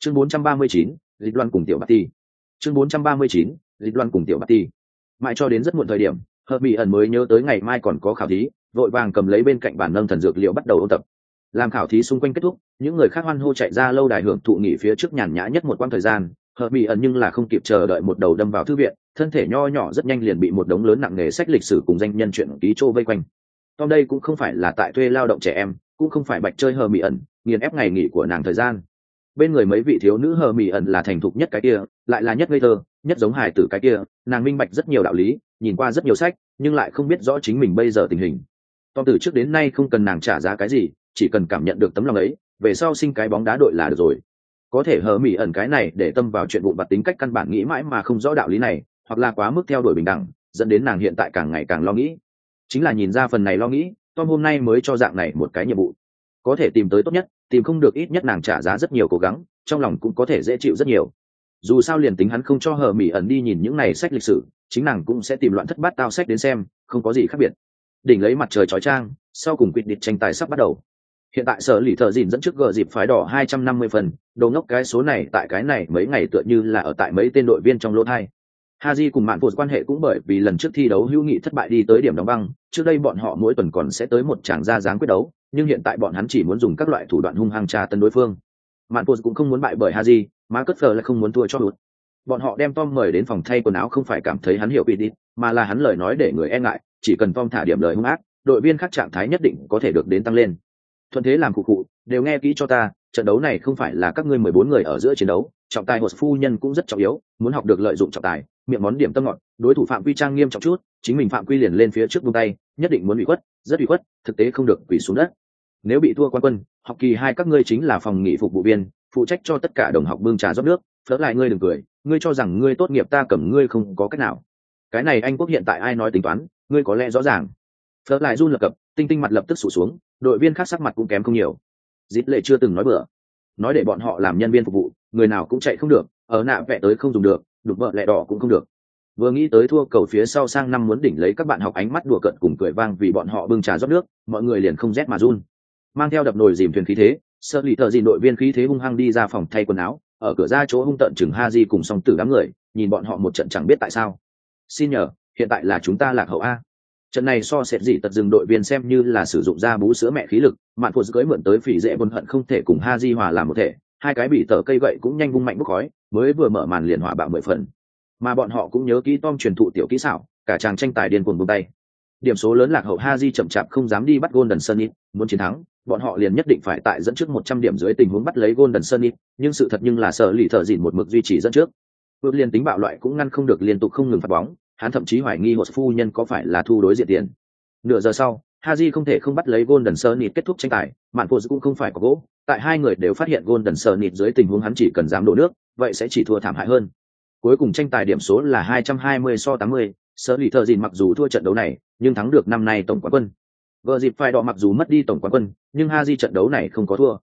chương 439, dịch loan cùng tiểu bát ti. chương 439, dịch loan cùng tiểu bát ti. Mãi cho đến rất muộn thời điểm, Hợp Mỹ ẩn mới nhớ tới ngày mai còn có khảo thí, vội vàng cầm lấy bên cạnh bản nâng thần dược liệu bắt đầu ôn tập. Làm khảo thí xung quanh kết thúc, những người khác hoan hô chạy ra lâu đài hưởng thụ nghỉ phía trước nhàn nhã nhất một quãng thời gian. Hợp Mỹ ẩn nhưng là không kịp chờ đợi một đầu đâm vào thư viện, thân thể nho nhỏ rất nhanh liền bị một đống lớn nặng nề sách lịch sử cùng danh nhân truyện ký trô vây quanh. Tom đây cũng không phải là tại thuê lao động trẻ em, cũng không phải bạch chơi Hợp Mỹ ẩn, nghiền ép ngày nghỉ của nàng thời gian. Bên người mấy vị thiếu nữ Hợp Mỹ ẩn là thành thục nhất cái kia, lại là nhất ngây thơ, nhất giống hài tử cái kia, nàng minh bạch rất nhiều đạo lý, nhìn qua rất nhiều sách, nhưng lại không biết rõ chính mình bây giờ tình hình. Tom từ trước đến nay không cần nàng trả giá cái gì, chỉ cần cảm nhận được tấm lòng ấy, về sau sinh cái bóng đá đội là được rồi. Có thể Hợp Mỹ ẩn cái này để tâm vào chuyện vụn vặt tính cách căn bản nghĩ mãi mà không rõ đạo lý này, hoặc là quá mức theo đuổi bình đẳng, dẫn đến nàng hiện tại càng ngày càng lo nghĩ. Chính là nhìn ra phần này lo nghĩ, Tom hôm nay mới cho dạng này một cái nhiệm vụ. Có thể tìm tới tốt nhất, tìm không được ít nhất nàng trả giá rất nhiều cố gắng, trong lòng cũng có thể dễ chịu rất nhiều. Dù sao liền tính hắn không cho Hợp Mỹ ẩn đi nhìn những này sách lịch sử, chính nàng cũng sẽ tìm loạn thất bát tao sách đến xem, không có gì khác biệt. Đỉnh lấy mặt trời chói chang, sau cùng quyết định tranh tài sắp bắt đầu. Hiện tại sở lì thợ dìn dẫn trước gờ dịp phái đỏ 250 phần, đồ ngốc cái số này tại cái này mấy ngày tựa như là ở tại mấy tên đội viên trong lỗ thai. Haji cùng Mạn Phụt quan hệ cũng bởi vì lần trước thi đấu hữu nghị thất bại đi tới điểm đóng băng, trước đây bọn họ mỗi tuần còn sẽ tới một tràng ra dáng quyết đấu, nhưng hiện tại bọn hắn chỉ muốn dùng các loại thủ đoạn hung hăng tra tấn đối phương. Mạn Phụt cũng không muốn bại bởi Haji, mà cất phờ lại không muốn thua cho đụt. Bọn họ đem Tom mời đến phòng thay quần áo không phải cảm thấy hắn hiểu bị đi, mà là hắn lời nói để người e ngại, chỉ cần Tom thả điểm lời hung ác, đội viên khác trạng thái nhất định có thể được đến tăng lên. Thuận thế làm cụ cụ, đều nghe kỹ cho ta, trận đấu này không phải là các ngươi 14 người ở giữa chiến đấu, trọng tài hoặc phu nhân cũng rất trọng yếu, muốn học được lợi dụng trọng tài, miệng món điểm tâm ngọt, đối thủ phạm quy trang nghiêm trọng chút, chính mình phạm quy liền lên phía trước buông tay, nhất định muốn ủy khuất, rất ủy khuất, thực tế không được quỳ xuống đất. Nếu bị thua quán quân, học kỳ 2 các ngươi chính là phòng nghỉ phục vụ viên, phụ trách cho tất cả đồng học bưng trà rót nước, phớt lại ngươi đừng cười, ngươi cho rằng ngươi tốt nghiệp ta cầm ngươi không có cách nào. Cái này Anh Quốc hiện tại ai nói tính toán, ngươi có lẽ rõ ràng. Phớt lại run lập cập, tinh tinh mặt lập tức sụt xuống, đội viên khác sắc mặt cũng kém không nhiều. Dít lệ chưa từng nói bừa, nói để bọn họ làm nhân viên phục vụ, người nào cũng chạy không được, ở nạ vẽ tới không dùng được, đục vợ lẹ đỏ cũng không được. Vừa nghĩ tới thua cầu phía sau sang năm muốn đỉnh lấy các bạn học ánh mắt đùa cợt cùng cười vang vì bọn họ bưng trà rót nước, mọi người liền không rét mà run. Mang theo đập nồi dìm thuyền khí thế, sơ lì thợ dìn đội viên khí thế hung hăng đi ra phòng thay quần áo, ở cửa ra chỗ hung tợn chừng Haji cùng song tử đám người, nhìn bọn họ một trận chẳng biết tại sao. Xin nhờ, hiện tại là chúng ta lạc hậu a. Trận này so sệt gì tật dừng đội viên xem như là sử dụng ra bú sữa mẹ khí lực, Mạn Phụt cưỡi mượn tới phỉ dễ buồn hận không thể cùng Haji hòa làm một thể, hai cái bị tờ cây gậy cũng nhanh vung mạnh bốc khói, mới vừa mở màn liền hỏa bạo 10 phần. Mà bọn họ cũng nhớ kỹ Tom truyền thụ tiểu kỹ xảo, cả chàng tranh tài điên cuồng buông tay. Điểm số lớn lạc hậu Haji chậm chạp không dám đi bắt Golden Sunnit, muốn chiến thắng, bọn họ liền nhất định phải tại dẫn trước 100 điểm dưới tình huống bắt lấy Golden Sunnit, nhưng sự thật nhưng là sở lì thợ dịn một mực duy trì dẫn trước. Bước liên tính bạo loại cũng ngăn không được liên tục không ngừng phạt bóng, hắn thậm chí hoài nghi một phu nhân có phải là thu đối diện tiền. Nửa giờ sau, Haji không thể không bắt lấy Golden Sunnit kết thúc tranh tài, Mạn Phụt cũng không phải có gỗ, tại hai người đều phát hiện Golden Sunnit dưới tình huống hắn chỉ cần dám đổ nước, vậy sẽ chỉ thua thảm hại hơn. Cuối cùng tranh tài điểm số là 220 so 80, sở lì thợ dìn mặc dù thua trận đấu này, nhưng thắng được năm nay tổng quán quân. Vợ dịp phai đỏ mặc dù mất đi tổng quán quân, nhưng Haji trận đấu này không có thua.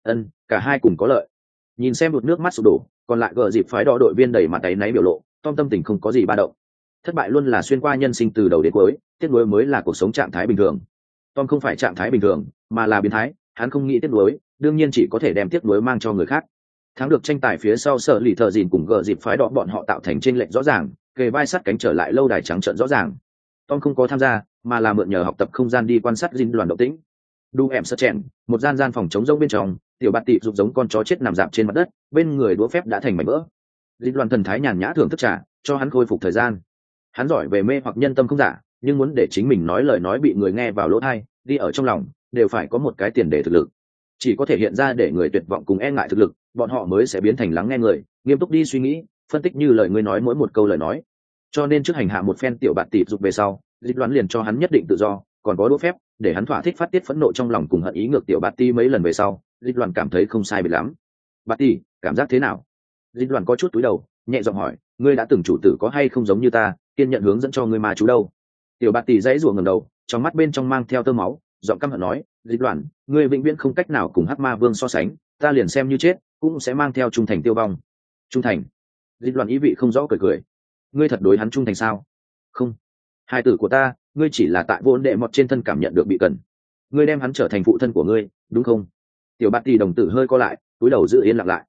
Cả hai cùng có lợi. Nhìn xem đột nước mắt sụp đổ, còn lại gờ dịp phái đỏ đội viên đầy mặt áy náy biểu lộ, Tom tâm tình không có gì ba động. Thất bại luôn là xuyên qua nhân sinh từ đầu đến cuối, tiếc nuối mới là cuộc sống trạng thái bình thường. Tom không phải trạng thái bình thường, mà là biến thái, hắn không nghĩ tiếc nuối, đương nhiên chỉ có thể đem tiếc nuối mang cho người khác. Thắng được tranh tài phía sau sở lì thợ dìn cùng gờ dịp phái đỏ bọn họ tạo thành chênh lệch rõ ràng, kề vai sát cánh trở lại lâu đài trắng trợn rõ ràng. Tom không có tham gia, mà là mượn nhờ học tập không gian đi quan sát dinh đoàn động tĩnh. Đu em sơ chèn, một gian phòng chống rỗng bên trong, tiểu bạt tị rụt giống con chó chết nằm dạp trên mặt đất, bên người đũa phép đã thành mảnh vỡ. Dinh đoàn thần thái nhàn nhã thưởng thức trà, cho hắn khôi phục thời gian. Hắn giỏi về mê hoặc nhân tâm không giả, nhưng muốn để chính mình nói lời nói bị người nghe vào lỗ tai, đi ở trong lòng, đều phải có một cái tiền đề thực lực. Chỉ có thể hiện ra để người tuyệt vọng cùng e ngại thực lực, bọn họ mới sẽ biến thành lắng nghe người, nghiêm túc đi suy nghĩ, phân tích như lời người nói mỗi một câu lời nói. Cho nên trước hành hạ một phen tiểu bạt tị rụt về sau, dịch đoán liền cho hắn nhất định tự do, còn có đũa phép để hắn thỏa thích phát tiết phẫn nộ trong lòng cùng hận ý ngược tiểu bạt tị mấy lần về sau, dịch đoán cảm thấy không sai biệt lắm. Bạt tị, cảm giác thế nào? Dịch đoán có chút túi đầu, nhẹ giọng hỏi, ngươi đã từng chủ tử có hay không giống như ta, kiên nhận hướng dẫn cho ngươi mà chú đâu? Tiểu bạt tị dãy rủa ngẩng đầu, trong mắt bên trong mang theo tơ máu, giọng căm hận nói, dịch đoán, ngươi vĩnh viễn không cách nào cùng hắc ma vương so sánh, ta liền xem như chết cũng sẽ mang theo trung thành tiêu vong. Trung thành? Dịch đoán ý vị không rõ cười cười. Ngươi thật đối hắn trung thành sao? Không. Hai tử của ta, ngươi chỉ là tại vô đệ mọt trên thân cảm nhận được bị cần. Ngươi đem hắn trở thành phụ thân của ngươi, đúng không? Tiểu bạt tì đồng tử hơi co lại, túi đầu giữ yên lặng lại.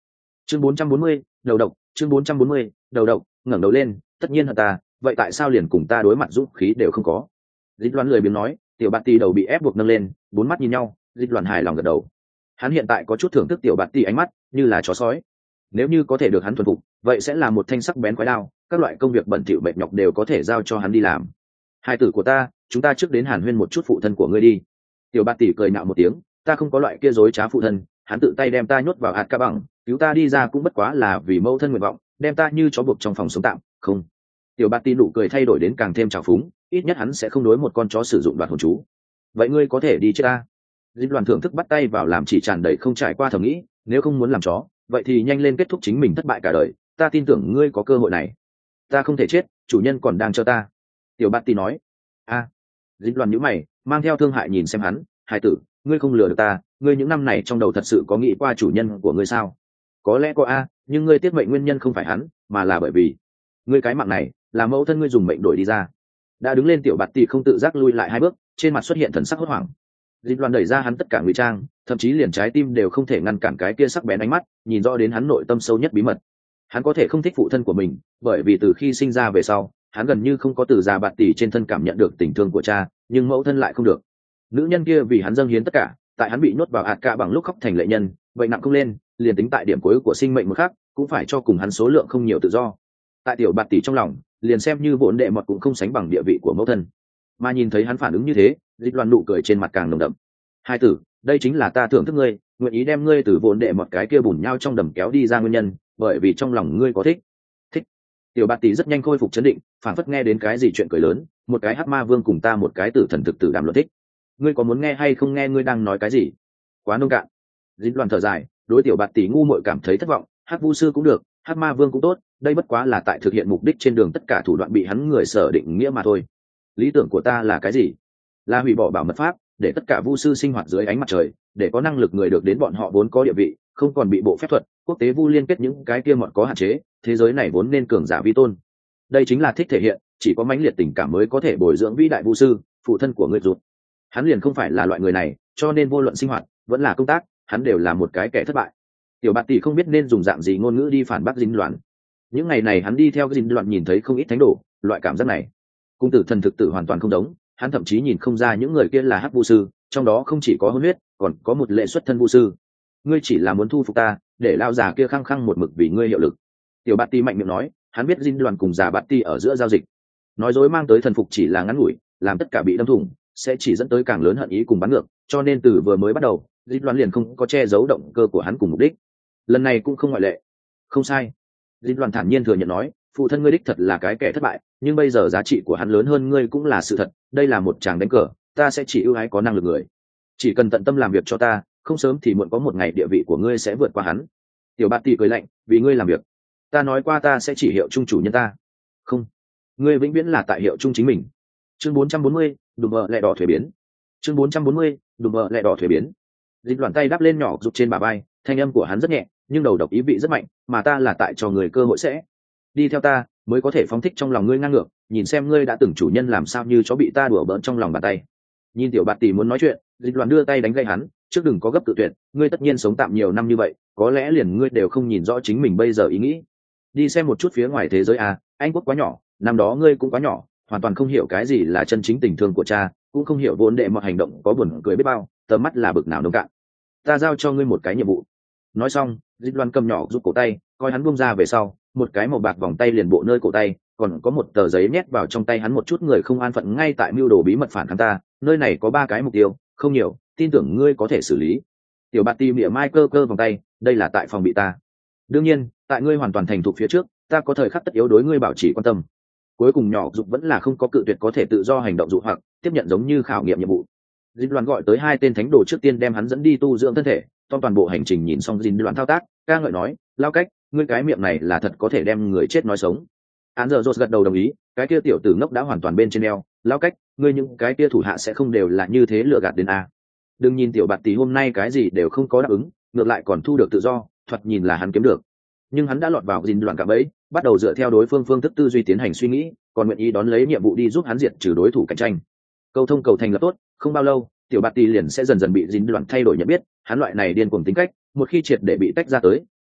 Chương 440, đầu độc. Chương 440, đầu độc. Ngẩng đầu lên, tất nhiên là ta, vậy tại sao liền cùng ta đối mặt dũng khí đều không có? Dịch Loan lười biếng nói. Tiểu Bạt Tỷ đầu bị ép buộc nâng lên, bốn mắt nhìn nhau. Dịch Loan hài lòng gật đầu. Hắn hiện tại có chút thưởng thức Tiểu Bạt Tỷ ánh mắt, như là chó sói. Nếu như có thể được hắn thuần phục, vậy sẽ là một thanh sắc bén quái đao, các loại công việc bẩn thỉu mệt nhọc đều có thể giao cho hắn đi làm. Hai tử của ta, chúng ta trước đến hàn huyên một chút phụ thân của ngươi đi. Tiểu Bạt Tỷ cười nhạo một tiếng, ta không có loại kia dối trá phụ thân, hắn tự tay đem ta nhốt vào hạt ca bằng, cứu ta đi ra cũng bất quá là vì mâu thân nguyện vọng, đem ta như chó buộc trong phòng sống tạm. Không. Tiểu Bạt Tỷ nụ cười thay đổi đến càng thêm trào phúng, ít nhất hắn sẽ không đối một con chó sử dụng đoạt hồn chú. Vậy ngươi có thể đi chết ta? Dịch Loan thưởng thức bắt tay vào làm chỉ tràn đầy không trải qua thầm nghĩ, nếu không muốn làm chó, vậy thì nhanh lên kết thúc chính mình thất bại cả đời, ta tin tưởng ngươi có cơ hội này. Ta không thể chết, chủ nhân còn đang chờ ta. Tiểu Bạt Tỷ nói. Dịch Loan nhíu mày, mang theo thương hại nhìn xem hắn, hai tử, ngươi không lừa được ta, ngươi những năm này trong đầu thật sự có nghĩ qua chủ nhân của ngươi sao? Có lẽ có nhưng ngươi tiết mệnh nguyên nhân không phải hắn, mà là bởi vì ngươi cái mạng này là mẫu thân ngươi dùng mệnh đổi đi ra. Đã đứng lên Tiểu Bạt Tỷ không tự giác lui lại hai bước, trên mặt xuất hiện thần sắc hốt hoảng. Dịch Loan đẩy ra hắn tất cả ngụy trang, thậm chí liền trái tim đều không thể ngăn cản cái kia sắc bén ánh mắt, nhìn rõ đến hắn nội tâm sâu nhất bí mật. Hắn có thể không thích phụ thân của mình, bởi vì từ khi sinh ra về sau, hắn gần như không có từ già Bạt Tỷ trên thân cảm nhận được tình thương của cha, nhưng mẫu thân lại không được. Nữ nhân kia vì hắn dâng hiến tất cả, tại hắn bị nhốt vào hạt cạ bằng lúc khóc thành lệ nhân, bệnh nặng không lên, liền tính tại điểm cuối của sinh mệnh một khắc, cũng phải cho cùng hắn số lượng không nhiều tự do. Tại Tiểu Bạt Tỷ trong lòng, liền xem như vốn đệ mọt cũng không sánh bằng địa vị của mẫu thân. Mà nhìn thấy hắn phản ứng như thế, Dịch Loan nụ cười trên mặt càng nồng đậm. Hai tử, đây chính là ta thưởng thức ngươi, nguyện ý đem ngươi từ vốn đệ mọt cái kia bùn nhau trong đầm kéo đi ra nguyên nhân, bởi vì trong lòng ngươi có thích. Tiểu Bạt Tỷ rất nhanh khôi phục chấn định, phản phất nghe đến cái gì chuyện cười lớn, một cái hắc ma vương cùng ta một cái tử thần thực tử đàm luận thích. Ngươi có muốn nghe hay không nghe ngươi đang nói cái gì? Quá nông cạn. Dịch Loan thở dài, đối Tiểu Bạt Tỷ ngu muội cảm thấy thất vọng, hắc vu sư cũng được, hắc ma vương cũng tốt, đây bất quá là tại thực hiện mục đích trên đường tất cả thủ đoạn bị hắn người sở định nghĩa mà thôi. Lý tưởng của ta là cái gì? Là hủy bỏ bảo mật pháp, để tất cả vu sư sinh hoạt dưới ánh mặt trời, để có năng lực người được đến bọn họ vốn có địa vị, không còn bị bộ phép thuật, quốc tế vu liên kết những cái kia mọn có hạn chế, thế giới này vốn nên cường giả vi tôn. Đây chính là thích thể hiện, chỉ có mãnh liệt tình cảm mới có thể bồi dưỡng vĩ đại vu sư, phụ thân của ngươi rụt. Hắn liền không phải là loại người này, cho nên vô luận sinh hoạt, vẫn là công tác, hắn đều là một cái kẻ thất bại. Tiểu Bạt Tỷ không biết nên dùng dạng gì ngôn ngữ đi phản bác Dính Loan. Những ngày này hắn đi theo Dính Loan nhìn thấy không ít thánh đồ, loại cảm giác này, cung tử thần thực tử hoàn toàn không giống, hắn thậm chí nhìn không ra những người kia là hắc vu sư, trong đó không chỉ có hôn huyết, còn có một lệ xuất thân vu sư. Ngươi chỉ là muốn thu phục ta, để lao già kia khăng khăng một mực vì ngươi hiệu lực. Tiểu Bạt Tỷ mạnh miệng nói, hắn biết Dính Loan cùng già Bạt Tỷ ở giữa giao dịch, nói dối mang tới thần phục chỉ là ngắn ngủi, làm tất cả bị đâm thủng, sẽ chỉ dẫn tới càng lớn hận ý cùng bắn ngược, cho nên từ vừa mới bắt đầu, Dính Loan liền không có che giấu động cơ của hắn cùng mục đích. Lần này cũng không ngoại lệ. Không sai. Dính Loan thản nhiên thừa nhận nói, phụ thân ngươi đích thật là cái kẻ thất bại, nhưng bây giờ giá trị của hắn lớn hơn ngươi cũng là sự thật, đây là một tràng đánh cờ, ta sẽ chỉ ưu ái có năng lực người. Chỉ cần tận tâm làm việc cho ta, không sớm thì muộn có một ngày địa vị của ngươi sẽ vượt qua hắn. Tiểu Bạt Tỷ cười lạnh, vì ngươi làm việc. Ta nói qua ta sẽ chỉ hiệu chung chủ nhân ta. Không, ngươi vĩnh viễn là tại hiệu chung chính mình. Chương 440, đùm bờ lẹ đỏ thuế biến. Chương 440, đùm bờ lẹ đỏ thuế biến. Dịch Loan tay đắp lên nhỏ rụt trên bả vai, thanh âm của hắn rất nhẹ, nhưng đầu độc ý vị rất mạnh, mà ta là tại cho người cơ hội sẽ đi theo ta, mới có thể phóng thích trong lòng ngươi ngang ngược, nhìn xem ngươi đã từng chủ nhân làm sao như chó bị ta đùa bỡn trong lòng bàn tay. Nhìn Tiểu Bạt Tỷ muốn nói chuyện, Dịch Loan đưa tay đánh gây hắn, trước đừng có gấp tự tuyệt, ngươi tất nhiên sống tạm nhiều năm như vậy, có lẽ liền ngươi đều không nhìn rõ chính mình bây giờ ý nghĩ. Đi xem một chút phía ngoài thế giới Anh quốc quá nhỏ, năm đó ngươi cũng quá nhỏ, hoàn toàn không hiểu cái gì là chân chính tình thương của cha, cũng không hiểu vốn đệ mọi hành động có buồn cười biết bao, tầm mắt là bực nào nông cạn. Ta giao cho ngươi một cái nhiệm vụ. Nói xong, Dịch Loan cầm nhỏ rút cổ tay, coi hắn buông ra về sau, một cái màu bạc vòng tay liền bộ nơi cổ tay, còn có một tờ giấy nhét vào trong tay hắn, một chút người không an phận ngay tại mưu đồ bí mật phản kháng ta, nơi này có 3 cái mục tiêu, không nhiều, tin tưởng ngươi có thể xử lý. Tiểu Bạt Tỷ mỉa mai cơ vòng tay, đây là tại phòng bị ta. Đương nhiên, tại ngươi hoàn toàn thành thục phía trước, ta có thời khắc tất yếu đối ngươi bảo trì quan tâm. Cuối cùng nhỏ dục vẫn là không có cự tuyệt có thể tự do hành động dụ hoặc tiếp nhận giống như khảo nghiệm nhiệm vụ. Dịch Loan gọi tới 2 tên thánh đồ trước tiên đem hắn dẫn đi tu dưỡng thân thể, toàn bộ hành trình nhìn xong Dịch Loan thao tác, ca ngợi nói, lao cách, ngươi cái miệng này là thật có thể đem người chết nói sống. Án giờ rốt gật đầu đồng ý, cái kia tiểu tử ngốc đã hoàn toàn bên trên eo, lao cách, ngươi những cái kia thủ hạ sẽ không đều là như thế lừa gạt đến đừng nhìn Tiểu Bạt Tỷ hôm nay cái gì đều không có đáp ứng, ngược lại còn thu được tự do, thoạt nhìn là hắn kiếm được. Nhưng hắn đã lọt vào Dịch Loan cạm bẫy, bắt đầu dựa theo đối phương phương thức tư duy tiến hành suy nghĩ, còn nguyện ý đón lấy nhiệm vụ đi giúp hắn diệt trừ đối thủ cạnh tranh. Cầu thông cầu thành là tốt, không bao lâu, Tiểu Bạt Tỷ liền sẽ dần dần bị Dịch Loan thay đổi nhận biết, hắn loại này điên cuồng tính cách, một khi triệt để bị tách ra tới,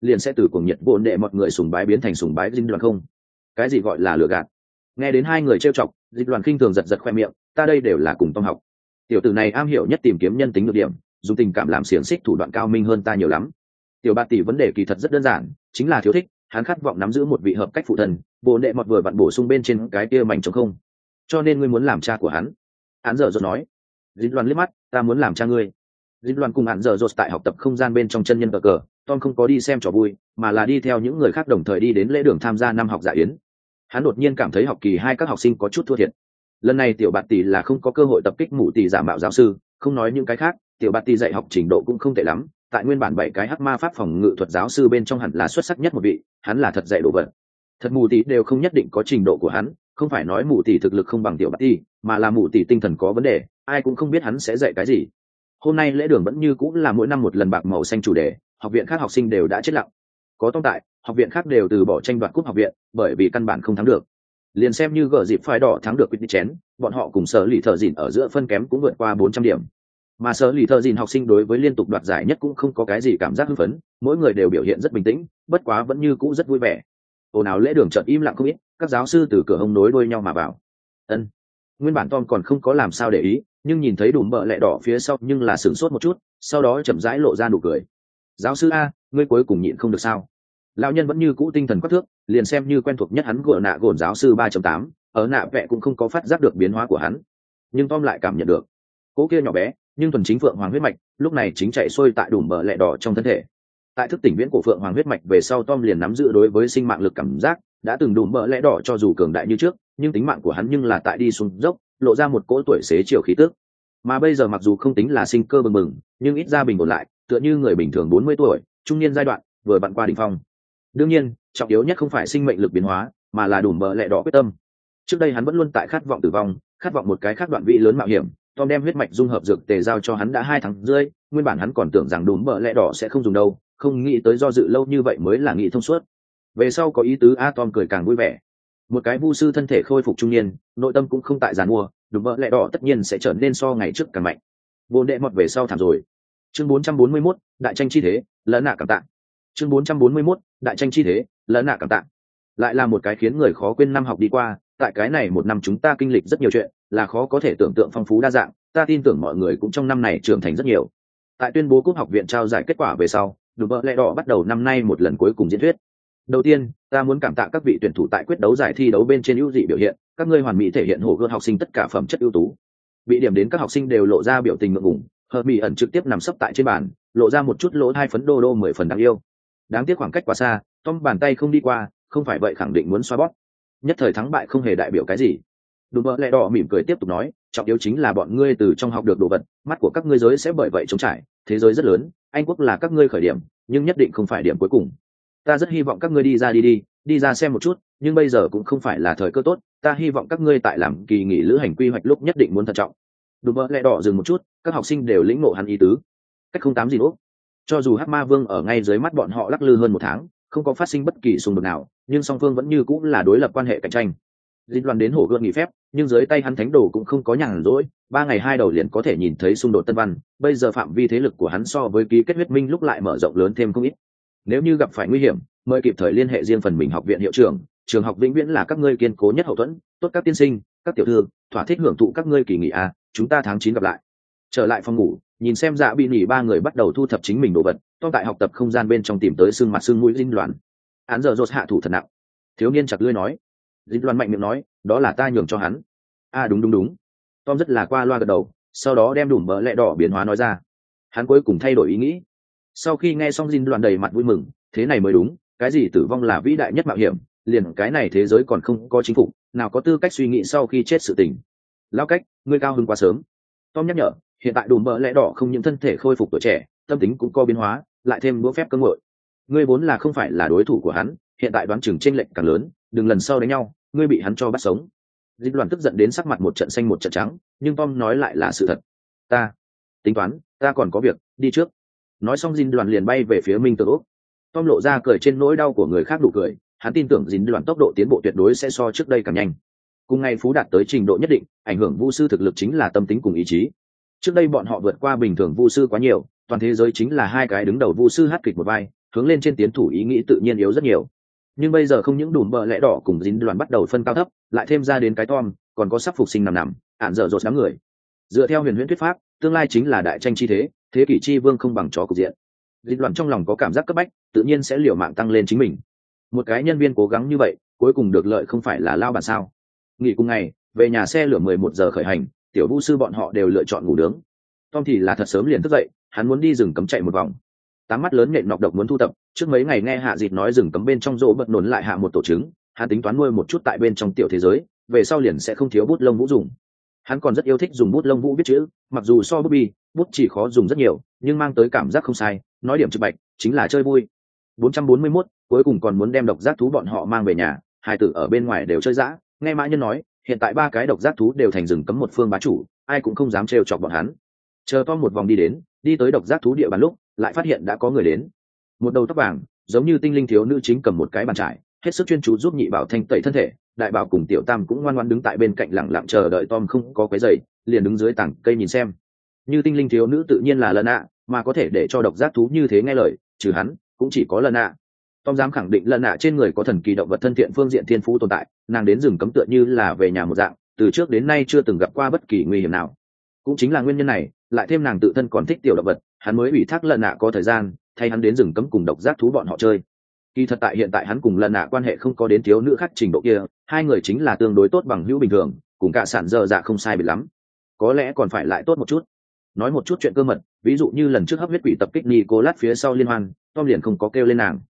liền sẽ từ cuồng nhiệt vốn đệ mọi người sùng bái biến thành sùng bái dinh đoàn không? Cái gì gọi là lừa gạt? Nghe đến hai người trêu chọc, dịch đoàn khinh thường giật giật khoe miệng, ta đây đều là cùng Tom học. Tiểu tử này am hiểu nhất tìm kiếm nhân tính nhược điểm, dùng tình cảm làm xiềng xích, thủ đoạn cao minh hơn ta nhiều lắm. Tiểu Bạt tỷ vấn đề kỳ thật rất đơn giản, chính là thiếu thích, hắn khát vọng nắm giữ một vị hợp cách phụ thần, bồ đệ mọt vừa vặn bổ sung bên trên cái kia mảnh trống không. Cho nên ngươi muốn làm cha của hắn. Hắn dở dột nói. Dịch đoàn liếc mắt, ta muốn làm cha ngươi. Dịch đoàn cùng hắn dở dột tại học tập không gian bên trong chân nhân cờ, Tom không có đi xem trò vui, mà là đi theo những người khác đồng thời đi đến lễ đường tham gia năm học dạ yến. Hắn đột nhiên cảm thấy học kỳ 2 các học sinh có chút thua thiệt. Lần này tiểu Bạt tỷ là không có cơ hội tập kích mụ tỷ giả mạo giáo sư, không nói những cái khác, tiểu Bạt tỷ dạy học trình độ cũng không tệ lắm, tại nguyên bản 7 cái hắc ma pháp phòng ngự thuật giáo sư bên trong hẳn là xuất sắc nhất một vị, hắn là thật dạy đồ vật. Thật mụ tỷ đều không nhất định có trình độ của hắn, không phải nói mụ tỷ thực lực không bằng tiểu Bạt tỷ, mà là mụ tỷ tinh thần có vấn đề, ai cũng không biết hắn sẽ dạy cái gì. Hôm nay lễ đường vẫn như cũng là mỗi năm một lần bạc màu xanh chủ đề, học viện khác học sinh đều đã chết lặng. Có tông tại, học viện khác đều từ bỏ tranh đoạt cúp học viện, bởi vì căn bản không thắng được. Liền xem như gỡ dịp phái đỏ thắng được quyết định chén, bọn họ cùng sở lì thợ dìn ở giữa phân kém cũng vượt qua 400 điểm. Mà sở lì thợ dìn học sinh đối với liên tục đoạt giải nhất cũng không có cái gì cảm giác hưng phấn, mỗi người đều biểu hiện rất bình tĩnh, bất quá vẫn như cũ rất vui vẻ. Ồn ào lễ đường chợt im lặng không ít, các giáo sư từ cửa hông nối đuôi nhau mà vào. Ân. Nguyên bản Tom còn không có làm sao để ý, nhưng nhìn thấy đùm bợ lẹ đỏ phía sau nhưng là sửng sốt một chút, sau đó chậm rãi lộ ra nụ cười. Giáo sư a, ngươi cuối cùng nhịn không được sao? Lão nhân vẫn như cũ tinh thần quắc thước, liền xem như quen thuộc nhất hắn gỡ nạ gồn giáo sư 3.8, ở nạ vẽ cũng không có phát giác được biến hóa của hắn, nhưng Tom lại cảm nhận được. Cố kia nhỏ bé, nhưng thuần chính phượng hoàng huyết mạch, lúc này chính chạy xuôi tại đùm bợ lẹ đỏ trong thân thể. Tại thức tỉnh viễn của phượng hoàng huyết mạch về sau, Tom liền nắm giữ đối với sinh mạng lực cảm giác, đã từng đùm bợ lẹ đỏ cho dù cường đại như trước, nhưng tính mạng của hắn nhưng là tại đi xuống dốc, lộ ra một cỗ tuổi xế chiều khí tức. Mà bây giờ mặc dù không tính là sinh cơ bừng bừng, nhưng ít ra bình ổn lại, tựa như người bình thường 40 tuổi, trung niên giai đoạn, vừa vặn qua đỉnh phong. Đương nhiên, trọng yếu nhất không phải sinh mệnh lực biến hóa, mà là đùm bợ lẹ đỏ quyết tâm. Trước đây hắn vẫn luôn tại khát vọng tử vong, khát vọng một cái khác đoạn vị lớn mạo hiểm. Tom đem huyết mạch dung hợp dược tề giao cho hắn đã 2 tháng rưỡi, nguyên bản hắn còn tưởng rằng đùm bợ lẹ đỏ sẽ không dùng đâu, không nghĩ tới do dự lâu như vậy mới là nghĩ thông suốt. Về sau có ý tứ, Tom cười càng vui vẻ. Một cái vu sư thân thể khôi phục trung niên, nội tâm cũng không tại giàn mua, đùm bợ lẹ đỏ tất nhiên sẽ trở nên so ngày trước càng mạnh. Vô đệ mọt về sau thảm rồi. Chương 441, đại tranh chi thế, lẫn nạ cảm tạ. Chương 441, đại tranh chi thế, lẫn nạ cảm tạ. Lại là một cái khiến người khó quên năm học đi qua, tại cái này một năm chúng ta kinh lịch rất nhiều chuyện, là khó có thể tưởng tượng phong phú đa dạng, ta tin tưởng mọi người cũng trong năm này trưởng thành rất nhiều. Tại tuyên bố cúp học viện trao giải kết quả về sau, đùm bợ lẹ đỏ bắt đầu năm nay một lần cuối cùng diễn thuyết. Đầu tiên, ta muốn cảm tạ các vị tuyển thủ tại quyết đấu giải thi đấu bên trên ưu dị biểu hiện, các ngươi hoàn mỹ thể hiện hổ gươm học sinh tất cả phẩm chất ưu tú. Bị điểm đến các học sinh đều lộ ra biểu tình ngượng ngùng, Hermione ẩn trực tiếp nằm sấp tại trên bàn, lộ ra một chút lỗ hai phấn đô đô 10 phần đáng yêu. Đáng tiếc khoảng cách quá xa, Tom bàn tay không đi qua, không phải vậy khẳng định muốn xoa bóp. Nhất thời thắng bại không hề đại biểu cái gì. Đùm bợ lẹ đỏ mỉm cười tiếp tục nói, trọng yếu chính là bọn ngươi từ trong học được đồ vật, mắt của các ngươi giới sẽ bởi vậy trống trải, thế giới rất lớn, Anh quốc là các ngươi khởi điểm, nhưng nhất định không phải điểm cuối cùng. Ta rất hy vọng các ngươi đi ra xem một chút, nhưng bây giờ cũng không phải là thời cơ tốt, ta hy vọng các ngươi tại làm kỳ nghỉ lữ hành quy hoạch lúc nhất định muốn thận trọng. Đùm bợ lẹ đỏ dừng một chút, các học sinh đều lĩnh ngộ hắn ý tứ. Cách không tám gì nữa. Cho dù Hắc Ma Vương ở ngay dưới mắt bọn họ lắc lư hơn 1 tháng, không có phát sinh bất kỳ xung đột nào, nhưng song phương vẫn như cũng là đối lập quan hệ cạnh tranh. Dịch đoàn đến hổ gươm nghỉ phép, nhưng dưới tay hắn thánh đồ cũng không có nhàn rỗi, 3 ngày 2 đầu liền có thể nhìn thấy xung đột tân văn, bây giờ phạm vi thế lực của hắn so với ký kết huyết minh lúc lại mở rộng lớn thêm không ít. Nếu như gặp phải nguy hiểm, mời kịp thời liên hệ riêng phần mình học viện hiệu trưởng, trường học vĩnh viễn là các ngươi kiên cố nhất hậu thuẫn, tốt các tiên sinh, các tiểu thư, thỏa thích hưởng thụ các ngươi kỳ nghỉ chúng ta tháng 9 gặp lại. Trở lại phòng ngủ, nhìn xem Dạ Bị Nhỉ 3 người bắt đầu thu thập chính mình đồ vật, Tom tại học tập không gian bên trong tìm tới xương mặt xương mũi Dinh Loan. Án giờ rột hạ thủ thật nặng. Thiếu niên chặt lưỡi nói. Dinh Loan mạnh miệng nói, đó là ta nhường cho hắn. Đúng. Tom rất là qua loa gật đầu, sau đó đem đùm bợ lẹ đỏ biến hóa nói ra. Hắn cuối cùng thay đổi ý nghĩ. Sau khi nghe xong Dinh Loan đầy mặt vui mừng, thế này mới đúng, cái gì tử vong là vĩ đại nhất mạo hiểm, liền cái này thế giới còn không có chính phủ, nào có tư cách suy nghĩ sau khi chết sự tình. Lão cách, ngươi cao hứng quá sớm. Tom nhắc nhở, hiện tại đùm bợ lẽ đỏ không những thân thể khôi phục tuổi trẻ, tâm tính cũng có biến hóa, lại thêm đũa phép cơ ngội. Ngươi vốn là không phải là đối thủ của hắn, hiện tại đoán chừng chênh lệch càng lớn, đừng lần sau đánh nhau, ngươi bị hắn cho bắt sống. Dịch đoàn tức giận đến sắc mặt một trận xanh một trận trắng, nhưng Tom nói lại là sự thật. Ta tính toán, ta còn có việc, đi trước. Nói xong Dịch đoàn liền bay về phía Minh Tử Úc. Tom lộ ra cười trên nỗi đau của người khác nụ cười, hắn tin tưởng Dịch đoàn tốc độ tiến bộ tuyệt đối sẽ so trước đây càng nhanh. Cùng ngày phú đạt tới trình độ nhất định, ảnh hưởng vu sư thực lực chính là tâm tính cùng ý chí. Trước đây bọn họ vượt qua bình thường vu sư quá nhiều, toàn thế giới chính là 2 cái đứng đầu vu sư hát kịch một vai, hướng lên trên tiến thủ ý nghĩ tự nhiên yếu rất nhiều. Nhưng bây giờ không những đùm bờ lẽ đỏ cùng dính đoàn bắt đầu phân cao thấp, lại thêm ra đến cái Tom, còn có sắp phục sinh nằm ạn dở dột đám người. Dựa theo huyền huyễn thuyết pháp, tương lai chính là đại tranh chi thế kỷ chi vương không bằng chó cục diện. Dính đoàn trong lòng có cảm giác cấp bách, tự nhiên sẽ liều mạng tăng lên chính mình. Một cái nhân viên cố gắng như vậy, cuối cùng được lợi không phải là lao bản sao? Nghỉ cùng ngày, về nhà xe lửa 11 giờ khởi hành, tiểu vu sư bọn họ đều lựa chọn ngủ nướng. Tom thì là thật sớm liền thức dậy, hắn muốn đi rừng cấm chạy một vòng. Tám mắt lớn nhện nọc độc muốn thu tập, trước mấy ngày nghe hạ dịt nói rừng cấm bên trong rỗ bật nổn lại hạ một tổ trứng, hắn tính toán nuôi một chút tại bên trong tiểu thế giới, về sau liền sẽ không thiếu bút lông vũ dùng. Hắn còn rất yêu thích dùng bút lông vũ viết chữ, mặc dù so bút bi, bút chỉ khó dùng rất nhiều, nhưng mang tới cảm giác không sai, nói điểm trực bạch, chính là chơi vui. 441, cuối cùng còn muốn đem độc giác thú bọn họ mang về nhà, hai tử ở bên ngoài đều chơi dã, nghe Mã Nhân nói, hiện tại 3 cái độc giác thú đều thành rừng cấm một phương bá chủ, ai cũng không dám trêu chọc bọn hắn. Chờ Tom một vòng đi tới độc giác thú địa bàn lúc, lại phát hiện đã có người đến. Một đầu tóc vàng, giống như tinh linh thiếu nữ chính cầm một cái bàn trải, hết sức chuyên chú giúp nhị bảo thanh tẩy thân thể, đại bảo cùng tiểu tam cũng ngoan ngoãn đứng tại bên cạnh lặng lặng chờ đợi Tom không có quấy rầy, liền đứng dưới tảng cây nhìn xem. Như tinh linh thiếu nữ tự nhiên là Lân ạ, mà có thể để cho độc giác thú như thế nghe lời, trừ hắn, cũng chỉ có Lân ạ. Tom dám khẳng định Lân ạ trên người có thần kỳ động vật thân thiện phương diện thiên phú tồn tại, nàng đến rừng cấm tựa như là về nhà một dạng, từ trước đến nay chưa từng gặp qua bất kỳ nguy hiểm nào. Cũng chính là nguyên nhân này, lại thêm nàng tự thân còn thích tiểu động vật, hắn mới ủy thác Lân ạ có thời gian thay hắn đến rừng cấm cùng độc giác thú bọn họ chơi. Kỳ thật tại hiện tại hắn cùng Lân ạ quan hệ không có đến thiếu nữ khác trình độ kia, hai người chính là tương đối tốt bằng hữu bình thường, cùng cả sản dơ dạ không sai biệt lắm, có lẽ còn phải lại tốt một chút. Nói một chút chuyện cơ mật, ví dụ như lần trước hấp huyết quỷ tập kích Nicolas phía sau liên hoan, Tom liền không có kêu lên nàng.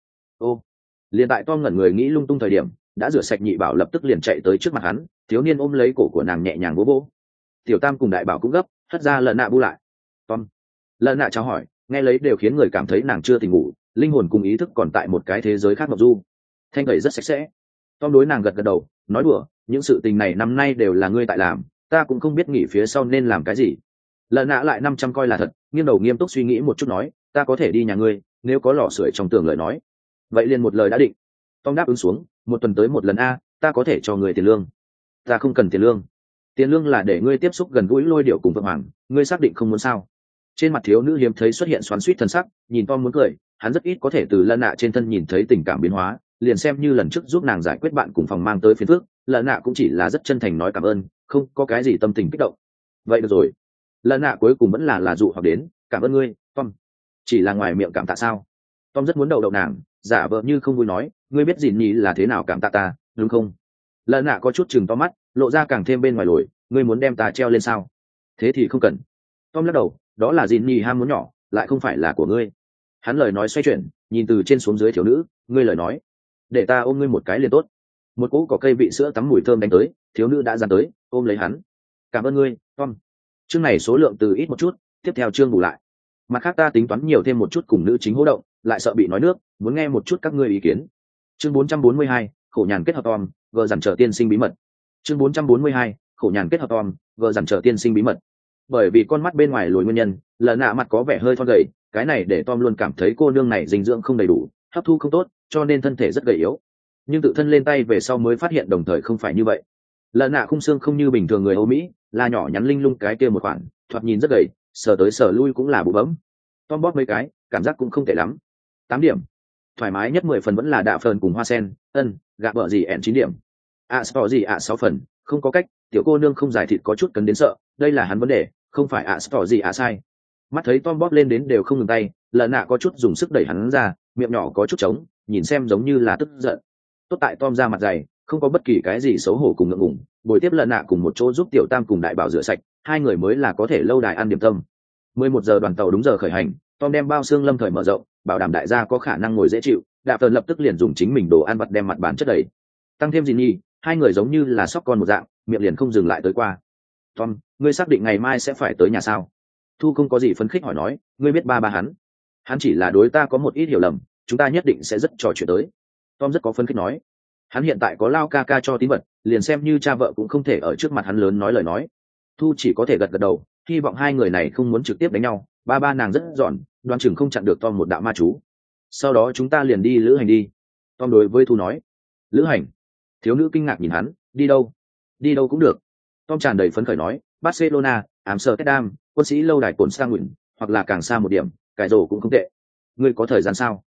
Liền tại Tom ngẩn người nghĩ lung tung thời điểm, đã rửa sạch nhị bảo lập tức liền chạy tới trước mặt hắn, thiếu niên ôm lấy cổ của nàng nhẹ nhàng vỗ vỗ. Tiểu tam cùng đại bảo cũng gấp, hất ra Lân ạ bu lại. Tom. Lân ạ chào hỏi, nghe lấy đều khiến người cảm thấy nàng chưa tỉnh ngủ, linh hồn cùng ý thức còn tại một cái thế giới khác ngọc du. Thanh gầy rất sạch sẽ. Tom đối nàng gật gật đầu, nói đùa, những sự tình này năm nay đều là ngươi tại làm, ta cũng không biết nghỉ phía sau nên làm cái gì. Lân ạ lại 500 coi là thật, nghiêng đầu nghiêm túc suy nghĩ một chút nói, ta có thể đi nhà ngươi, nếu có lò sưởi trong tường lời nói. Vậy liền một lời đã định. Tom đáp ứng xuống, một tuần tới một lần a, ta có thể cho người tiền lương. Ta không cần tiền lương. Tiền lương là để ngươi tiếp xúc gần gũi lôi điệu cùng Phượng Hoàng, ngươi xác định không muốn sao? Trên mặt thiếu nữ hiếm thấy xuất hiện xoắn xuýt thần sắc, nhìn Tom muốn cười, hắn rất ít có thể từ Lân ạ trên thân nhìn thấy tình cảm biến hóa, liền xem như lần trước giúp nàng giải quyết bạn cùng phòng mang tới phiền phức, Lân ạ cũng chỉ là rất chân thành nói cảm ơn, không có cái gì tâm tình kích động. Vậy được rồi. Lân ạ cuối cùng vẫn là dụ hoặc đến, cảm ơn ngươi, Tom. Chỉ là ngoài miệng cảm tạ sao? Tom rất muốn đậu nàng, giả vờ như không vui nói, ngươi biết gì nhỉ là thế nào cảm tạ ta, đúng không? Lân ạ có chút chừng to mắt, lộ ra càng thêm bên ngoài lồi, ngươi muốn đem ta treo lên sao? Thế thì không cần. Tom lắc đầu, đó là gì nhỉ ham muốn nhỏ, lại không phải là của ngươi. Hắn lời nói xoay chuyển, nhìn từ trên xuống dưới thiếu nữ, ngươi lời nói, để ta ôm ngươi một cái liền tốt. Một cỗ có cây vị sữa tắm mùi thơm đánh tới, thiếu nữ đã dán tới, ôm lấy hắn. Cảm ơn ngươi, Tom. Chương này số lượng từ ít một chút, tiếp theo chương bù lại. Mặt khác ta tính toán nhiều thêm một chút cùng nữ chính hỗ động, lại sợ bị nói nước, muốn nghe một chút các ngươi ý kiến. Chương 442, khổ nhàn kết hợp Tom, vợ dằn trở tiên sinh bí mật. Chương 442, khổ nhàn kết hợp Tom, vợ dằn trở tiên sinh bí mật. Bởi vì con mắt bên ngoài lồi nguyên nhân, Lân ạ mặt có vẻ hơi thon gầy, cái này để Tom luôn cảm thấy cô nương này dinh dưỡng không đầy đủ, hấp thu không tốt, cho nên thân thể rất gầy yếu. Nhưng tự thân lên tay về sau mới phát hiện đồng thời không phải như vậy. Lân ạ khung xương không như bình thường người Âu Mỹ, là nhỏ nhắn linh lung cái kia một khoản, thoạt nhìn rất gầy, sờ tới sờ lui cũng là bụ bấm. Tom bóp mấy cái, cảm giác cũng không tệ lắm. 8 điểm. Thoải mái nhất 10 phần vẫn là đạ phờn cùng hoa sen, gạ vợ gì ẹn 9 điểm. Sport gì 6 phần, không có cách, tiểu cô nương không giải thịt có chút cấn đến sợ, đây là hắn vấn đề, không phải Sport gì sai. Mắt thấy Tom bóp lên đến đều không ngừng tay, Lân ạ có chút dùng sức đẩy hắn ra, miệng nhỏ có chút trống, nhìn xem giống như là tức giận. Tốt tại Tom ra mặt dày, không có bất kỳ cái gì xấu hổ cùng ngượng ngùng, buổi tiếp Lân ạ cùng một chỗ giúp tiểu tam cùng đại bảo rửa sạch, hai người mới là có thể lâu đài ăn điểm tâm. 11 giờ đoàn tàu đúng giờ khởi hành, Tom đem bao xương lâm thời mở rộng, bảo đảm đại gia có khả năng ngồi dễ chịu, Đạ Phờn lập tức liền dùng chính mình đồ ăn vặt đem mặt bàn chất đầy. Tăng thêm gì nhi, hai người giống như là sóc con một dạng, miệng liền không dừng lại tới qua. Tom, ngươi xác định ngày mai sẽ phải tới nhà sao? Thu không có gì phấn khích hỏi nói, ngươi biết ba hắn chỉ là đối ta có một ít hiểu lầm, chúng ta nhất định sẽ rất trò chuyện tới. Tom rất có phấn khích nói, hắn hiện tại có lao ca ca cho tín vật, liền xem như cha vợ cũng không thể ở trước mặt hắn lớn nói lời nói. Thu chỉ có thể gật gật đầu, hy vọng hai người này không muốn trực tiếp đánh nhau, ba nàng rất giòn, đoán chừng không chặn được Tom một đạo ma chú. Sau đó chúng ta liền đi lữ hành đi. Tom đối với Thu nói. Lữ hành? Thiếu nữ kinh ngạc nhìn hắn, đi đâu? Đi đâu cũng được. Tom tràn đầy phấn khởi nói, Barcelona, Amsterdam, quân sĩ lâu đài cồn sang nguyện, hoặc là càng xa một điểm, cải rổ cũng không tệ. Ngươi có thời gian sao?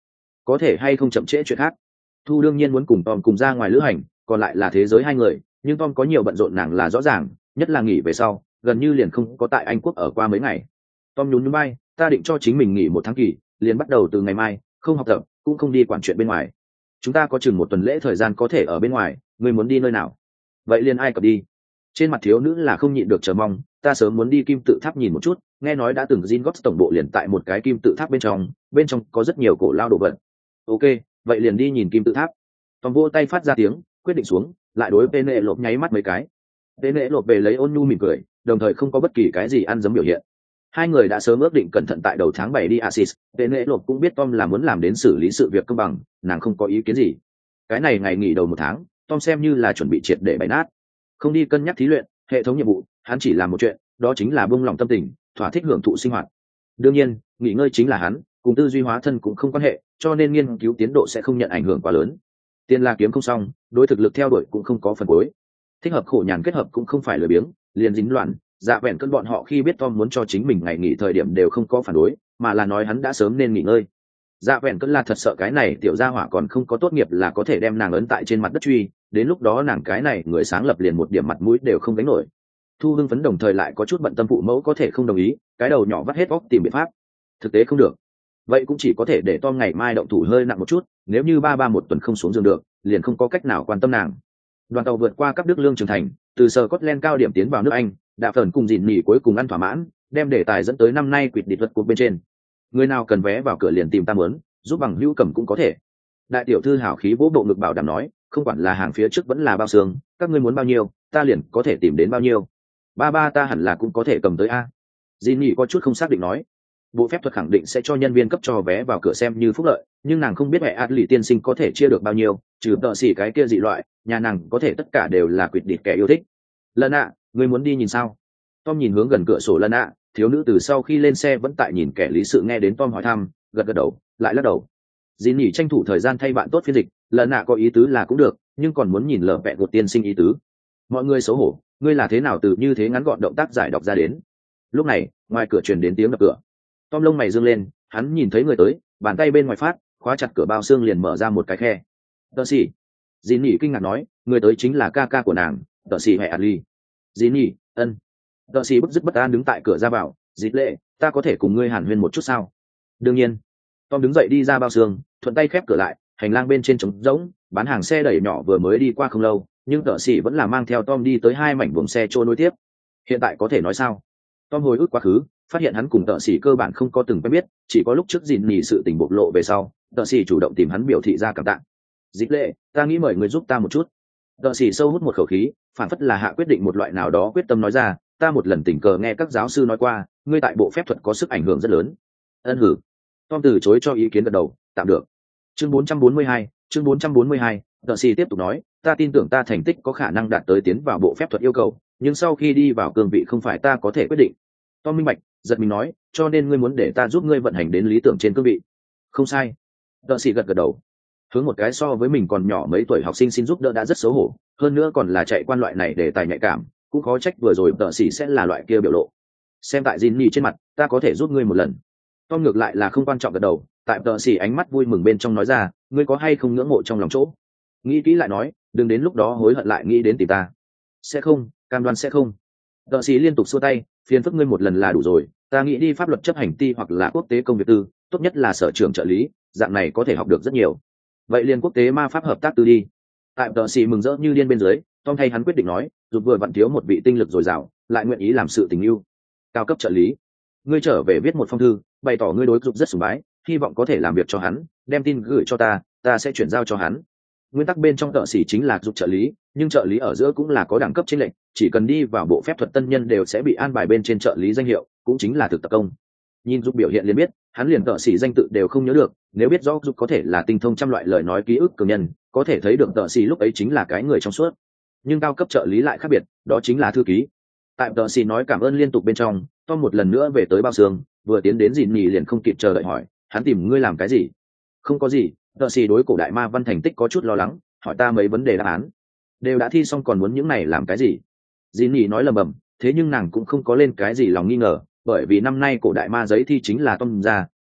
có thể hay không chậm trễ chuyện khác. Thu đương nhiên muốn cùng Tom cùng ra ngoài lữ hành, còn lại là thế giới hai người, nhưng Tom có nhiều bận rộn nàng là rõ ràng, nhất là nghỉ về sau gần như liền không có tại Anh Quốc ở qua mấy ngày. Tom nhún nhún vai, ta định cho chính mình nghỉ 1 tháng kỳ, liền bắt đầu từ ngày mai, không học tập cũng không đi quản chuyện bên ngoài. Chúng ta có chừng 1 tuần lễ thời gian có thể ở bên ngoài, ngươi muốn đi nơi nào? Vậy liền Ai Cập đi. Trên mặt thiếu nữ là không nhịn được chờ mong, ta sớm muốn đi kim tự tháp nhìn một chút, nghe nói đã từng Gringotts tổng bộ liền tại một cái kim tự tháp bên trong có rất nhiều cổ lao đồ vật. Ok, vậy liền đi nhìn kim tự tháp. Tom vỗ tay phát ra tiếng, quyết định xuống, lại đối Penelope nháy mắt mấy cái. Penelope về lấy ôn nhu mỉm cười, đồng thời không có bất kỳ cái gì ăn dấm biểu hiện. Hai người đã sớm ước định cẩn thận tại đầu tháng 7 đi Asis, Penelope cũng biết Tom là muốn làm đến xử lý sự việc công bằng, nàng không có ý kiến gì. Cái này ngày nghỉ đầu 1 tháng, Tom xem như là chuẩn bị triệt để bày nát. Không đi cân nhắc thí luyện, hệ thống nhiệm vụ, hắn chỉ làm một chuyện, đó chính là buông lỏng tâm tình, thỏa thích hưởng thụ sinh hoạt. Đương nhiên, nghỉ ngơi chính là hắn, cùng tư duy hóa thân cũng không quan hệ, cho nên nghiên cứu tiến độ sẽ không nhận ảnh hưởng quá lớn. Tiền là kiếm không xong, đối thực lực theo đuổi cũng không có phần cuối. Thích hợp khổ nhàn kết hợp cũng không phải lười biếng, liền dính loạn. Dạ vẹn cơn bọn họ khi biết Tom muốn cho chính mình ngày nghỉ thời điểm đều không có phản đối, mà là nói hắn đã sớm nên nghỉ ngơi. Dạ vẹn cơn là thật sợ cái này tiểu gia hỏa còn không có tốt nghiệp là có thể đem nàng ấn tại trên mặt đất truy, đến lúc đó nàng cái này người sáng lập liền một điểm mặt mũi đều không đánh nổi. Thu hưng phấn đồng thời lại có chút bận tâm phụ mẫu có thể không đồng ý, cái đầu nhỏ vắt hết óc tìm biện pháp. Thực tế không được, vậy cũng chỉ có thể để Tom ngày mai động thủ hơi nặng một chút, nếu như ba 1 tuần không xuống giường được, liền không có cách nào quan tâm nàng. Đoàn tàu vượt qua các nước lương trưởng thành, từ Scotland cao điểm tiến vào nước Anh, Đạ Phần cùng Dìn Nhỉ cuối cùng ăn thỏa mãn, đem đề tài dẫn tới năm nay quỵt địch vật cuộc bên trên. Người nào cần vé vào cửa liền tìm ta muốn, giúp bằng hữu cầm cũng có thể. Đại tiểu thư hào khí vỗ bộ ngực bảo đảm nói, không quản là hàng phía trước vẫn là bao xương, các ngươi muốn bao nhiêu, ta liền có thể tìm đến bao nhiêu. Ba ta hẳn là cũng có thể cầm tới a. Dìn Nhỉ có chút không xác định nói. Bộ phép thuật khẳng định sẽ cho nhân viên cấp cho vé vào cửa xem như phúc lợi, nhưng nàng không biết hệ Adley tiên sinh có thể chia được bao nhiêu, trừ tợ xỉ cái kia dị loại, nhà nàng có thể tất cả đều là quỵt địch kẻ yêu thích. Lần ạ, ngươi muốn đi nhìn sao? Tom nhìn hướng gần cửa sổ lần ạ, thiếu nữ từ sau khi lên xe vẫn tại nhìn kẻ lý sự nghe đến Tom hỏi thăm, gật gật đầu, lại lắc đầu. Dì nhỉ tranh thủ thời gian thay bạn tốt phiên dịch, lần ạ có ý tứ là cũng được, nhưng còn muốn nhìn lờ vẹn của tiên sinh ý tứ. Mọi người xấu hổ, ngươi là thế nào từ như thế ngắn gọn động tác giải đọc ra đến? Lúc này, ngoài cửa truyền đến tiếng đập cửa. Tom lông mày dương lên, hắn nhìn thấy người tới, bàn tay bên ngoài phát, khóa chặt cửa bao xương liền mở ra một cái khe. Tợ xỉ. Dì nhỉ kinh ngạc nói, người tới chính là ca ca của nàng, tợ xỉ hệ Adley. Dì nhỉ, ân. Tợ xỉ bức dứt bất an đứng tại cửa ra vào, dịp lệ, ta có thể cùng ngươi hàn huyên một chút sao? Đương nhiên. Tom đứng dậy đi ra bao xương, thuận tay khép cửa lại, hành lang bên trên trống rỗng, bán hàng xe đẩy nhỏ vừa mới đi qua không lâu, nhưng tợ xỉ vẫn là mang theo Tom đi tới 2 mảnh buồng xe trôi nối tiếp. Hiện tại có thể nói sao? Tom hồi ức quá khứ, phát hiện hắn cùng tợ xỉ cơ bản không có từng quen biết, chỉ có lúc trước dìn nhì sự tình bộc lộ về sau, tợ xỉ chủ động tìm hắn biểu thị ra cảm tạ. Dịch lệ, ta nghĩ mời người giúp ta một chút. Tợ xỉ sâu hút một khẩu khí, phản phất là hạ quyết định một loại nào đó quyết tâm nói ra, ta một lần tình cờ nghe các giáo sư nói qua, ngươi tại bộ phép thuật có sức ảnh hưởng rất lớn. Ân hử. Tom từ chối cho ý kiến gật đầu, tạm được. Chương 442, tợ xỉ tiếp tục nói, ta tin tưởng ta thành tích có khả năng đạt tới tiến vào bộ phép thuật yêu cầu, nhưng sau khi đi vào cương vị không phải ta có thể quyết định. Tom minh bạch, giật mình nói, cho nên ngươi muốn để ta giúp ngươi vận hành đến lý tưởng trên cương vị. Không sai. Tợ xỉ gật gật đầu. Hướng một cái so với mình còn nhỏ mấy tuổi học sinh xin giúp đỡ đã rất xấu hổ, hơn nữa còn là chạy quan loại này để tài nhạy cảm, cũng khó trách vừa rồi tợ xỉ sẽ là loại kia biểu lộ. Xem tại Jinny trên mặt, ta có thể giúp ngươi một lần. Tom ngược lại là không quan trọng gật đầu, tại tợ xỉ ánh mắt vui mừng bên trong nói ra, ngươi có hay không ngưỡng mộ trong lòng chỗ? Nghĩ kỹ lại nói, đừng đến lúc đó hối hận lại nghĩ đến tìm ta. Sẽ không, cam đoan sẽ không. Tợ xỉ liên tục xua tay, phiền phức ngươi một lần là đủ rồi, ta nghĩ đi pháp luật chấp hành ti hoặc là quốc tế công việc tư, tốt nhất là sở trưởng trợ lý, dạng này có thể học được rất nhiều. Vậy liền quốc tế ma pháp hợp tác tư đi. Tại tợ xỉ mừng rỡ như điên bên dưới, Tom thay hắn quyết định nói, dù vừa vặn thiếu một vị tinh lực dồi dào, lại nguyện ý làm sự tình yêu. Cao cấp trợ lý, ngươi trở về viết một phong thư, bày tỏ ngươi đối dục rất sùng bái, hy vọng có thể làm việc cho hắn, đem tin gửi cho ta, ta sẽ chuyển giao cho hắn. Nguyên tắc bên trong tợ xỉ chính là dục trợ lý, nhưng trợ lý ở giữa cũng là có đẳng cấp chênh lệch, chỉ cần đi vào bộ phép thuật tân nhân đều sẽ bị an bài bên trên trợ lý danh hiệu, cũng chính là thực tập công. Nhìn dục biểu hiện liền biết, hắn liền tợ xỉ danh tự đều không nhớ được, nếu biết rõ dục có thể là tinh thông trăm loại lời nói ký ức cường nhân, có thể thấy được tợ xỉ lúc ấy chính là cái người trong suốt. Nhưng cao cấp trợ lý lại khác biệt, đó chính là thư ký. Tại tợ xỉ nói cảm ơn liên tục bên trong, Tom một lần nữa về tới bao xương, vừa tiến đến dìn nhì liền không kịp chờ đợi hỏi, hắn tìm ngươi làm cái gì? Không có gì, tợ xỉ đối cổ đại ma văn thành tích có chút lo lắng, hỏi ta mấy vấn đề đáp án. Đều đã thi xong còn muốn những này làm cái gì? Dìn nhì nói lầm bầm, thế nhưng nàng cũng không có lên cái gì lòng nghi ngờ, bởi vì năm nay cổ đại ma giấy thi chính là Tom ra,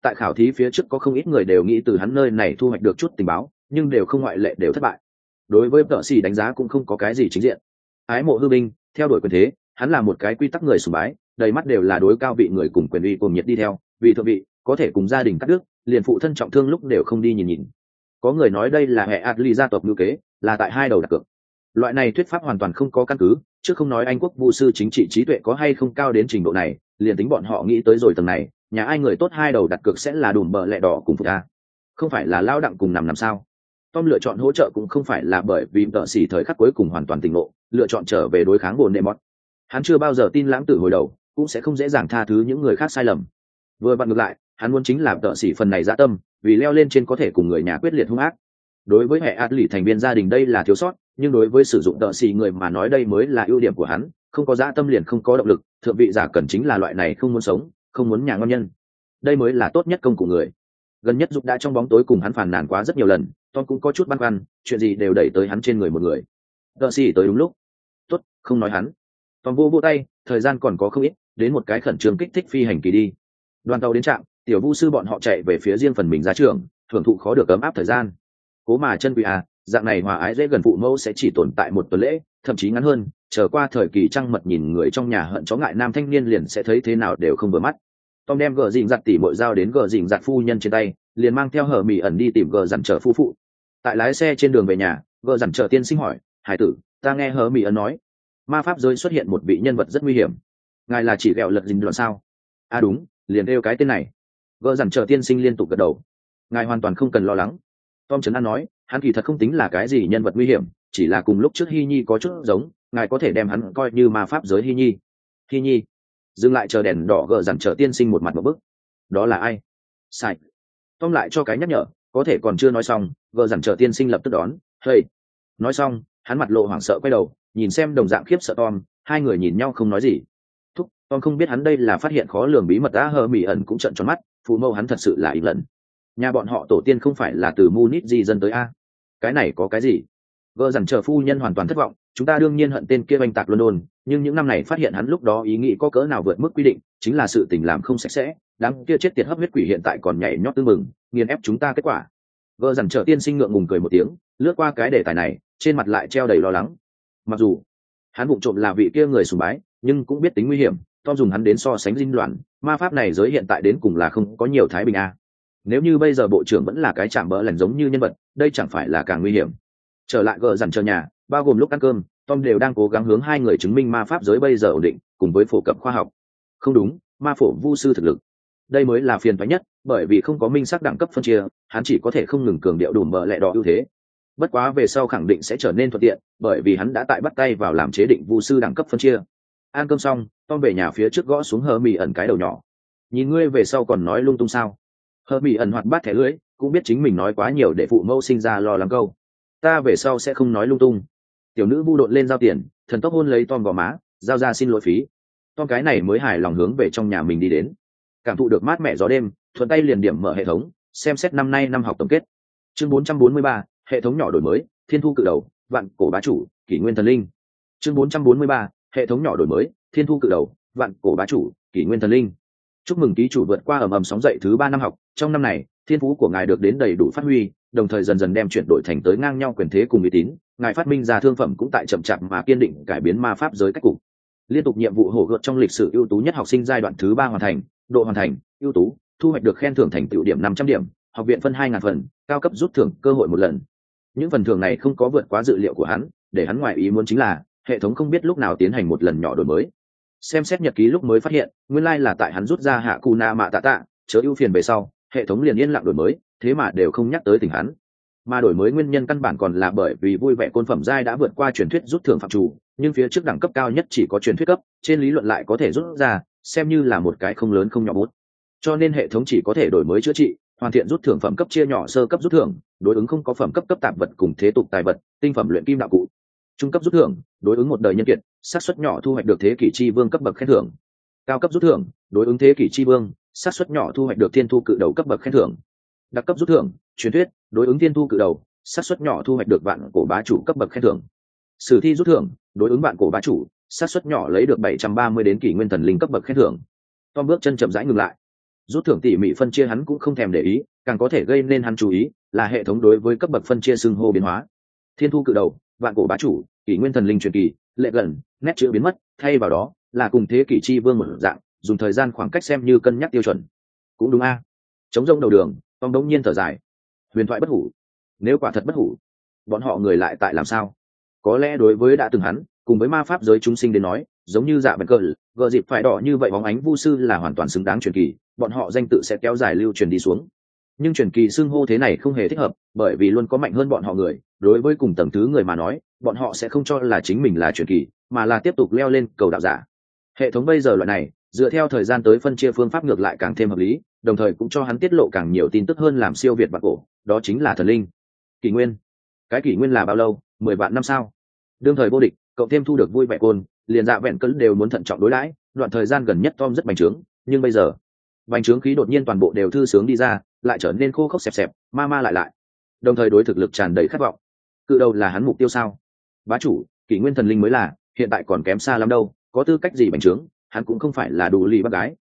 Tại khảo thí phía trước có không ít người đều nghĩ từ hắn nơi này thu hoạch được chút tình báo, nhưng đều không ngoại lệ đều thất bại. Đối với tợ xỉ đánh giá cũng không có cái gì chính diện. Ái mộ hư binh, theo đuổi quyền thế, hắn là một cái quy tắc người sùng bái, đầy mắt đều là đối cao vị người cùng quyền uy cùng nhiệt đi theo, vì thượng vị có thể cùng gia đình cắt đứt, liền phụ thân trọng thương lúc đều không đi nhìn nhìn. Có người nói đây là hệ Adli gia tộc ngữ kế, là tại hai đầu đặt cược. Loại này thuyết pháp hoàn toàn không có căn cứ, chứ không nói Anh quốc vu sư chính trị trí tuệ có hay không cao đến trình độ này, liền tính bọn họ nghĩ tới rồi tầng này, nhà ai người tốt hai đầu đặt cược sẽ là đùm bờ lẹ đỏ cùng phụ a. Không phải là lao đặng cùng nằm sao? Tom lựa chọn hỗ trợ cũng không phải là bởi vì tợ xỉ thời khắc cuối cùng hoàn toàn tỉnh ngộ, lựa chọn trở về đối kháng bồn nệ mót. Hắn chưa bao giờ tin lãng tử hồi đầu, cũng sẽ không dễ dàng tha thứ những người khác sai lầm. Vừa vặn ngược lại, hắn muốn chính là tợ xỉ phần này dã tâm, vì leo lên trên có thể cùng người nhà quyết liệt hung ác. Đối với hệ Adli thành viên gia đình đây là thiếu sót, nhưng đối với sử dụng tợ xỉ người mà nói đây mới là ưu điểm của hắn, không có dã tâm liền không có động lực, thượng vị giả cần chính là loại này không muốn sống, không muốn nhà ngon nhân. Đây mới là tốt nhất công cụ người. Gần nhất Dục đã trong bóng tối cùng hắn phàn nàn quá rất nhiều lần, Tom cũng có chút băn khoăn, chuyện gì đều đẩy tới hắn trên người một người. Tợ xỉ tới đúng lúc. Tốt, không nói hắn. Tom vô tay, thời gian còn có không ít, đến một cái khẩn trương kích thích phi hành kỳ đi. Đoàn tàu đến trạm, tiểu vu sư bọn họ chạy về phía riêng phần mình ra trường, thưởng thụ khó được ấm áp thời gian. Cố mà chân quý à, dạng này hòa ái dễ gần phụ mẫu sẽ chỉ tồn tại một tuần lễ, thậm chí ngắn hơn, chờ qua thời kỳ trăng mật nhìn người trong nhà hận chó ngại nam thanh niên liền sẽ thấy thế nào đều không vừa mắt. Tom đem gờ dình giặt tỉ mội dao đến gờ dình giặt phu nhân trên tay, liền mang theo hờ mỉ ẩn đi tìm gờ dằn trở phu phụ. Tại lái xe trên đường về nhà, gờ dằn trở tiên sinh hỏi, hải tử, ta nghe hờ mỉ ẩn nói ma pháp giới xuất hiện một vị nhân vật rất nguy hiểm, ngài là chỉ ghẹo lật dình đoạn sao? À đúng, liền kêu cái tên này. Gờ dằn trở tiên sinh liên tục gật đầu. Ngài hoàn toàn không cần lo lắng. Tom trấn an nói, hắn kỳ thật không tính là cái gì nhân vật nguy hiểm, chỉ là cùng lúc trước Hy Nhi có chút giống, ngài có thể đem hắn coi như ma pháp giới Hy Nhi. Hy Nhi. Dừng lại chờ đèn đỏ, gờ dằn trở tiên sinh một mặt một bức. Đó là ai? Sai. Tom lại cho cái nhắc nhở, có thể còn chưa nói xong, gờ dằn trở tiên sinh lập tức đón, hey. Nói xong, hắn mặt lộ hoảng sợ quay đầu, nhìn xem đồng dạng khiếp sợ Tom, hai người nhìn nhau không nói gì. Thúc, Tom không biết hắn đây là phát hiện khó lường bí mật đã, hờ mỉ ẩn cũng trợn tròn mắt, phụ mẫu hắn thật sự là ý lần. Nhà bọn họ tổ tiên không phải là từ Munich di dân tới a? Cái này có cái gì? Gờ dằn trở phu nhân hoàn toàn thất vọng, chúng ta đương nhiên hận tên kia oanh tạc London, nhưng những năm này phát hiện hắn lúc đó ý nghĩ có cỡ nào vượt mức quy định, chính là sự tình làm không sạch sẽ, đám kia chết tiệt hấp huyết quỷ hiện tại còn nhảy nhót tương mừng, nghiền ép chúng ta kết quả. Gờ dằn trở tiên sinh ngượng ngùng cười một tiếng, lướt qua cái đề tài này, trên mặt lại treo đầy lo lắng. Mặc dù hắn vụng trộm là vị kia người sùng bái, nhưng cũng biết tính nguy hiểm, Tom dùng hắn đến so sánh dinh loạn, ma pháp này giới hiện tại đến cùng là không có nhiều thái bình a. Nếu như bây giờ bộ trưởng vẫn là cái chạm bỡ lành giống như nhân vật, đây chẳng phải là càng nguy hiểm. Trở lại gờ dằn chờ nhà, bao gồm lúc ăn cơm, Tom đều đang cố gắng hướng hai người chứng minh ma pháp giới bây giờ ổn định, cùng với phổ cập khoa học. Không đúng, ma phổ vu sư thực lực. Đây mới là phiền toái nhất, bởi vì không có minh xác đẳng cấp phân chia, hắn chỉ có thể không ngừng cường điệu đùm bờ lẹ đỏ ưu thế. Bất quá về sau khẳng định sẽ trở nên thuận tiện, bởi vì hắn đã tại bắt tay vào làm chế định vu sư đẳng cấp phân chia. Ăn cơm xong, Tom về nhà phía trước gõ xuống hờ mỉ ẩn cái đầu nhỏ. Nhìn ngươi về sau còn nói lung tung sao? Hờ mỉ ẩn hoạt bát thẻ lưỡi, cũng biết chính mình nói quá nhiều để phụ mẫu sinh ra lo lắng câu. Ta về sau sẽ không nói lung tung. Tiểu nữ vu độn lên giao tiền, thần tốc hôn lấy Tom vào má, giao ra xin lỗi phí. Tom cái này mới hài lòng hướng về trong nhà mình đi đến. Cảm thụ được mát mẻ gió đêm, thuận tay liền điểm mở hệ thống, xem xét năm nay năm học tổng kết. Chương 443, hệ thống nhỏ đổi mới, thiên thu cự đầu, vạn cổ bá chủ, kỷ nguyên thần linh. Chương 443, hệ thống nhỏ đổi mới, thiên thu cự đầu, vạn cổ bá chủ, kỷ nguyên thần linh. Chúc mừng ký chủ vượt qua ầm ầm sóng dậy thứ 3 năm học, trong năm này, thiên phú của ngài được đến đầy đủ phát huy, đồng thời dần dần đem chuyển đổi thành tới ngang nhau quyền thế cùng uy tín, ngài phát minh ra thương phẩm cũng tại chậm chạp mà kiên định cải biến ma pháp giới cách cục. Liên tục nhiệm vụ hổ gợt trong lịch sử ưu tú nhất học sinh giai đoạn thứ 3 hoàn thành, độ hoàn thành, ưu tú, thu hoạch được khen thưởng thành tựu điểm 500 điểm, học viện phân 2000 phần, cao cấp rút thưởng cơ hội một lần. Những phần thưởng này không có vượt quá dự liệu của hắn, để hắn ngoài ý muốn chính là hệ thống không biết lúc nào tiến hành một lần nhỏ đổi mới. Xem xét nhật ký lúc mới phát hiện, nguyên lai là tại hắn rút ra hạ Kuna mạ tạ, chớ ưu phiền về sau, hệ thống liền yên lặng đổi mới, thế mà đều không nhắc tới tình hắn. Mà đổi mới nguyên nhân căn bản còn là bởi vì vui vẻ côn phẩm giai đã vượt qua truyền thuyết rút thưởng phạm chủ, nhưng phía trước đẳng cấp cao nhất chỉ có truyền thuyết cấp, trên lý luận lại có thể rút ra, xem như là một cái không lớn không nhỏ bút. Cho nên hệ thống chỉ có thể đổi mới chữa trị, hoàn thiện rút thưởng phẩm cấp chia nhỏ sơ cấp rút thưởng, đối ứng không có phẩm cấp cấp tạp vật cùng thế tục tài vật, tinh phẩm luyện kim đạo cụ. Trung cấp rút thưởng, đối ứng một đời nhân kiệt, xác suất nhỏ thu hoạch được thế kỷ chi vương cấp bậc khen thưởng. Cao cấp rút thưởng, đối ứng thế kỷ chi vương, xác suất nhỏ thu hoạch được thiên thu cự đầu cấp bậc khen thưởng. Đặc cấp rút thưởng, truyền thuyết, đối ứng thiên thu cự đầu, xác suất nhỏ thu hoạch được vạn cổ bá chủ cấp bậc khen thưởng. Sử thi rút thưởng, đối ứng vạn cổ bá chủ, xác suất nhỏ lấy được 730 đến kỷ nguyên thần linh cấp bậc khen thưởng. Tom bước chân chậm rãi ngừng lại. Rút thưởng tỉ mỉ phân chia hắn cũng không thèm để ý, càng có thể gây nên hắn chú ý là hệ thống đối với cấp bậc phân chia xưng hô biến hóa. Thiên thu cự đầu, vạn cổ bá chủ, kỷ nguyên thần linh truyền kỳ, lệ gần, nét chữ biến mất, thay vào đó là cùng thế kỷ chi vương một dạng, dùng thời gian khoảng cách xem như cân nhắc tiêu chuẩn. Cũng đúng a. Chống rông đầu đường, Tom đống nhiên thở dài. Huyền thoại bất hủ. Nếu quả thật bất hủ, bọn họ người lại tại làm sao? Có lẽ đối với đã từng hắn, cùng với ma pháp giới chúng sinh đến nói, giống như dạ bần cờ, gờ dịp phải đỏ như vậy bóng ánh vu sư là hoàn toàn xứng đáng truyền kỳ, bọn họ danh tự sẽ kéo dài lưu truyền đi xuống. Nhưng truyền kỳ xưng hô thế này không hề thích hợp, bởi vì luôn có mạnh hơn bọn họ người, đối với cùng tầng thứ người mà nói, bọn họ sẽ không cho là chính mình là truyền kỳ, mà là tiếp tục leo lên cầu đạo giả. Hệ thống bây giờ loại này, dựa theo thời gian tới phân chia phương pháp ngược lại càng thêm hợp lý, đồng thời cũng cho hắn tiết lộ càng nhiều tin tức hơn làm siêu việt vạn cổ, đó chính là thần linh. Kỷ nguyên. Cái kỷ nguyên là bao lâu? 10 vạn năm sao? Đương thời vô địch, cậu thêm thu được vui vẻ côn, liền dạ vẹn cấn đều muốn thận trọng đối đãi, đoạn thời gian gần nhất Tom rất bành trướng, nhưng bây giờ, bành trướng khí đột nhiên toàn bộ đều thư sướng đi ra, lại trở nên khô khốc xẹp xẹp, ma lại. Đồng thời đối thực lực tràn đầy khát vọng. Cự đầu là hắn mục tiêu sao? Bá chủ, kỷ nguyên thần linh mới là, hiện tại còn kém xa lắm đâu, có tư cách gì bành trướng, hắn cũng không phải là đủ lì bác gái.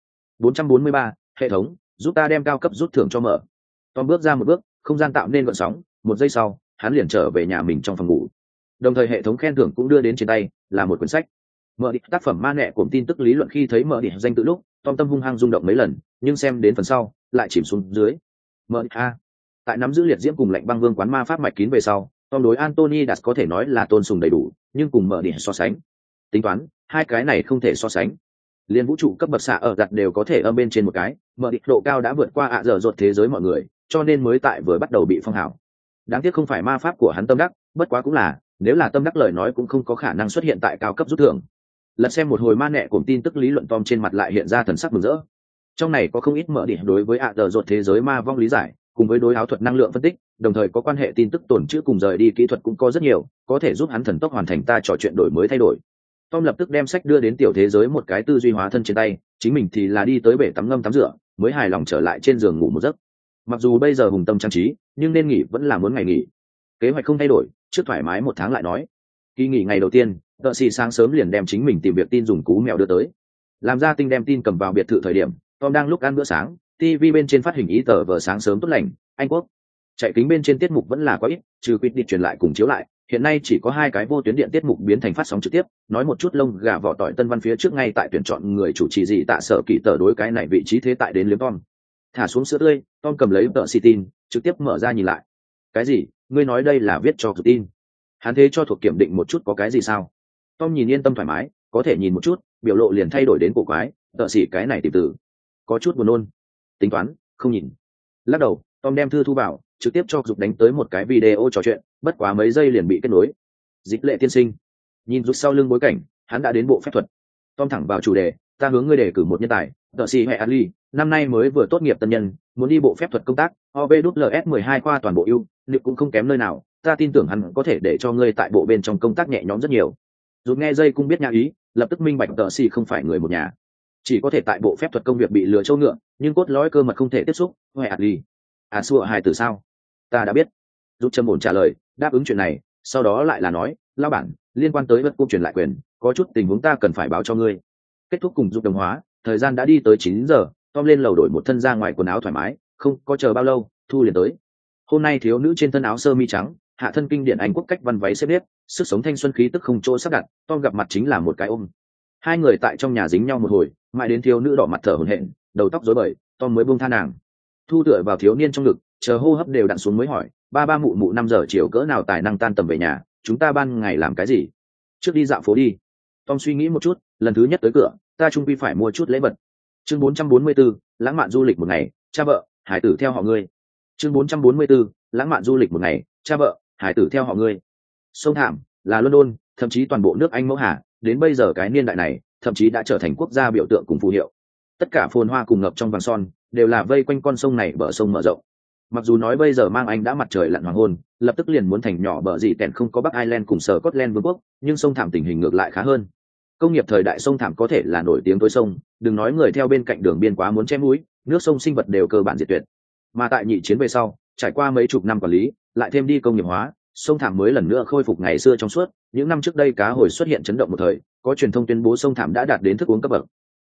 443, hệ thống, giúp ta đem cao cấp rút thưởng cho mở. Tom bước ra một bước, không gian tạo nên gợn sóng, một giây sau, hắn liền trở về nhà mình trong phòng ngủ. Đồng thời hệ thống khen thưởng cũng đưa đến trên tay, là một quyển sách. Mở địch tác phẩm ma nẹ của tin tức lý luận khi thấy mở địch danh tự lúc, Tom tâm hung hăng rung động mấy lần, nhưng xem đến phần sau, lại chìm xuống dưới. Mở địch a. Tại nắm giữ liệt diễm cùng lạnh băng vương quán ma pháp mạch kín về sau, Tom đối Anthony Đạt có thể nói là tôn sùng đầy đủ, nhưng cùng mở địch so sánh, tính toán, hai cái này không thể so sánh. Liên vũ trụ cấp bậc xạ ở giặt đều có thể âm bên trên một cái, mở địch độ cao đã vượt qua ạ dở dột thế giới mọi người, cho nên mới tại vừa bắt đầu bị phong hào. Đáng tiếc không phải ma pháp của hắn tâm đắc, bất quá cũng là, nếu là tâm đắc lời nói cũng không có khả năng xuất hiện tại cao cấp rút thưởng. Lật xem một hồi ma nẹ cùng tin tức lý luận, Tom trên mặt lại hiện ra thần sắc mừng rỡ. Trong này có không ít mở điểm đối với ạ dở dột thế giới ma vong lý giải, cùng với đối áo thuật năng lượng phân tích, đồng thời có quan hệ tin tức tổn chữ cùng rời đi kỹ thuật cũng có rất nhiều, có thể giúp hắn thần tốc hoàn thành ta trò chuyện đổi mới thay đổi. Tom lập tức đem sách đưa đến tiểu thế giới một cái tư duy hóa thân trên tay, chính mình thì là đi tới bể tắm ngâm tắm rửa, mới hài lòng trở lại trên giường ngủ một giấc. Mặc dù bây giờ hùng tâm trang trí, nhưng nên nghỉ vẫn là muốn ngày nghỉ. Kế hoạch không thay đổi, trước thoải mái 1 tháng lại nói. Kỳ nghỉ ngày đầu tiên, Đợ Sĩ sáng sớm liền đem chính mình tìm việc tin dùng cú mèo đưa tới. Làm ra tinh đem tin cầm vào biệt thự thời điểm, Tom đang lúc ăn bữa sáng, TV bên trên phát hình ý tờ vở sáng sớm tốt lành, Anh Quốc. Chạy kính bên trên tiết mục vẫn là quá ít, trừ quyết định truyền lại cùng chiếu lại, hiện nay chỉ có 2 cái vô tuyến điện tiết mục biến thành phát sóng trực tiếp, nói một chút lông gà vỏ tỏi tân văn phía trước ngay tại tuyển chọn người chủ trì gì tạ sở kỳ tờ đối cái này vị trí thế tại đến liếm Tom. Thả xuống sữa tươi, Tom cầm lấy tờ xì tin, trực tiếp mở ra nhìn lại. Cái gì? Ngươi nói đây là viết cho thuộc tin? Hắn thế cho thuộc kiểm định một chút có cái gì sao? Tom nhìn yên tâm thoải mái, có thể nhìn một chút, biểu lộ liền thay đổi đến cổ quái, tờ xì cái này tìm từ, có chút buồn nôn. Tính toán, không nhìn. Lắc đầu, Tom đem thư thu vào, trực tiếp cho Dục đánh tới một cái video trò chuyện, bất quá mấy giây liền bị kết nối. Dịch lệ tiên sinh. Nhìn rút sau lưng bối cảnh, hắn đã đến bộ phép thuật. Tom thẳng vào chủ đề, ta hướng ngươi đề cử một nhân tài, tờ xì hệ Ali, năm nay mới vừa tốt nghiệp tân nhân, muốn đi bộ phép thuật công tác, OBWS 12 khoa toàn bộ ưu, nhưng cũng không kém nơi nào, ta tin tưởng hắn có thể để cho ngươi tại bộ bên trong công tác nhẹ nhõm rất nhiều. Rút nghe dây cung biết nhà ý, lập tức minh bạch tờ xì không phải người một nhà, chỉ có thể tại bộ phép thuật công việc bị lừa châu ngựa, nhưng cốt lõi cơ mật không thể tiếp xúc. Hệ Ali, à xua hài từ sao? Ta đã biết. Rút trầm ổn trả lời, đáp ứng chuyện này, sau đó lại là nói, lao bản, liên quan tới vật cung truyền lại quyền, có chút tình huống ta cần phải báo cho ngươi. Kết thúc cùng Dục đồng hóa, thời gian đã đi tới 9 giờ, Tom lên lầu đổi một thân ra ngoài quần áo thoải mái, không có chờ bao lâu, Thu liền tới. Hôm nay thiếu nữ trên thân áo sơ mi trắng, hạ thân kinh điển Anh Quốc cách văn váy xếp nếp, sức sống thanh xuân khí tức không chỗ sắp đặt, Tom gặp mặt chính là một cái ôm. Hai người tại trong nhà dính nhau một hồi, mãi đến thiếu nữ đỏ mặt thở hổn hển, đầu tóc rối bời, Tom mới buông tha nàng. Thu tựa vào thiếu niên trong ngực, chờ hô hấp đều đặn xuống mới hỏi, ba mụ mụ 5 giờ chiều cỡ nào tài năng tan tầm về nhà, chúng ta ban ngày làm cái gì? Trước đi dạo phố đi. Tom suy nghĩ một chút, lần thứ nhất tới cửa, ta chung quy phải mua chút lễ vật. Chương 444, lãng mạn du lịch một ngày, cha vợ, hải tử theo họ ngươi. Chương 444, lãng mạn du lịch một ngày, cha vợ, hải tử theo họ ngươi. Sông Thảm là London, thậm chí toàn bộ nước Anh mẫu hà, đến bây giờ cái niên đại này, thậm chí đã trở thành quốc gia biểu tượng cùng phù hiệu. Tất cả phồn hoa cùng ngập trong vàng son, đều là vây quanh con sông này bờ sông mở rộng. Mặc dù nói bây giờ mang Anh đã mặt trời lặn hoàng hôn, lập tức liền muốn thành nhỏ bờ gì kèn không có Bắc Ireland cùng Scotland vương quốc, nhưng sông Thảm tình hình ngược lại khá hơn. Công nghiệp thời đại sông Thảm có thể là nổi tiếng tối sông, đừng nói người theo bên cạnh đường biên quá muốn chém mũi, nước sông sinh vật đều cơ bản diệt tuyệt. Mà tại nhị chiến về sau, trải qua mấy chục năm quản lý, lại thêm đi công nghiệp hóa, sông Thảm mới lần nữa khôi phục ngày xưa trong suốt. Những năm trước đây cá hồi xuất hiện chấn động một thời, có truyền thông tuyên bố sông Thảm đã đạt đến thức uống cấp bậc.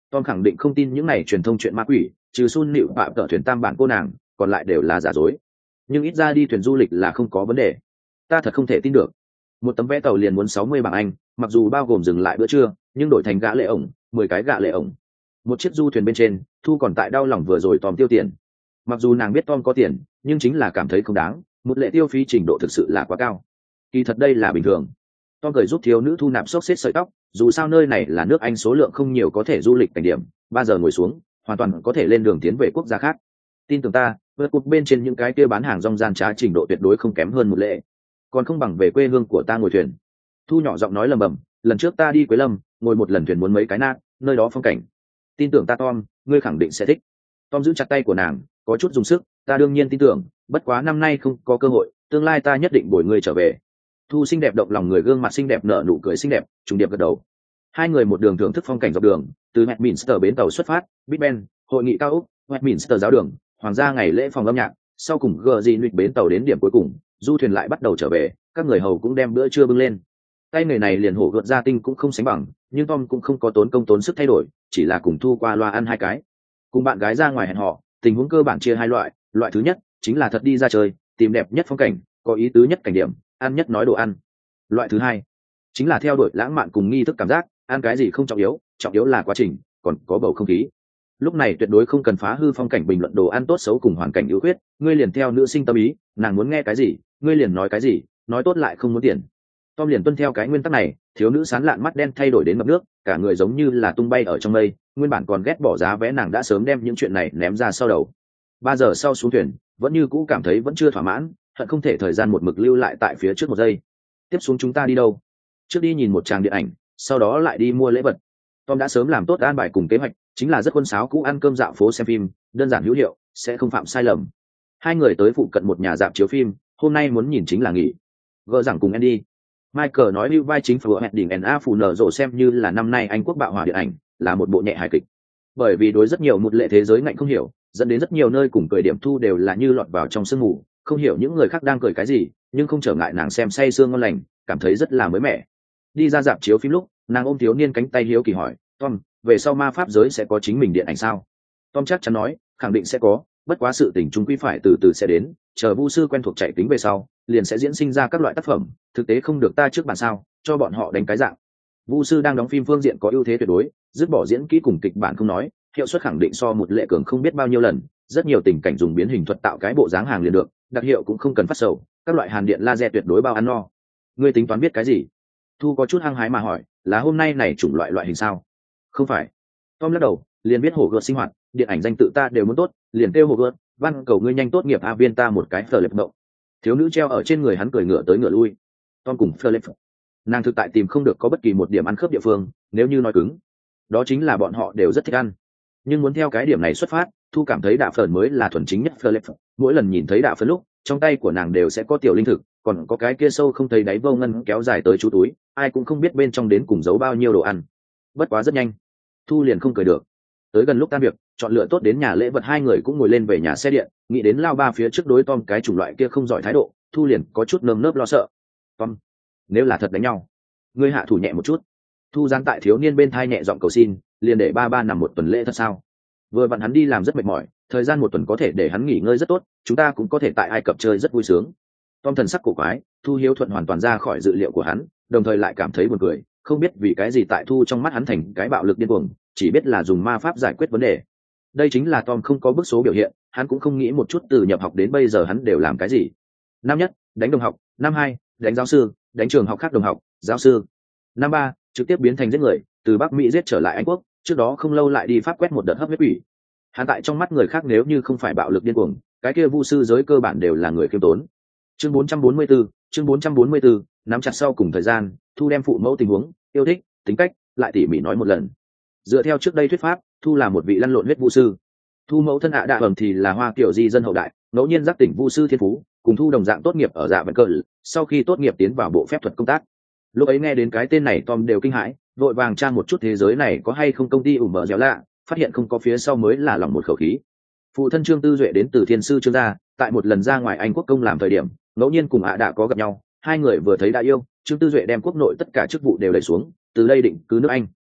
Tom khẳng định không tin những này truyền thông chuyện ma quỷ, trừ Sun Nịu Phạm tợ thuyền tam bản cô nàng, còn lại đều là giả dối. Nhưng ít ra đi thuyền du lịch là không có vấn đề. Ta thật không thể tin được. Một tấm vé tàu liền muốn 60 bảng Anh, mặc dù bao gồm dừng lại bữa trưa, nhưng đổi thành gạ lệ ổng, 10 cái gạ lệ ổng. Một chiếc du thuyền bên trên, Thu còn tại đau lòng vừa rồi Tom tiêu tiền. Mặc dù nàng biết Tom có tiền, nhưng chính là cảm thấy không đáng, một lệ tiêu phí trình độ thực sự là quá cao. Kỳ thật đây là bình thường. Tom cười giúp thiếu nữ thu nạp xốc xếp sợi tóc, dù sao nơi này là nước Anh số lượng không nhiều có thể du lịch cảnh điểm, 3 giờ ngồi xuống, hoàn toàn có thể lên đường tiến về quốc gia khác. Tin tưởng ta, vượt cục bên trên những cái kia bán hàng rong gian trá trình độ tuyệt đối không kém hơn một lệ, còn không bằng về quê hương của ta ngồi thuyền. Thu nhỏ giọng nói lầm bầm, lần trước ta đi Quế Lâm, ngồi một lần thuyền muốn mấy cái nát, nơi đó phong cảnh. Tin tưởng ta Tom, ngươi khẳng định sẽ thích. Tom giữ chặt tay của nàng, có chút dùng sức, ta đương nhiên tin tưởng, bất quá năm nay không có cơ hội, tương lai ta nhất định bồi ngươi trở về. Thu xinh đẹp động lòng người, gương mặt xinh đẹp nở nụ cười xinh đẹp, trùng điệp gật đầu. Hai người một đường thưởng thức phong cảnh dọc đường, từ Westminster bến tàu xuất phát, Big Ben, hội nghị cao ốc, Westminster giáo đường, hoàng gia ngày lễ phòng âm nhạc, sau cùng Greenwich bến tàu đến điểm cuối cùng, du thuyền lại bắt đầu trở về, các người hầu cũng đem bữa trưa bưng lên. Tay người này liền hổ gợt gia tinh cũng không sánh bằng, nhưng Tom cũng không có tốn công tốn sức thay đổi, chỉ là cùng Thu qua loa ăn hai cái. Cùng bạn gái ra ngoài hẹn hò, tình huống cơ bản chia hai loại, loại thứ nhất chính là thật đi ra chơi, tìm đẹp nhất phong cảnh, có ý tứ nhất cảnh điểm, ăn nhất nói đồ ăn. Loại thứ hai chính là theo đuổi lãng mạn cùng nghi thức cảm giác, ăn cái gì không trọng yếu là quá trình, còn có bầu không khí. Lúc này tuyệt đối không cần phá hư phong cảnh bình luận đồ ăn tốt xấu cùng hoàn cảnh ưu khuyết, ngươi liền theo nữ sinh tâm ý, nàng muốn nghe cái gì, ngươi liền nói cái gì, nói tốt lại không muốn tiền. Tom liền tuân theo cái nguyên tắc này, thiếu nữ sán lạn mắt đen thay đổi đến ngập nước, cả người giống như là tung bay ở trong mây, nguyên bản còn ghét bỏ giá vé nàng đã sớm đem những chuyện này ném ra sau đầu. 3 giờ sau xuống thuyền, vẫn như cũ cảm thấy vẫn chưa thỏa mãn, hận không thể thời gian một mực lưu lại tại phía trước một giây. Tiếp xuống chúng ta đi đâu? Trước đi nhìn một tràng điện ảnh, sau đó lại đi mua lễ vật. Tom đã sớm làm tốt an bài cùng kế hoạch, chính là rất quân sáo cũ ăn cơm dạo phố xem phim, đơn giản hữu hiệu, sẽ không phạm sai lầm. Hai người tới phụ cận một nhà rạp chiếu phim, hôm nay muốn nhìn chính là nghỉ. Gỡ rằng cùng Andy. Michael nói lưu vai chính phù hẹn đỉnh N.A. phù nở rộ xem như là năm nay Anh quốc bạo hỏa điện ảnh, là một bộ nhẹ hài kịch. Bởi vì đối rất nhiều một lệ thế giới ngạnh không hiểu, dẫn đến rất nhiều nơi cùng cười điểm thu đều là như lọt vào trong sương mù, không hiểu những người khác đang cười cái gì, nhưng không trở ngại nàng xem say sương ngon lành, cảm thấy rất là mới mẻ. Đi ra rạp chiếu phim lúc, nàng ôm thiếu niên cánh tay hiếu kỳ hỏi, Tom, về sau ma pháp giới sẽ có chính mình điện ảnh sao? Tom chắc chắn nói, khẳng định sẽ có, bất quá sự tình chúng quy phải từ từ sẽ đến, chờ vu sư quen thuộc chạy tính về sau, liền sẽ diễn sinh ra các loại tác phẩm, thực tế không được ta trước bản sao, cho bọn họ đánh cái dạng. Vu sư đang đóng phim phương diện có ưu thế tuyệt đối, dứt bỏ diễn kỹ cùng kịch bản không nói, hiệu suất khẳng định so một lệ cường không biết bao nhiêu lần, rất nhiều tình cảnh dùng biến hình thuật tạo cái bộ dáng hàng liền được, đặc hiệu cũng không cần phát sầu, các loại hàn điện laser tuyệt đối bao ăn no. Ngươi tính toán biết cái gì? Thu có chút hăng hái mà hỏi, là hôm nay này chủng loại hình sao? Không phải. Tom lắc đầu, liền biết hổ gợt sinh hoạt, điện ảnh danh tự ta đều muốn tốt, liền kêu hổ gợt, văn cầu ngươi nhanh tốt nghiệp a viên ta một cái phờ lệp động. Thiếu nữ treo ở trên người hắn cười ngựa tới ngựa lui. Tom cùng phờ lệp. Nàng thực tại tìm không được có bất kỳ một điểm ăn khớp địa phương, nếu như nói cứng, đó chính là bọn họ đều rất thích ăn. Nhưng muốn theo cái điểm này xuất phát, Thu cảm thấy đạ phởn mới là thuần chính nhất phờ lệp. Mỗi lần nhìn thấy đạ phởn lúc, trong tay của nàng đều sẽ có tiểu linh thực, còn có cái kia sâu không thấy đáy vô ngân kéo dài tới chú túi, ai cũng không biết bên trong đến cùng giấu bao nhiêu đồ ăn. Bất quá rất nhanh, Thu liền không cười được. Tới gần lúc tan việc, chọn lựa tốt đến nhà lễ vật, hai người cũng ngồi lên về nhà xe điện, nghĩ đến lao ba phía trước đối Tom cái chủng loại kia không giỏi thái độ, Thu liền có chút nơm nớp lo sợ. Tom, nếu là thật đánh nhau, ngươi hạ thủ nhẹ một chút. Thu giáng tại thiếu niên bên thai nhẹ giọng cầu xin, liền để ba nằm một tuần lễ thật sao? Vừa vặn hắn đi làm rất mệt mỏi, thời gian một tuần có thể để hắn nghỉ ngơi rất tốt, chúng ta cũng có thể tại Ai Cập chơi rất vui sướng. Tom thần sắc cổ quái, Thu hiếu thuận hoàn toàn ra khỏi dự liệu của hắn, đồng thời lại cảm thấy buồn cười, không biết vì cái gì tại Thu trong mắt hắn thành cái bạo lực điên cuồng, chỉ biết là dùng ma pháp giải quyết vấn đề. Đây chính là Tom không có bức số biểu hiện, hắn cũng không nghĩ một chút từ nhập học đến bây giờ hắn đều làm cái gì. Năm nhất, đánh đồng học, năm hai, đánh giáo sư, đánh trường học khác đồng học, giáo sư. Năm ba, trực tiếp biến thành giết người, từ Bắc Mỹ giết trở lại Anh quốc, trước đó không lâu lại đi Pháp quét một đợt hấp huyết quỷ. Hắn tại trong mắt người khác nếu như không phải bạo lực điên cuồng, cái kia vu sư giới cơ bản đều là người khiêm tốn. Chương 444, chương 444, nắm chặt sau cùng thời gian, Thu đem phụ mẫu tình huống, yêu thích, tính cách, lại tỉ mỉ nói một lần. Dựa theo trước đây thuyết pháp, Thu là một vị lăn lộn huyết vu sư. Thu mẫu thân đạ ẩm thì là Hoa Kiều di dân hậu đại, ngẫu nhiên giác tỉnh vu sư thiên phú, cùng Thu đồng dạng tốt nghiệp ở dạ vận cờ, sau khi tốt nghiệp tiến vào bộ phép thuật công tác. Lúc ấy nghe đến cái tên này Tom đều kinh hãi, vội vàng tra một chút thế giới này có hay không công ty ủ mở dẻo lạ, phát hiện không có, phía sau mới là lòng một khẩu khí. Phụ thân Trương Tư Duệ đến từ Thiên sư Trương gia, tại một lần ra ngoài Anh quốc công làm thời điểm, ngẫu nhiên cùng đã có gặp nhau, hai người vừa thấy đã yêu, Trương Tư Duệ đem quốc nội tất cả chức vụ đều đẩy xuống, từ đây định cứ nước Anh.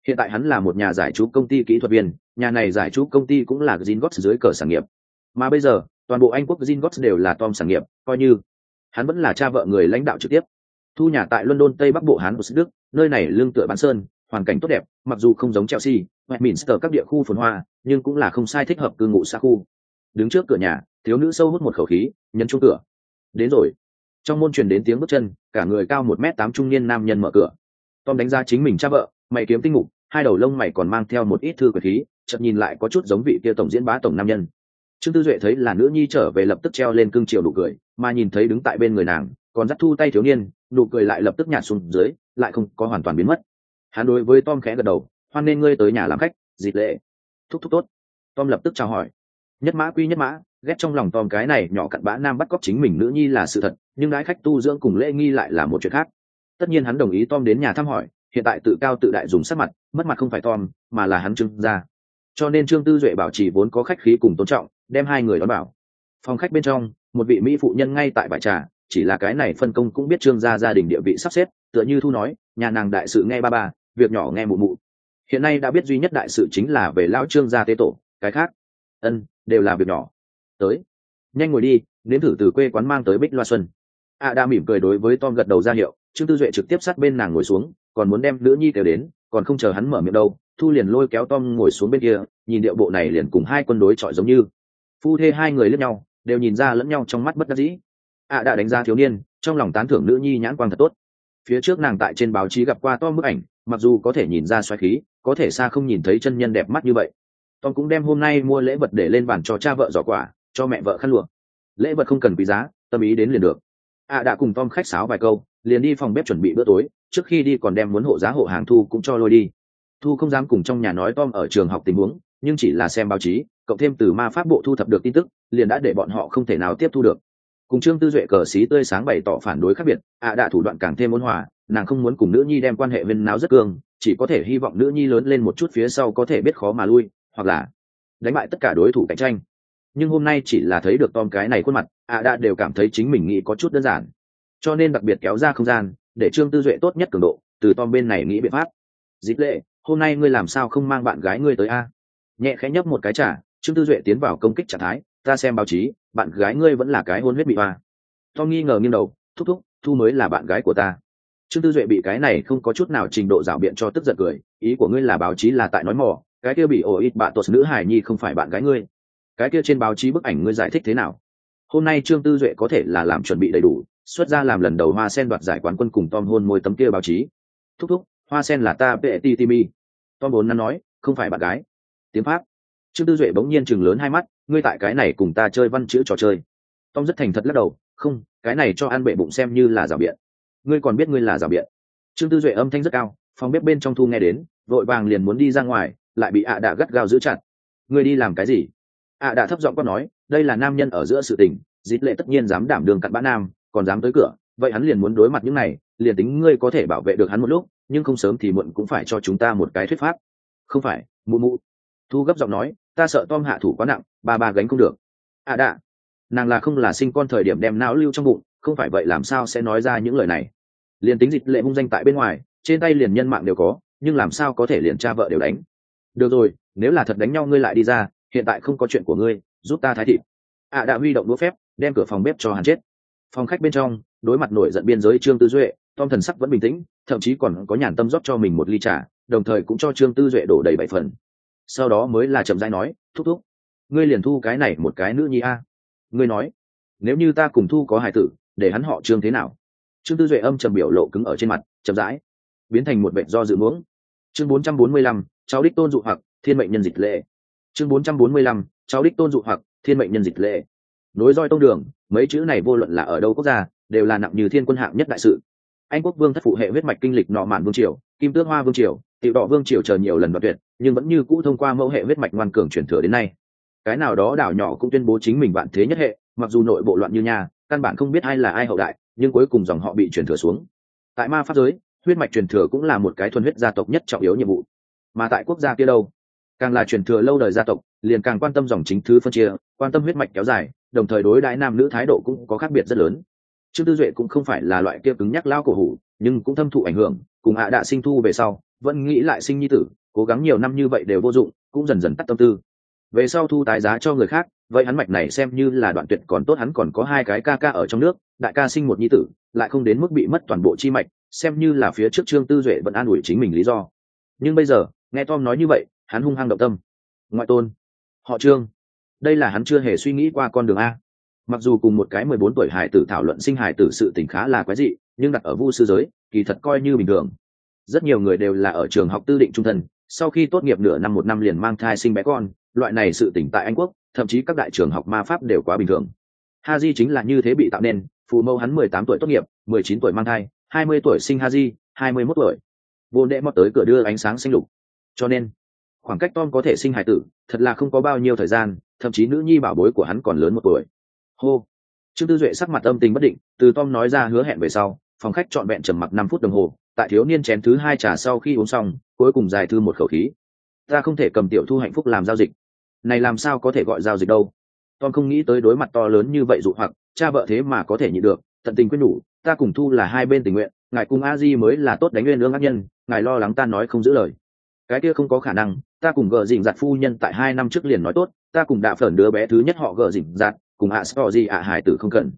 Hiện tại hắn là một nhà giải trí công ty kỹ thuật viên, nhà này giải trí công ty cũng là Gringotts dưới cờ sản nghiệp. Mà bây giờ, toàn bộ Anh quốc Gringotts đều là Tom sản nghiệp, coi như hắn vẫn là cha vợ người lãnh đạo trực tiếp. Thu nhà tại London Tây Bắc Bộ Hán của Đức, nơi này lương tựa bán sơn, hoàn cảnh tốt đẹp, mặc dù không giống Chelsea, Westminster các địa khu phồn hoa, nhưng cũng là không sai thích hợp cư ngụ xa khu. Đứng trước cửa nhà, thiếu nữ sâu hút một khẩu khí, nhấn chuông cửa. Đến rồi. Trong môn truyền đến tiếng bước chân, cả người cao 1m8 trung niên nam nhân mở cửa. Tom đánh giá chính mình cha vợ, mày kiếm tinh mục, hai đầu lông mày còn mang theo một ít thư quyển khí, chợt nhìn lại có chút giống vị kia tổng diễn bá tổng nam nhân. Trương Tư Duệ thấy là nữ nhi trở về lập tức treo lên cương chiều nụ cười, mà nhìn thấy đứng tại bên người nàng, còn dắt thu tay thiếu niên, nụ cười lại lập tức nhạt xuống dưới, lại không có hoàn toàn biến mất. Hắn đối với Tom khẽ gật đầu, hoan nên ngươi tới nhà làm khách, Dịch Lệ. Thúc thúc tốt. Tom lập tức chào hỏi. Nhất mã quy nhất mã, ghét trong lòng Tom cái này nhỏ cặn bã nam bắt cóc chính mình nữ nhi là sự thật, nhưng đái khách tu dưỡng cùng lễ nghi lại là một chuyện khác. Tất nhiên hắn đồng ý Tom đến nhà thăm hỏi, hiện tại tự cao tự đại dùng sắc mặt, mất mặt không phải Tom, mà là hắn Trương gia. Cho nên Trương Tư Duệ bảo trì vốn có khách khí cùng tôn trọng, đem hai người đón bảo. Phòng khách bên trong, một vị mỹ phụ nhân ngay tại bãi trà, chỉ là cái này phân công cũng biết Trương gia gia đình địa vị sắp xếp, tựa như Thu nói, nhà nàng đại sự nghe ba ba, việc nhỏ nghe mụ mụ. Hiện nay đã biết duy nhất đại sự chính là về lão Trương gia tế tổ, cái khác, đều là việc nhỏ. Tới, nhanh ngồi đi, nếm thử từ quê quán mang tới bích loa xuân. Đã mỉm cười đối với Tom gật đầu ra hiệu, Trương Tư Duệ trực tiếp sát bên nàng ngồi xuống, còn muốn đem nữ nhi kêu đến, còn không chờ hắn mở miệng đâu, Thu liền lôi kéo Tom ngồi xuống bên kia, nhìn điệu bộ này liền cùng hai quân đối chọi giống như. Phu thê hai người liếc nhau, đều nhìn ra lẫn nhau trong mắt bất đắc dĩ. Đã đánh giá thiếu niên, trong lòng tán thưởng nữ nhi nhãn quang thật tốt. Phía trước nàng tại trên báo chí gặp qua Tom bức ảnh, mặc dù có thể nhìn ra xoáy khí, có thể xa không nhìn thấy chân nhân đẹp mắt như vậy. Tom cũng đem hôm nay mua lễ vật để lên bàn cho cha vợ giỏ quà, cho mẹ vợ khăn lụa. Lễ vật không cần quý giá, tâm ý đến liền được. Đã cùng Tom khách sáo vài câu, liền đi phòng bếp chuẩn bị bữa tối, trước khi đi còn đem muốn hộ giá hộ hàng Thu cũng cho lôi đi. Thu không dám cùng trong nhà nói Tom ở trường học tình huống, nhưng chỉ là xem báo chí, cộng thêm từ ma pháp bộ thu thập được tin tức, liền đã để bọn họ không thể nào tiếp thu được. Cùng Trương Tư Duệ cờ xí tươi sáng bày tỏ phản đối khác biệt, đã thủ đoạn càng thêm ôn hòa, nàng không muốn cùng nữ nhi đem quan hệ viên náo rất cương, chỉ có thể hy vọng nữ nhi lớn lên một chút phía sau có thể biết khó mà lui, hoặc là đánh bại tất cả đối thủ cạnh tranh. Nhưng hôm nay chỉ là thấy được Tom cái này khuôn mặt, đã đều cảm thấy chính mình nghĩ có chút đơn giản, cho nên đặc biệt kéo ra không gian để Trương Tư Duệ tốt nhất cường độ từ Tom bên này nghĩ biện pháp. Dịch Lệ, hôm nay ngươi làm sao không mang bạn gái ngươi tới a? Nhẹ khẽ nhấp một cái trà, Trương Tư Duệ tiến vào công kích trạng thái, ta xem báo chí, bạn gái ngươi vẫn là cái hôn huyết bị hoa. Tom nghi ngờ nghiêng đầu, thúc thúc, Thu mới là bạn gái của ta. Trương Tư Duệ bị cái này không có chút nào trình độ rảo biện cho tức giận cười, ý của ngươi là báo chí là tại nói mò, cái kia bị ổ ít bạn tuột nữ hài nhi không phải bạn gái ngươi. Cái kia trên báo chí bức ảnh ngươi giải thích thế nào? Hôm nay Trương Tư Duệ có thể là làm chuẩn bị đầy đủ, xuất ra làm lần đầu Hoa Sen đoạt giải quán quân cùng Tom hôn môi tấm kia báo chí. Thúc thúc, Hoa Sen là ta Petitimi. Tom vốn nắn nói, không phải bạn gái. Tiếng Pháp. Trương Tư Duệ bỗng nhiên chừng lớn hai mắt, ngươi tại cái này cùng ta chơi văn chữ trò chơi. Tom rất thành thật lắc đầu, không, cái này cho ăn bệ bụng xem như là rào biện. Ngươi còn biết ngươi là rào biện. Trương Tư Duệ âm thanh rất cao, phòng bếp bên trong Thu nghe đến, vội vàng liền muốn đi ra ngoài, lại bị Đã gắt gao giữ chặt. Ngươi đi làm cái gì? Đã thấp giọng quát nói, đây là nam nhân ở giữa sự tình, Dịch Lệ tất nhiên dám đảm đường cặn bã nam, còn dám tới cửa, vậy hắn liền muốn đối mặt những này, liền tính ngươi có thể bảo vệ được hắn một lúc, nhưng không sớm thì muộn cũng phải cho chúng ta một cái thuyết pháp. Không phải, mụ mụ. Thu gấp giọng nói, ta sợ Tom hạ thủ quá nặng, ba gánh không được. Đã, nàng là không là sinh con thời điểm đem não lưu trong bụng, không phải vậy làm sao sẽ nói ra những lời này. Liền tính Dịch Lệ hung danh tại bên ngoài, trên tay liền nhân mạng đều có, nhưng làm sao có thể liền cha vợ đều đánh. Được rồi, nếu là thật đánh nhau ngươi lại đi ra, hiện tại không có chuyện của ngươi, giúp ta thái thịt. Đã huy động đũa phép, đem cửa phòng bếp cho hắn chết. Phòng khách bên trong, đối mặt nổi giận biên giới Trương Tư Duệ, Tom thần sắc vẫn bình tĩnh, thậm chí còn có nhàn tâm rót cho mình một ly trà, đồng thời cũng cho Trương Tư Duệ đổ đầy 7 phần. Sau đó mới là chậm rãi nói, thúc thúc, ngươi liền thu cái này một cái nữ nhi a. Ngươi nói, nếu như ta cùng Thu có hài tử, để hắn họ Trương thế nào? Trương Tư Duệ âm trầm biểu lộ cứng ở trên mặt, chậm rãi biến thành một vệt do dự muỗng. Chương 445, cháu đích tôn dụ hoặc thiên mệnh nhân Dịch Lệ. Chương 445, cháu đích tôn dụ hoặc thiên mệnh nhân Dịch Lệ. Nối roi tông đường, mấy chữ này vô luận là ở đâu quốc gia, đều là nặng như thiên quân hạng nhất đại sự. Anh quốc vương thất phụ hệ huyết mạch kinh lịch nọ mạn vương triều, kim tước hoa vương triều, tiểu đỏ vương triều chờ nhiều lần đoạt tuyệt, nhưng vẫn như cũ thông qua mẫu hệ huyết mạch ngoan cường truyền thừa đến nay. Cái nào đó đảo nhỏ cũng tuyên bố chính mình vạn thế nhất hệ, mặc dù nội bộ loạn như nhà, căn bản không biết ai là ai hậu đại, nhưng cuối cùng dòng họ bị truyền thừa xuống. Tại ma pháp giới, huyết mạch truyền thừa cũng là một cái thuần huyết gia tộc nhất trọng yếu nhiệm vụ. Mà tại quốc gia kia đâu, càng là truyền thừa lâu đời gia tộc, liền càng quan tâm dòng chính thứ phân chia, quan tâm huyết mạch kéo dài, đồng thời đối đãi nam nữ thái độ cũng có khác biệt rất lớn. Trương Tư Duệ cũng không phải là loại kia cứng nhắc lao cổ hủ, nhưng cũng thâm thụ ảnh hưởng, cùng Đã sinh Thu về sau, vẫn nghĩ lại sinh nhi tử, cố gắng nhiều năm như vậy đều vô dụng, cũng dần dần tắt tâm tư. Về sau thu tái giá cho người khác, vậy hắn mạch này xem như là đoạn tuyệt, còn tốt hắn còn có hai cái ca ca ở trong nước, đại ca sinh một nhi tử, lại không đến mức bị mất toàn bộ chi mạch, xem như là phía trước Trương Tư Duệ vẫn an ủi chính mình lý do. Nhưng bây giờ nghe Tom nói như vậy, hắn hung hăng động tâm. Ngoại tôn, họ Trương, đây là hắn chưa hề suy nghĩ qua con đường a. Mặc dù cùng một cái 14 tuổi hải tử thảo luận sinh hải tử sự tình khá là quái dị, nhưng đặt ở vu sư giới kỳ thật coi như bình thường. Rất nhiều người đều là ở trường học tư định trung thân, sau khi tốt nghiệp nửa năm một năm liền mang thai sinh bé con, loại này sự tỉnh tại Anh Quốc, thậm chí các đại trường học ma pháp đều quá bình thường. Haji chính là như thế bị tạo nên, phụ mẫu hắn 18 tuổi tốt nghiệp, 19 tuổi mang thai, 20 tuổi sinh Haji, 21 tuổi. Vô đệ mót tới cửa đưa ánh sáng xanh lục. Cho nên, khoảng cách Tom có thể sinh hài tử, thật là không có bao nhiêu thời gian, thậm chí nữ nhi bảo bối của hắn còn lớn một tuổi. Hô. Trương Tư Duệ sắc mặt âm tình bất định, từ Tom nói ra hứa hẹn về sau, phòng khách trọn vẹn trầm mặc 5 phút đồng hồ, tại thiếu niên chén thứ 2 trà sau khi uống xong, cuối cùng dài thư một khẩu khí. Ta không thể cầm tiểu thu hạnh phúc làm giao dịch. Này làm sao có thể gọi giao dịch đâu? Tom không nghĩ tới đối mặt to lớn như vậy dụ hoặc, cha vợ thế mà có thể nhịn được, tận tình quyết nhủ, ta cùng Thu là hai bên tình nguyện, ngài cùng A Di mới là tốt đánh nguyên lương ác nhân, ngài lo lắng ta nói không giữ lời. Cái kia không có khả năng, ta cùng gờ dỉnh giặt phu nhân tại 2 năm trước liền nói tốt, ta cùng đạ phởn đứa bé thứ nhất họ gờ dỉnh giặt, cùng ạ sọ gì ạ hải tử không cần.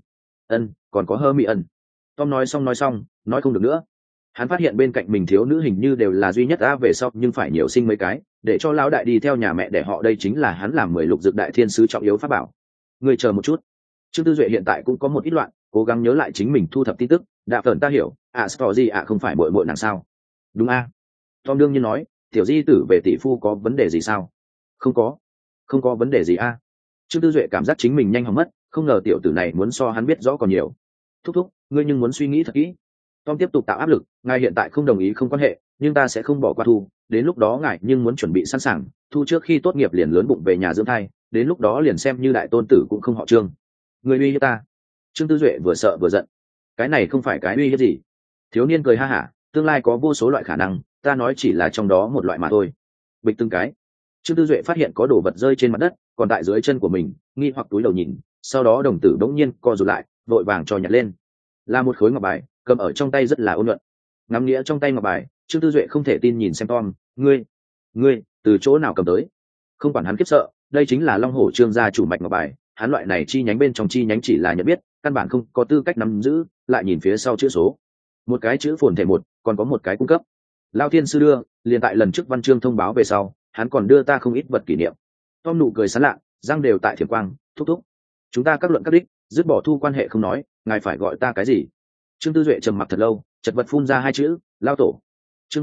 Còn có hơ mị ân. Tom nói xong nói không được nữa. Hắn phát hiện bên cạnh mình thiếu nữ hình như đều là duy nhất về sau, nhưng phải nhiều sinh mấy cái, để cho lão đại đi theo nhà mẹ để họ, đây chính là hắn làm 10 lục dược đại thiên sứ trọng yếu pháp bảo. Người chờ một chút. Trương Tư Duệ hiện tại cũng có một ít loạn, cố gắng nhớ lại chính mình thu thập tin tức. Đạ phởn ta hiểu, sọ gì ạ không phải bội bội nàng sao? Đúng a. Tom đương nhiên nói, tiểu di tử về tỷ phu có vấn đề gì sao? Không có vấn đề gì a. Trương Tư Duệ cảm giác chính mình nhanh hỏng mất, không ngờ tiểu tử này muốn so hắn biết rõ còn nhiều. Thúc ngươi nhưng muốn suy nghĩ thật kỹ. Tom tiếp tục tạo áp lực, ngài hiện tại không đồng ý không quan hệ, nhưng ta sẽ không bỏ qua Thu, đến lúc đó ngài nhưng muốn chuẩn bị sẵn sàng, Thu trước khi tốt nghiệp liền lớn bụng về nhà dưỡng thai, đến lúc đó liền xem như đại tôn tử cũng không họ Trương. Người uy hiếp ta. Trương Tư Duệ vừa sợ vừa giận. Cái này không phải cái uy hiếp gì. Thiếu niên cười ha hả, tương lai có vô số loại khả năng, ta nói chỉ là trong đó một loại mà thôi. Bịch từng cái. Trương Tư Duệ phát hiện có đồ vật rơi trên mặt đất, còn tại dưới chân của mình, nghi hoặc túi đầu nhìn, sau đó đồng tử đống nhiên co rụt lại, vội vàng cho nhặt lên. Là một khối ngọc bài, cầm ở trong tay rất là ôn nhuận. Ngắm nghĩa trong tay ngọc bài, Trương Tư Duệ không thể tin nhìn xem Tom, ngươi từ chỗ nào cầm tới? Không quản hắn khiếp sợ, đây chính là Long Hổ Trương gia chủ mạch ngọc bài, hắn loại này chi nhánh bên trong chi nhánh chỉ là nhận biết, căn bản không có tư cách nắm giữ. Lại nhìn phía sau chữ số, một cái chữ phồn thể 1, còn có một cái cung cấp. Lao thiên sư đưa, liền tại lần trước văn chương thông báo về sau, hắn còn đưa ta không ít vật kỷ niệm. Tom nụ cười sán lạ, răng đều tại thiểm quang, thúc. Chúng ta các luận các đích, dứt bỏ Thu quan hệ không nói, ngài phải gọi ta cái gì? Trương Tư Duệ trầm mặc thật lâu, chật vật phun ra 2 chữ, lao tổ. Chương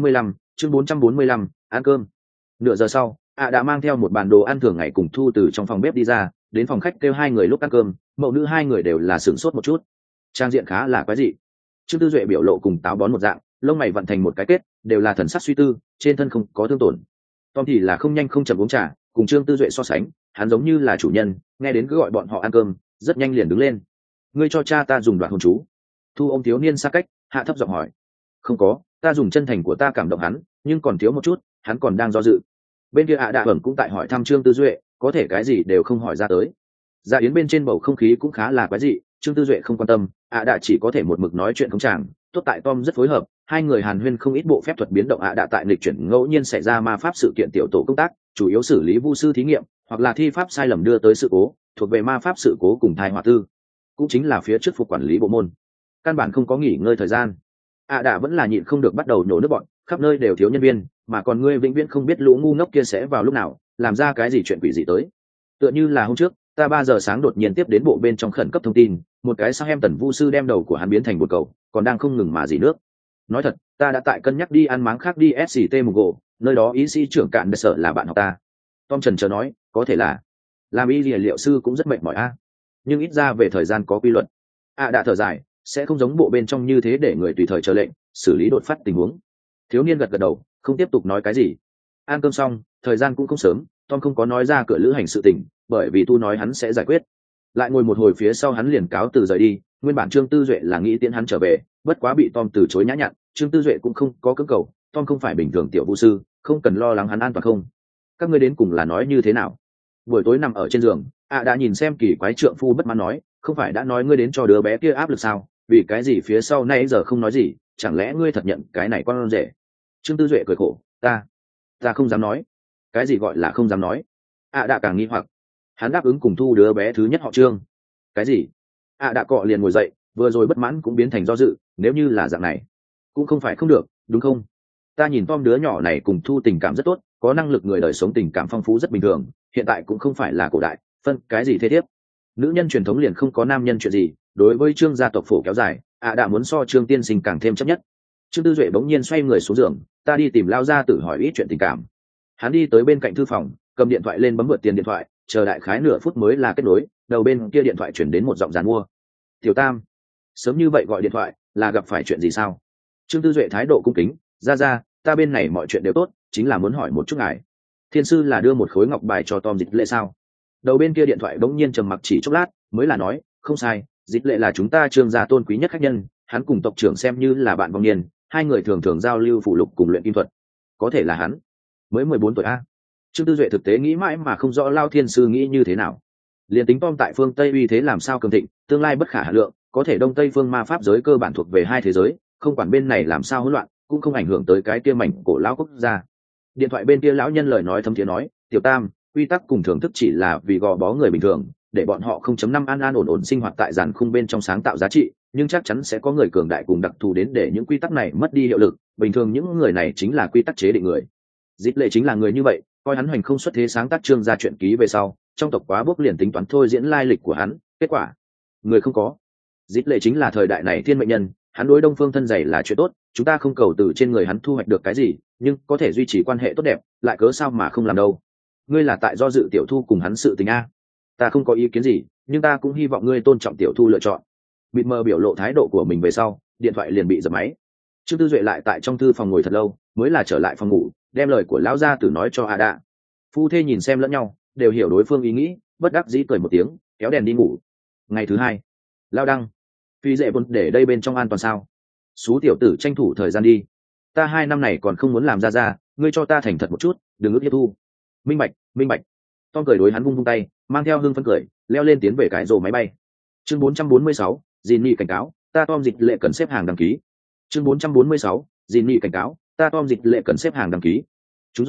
445, ăn cơm. Nửa giờ sau, đã mang theo một bản đồ ăn thường ngày cùng Thu từ trong phòng bếp đi ra, đến phòng khách kêu 2 người lúc ăn cơm, mẫu nữ 2 người đều là sửng sốt một chút. Trang diện khá là quái dị. Trương Tư Duệ biểu lộ cùng táo bón một dạng, lông mày vận thành một cái kết, đều là thần sắc suy tư, trên thân không có thương tổn. Tom thì là không nhanh không chậm uống trà, cùng Trương Tư Duệ so sánh, hắn giống như là chủ nhân, nghe đến cứ gọi bọn họ ăn cơm, rất nhanh liền đứng lên. Ngươi cho cha ta dùng đoạn hồn chú. Thu ôm thiếu niên xa cách, hạ thấp giọng hỏi. Không có, ta dùng chân thành của ta cảm động hắn, nhưng còn thiếu một chút, hắn còn đang do dự. Bên kia đạ ẩn cũng tại hỏi thăm Trương Tư Duệ, có thể cái gì đều không hỏi ra tới. Dạ yến bên trên bầu không khí cũng khá là quái dị, Trương Tư Duệ không quan tâm, đạ chỉ có thể một mực nói chuyện không chàng. Tốt tại Tom rất phối hợp, 2 người hàn huyên không ít bộ phép thuật biến động. Đạ tại lịch chuyển ngẫu nhiên xảy ra ma pháp sự kiện tiểu tổ công tác, chủ yếu xử lý vu sư thí nghiệm hoặc là thi pháp sai lầm đưa tới sự cố, thuộc về ma pháp sự cố cùng thai họa tư, cũng chính là phía trước phục quản lý bộ môn, căn bản không có nghỉ ngơi thời gian. Đạ vẫn là nhịn không được bắt đầu nhổ nước bọn, khắp nơi đều thiếu nhân viên, mà còn ngươi vĩnh viễn không biết lũ ngu ngốc kia sẽ vào lúc nào làm ra cái gì chuyện quỷ gì tới. Tựa như là hôm trước, ta 3 giờ sáng đột nhiên tiếp đến bộ bên trong khẩn cấp thông tin, một cái Southampton vu sư đem đầu của hắn biến thành bột cầu, còn đang không ngừng mà dỉ nước. Nói thật, ta đã tại cân nhắc đi ăn máng khác đi SCT Mugo, nơi đó y sĩ trưởng cạn để sợ là bạn học ta. Tom trần chờ nói, có thể là làm y liệu sư cũng rất mệt mỏi a, nhưng ít ra về thời gian có quy luật. Đã thở dài, sẽ không giống bộ bên trong như thế để người tùy thời chờ lệnh xử lý đột phát tình huống. Thiếu niên gật gật đầu, không tiếp tục nói cái gì. Ăn cơm xong, thời gian cũng không sớm, Tom không có nói ra cửa lữ hành sự tình, bởi vì Tu nói hắn sẽ giải quyết. Lại ngồi một hồi phía sau hắn liền cáo từ rời đi. Nguyên bản Trương Tư Duệ là nghĩ tiễn hắn trở về, bất quá bị Tom từ chối nhã nhặn. Trương Tư Duệ cũng không có cưỡng cầu, Tom không phải bình thường tiểu vũ sư, không cần lo lắng hắn an toàn không. Các ngươi đến cùng là nói như thế nào? Buổi tối nằm ở trên giường, đã nhìn xem kỳ quái trượng phu bất mãn nói, không phải đã nói ngươi đến cho đứa bé kia áp lực sao? Vì cái gì phía sau nay giờ không nói gì, chẳng lẽ ngươi thật nhận cái này con rể? Trương Tư Duệ cười khổ, ta không dám nói. Cái gì gọi là không dám nói? Đã càng nghi hoặc. Hắn đáp ứng cùng thu đứa bé thứ nhất họ Trương. Cái gì? Đã cọ liền ngồi dậy, vừa rồi bất mãn cũng biến thành do dự, nếu như là dạng này cũng không phải không được, đúng không? Ta nhìn Tom đứa nhỏ này cùng thu tình cảm rất tốt, có năng lực, người đời sống tình cảm phong phú rất bình thường, hiện tại cũng không phải là cổ đại, phân cái gì thế thiếp. Nữ nhân truyền thống liền không có nam nhân chuyện gì, đối với Trương gia tộc phổ kéo dài, đã muốn so Trương tiên sinh càng thêm chấp nhất. Trương Tư Duệ bỗng nhiên xoay người xuống giường, ta đi tìm Lao gia tử hỏi ít chuyện tình cảm. Hắn đi tới bên cạnh thư phòng, cầm điện thoại lên bấm vượt tiền điện thoại, chờ đại khái nửa phút mới là kết nối, đầu bên kia điện thoại chuyển đến một giọng giàn mua. Tiểu Tam, sớm như vậy gọi điện thoại, là gặp phải chuyện gì sao? Trương Tư Duệ thái độ cung kính, ra, ta bên này mọi chuyện đều tốt, chính là muốn hỏi một chút ngài. Thiên sư là đưa một khối ngọc bài cho Tom Dịch Lệ sao? Đầu bên kia điện thoại bỗng nhiên trầm mặc chỉ chốc lát, mới là nói, không sai, Dịch Lệ là chúng ta Trương gia tôn quý nhất khách nhân, hắn cùng tộc trưởng xem như là bạn vong niên, hai người thường thường giao lưu phụ lục cùng luyện kim thuật. Có thể là hắn mới 14 tuổi a. Trương Tư Duệ thực tế nghĩ mãi mà không rõ Lao Thiên sư nghĩ như thế nào. Liên tính Tom tại phương Tây uy thế làm sao cường thịnh, tương lai bất khả hà lượng, có thể Đông Tây phương ma pháp giới cơ bản thuộc về hai thế giới, không quản bên này làm sao hỗn loạn, cũng không ảnh hưởng tới cái kia mảnh cổ lão quốc gia. Điện thoại bên kia lão nhân lời nói thấm thiế nói, Tiểu Tam, quy tắc cùng thưởng thức chỉ là vì gò bó người bình thường, để bọn họ 0.5 an an ổn ổn sinh hoạt tại giàn khung bên trong sáng tạo giá trị, nhưng chắc chắn sẽ có người cường đại cùng đặc thù đến để những quy tắc này mất đi hiệu lực, bình thường những người này chính là quy tắc chế định người. Dịch Lệ chính là người như vậy, coi hắn hoành không xuất thế sáng tác Trương gia truyện ký về sau, trong tộc quá bốc liền tính toán thôi diễn lai lịch của hắn, kết quả người không có. Dịch Lệ chính là thời đại này thiên mệnh nhân, hắn đối Đông Phương thân dày là chuyện tốt, chúng ta không cầu từ trên người hắn thu hoạch được cái gì, nhưng có thể duy trì quan hệ tốt đẹp, lại cớ sao mà không làm đâu. Ngươi là tại do dự tiểu thu cùng hắn sự tình a? Ta không có ý kiến gì, nhưng ta cũng hy vọng ngươi tôn trọng tiểu thu lựa chọn. Bịt mờ biểu lộ thái độ của mình về sau, điện thoại liền bị dập máy. Trương Tư Duệ lại tại trong thư phòng ngồi thật lâu, mới là trở lại phòng ngủ, đem lời của lão gia tử nói cho Ada. Phu thê nhìn xem lẫn nhau, đều hiểu đối phương ý nghĩ, bất đắc dĩ cười một tiếng, kéo đèn đi ngủ. Ngày thứ hai, Lao Đăng, phi dễ vốn để đây bên trong an toàn sao? Xú tiểu tử tranh thủ thời gian đi. Ta 2 năm này còn không muốn làm ra, ngươi cho ta thành thật một chút, đừng ức tiếp thu. Minh bạch. Tom cười đối hắn vung tay, mang theo hương phấn cười, leo lên tiến về cái rồ máy bay. Chương 446, Jinny cảnh cáo, ta Tom Dịch Lệ cần xếp hàng đăng ký. Chương 446, Jinny cảnh cáo, ta Tom Dịch Lệ cần xếp hàng đăng ký. Chúng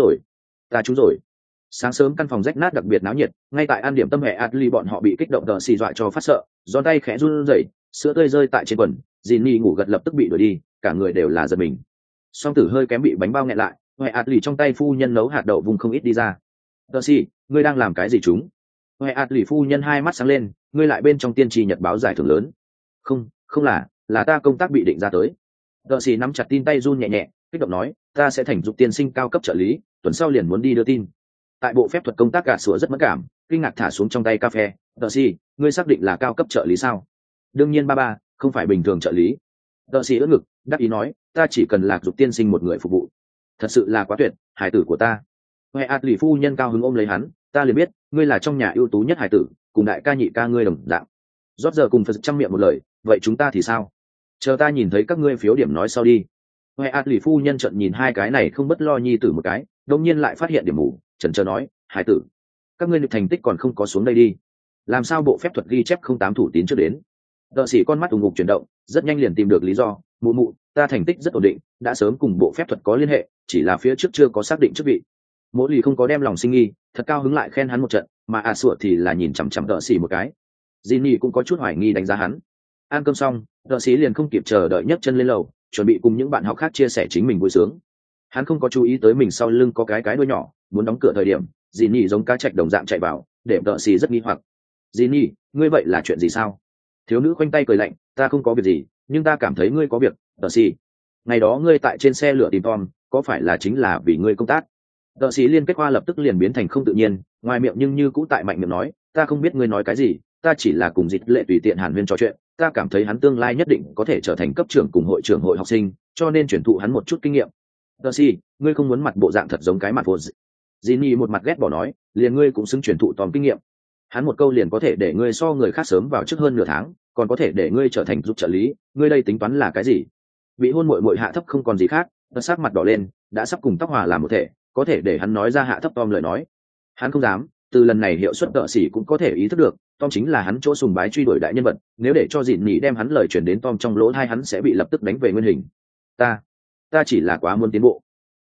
rồi. Sáng sớm căn phòng rách nát đặc biệt náo nhiệt, ngay tại an điểm tâm hệ Atli bọn họ bị kích động đờ xì dọa cho phát sợ, giòn tay khẽ run rẩy, sữa tươi rơi tại trên quần, Jinny ngủ gật lập tức bị đuổi đi, cả người đều là giật mình. Song tử hơi kém bị bánh bao nghẹn lại, hệ Atli trong tay phu nhân nấu hạt đậu vùng không ít đi ra. Đờ xì, ngươi đang làm cái gì chúng? Hệ Atli phu nhân hai mắt sáng lên, ngươi lại bên trong tiên tri nhật báo giải thưởng lớn. Không là ta công tác bị định ra tới. Đờ xì nắm chặt tin tay run nhẹ nhẹ, kích động nói, ta sẽ thành dục tiên sinh cao cấp trợ lý, tuần sau liền muốn đi đưa tin. Tại bộ phép thuật công tác cả sủa rất mất cảm, kinh ngạc thả xuống trong tay cà phê. Đờ xì, ngươi xác định là cao cấp trợ lý sao? Đương nhiên ba, không phải bình thường trợ lý. Đờ xì ưỡn ngực, đáp ý nói, ta chỉ cần lạc dục tiên sinh một người phục vụ. Thật sự là quá tuyệt, hải tử của ta. Hệ Atli phu nhân cao hứng ôm lấy hắn, ta liền biết, ngươi là trong nhà ưu tú nhất hải tử, cùng đại ca nhị ca ngươi đồng dạng. Rót giờ cùng Phật trăm miệng một lời, vậy chúng ta thì sao? Chờ ta nhìn thấy các ngươi phiếu điểm nói sau đi. Hệ Atli phu nhân trợn nhìn hai cái này không bất lo nhi tử một cái, đống nhiên lại phát hiện điểm mù, chần chờ nói, hải tử, các ngươi được thành tích còn không có xuống đây đi. Làm sao bộ phép thuật ghi chép 08 thủ tín trước đến? Đợ sĩ con mắt ù ngục chuyển động, rất nhanh liền tìm được lý do, mụ, ta thành tích rất ổn định, đã sớm cùng bộ phép thuật có liên hệ, chỉ là phía trước chưa có xác định chức vị. Mỗi lì không có đem lòng sinh nghi, thật cao hứng lại khen hắn một trận, mà sủa thì là nhìn chằm chằm đợ sĩ một cái. Jinny cũng có chút hoài nghi đánh giá hắn. Ăn cơm xong, đợ sĩ liền không kịp chờ đợi nhấc chân lên lầu, chuẩn bị cùng những bạn học khác chia sẻ chính mình vui sướng. Hắn không có chú ý tới mình sau lưng có cái đuôi nhỏ, muốn đóng cửa thời điểm, Jinny giống cá trạch đồng dạng chạy vào, để đợ sĩ rất nghi hoặc. Jinny, ngươi vậy là chuyện gì sao? Thiếu nữ khoanh tay cười lạnh, ta không có việc gì, nhưng ta cảm thấy ngươi có việc. Đợ sĩ, ngày đó ngươi tại trên xe lửa tìm Tom, có phải là chính là vì ngươi công tác? Đợ sĩ liên kết hoa lập tức liền biến thành không tự nhiên, ngoài miệng nhưng như cũ tại mạnh miệng nói, ta không biết ngươi nói cái gì, ta chỉ là cùng Dịch Lệ tùy tiện hàn huyên trò chuyện, ta cảm thấy hắn tương lai nhất định có thể trở thành cấp trưởng cùng hội trưởng hội học sinh, cho nên chuyển thụ hắn một chút kinh nghiệm. Đợ sĩ, ngươi không muốn mặt bộ dạng thật giống cái mặt vô dị. Jinny một mặt ghét bỏ nói, liền ngươi cũng xứng chuyển thụ Tom kinh nghiệm. Hắn một câu liền có thể để ngươi so người khác sớm vào trước hơn nửa tháng, còn có thể để ngươi trở thành giúp trợ lý, ngươi đây tính toán là cái gì? Bị hôn muội hạ thấp không còn gì khác, nó sắc mặt đỏ lên, đã sắp cùng tóc hòa làm một thể, có thể để hắn nói ra hạ thấp Tom lời nói. Hắn không dám, từ lần này hiệu suất đợ sĩ cũng có thể ý thức được, Tom chính là hắn chỗ sùng bái truy đuổi đại nhân vật, nếu để cho Jinny đem hắn lời truyền đến Tom trong lỗ tai hắn sẽ bị lập tức đánh về nguyên hình. Ta chỉ là quá muốn tiến bộ.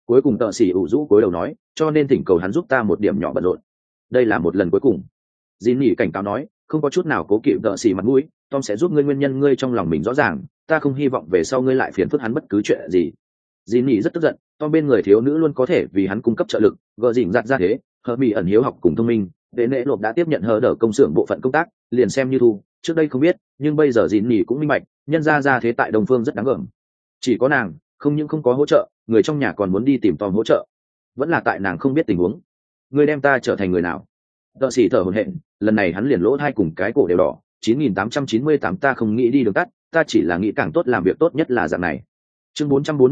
Cuối cùng tợ xỉ ủ rũ cúi đầu nói, cho nên thỉnh cầu hắn giúp ta một điểm nhỏ bận rộn. Đây là một lần cuối cùng. Dìn nhỉ cảnh cáo nói, không có chút nào cố kỵ tợ xỉ mặt mũi, Tom sẽ giúp ngươi, nguyên nhân ngươi trong lòng mình rõ ràng, ta không hy vọng về sau ngươi lại phiền phức hắn bất cứ chuyện gì. Dìn nhỉ rất tức giận, Tom bên người thiếu nữ luôn có thể vì hắn cung cấp trợ lực, gờ dỉnh giặt ra thế, hờ bị ẩn hiếu học cùng thông minh, vệ nệ lộp đã tiếp nhận hờ đỡ công xưởng bộ phận công tác, liền xem như thu, trước đây không biết, nhưng bây giờ dìn nhỉ cũng minh bạch, nhân ra thế tại Đông Phương rất đáng gờm. Chỉ có nàng, không những không có hỗ trợ, người trong nhà còn muốn đi tìm Tom hỗ trợ, vẫn là tại nàng không biết tình huống. Ngươi đem ta trở thành người nào? Đợ sĩ thở hổn hển, lần này hắn liền lỗ hai cùng cái cổ đều đỏ. 9898 ta không nghĩ đi đường tắt, ta chỉ là nghĩ càng tốt làm việc tốt nhất là dạng này. Chương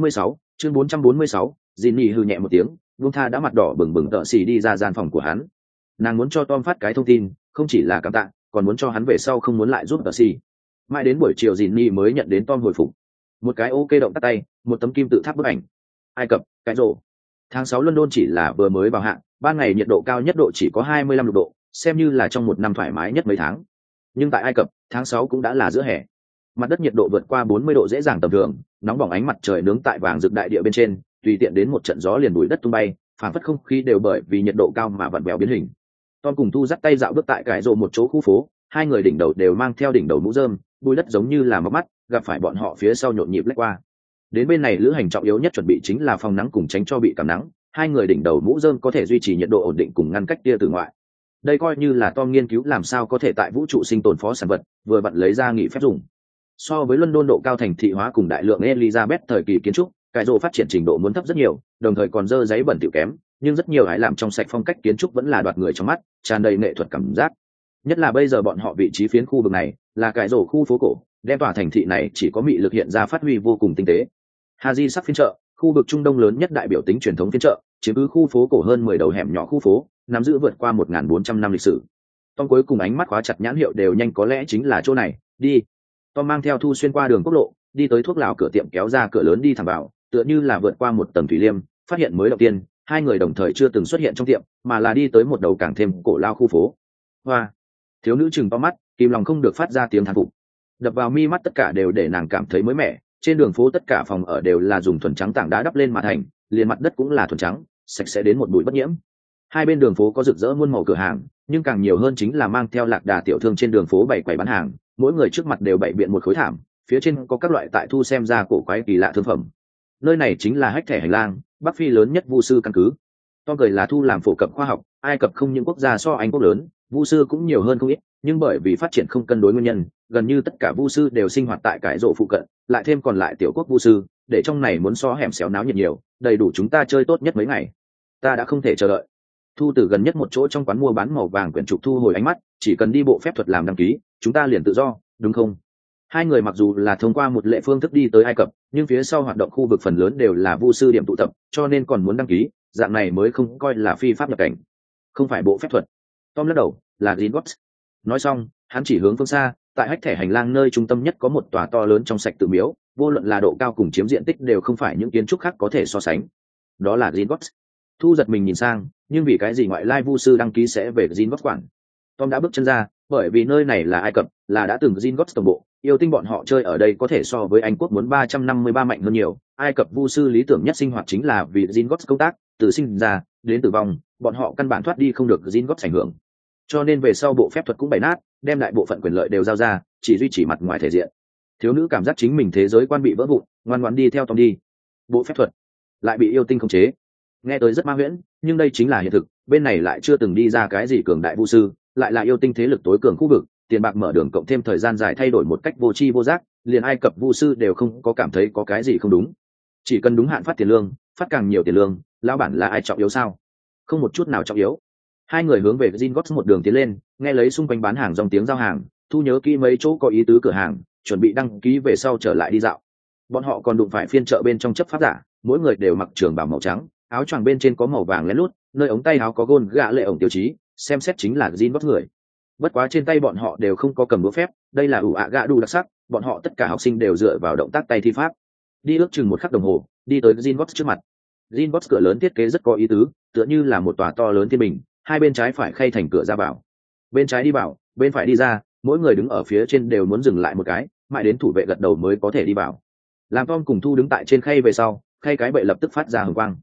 446, Jinny hừ nhẹ một tiếng, Vương Tha đã mặt đỏ bừng bừng đợ sĩ đi ra gian phòng của hắn. Nàng muốn cho Tom phát cái thông tin, không chỉ là cảm tạ, còn muốn cho hắn về sau không muốn lại giúp đợ sĩ. Mãi đến buổi chiều Jinny mới nhận đến Tom hồi phục. Một cái ok động tắt tay, một tấm kim tự tháp bức ảnh. Ai Cập, cái rổ. Tháng 6 London chỉ là vừa mới vào hạn, ban ngày nhiệt độ cao nhất độ chỉ có 25 độ, xem như là trong một năm thoải mái nhất mấy tháng. Nhưng tại Ai Cập, tháng 6 cũng đã là giữa hè. Mặt đất nhiệt độ vượt qua 40 độ dễ dàng tầm thường, nóng bỏng ánh mặt trời nướng tại vàng rực đại địa bên trên, tùy tiện đến một trận gió liền bụi đất tung bay, phảng phất không khí đều bởi vì nhiệt độ cao mà vặn vẹo biến hình. Tom cùng Thu dắt tay dạo bước tại cái rộ một chỗ khu phố, hai người đỉnh đầu đều mang theo đỉnh đầu mũ rơm, bụi đất giống như là móc mắt, gặp phải bọn họ phía sau nhộn nhịp lách qua. Đến bên này lữ hành trọng yếu nhất chuẩn bị chính là phòng nắng cùng tránh cho bị cảm nắng, hai người đỉnh đầu mũ rơm có thể duy trì nhiệt độ ổn định cùng ngăn cách tia từ ngoại. Đây coi như là Tom nghiên cứu làm sao có thể tại vũ trụ sinh tồn phó sản vật, vừa vặn lấy ra nghỉ phép dùng. So với London độ cao thành thị hóa cùng đại lượng Elizabeth thời kỳ kiến trúc, cái rộ phát triển trình độ muốn thấp rất nhiều, đồng thời còn dơ giấy bẩn tiểu kém, nhưng rất nhiều hãy làm trong sạch phong cách kiến trúc vẫn là đoạt người trong mắt, tràn đầy nghệ thuật cảm giác. Nhất là bây giờ bọn họ vị trí phiến khu vực này, là cái rộ khu phố cổ, đem tòa thành thị này chỉ có mị lực hiện ra phát huy vô cùng tinh tế. Haji sắc phiên chợ, khu vực Trung Đông lớn nhất đại biểu tính truyền thống phiên chợ, chiếm cứ khu phố cổ hơn 10 đầu hẻm nhỏ khu phố, nắm giữ vượt qua 1400 năm lịch sử. Tom cuối cùng ánh mắt khóa chặt nhãn hiệu đều nhanh, có lẽ chính là chỗ này, đi. Tom mang theo Thu xuyên qua đường quốc lộ, đi tới thuốc lào cửa tiệm, kéo ra cửa lớn đi thẳng vào, tựa như là vượt qua một tầng thủy liêm, phát hiện mới đầu tiên, hai người đồng thời chưa từng xuất hiện trong tiệm, mà là đi tới một đầu càng thêm cổ lao khu phố. Hoa! Thiếu nữ trừng to mắt, kìm lòng không được phát ra tiếng thán phục. Đập vào mi mắt tất cả đều để nàng cảm thấy mới mẻ, trên đường phố tất cả phòng ở đều là dùng thuần trắng tảng đá đắp lên mà thành, liền mặt đất cũng là thuần trắng, sạch sẽ đến một bụi bất nhiễm. Hai bên đường phố có rực rỡ muôn màu cửa hàng, nhưng càng nhiều hơn chính là mang theo lạc đà tiểu thương trên đường phố bày quầy bán hàng, mỗi người trước mặt đều bày biện một khối thảm, phía trên có các loại tại Thu xem ra cổ quái kỳ lạ thương phẩm. Nơi này chính là hách thẻ hành lang, Bắc Phi lớn nhất vu sư căn cứ. Tom cười là Thu làm phổ cập khoa học, Ai Cập không những quốc gia so Anh quốc lớn, vu sư cũng nhiều hơn không ít, nhưng bởi vì phát triển không cân đối nguyên nhân, gần như tất cả vu sư đều sinh hoạt tại cái rộ phụ cận, lại thêm còn lại tiểu quốc vu sư, để trong này muốn so hẻm xéo náo nhiệt nhiều, đầy đủ chúng ta chơi tốt nhất mấy ngày. Ta đã không thể chờ đợi. Thu từ gần nhất một chỗ trong quán mua bán màu vàng quyển trục thu hồi ánh mắt, chỉ cần đi bộ phép thuật làm đăng ký, chúng ta liền tự do, đúng không? Hai người mặc dù là thông qua một lệ phương thức đi tới Ai Cập, nhưng phía sau hoạt động khu vực phần lớn đều là vu sư điểm tụ tập, cho nên còn muốn đăng ký, dạng này mới không coi là phi pháp nhập cảnh. Không phải bộ phép thuật. Tom lắc đầu, là Gringotts. Nói xong, hắn chỉ hướng phương xa, tại hách thẻ hành lang nơi trung tâm nhất có một tòa to lớn trong sạch tự miếu, vô luận là độ cao cùng chiếm diện tích đều không phải những kiến trúc khác có thể so sánh. Đó là Gringotts. Thu giật mình nhìn sang, nhưng vì cái gì ngoại lai vu sư đăng ký sẽ về Gringotts quản? Tom đã bước chân ra, bởi vì nơi này là Ai Cập, là đã từng Gringotts tổng bộ, yêu tinh bọn họ chơi ở đây có thể so với Anh quốc muốn 353 mạnh hơn nhiều. Ai Cập vu sư lý tưởng nhất sinh hoạt chính là vì Gringotts công tác, từ sinh ra đến tử vong, bọn họ căn bản thoát đi không được Gringotts ảnh hưởng. Cho nên về sau bộ phép thuật cũng bày nát, đem lại bộ phận quyền lợi đều giao ra, chỉ duy trì mặt ngoài thể diện. Thiếu nữ cảm giác chính mình thế giới quan bị vỡ vụn, ngoan ngoãn đi theo Tom đi. Bộ phép thuật lại bị yêu tinh khống chế, nghe tới rất ma huyễn, nhưng đây chính là hiện thực. Bên này lại chưa từng đi ra cái gì cường đại vu sư, lại là yêu tinh thế lực tối cường khu vực, tiền bạc mở đường cộng thêm thời gian dài thay đổi một cách vô tri vô giác, liền Ai Cập vu sư đều không có cảm thấy có cái gì không đúng. Chỉ cần đúng hạn phát tiền lương, phát càng nhiều tiền lương, lão bản là ai trọng yếu sao? Không một chút nào trọng yếu. Hai người hướng về Gringotts một đường tiến lên, nghe lấy xung quanh bán hàng dòng tiếng giao hàng, Thu nhớ kỹ mấy chỗ có ý tứ cửa hàng, chuẩn bị đăng ký về sau trở lại đi dạo. Bọn họ còn đụng phải phiên chợ bên trong chấp pháp giả, mỗi người đều mặc trường bào màu trắng, áo choàng bên trên có màu vàng lén lút, nơi ống tay áo có gôn gạ lệ ổng tiêu chí, xem xét chính là Gringotts người. Bất quá trên tay bọn họ đều không có cầm đũa phép, đây là ủ ạ gạ đủ đặc sắc, bọn họ tất cả học sinh đều dựa vào động tác tay thi pháp. Đi ước chừng một khắc đồng hồ, đi tới Gringotts trước mặt. Gringotts cửa lớn thiết kế rất có ý tứ, tựa như là một tòa to lớn thiên bình, hai bên trái phải khay thành cửa ra vào. Bên trái đi vào, bên phải đi ra, mỗi người đứng ở phía trên đều muốn dừng lại một cái, mãi đến thủ vệ gật đầu mới có thể đi vào. Làm Tom cùng Thu đứng tại trên khay về sau, khay cái bậy lập tức phát ra hồng quang.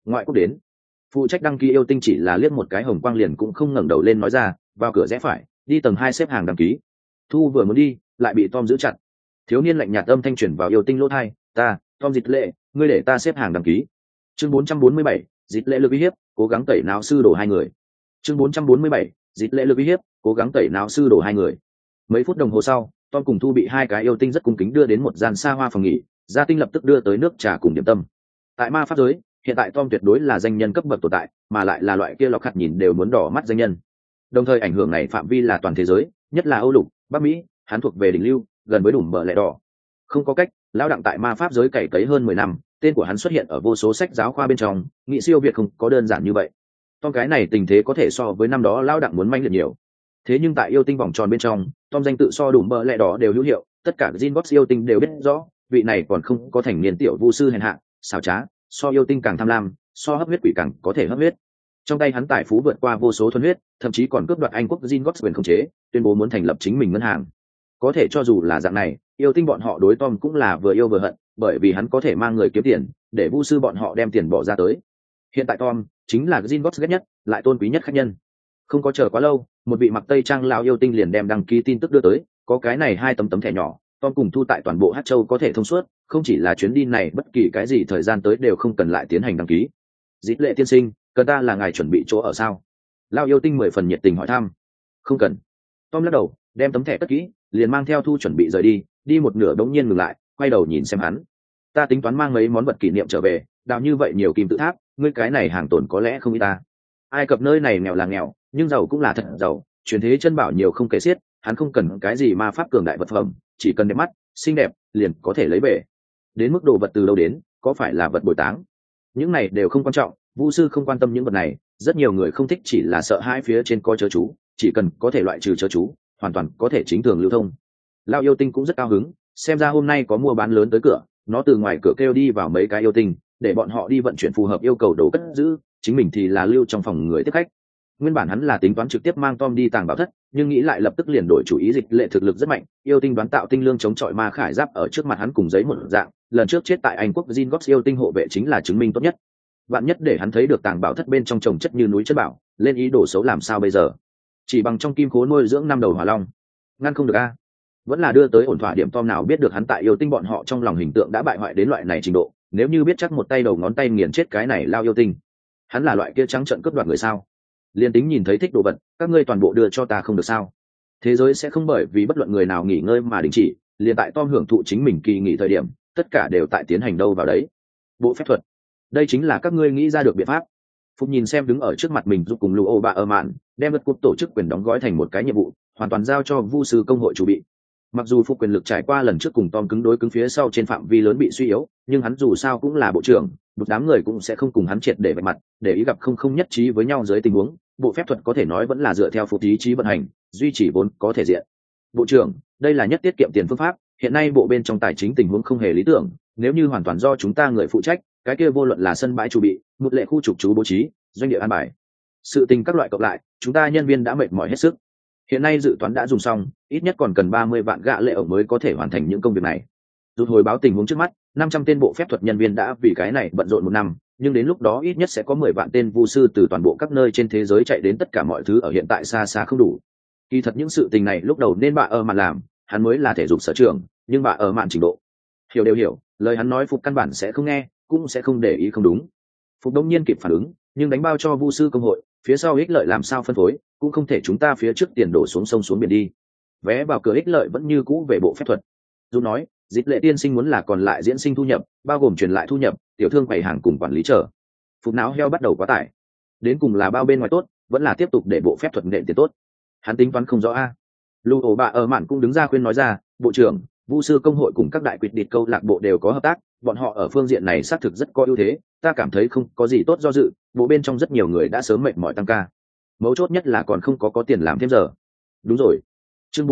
Ngoại quốc đến. Phụ trách đăng ký yêu tinh chỉ là liếc một cái hồng quang liền cũng không ngẩng đầu lên nói ra, vào cửa rẽ phải, đi tầng 2 xếp hàng đăng ký. Thu vừa muốn đi, lại bị Tom giữ chặt. Thiếu niên lạnh nhạt âm thanh truyền vào yêu tinh lỗ tai, ta, Tom Dịch Lệ, ngươi để ta xếp hàng đăng ký. Chương 447, Dịch Lệ lực uy hiếp, cố gắng tẩy não sư đồ hai người. Chương 447, Dịch Lệ lực uy hiếp, cố gắng tẩy não sư đồ hai người. Mấy phút đồng hồ sau, Tom cùng Thu bị hai cái yêu tinh rất cung kính đưa đến một gian xa hoa phòng nghỉ, gia tinh lập tức đưa tới nước trà cùng điểm tâm. Tại ma pháp giới, hiện tại Tom tuyệt đối là danh nhân cấp bậc tồn tại, mà lại là loại kia lọc hạt nhìn đều muốn đỏ mắt danh nhân. Đồng thời ảnh hưởng này phạm vi là toàn thế giới, nhất là Âu lục, Bắc Mỹ, hắn thuộc về đỉnh lưu, gần với đủ bờ lẹ đỏ. Không có cách, lão đặng tại ma pháp giới cày cấy hơn 10 năm, tên của hắn xuất hiện ở vô số sách giáo khoa bên trong, nghị siêu việt không có đơn giản như vậy. Tom cái này tình thế có thể so với năm đó lão đặng muốn manh liệt nhiều. Thế nhưng tại yêu tinh vòng tròn bên trong, Tom danh tự so đủ bờ lẹ đỏ đều hữu hiệu, tất cả Ginbox yêu tinh đều biết rõ, vị này còn không có thành niên tiểu vu sư hèn hạ, xảo trá, so yêu tinh càng tham lam, so hấp huyết quỷ càng có thể hấp huyết. Trong tay hắn tài phú vượt qua vô số thuần huyết, thậm chí còn cướp đoạt Anh quốc Gingox quyền khống chế, tuyên bố muốn thành lập chính mình ngân hàng. Có thể cho dù là dạng này, yêu tinh bọn họ đối Tom cũng là vừa yêu vừa hận, bởi vì hắn có thể mang người kiếm tiền, để vu sư bọn họ đem tiền bỏ ra tới. Hiện tại Tom chính là Gingox ghét nhất, lại tôn quý nhất khách nhân. Không có chờ quá lâu, một vị mặc tây trang lão yêu tinh liền đem đăng ký tin tức đưa tới, có cái này 2 tấm thẻ nhỏ, Tom cùng Thu tại toàn bộ Hát Châu có thể thông suốt, không chỉ là chuyến đi này bất kỳ cái gì thời gian tới đều không cần lại tiến hành đăng ký. Dịch Lệ tiên sinh, cần ta là ngài chuẩn bị chỗ ở sao? Lão yêu tinh 10 phần nhiệt tình hỏi thăm. Không cần. Tom lắc đầu, đem tấm thẻ cất kỹ, liền mang theo Thu chuẩn bị rời đi, đi một nửa đống nhiên ngừng lại, quay đầu nhìn xem hắn. Ta tính toán mang mấy món vật kỷ niệm trở về, đào như vậy nhiều kim tự tháp, ngươi cái này hàng tồn có lẽ không ít ta. Ai cập nơi này nghèo là nghèo, nhưng giàu cũng là thật giàu, truyền thế chân bảo nhiều không kể xiết, hắn không cần cái gì ma pháp cường đại vật phẩm, chỉ cần đẹp mắt, xinh đẹp, liền có thể lấy về. Đến mức đồ vật từ đâu đến, có phải là vật bồi táng, những này đều không quan trọng, vu sư không quan tâm những vật này, rất nhiều người không thích chỉ là sợ hai phía trên có chớ chú, chỉ cần có thể loại trừ chớ chú, hoàn toàn có thể chính thường lưu thông. Lao yêu tinh cũng rất cao hứng, xem ra hôm nay có mua bán lớn tới cửa, nó từ ngoài cửa kêu đi vào mấy cái yêu tinh, để bọn họ đi vận chuyển phù hợp yêu cầu đồ cất giữ, chính mình thì là lưu trong phòng người tiếp khách. Nguyên bản hắn là tính toán trực tiếp mang Tom đi tàng bảo thất, nhưng nghĩ lại lập tức liền đổi chủ ý. Dịch Lệ thực lực rất mạnh, yêu tinh đoán tạo tinh lương chống chọi ma khải giáp ở trước mặt hắn cùng giấy một dạng, lần trước chết tại Anh quốc Gingox yêu tinh hộ vệ chính là chứng minh tốt nhất. Vạn nhất để hắn thấy được tàng bảo thất bên trong trồng chất như núi chất bảo, lên ý đồ xấu làm sao bây giờ? Chỉ bằng trong kim khố nuôi dưỡng 5 đầu hỏa long, ngăn không được a. Vẫn là đưa tới ổn thỏa điểm. Tom nào biết được hắn tại yêu tinh bọn họ trong lòng hình tượng đã bại hoại đến loại này trình độ, nếu như biết chắc một tay đầu ngón tay nghiền chết cái này lao yêu tinh. Hắn là loại kia trắng trợn cướp đoạt người sao? Liên tính nhìn thấy thích đồ vật, các ngươi toàn bộ đưa cho ta không được sao? Thế giới sẽ không bởi vì bất luận người nào nghỉ ngơi mà đình chỉ, liền tại Tom hưởng thụ chính mình kỳ nghỉ thời điểm, tất cả đều tại tiến hành đâu vào đấy. Bộ phép thuật, đây chính là các ngươi nghĩ ra được biện pháp. Phúc nhìn xem đứng ở trước mặt mình giúp cùng Luo Bạ ở mạn, đem vật cục tổ chức quyền đóng gói thành một cái nhiệm vụ, hoàn toàn giao cho vu sư công hội chủ bị. Mặc dù Phúc quyền lực trải qua lần trước cùng Tom cứng đối cứng phía sau trên phạm vi lớn bị suy yếu, nhưng hắn dù sao cũng là bộ trưởng, một đám người cũng sẽ không cùng hắn triệt để vạch mặt, để ý gặp không nhất trí với nhau dưới tình huống. Bộ phép thuật có thể nói vẫn là dựa theo Phúc ý chí vận hành, duy trì vốn có thể diện. Bộ trưởng, đây là nhất tiết kiệm tiền phương pháp, hiện nay bộ bên trong tài chính tình huống không hề lý tưởng, nếu như hoàn toàn do chúng ta người phụ trách, cái kia vô luận là sân bãi chuẩn bị, một lệ khu trục trú bố trí, doanh địa an bài, sự tình các loại cộng lại, chúng ta nhân viên đã mệt mỏi hết sức. Hiện nay dự toán đã dùng xong, ít nhất còn cần 30 vạn gạ lệ ổng mới có thể hoàn thành những công việc này. Rút hồi báo tình huống trước mắt, 500 tên bộ phép thuật nhân viên đã vì cái này bận rộn 1 năm, nhưng đến lúc đó ít nhất sẽ có 10 vạn tên vu sư từ toàn bộ các nơi trên thế giới chạy đến, tất cả mọi thứ ở hiện tại xa xa không đủ. Kỳ thật những sự tình này lúc đầu nên bà ở mạn làm, hắn mới là thể dục sở trường, nhưng bà ở mạn trình độ hiểu đều hiểu, lời hắn nói Phục căn bản sẽ không nghe, cũng sẽ không để ý không đúng. Phục đông nhiên kịp phản ứng, nhưng đánh bao cho vu sư công hội, phía sau ích lợi làm sao phân phối, cũng không thể chúng ta phía trước tiền đổ xuống sông xuống biển đi. Vé vào cửa ích lợi vẫn như cũ về bộ phép thuật. Dù nói, Dịch Lệ tiên sinh muốn là còn lại diễn sinh thu nhập, bao gồm truyền lại thu nhập, tiểu thương quầy hàng cùng quản lý chờ. Phục não heo bắt đầu quá tải. Đến cùng là bao bên ngoài tốt, vẫn là tiếp tục để bộ phép thuật nện tiền tốt. Hắn tính toán không rõ a. Luo Bạ ở mạn cũng đứng ra khuyên nói ra, bộ trưởng, vu sư công hội cùng các đại quyết định câu lạc bộ đều có hợp tác, bọn họ ở phương diện này xác thực rất có ưu thế, ta cảm thấy không có gì tốt do dự, bộ bên trong rất nhiều người đã sớm mệt mỏi tăng ca. Mấu chốt nhất là còn không có tiền làm thêm giờ. Đúng rồi. Chương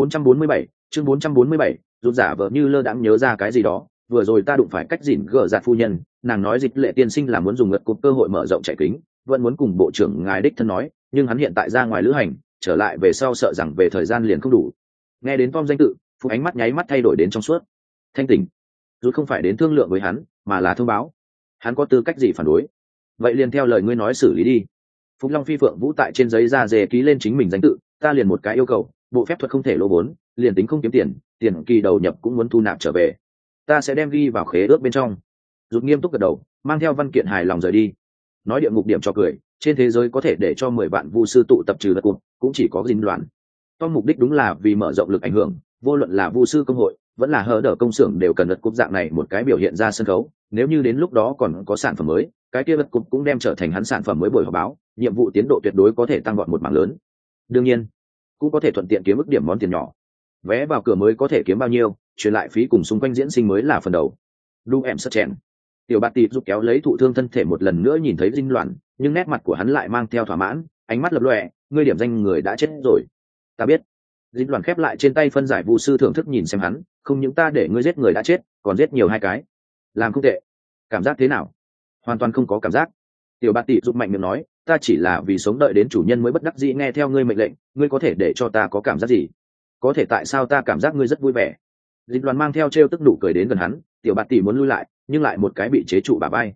447, rút giả vờ như lơ đãng nhớ ra cái gì đó, vừa rồi ta đụng phải cách dỉn gở giạt phu nhân, nàng nói Dịch Lệ tiên sinh là muốn dùng ngật cục cơ hội mở rộng chạy kính, vẫn muốn cùng bộ trưởng ngài đích thân nói, nhưng hắn hiện tại ra ngoài lữ hành, trở lại về sau sợ rằng về thời gian liền không đủ. Nghe đến Tom danh tự, Phúc ánh mắt nháy mắt thay đổi đến trong suốt. Thanh tỉnh. Rút không phải đến thương lượng với hắn, mà là thông báo. Hắn có tư cách gì phản đối? vậy liền theo lời ngươi nói xử lý đi. Phúc Long Phi Phượng Vũ tại trên giấy da dê ký lên chính mình danh tự, ta liền một cái yêu cầu, bộ phép thuật không thể lỗ vốn, liền tính không kiếm tiền, tiền kỳ đầu nhập cũng muốn thu nạp trở về. Ta sẽ đem ghi vào khế ước bên trong. Rụt nghiêm túc gật đầu, mang theo văn kiện hài lòng rời đi. Nói địa ngục điểm cho cười, trên thế giới có thể để cho 10 vạn vu sư tụ tập trừ đất cụt, cũng chỉ có Dinh Loạn. Tom mục đích đúng là vì mở rộng lực ảnh hưởng, vô luận là vu sư công hội, vẫn là hở đỡ công xưởng đều cần đất cụt dạng này một cái biểu hiện ra sân khấu. Nếu như đến lúc đó còn có sản phẩm mới, cái kia đất cụt cũng đem trở thành hắn sản phẩm mới buổi họp báo, nhiệm vụ tiến độ tuyệt đối có thể tăng vọt một mảng lớn. Đương nhiên, cũng có thể thuận tiện kiếm ức điểm món tiền nhỏ. Vé vào cửa mới có thể kiếm bao nhiêu, truyền lại phí cùng xung quanh diễn sinh mới là phần đầu. Đu em sất chèn. Tiểu Bạt Tỷ giúp kéo lấy thụ thương thân thể một lần nữa nhìn thấy Dinh Loạn, nhưng nét mặt của hắn lại mang theo thỏa mãn, ánh mắt lập lòe, ngươi điểm danh người đã chết rồi. Ta biết. Dinh Loạn khép lại trên tay phân giải vu sư thưởng thức nhìn xem hắn, không những ta để ngươi giết người đã chết, còn giết nhiều hai cái. Làm không tệ. Cảm giác thế nào? Hoàn toàn không có cảm giác. Tiểu Bạt Tỷ giúp mạnh miệng nói, ta chỉ là vì sống đợi đến chủ nhân mới bất đắc dĩ nghe theo ngươi mệnh lệnh, ngươi có thể để cho ta có cảm giác gì? Có thể tại sao ta cảm giác ngươi rất vui vẻ? Dinh Loạn mang theo trêu tức nụ cười đến gần hắn, Tiểu Bạt Tỷ muốn lui lại, nhưng lại một cái bị chế trụ bả vai.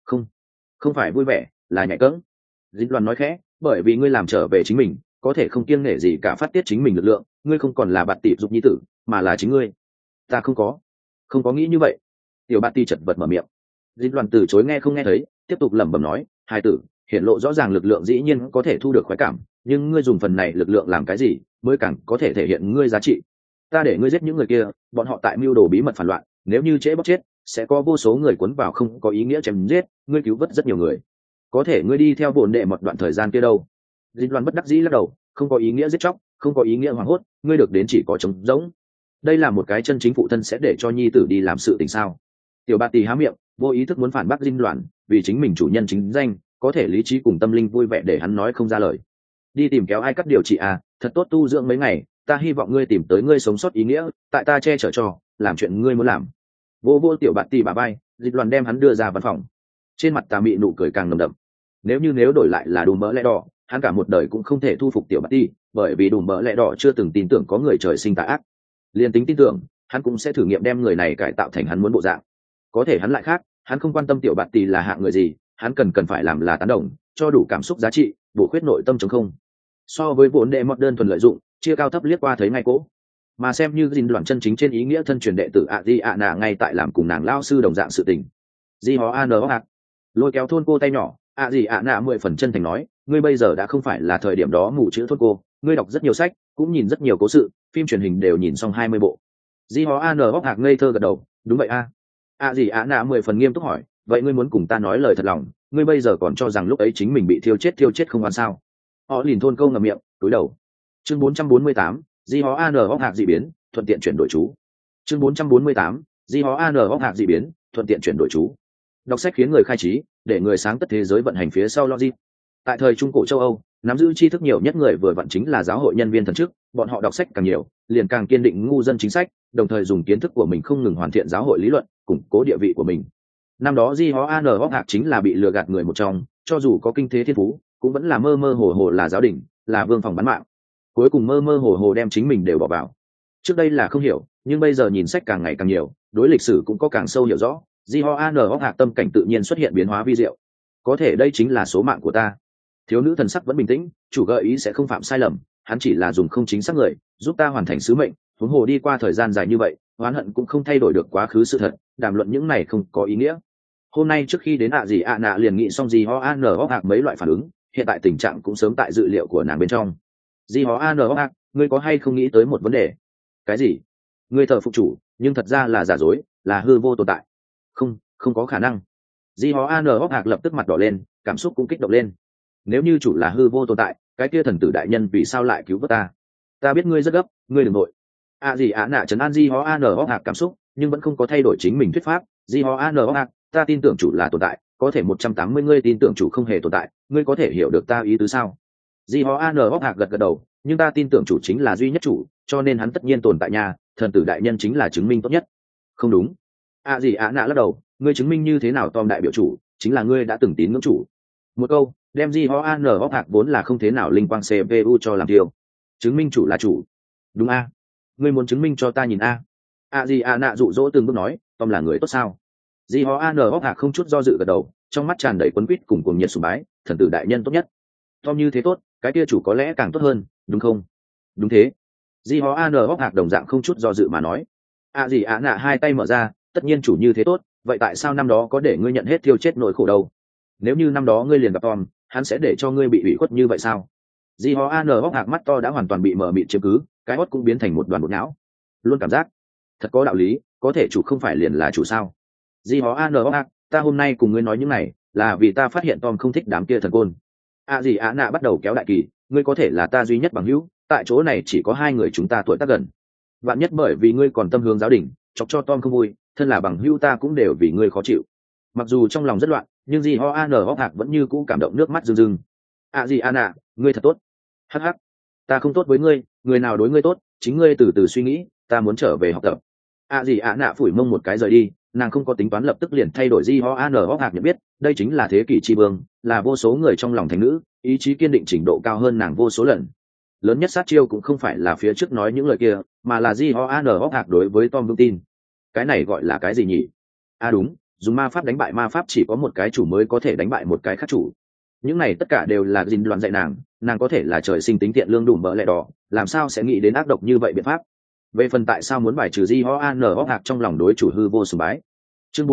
Không phải vui vẻ, là nhạy cẫng. Dinh Loạn nói khẽ, bởi vì ngươi làm trở về chính mình, có thể không kiêng nể gì cả phát tiết chính mình lực lượng, ngươi không còn là Bạt Tỷ giúp nhi tử, mà là chính ngươi. Ta không có nghĩ như vậy. Tiểu Bạt Tỷ chật vật mở miệng. Dinh Loạn từ chối nghe không nghe thấy, tiếp tục lẩm bẩm nói, hai tử, hiển lộ rõ ràng lực lượng dĩ nhiên có thể thu được khoái cảm, nhưng ngươi dùng phần này lực lượng làm cái gì, mới càng có thể thể hiện ngươi giá trị. Ta để ngươi giết những người kia, bọn họ tại mưu đồ bí mật phản loạn, nếu như trễ bóc chết, sẽ có vô số người cuốn vào không có ý nghĩa chém giết, ngươi cứu vớt rất nhiều người. Có thể ngươi đi theo bổn đệ một đoạn thời gian kia đâu? Dinh Loan bất đắc dĩ lắc đầu, không có ý nghĩa giết chóc, không có ý nghĩa hoảng hốt, ngươi được đến chỉ có trống rỗng. Đây là một cái chân chính phụ thân sẽ để cho nhi tử đi làm sự tình sao? Tiểu Bạt Tỷ há miệng, vô ý thức muốn phản bác Dinh Loan, vì chính mình chủ nhân chính danh, có thể lý trí cùng tâm linh vui vẻ để hắn nói không ra lời. Đi tìm kéo ai cắt điều trị à, thật tốt tu dưỡng mấy ngày, ta hy vọng ngươi tìm tới ngươi sống sót ý nghĩa, tại ta che chở cho, làm chuyện ngươi muốn làm. Vô Tiểu Bạt Tỷ bả vai, Dịch Loan đem hắn đưa ra văn phòng. Trên mặt tà mị nụ cười càng nồng đậm. Nếu đổi lại là Đùm Bỡ Lẽ Đỏ, hắn cả một đời cũng không thể thu phục Tiểu Bạt Tỷ, bởi vì Đùm Bỡ Lẽ Đỏ chưa từng tin tưởng có người trời sinh tà ác. Liên tính tin tưởng, hắn cũng sẽ thử nghiệm đem người này cải tạo thành hắn muốn bộ dạng. Có thể hắn lại khác, hắn không quan tâm Tiểu Bạt Tỷ là hạng người gì, hắn cần phải làm là tán đồng, cho đủ cảm xúc giá trị, bổ khuyết nội tâm trống không. So với vốn đệ mọt đơn thuần lợi dụng, chia cao thấp liếc qua thấy ngay cỗ, mà xem như Dinh Loạn chân chính trên ý nghĩa thân truyền đệ tử ạ di ạ nạ ngay tại làm cùng nàng lao sư đồng dạng sự tình. Di hó an hạc lôi kéo thôn cô tay nhỏ, ạ di ạ nạ 10 phần chân thành nói, ngươi bây giờ đã không phải là thời điểm đó mù chữ thôn cô, ngươi đọc rất nhiều sách, cũng nhìn rất nhiều cố sự, phim truyền hình đều nhìn xong 20 bộ. Di hó an hạc ngây thơ gật đầu, đúng vậy a. ạ di ạ nạ 10 phần nghiêm túc hỏi, vậy ngươi muốn cùng ta nói lời thật lòng, ngươi bây giờ còn cho rằng lúc ấy chính mình bị thiêu chết không oan sao? Họ liền thôn câu ngậm miệng, cúi đầu. Chương 448, Di hó an hạc dị biến, thuận tiện chuyển đổi chú. Chương 448, Di hó an hạc dị biến, thuận tiện chuyển đổi chú. Đọc sách khiến người khai trí, để người sáng tất thế giới vận hành phía sau logic. Tại thời trung cổ châu Âu, nắm giữ tri thức nhiều nhất người vừa vặn chính là giáo hội nhân viên thần chức, bọn họ đọc sách càng nhiều, liền càng kiên định ngu dân chính sách, đồng thời dùng kiến thức của mình không ngừng hoàn thiện giáo hội lý luận, củng cố địa vị của mình. Năm đó Di hó an hạc chính là bị lừa gạt người một trong, cho dù có kinh thế thiên phú, cũng vẫn là mơ mơ hồ hồ là giáo đình, là vương phòng bán mạng, cuối cùng mơ mơ hồ hồ đem chính mình đều bỏ vào. Trước đây là không hiểu, nhưng bây giờ nhìn sách càng ngày càng nhiều, đối lịch sử cũng có càng sâu hiểu rõ, Di ho an hạc tâm cảnh tự nhiên xuất hiện biến hóa vi diệu. Có thể đây chính là số mạng của ta. Thiếu nữ thần sắc vẫn bình tĩnh, chủ gợi ý sẽ không phạm sai lầm, hắn chỉ là dùng không chính xác người giúp ta hoàn thành sứ mệnh, huống hồ đi qua thời gian dài như vậy, oán hận cũng không thay đổi được quá khứ sự thật, đàm luận những này không có ý nghĩa. Hôm nay trước khi đến gì nạ liền nghĩ xong Di ho an hạc mấy loại phản ứng, hiện tại tình trạng cũng sớm tại dự liệu của nàng bên trong. Di hó an hạc, ngươi có hay không nghĩ tới một vấn đề? Cái gì? Ngươi thờ phục chủ, nhưng thật ra là giả dối, là hư vô tồn tại. Không có khả năng. Di hó an hạc lập tức mặt đỏ lên, cảm xúc cũng kích động lên. Nếu như chủ là hư vô tồn tại, cái kia thần tử đại nhân vì sao lại cứu vớt ta? Ta biết ngươi rất gấp, ngươi đừng nội. Nạ trấn an Di hó an hạc cảm xúc, nhưng vẫn không có thay đổi chính mình thuyết pháp. Di hó an hạc, ta tin tưởng chủ là tồn tại, có thể 180 ngươi tin tưởng chủ không hề tồn tại, ngươi có thể hiểu được ta ý tứ sao? Di hó an hạc gật đầu, nhưng ta tin tưởng chủ chính là duy nhất chủ, cho nên hắn tất nhiên tồn tại nhà, thần tử đại nhân chính là chứng minh tốt nhất. Không đúng. Nạ lắc đầu, ngươi chứng minh như thế nào Tom đại biểu chủ, chính là ngươi đã từng tín ngưỡng chủ. Một câu, đem Di hó an hạc vốn là không thế nào linh quang CPU cho làm tiêu. Chứng minh chủ là chủ. Đúng a. Ngươi muốn chứng minh cho ta nhìn a. Nạ dụ dỗ từng bước nói, Tom là người tốt sao? Di hó an hạc không chút do dự gật đầu, trong mắt tràn đầy quấn quýt cùng cuồng nhiệt sùng bái, thần tử đại nhân tốt nhất. Tom như thế tốt, cái kia chủ có lẽ càng tốt hơn, đúng không? Đúng thế. Di Ho An hốc hạc đồng dạng không chút do dự mà nói. Gì ạ nạ hai tay mở ra, tất nhiên chủ như thế tốt, vậy tại sao năm đó có để ngươi nhận hết tiêu chết nỗi khổ đâu? Nếu như năm đó ngươi liền gặp Tom, hắn sẽ để cho ngươi bị ủy khuất như vậy sao? Di Ho An hốc hạc mắt to đã hoàn toàn bị mở mịt chiếm cứ, cái hót cũng biến thành một đoàn bột não. Luôn cảm giác, thật có đạo lý, có thể chủ không phải liền là chủ sao? Di Ho An hốc hạc, ta hôm nay cùng ngươi nói những này, là vì ta phát hiện Tom không thích đám kia thần côn. Gì ạ nạ bắt đầu kéo đại kỳ, ngươi có thể là ta duy nhất bằng hữu, tại chỗ này chỉ có hai người chúng ta tuổi tác gần. Vạn nhất bởi vì ngươi còn tâm hướng giáo đình, chọc cho Tom không vui, thân là bằng hữu ta cũng đều vì ngươi khó chịu. Mặc dù trong lòng rất loạn, nhưng Di Ho An hốc hạc vẫn như cũ cảm động nước mắt rưng rưng. Gì ạ nạ, ngươi thật tốt. Hắc hắc, ta không tốt với ngươi, người nào đối ngươi tốt, chính ngươi từ từ suy nghĩ, ta muốn trở về học tập. Gì ạ nạ phủi mông một cái rời đi, nàng không có tính toán lập tức liền thay đổi Di Ho An hốc hạc nhận biết, đây chính là thế kỷ tri vương, là vô số người trong lòng thành nữ, ý chí kiên định trình độ cao hơn nàng vô số lần. Lớn nhất sát chiêu cũng không phải là phía trước nói những lời kia, mà là Di Ho An hốc hạc đối với Tom vững tin. Cái này gọi là cái gì nhỉ? Đúng, dùng ma pháp đánh bại ma pháp chỉ có một cái chủ mới có thể đánh bại một cái khác chủ. Những này tất cả đều là Jin loạn dạy nàng có thể là trời sinh tính tiện lương đủ bỡ lẹ đỏ, làm sao sẽ nghĩ đến ác độc như vậy biện pháp. Về phần tại sao muốn bài trừ Di Ho An hốc hạc trong lòng đối chủ hư vô sùng bái. Chương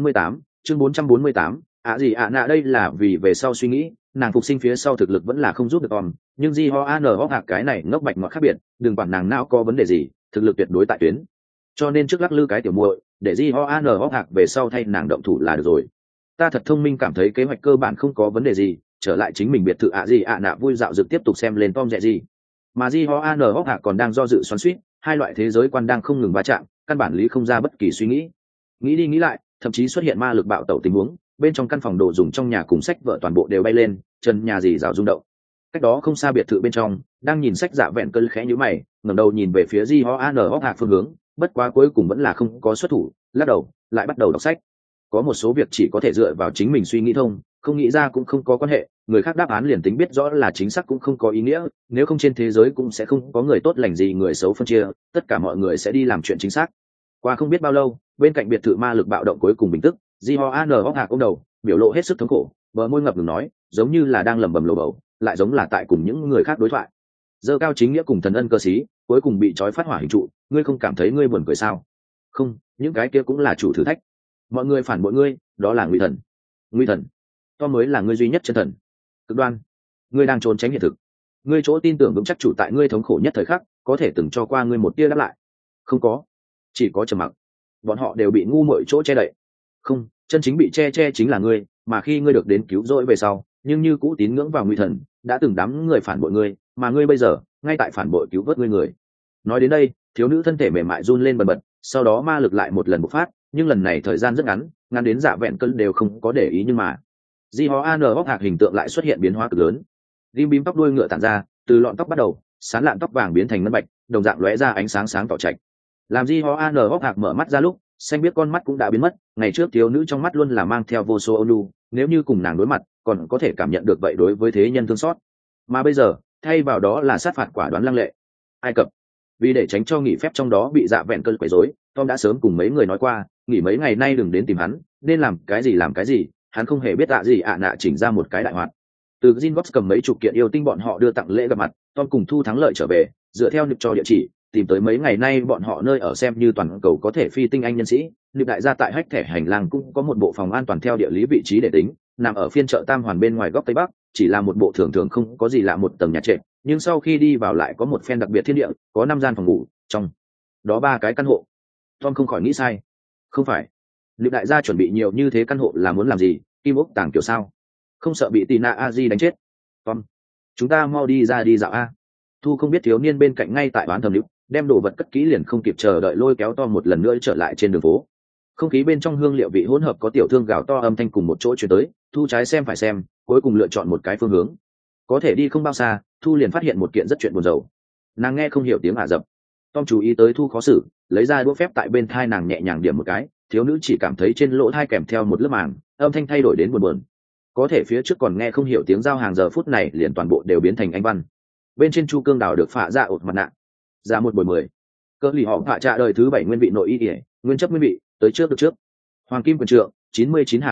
448, gì ạ nạ đây là vì về sau suy nghĩ, nàng phục sinh phía sau thực lực vẫn là không giúp được Tom, nhưng Di Ho An hốc hạc cái này ngốc bạch ngọt khác biệt, đừng quản nàng não có vấn đề gì, thực lực tuyệt đối tại tuyến. Cho nên trước lắc lư cái tiểu muội, để Di Ho An hốc hạc về sau thay nàng động thủ là được rồi. Ta thật thông minh, cảm thấy kế hoạch cơ bản không có vấn đề gì, trở lại chính mình biệt thự gì ạ nạ vui dạo dực tiếp tục xem lên Tom dẹ gì. Mà Di Ho An hốc hạc còn đang do dự xoắn xuýt, hai loại thế giới quan đang không ngừng va chạm, căn bản lý không ra bất kỳ suy nghĩ. Nghĩ đi nghĩ lại, thậm chí xuất hiện ma lực bạo tẩu tình huống, bên trong căn phòng đồ dùng trong nhà cùng sách vợ toàn bộ đều bay lên, trần nhà dì rào rung động. Cách đó không xa biệt thự bên trong, đang nhìn sách Dạ Vẹn Cơn khẽ nhíu mày, ngẩng đầu nhìn về phía Di Ho An hốc hạc phương hướng, bất quá cuối cùng vẫn là không có xuất thủ, lắc đầu, lại bắt đầu đọc sách. Có một số việc chỉ có thể dựa vào chính mình suy nghĩ thông, không nghĩ ra cũng không có quan hệ, người khác đáp án liền tính biết rõ là chính xác cũng không có ý nghĩa, nếu không trên thế giới cũng sẽ không có người tốt lành gì người xấu phân chia, tất cả mọi người sẽ đi làm chuyện chính xác. Qua không biết bao lâu, bên cạnh biệt thự ma lực bạo động cuối cùng bình tức, Di Ho An hốc hạc ôm đầu, biểu lộ hết sức thống khổ, bờ môi ngập ngừng nói, giống như là đang lẩm bẩm lầu bầu, lại giống là tại cùng những người khác đối thoại. Dơ cao chính nghĩa cùng thần ân cơ sĩ, cuối cùng bị trói phát hỏa hình trụ, ngươi không cảm thấy ngươi buồn cười sao? Không, những cái kia cũng là chủ thử thách. Mọi người phản bội ngươi, đó là nguy thần. Nguy thần, to mới là ngươi duy nhất chân thần. Cực đoan, ngươi đang trốn tránh hiện thực. Ngươi chỗ tin tưởng vững chắc chủ tại ngươi thống khổ nhất thời khắc, có thể từng cho qua ngươi một tia đáp lại. Không có, chỉ có trầm mặc. Bọn họ đều bị ngu muội chỗ che đậy. Không, chân chính bị che chính là ngươi, mà khi ngươi được đến cứu rỗi về sau, nhưng như cũ tín ngưỡng vào nguy thần, đã từng đám người phản bội ngươi, mà ngươi bây giờ ngay tại phản bội cứu vớt ngươi người. Nói đến đây, thiếu nữ thân thể mềm mại run lên bần bật, sau đó ma lực lại một lần bộc phát, nhưng lần này thời gian rất ngắn, ngắn đến Dạ Vẹn Cơn đều không có để ý, nhưng mà Di Ho An hốc hạc hình tượng lại xuất hiện biến hóa cực lớn. Rim bím tóc đuôi ngựa tản ra, từ lọn tóc bắt đầu, sán lạn tóc vàng biến thành ngân bạch, đồng dạng lóe ra ánh sáng sáng tỏ trạch. Làm Di Ho An hốc hạc mở mắt ra lúc, xanh biết con mắt cũng đã biến mất, ngày trước thiếu nữ trong mắt luôn là mang theo vô số ôn nhu, nếu như cùng nàng đối mặt, còn có thể cảm nhận được vậy đối với thế nhân thương xót. Mà bây giờ, thay vào đó là sát phạt quả đoán lăng lệ. Ai Cập, vì để tránh cho nghỉ phép trong đó bị Dạ Vẹn Cơn quấy rối, Tom đã sớm cùng mấy người nói qua, nghỉ mấy ngày nay đừng đến tìm hắn, nên làm cái gì, hắn không hề biết gì ạ nạ chỉnh ra một cái đại hoạt. Từ Zinbox cầm mấy chục kiện yêu tinh bọn họ đưa tặng lễ gặp mặt, Tom cùng Thu thắng lợi trở về, dựa theo nịp cho địa chỉ, tìm tới mấy ngày nay bọn họ nơi ở xem như toàn cầu có thể phi tinh anh nhân sĩ. Nịp đại gia tại hách thẻ hành lang cũng có một bộ phòng an toàn theo địa lý vị trí để tính, nằm ở phiên chợ Tam Hoàn bên ngoài góc tây bắc, chỉ là một bộ thường thường không có gì lạ một tầng nhà trệt, nhưng sau khi đi vào lại có một phen đặc biệt thiên địa, có 5 gian phòng ngủ, trong đó 3 cái căn hộ. Tom không khỏi nghĩ sai. Không phải, Nịp đại gia chuẩn bị nhiều như thế căn hộ là muốn làm gì, kim ốc tàng kiểu sao? Không sợ bị Tina Aji đánh chết. Tom, chúng ta mau đi ra đi dạo a. Thu không biết thiếu niên bên cạnh ngay tại bán thầm nữ, đem đồ vật cất kỹ liền không kịp chờ đợi lôi kéo Tom một lần nữa trở lại trên đường phố. Không khí bên trong hương liệu vị hỗn hợp có tiểu thương gào to âm thanh cùng một chỗ truyền tới, Thu trái xem phải xem, cuối cùng lựa chọn một cái phương hướng. Có thể đi không bao xa, Thu liền phát hiện một kiện rất chuyện buồn rầu. Nàng nghe không hiểu tiếng Ả Rập. Tom chú ý tới Thu khó xử, lấy ra đũa phép tại bên thai nàng nhẹ nhàng điểm một cái, thiếu nữ chỉ cảm thấy trên lỗ thai kèm theo một lớp màng, âm thanh thay đổi đến buồn buồn. Có thể phía trước còn nghe không hiểu tiếng giao hàng, giờ phút này liền toàn bộ đều biến thành anh văn. Bên trên chu cương đào được phạ ra ột mặt nạ, ra 1 buổi 10. Cỡ lì họ phạ trạ đời thứ 7 nguyên vị nội y ỉa, nguyên chấp nguyên vị, tới trước được trước. Hoàng kim quyền trượng, 99 hàm kim lượng,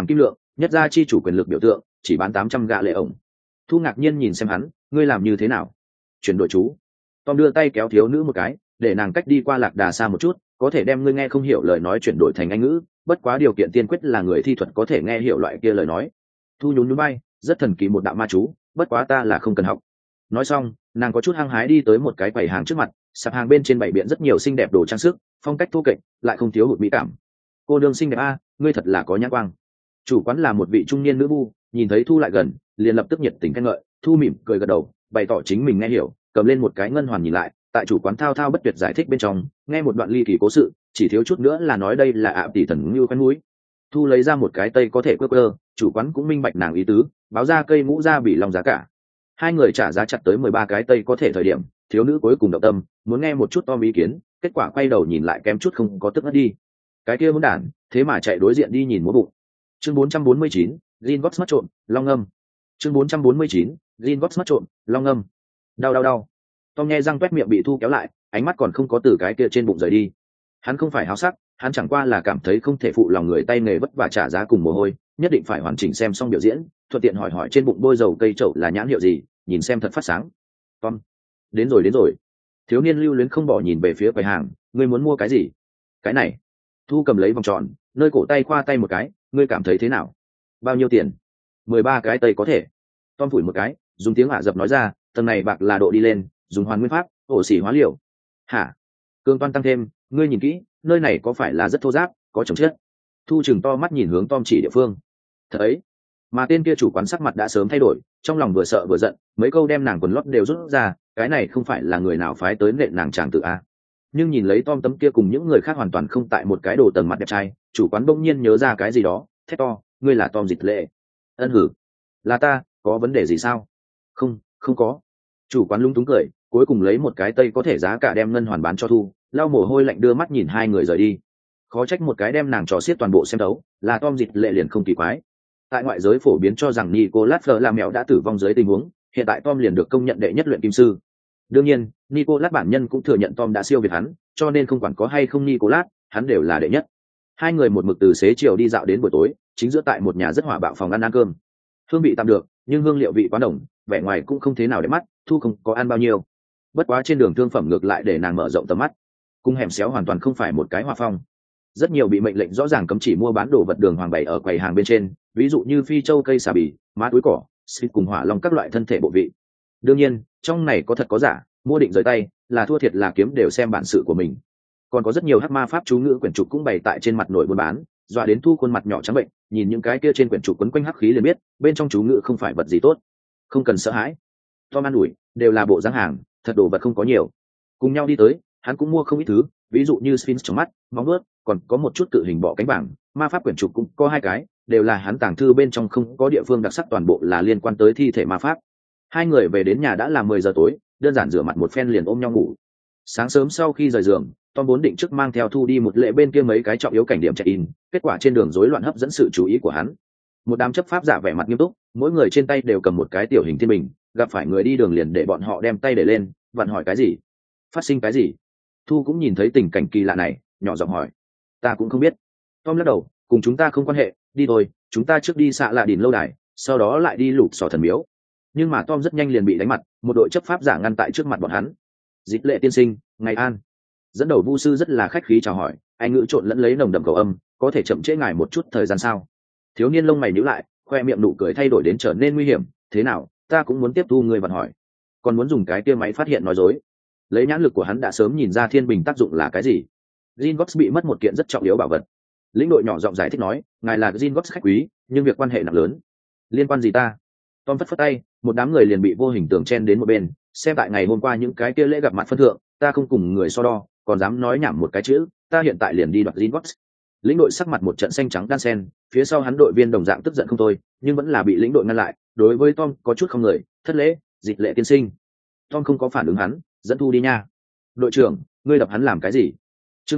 nhất gia chi chủ quyền lực biểu tượng chỉ bán 800 gạ lệ ổng. Thu ngạc nhiên nhìn xem hắn, ngươi làm như thế nào? Chuyển đổi chú. Tom đưa tay kéo thiếu nữ một cái, để nàng cách đi qua lạc đà xa một chút, có thể đem ngươi nghe không hiểu lời nói chuyển đổi thành anh ngữ, bất quá điều kiện tiên quyết là người thi thuật có thể nghe hiểu loại kia lời nói. Thu nhún nhún bay, rất thần kỳ một đạo ma chú, bất quá ta là không cần học. Nói xong, nàng có chút hăng hái đi tới một cái quầy hàng trước mặt, sạp hàng bên trên bày biện rất nhiều xinh đẹp đồ trang sức, phong cách thô kệch, lại không thiếu hụt mỹ cảm. Cô đương xinh đẹp a, ngươi thật là có nhãn quang. Chủ quán là một vị trung niên nữ vu, nhìn thấy Thu lại gần, liền lập tức nhiệt tình khen ngợi. Thu mỉm cười gật đầu, bày tỏ chính mình nghe hiểu, cầm lên một cái ngân hoàn nhìn lại, tại chủ quán thao thao bất tuyệt giải thích bên trong, nghe một đoạn ly kỳ cố sự, chỉ thiếu chút nữa là nói đây là tỷ thần như quen mũi. Thu lấy ra một cái tây có thể quơ, chủ quán cũng minh bạch nàng ý tứ, báo ra cây mũ ra bị lòng giá cả. Hai người trả giá chặt tới 13 cái tây có thể thời điểm, thiếu nữ cuối cùng động tâm, muốn nghe một chút Tom ý kiến, kết quả quay đầu nhìn lại kém chút không có tức ngất đi. Cái kia muốn đản, thế mà chạy đối diện đi nhìn múa bụng. Chương 449, Greenbox mất trộm, long âm. Chương 449, Greenbox mất trộm, long âm. Đau. Tom nghe răng toét miệng bị Thu kéo lại, ánh mắt còn không có từ cái kia trên bụng rời đi. Hắn không phải háo sắc, hắn chẳng qua là cảm thấy không thể phụ lòng người tay nghề vất vả trả giá cùng mồ hôi, nhất định phải hoàn chỉnh xem xong biểu diễn, thuận tiện hỏi trên bụng bôi dầu cây trậu là nhãn hiệu gì, nhìn xem thật phát sáng. Tom, đến rồi. Thiếu niên lưu luyến không bỏ nhìn về phía quầy hàng, ngươi muốn mua cái gì? Cái này. Thu cầm lấy vòng tròn, nơi cổ tay khoa tay một cái, ngươi cảm thấy thế nào? Bao nhiêu tiền? 13 cái tây có thể. Tom phủi một cái, dùng tiếng Ả Rập nói ra, tầng này bạc là độ đi lên, dùng hoàn nguyên pháp, ổ xỉ hóa liệu. Hả? Cương toan tăng thêm, ngươi nhìn kỹ, nơi này có phải là rất thô ráp, có chồng chết? Thu chừng to mắt nhìn hướng Tom chỉ địa phương. Thật ấy. Mà tên kia chủ quán sắc mặt đã sớm thay đổi, trong lòng vừa sợ vừa giận, mấy câu đem nàng quần lót đều rút ra, cái này không phải là người nào phái tới nện nàng chàng tự a. Nhưng nhìn lấy Tom tấm kia cùng những người khác hoàn toàn không tại một cái đồ tầng mặt đẹp trai, chủ quán bỗng nhiên nhớ ra cái gì đó, thét to, ngươi là Tom Dịch Lệ? Ân hử, là ta, có vấn đề gì sao? Không có. Chủ quán lúng túng cười, cuối cùng lấy một cái tây có thể giá cả đem ngân hoàn bán cho Thu, lau mồ hôi lạnh đưa mắt nhìn hai người rời đi. Khó trách một cái đem nàng trò xiết toàn bộ xem đấu, là Tom Dịch Lệ liền không kỳ quái. Tại ngoại giới phổ biến cho rằng Nicolas Flamel đã tử vong dưới tình huống, hiện tại Tom liền được công nhận đệ nhất luyện kim sư. Đương nhiên, Nicolas bản nhân cũng thừa nhận Tom đã siêu việt hắn, cho nên không quản có hay không Nicolas, hắn đều là đệ nhất. Hai người một mực từ xế chiều đi dạo đến buổi tối, chính giữa tại một nhà rất hỏa bạo phòng ăn cơm. Hương vị tạm được, nhưng hương liệu vị quá đồng, vẻ ngoài cũng không thế nào để mắt, Thu không có ăn bao nhiêu. Bất quá trên đường thương phẩm ngược lại để nàng mở rộng tầm mắt. Cung hẻm xéo hoàn toàn không phải một cái hòa phong. Rất nhiều bị mệnh lệnh rõ ràng cấm chỉ mua bán đồ vật đường hoàng bày ở quầy hàng bên trên, ví dụ như phi châu cây xà bì, má túi cỏ, xịt cùng hỏa long các loại thân thể bộ vị. Đương nhiên, trong này có thật có giả, mua định rời tay, là thua thiệt là kiếm đều xem bản sự của mình. Còn có rất nhiều hắc ma pháp chú ngữ quyển trục cũng bày tại trên mặt nổi buôn bán, dọa đến Thu khuôn mặt nhỏ trắng bệnh, nhìn những cái kia trên quyển trục quấn quanh hắc khí liền biết, bên trong chú ngữ không phải vật gì tốt. Không cần sợ hãi. Tom an ủi, đều là bộ dáng hàng, thật đồ vật không có nhiều. Cùng nhau đi tới, hắn cũng mua không ít thứ, ví dụ như Sphinx trong mắt, móng vuốt, còn có một chút cự hình bọ cánh vàng, ma pháp quyển trục cũng có 2 cái, đều là hắn tàng thư bên trong không có địa phương đặc sắc, toàn bộ là liên quan tới thi thể ma pháp. Hai người về đến nhà đã là 10 giờ tối, đơn giản rửa mặt một phen liền ôm nhau ngủ. Sáng sớm sau khi rời giường, Tom vốn định trước mang theo Thu đi một lễ bên kia mấy cái trọng yếu cảnh điểm check-in, kết quả trên đường rối loạn hấp dẫn sự chú ý của hắn. Một đám chấp pháp giả vẻ mặt nghiêm túc, mỗi người trên tay đều cầm một cái tiểu hình thiên bình, gặp phải người đi đường liền để bọn họ đem tay để lên, vặn hỏi cái gì, phát sinh cái gì. Thu cũng nhìn thấy tình cảnh kỳ lạ này, nhỏ giọng hỏi, ta cũng không biết. Tom lắc đầu, cùng chúng ta không quan hệ, đi thôi, chúng ta trước đi xạ lạ đỉnh lâu đài, sau đó lại đi lục sò thần miếu. Nhưng mà Tom rất nhanh liền bị đánh mặt, một đội chấp pháp giả ngăn tại trước mặt bọn hắn. Dịch Lệ tiên sinh, ngày an. Dẫn đầu vu sư rất là khách khí chào hỏi, anh ngữ trộn lẫn lấy nồng đậm cầu âm, có thể chậm trễ ngài một chút thời gian sao? Thiếu niên lông mày nhíu lại, khoe miệng nụ cười thay đổi đến trở nên nguy hiểm. Thế nào, ta cũng muốn tiếp thu người vận hỏi, còn muốn dùng cái kia máy phát hiện nói dối. Lấy nhãn lực của hắn đã sớm nhìn ra thiên bình tác dụng là cái gì. Gringotts bị mất một kiện rất trọng yếu bảo vật. Lĩnh đội nhỏ giọng giải thích nói, ngài là Gringotts khách quý, nhưng việc quan hệ nặng lớn. Liên quan gì ta? Tom phất phất tay, một đám người liền bị vô hình tường chen đến một bên. Xem tại ngày hôm qua những cái kia lễ gặp mặt phân thượng, ta không cùng người so đo, còn dám nói nhảm một cái chữ, ta hiện tại liền đi đoạt Gringotts. Lĩnh đội sắc mặt một trận xanh trắng đan sen, phía sau hắn đội viên đồng dạng tức giận không thôi, nhưng vẫn là bị lĩnh đội ngăn lại. Đối với Tom có chút không người, thất lễ, Dịch Lệ tiên sinh. Tom không có phản ứng hắn, dẫn Thu đi nha. Đội trưởng, ngươi đập hắn làm cái gì? Chương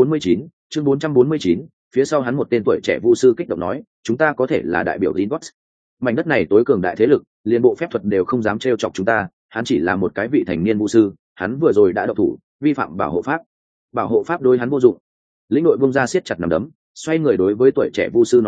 449, phía sau hắn một tên tuổi trẻ vu sư kích động nói, chúng ta có thể là đại biểu Gringotts. Mảnh đất này tối cường đại thế lực, liên bộ phép thuật đều không dám trêu chọc chúng ta, hắn chỉ là một cái vị thành niên vu sư, hắn vừa rồi đã độc thủ, vi phạm bảo hộ pháp. Bảo hộ pháp đối hắn vô dụng. Lĩnh đội vung ra siết chặt nắm đấm, xoay người đối với tuổi trẻ vu sư nói ra,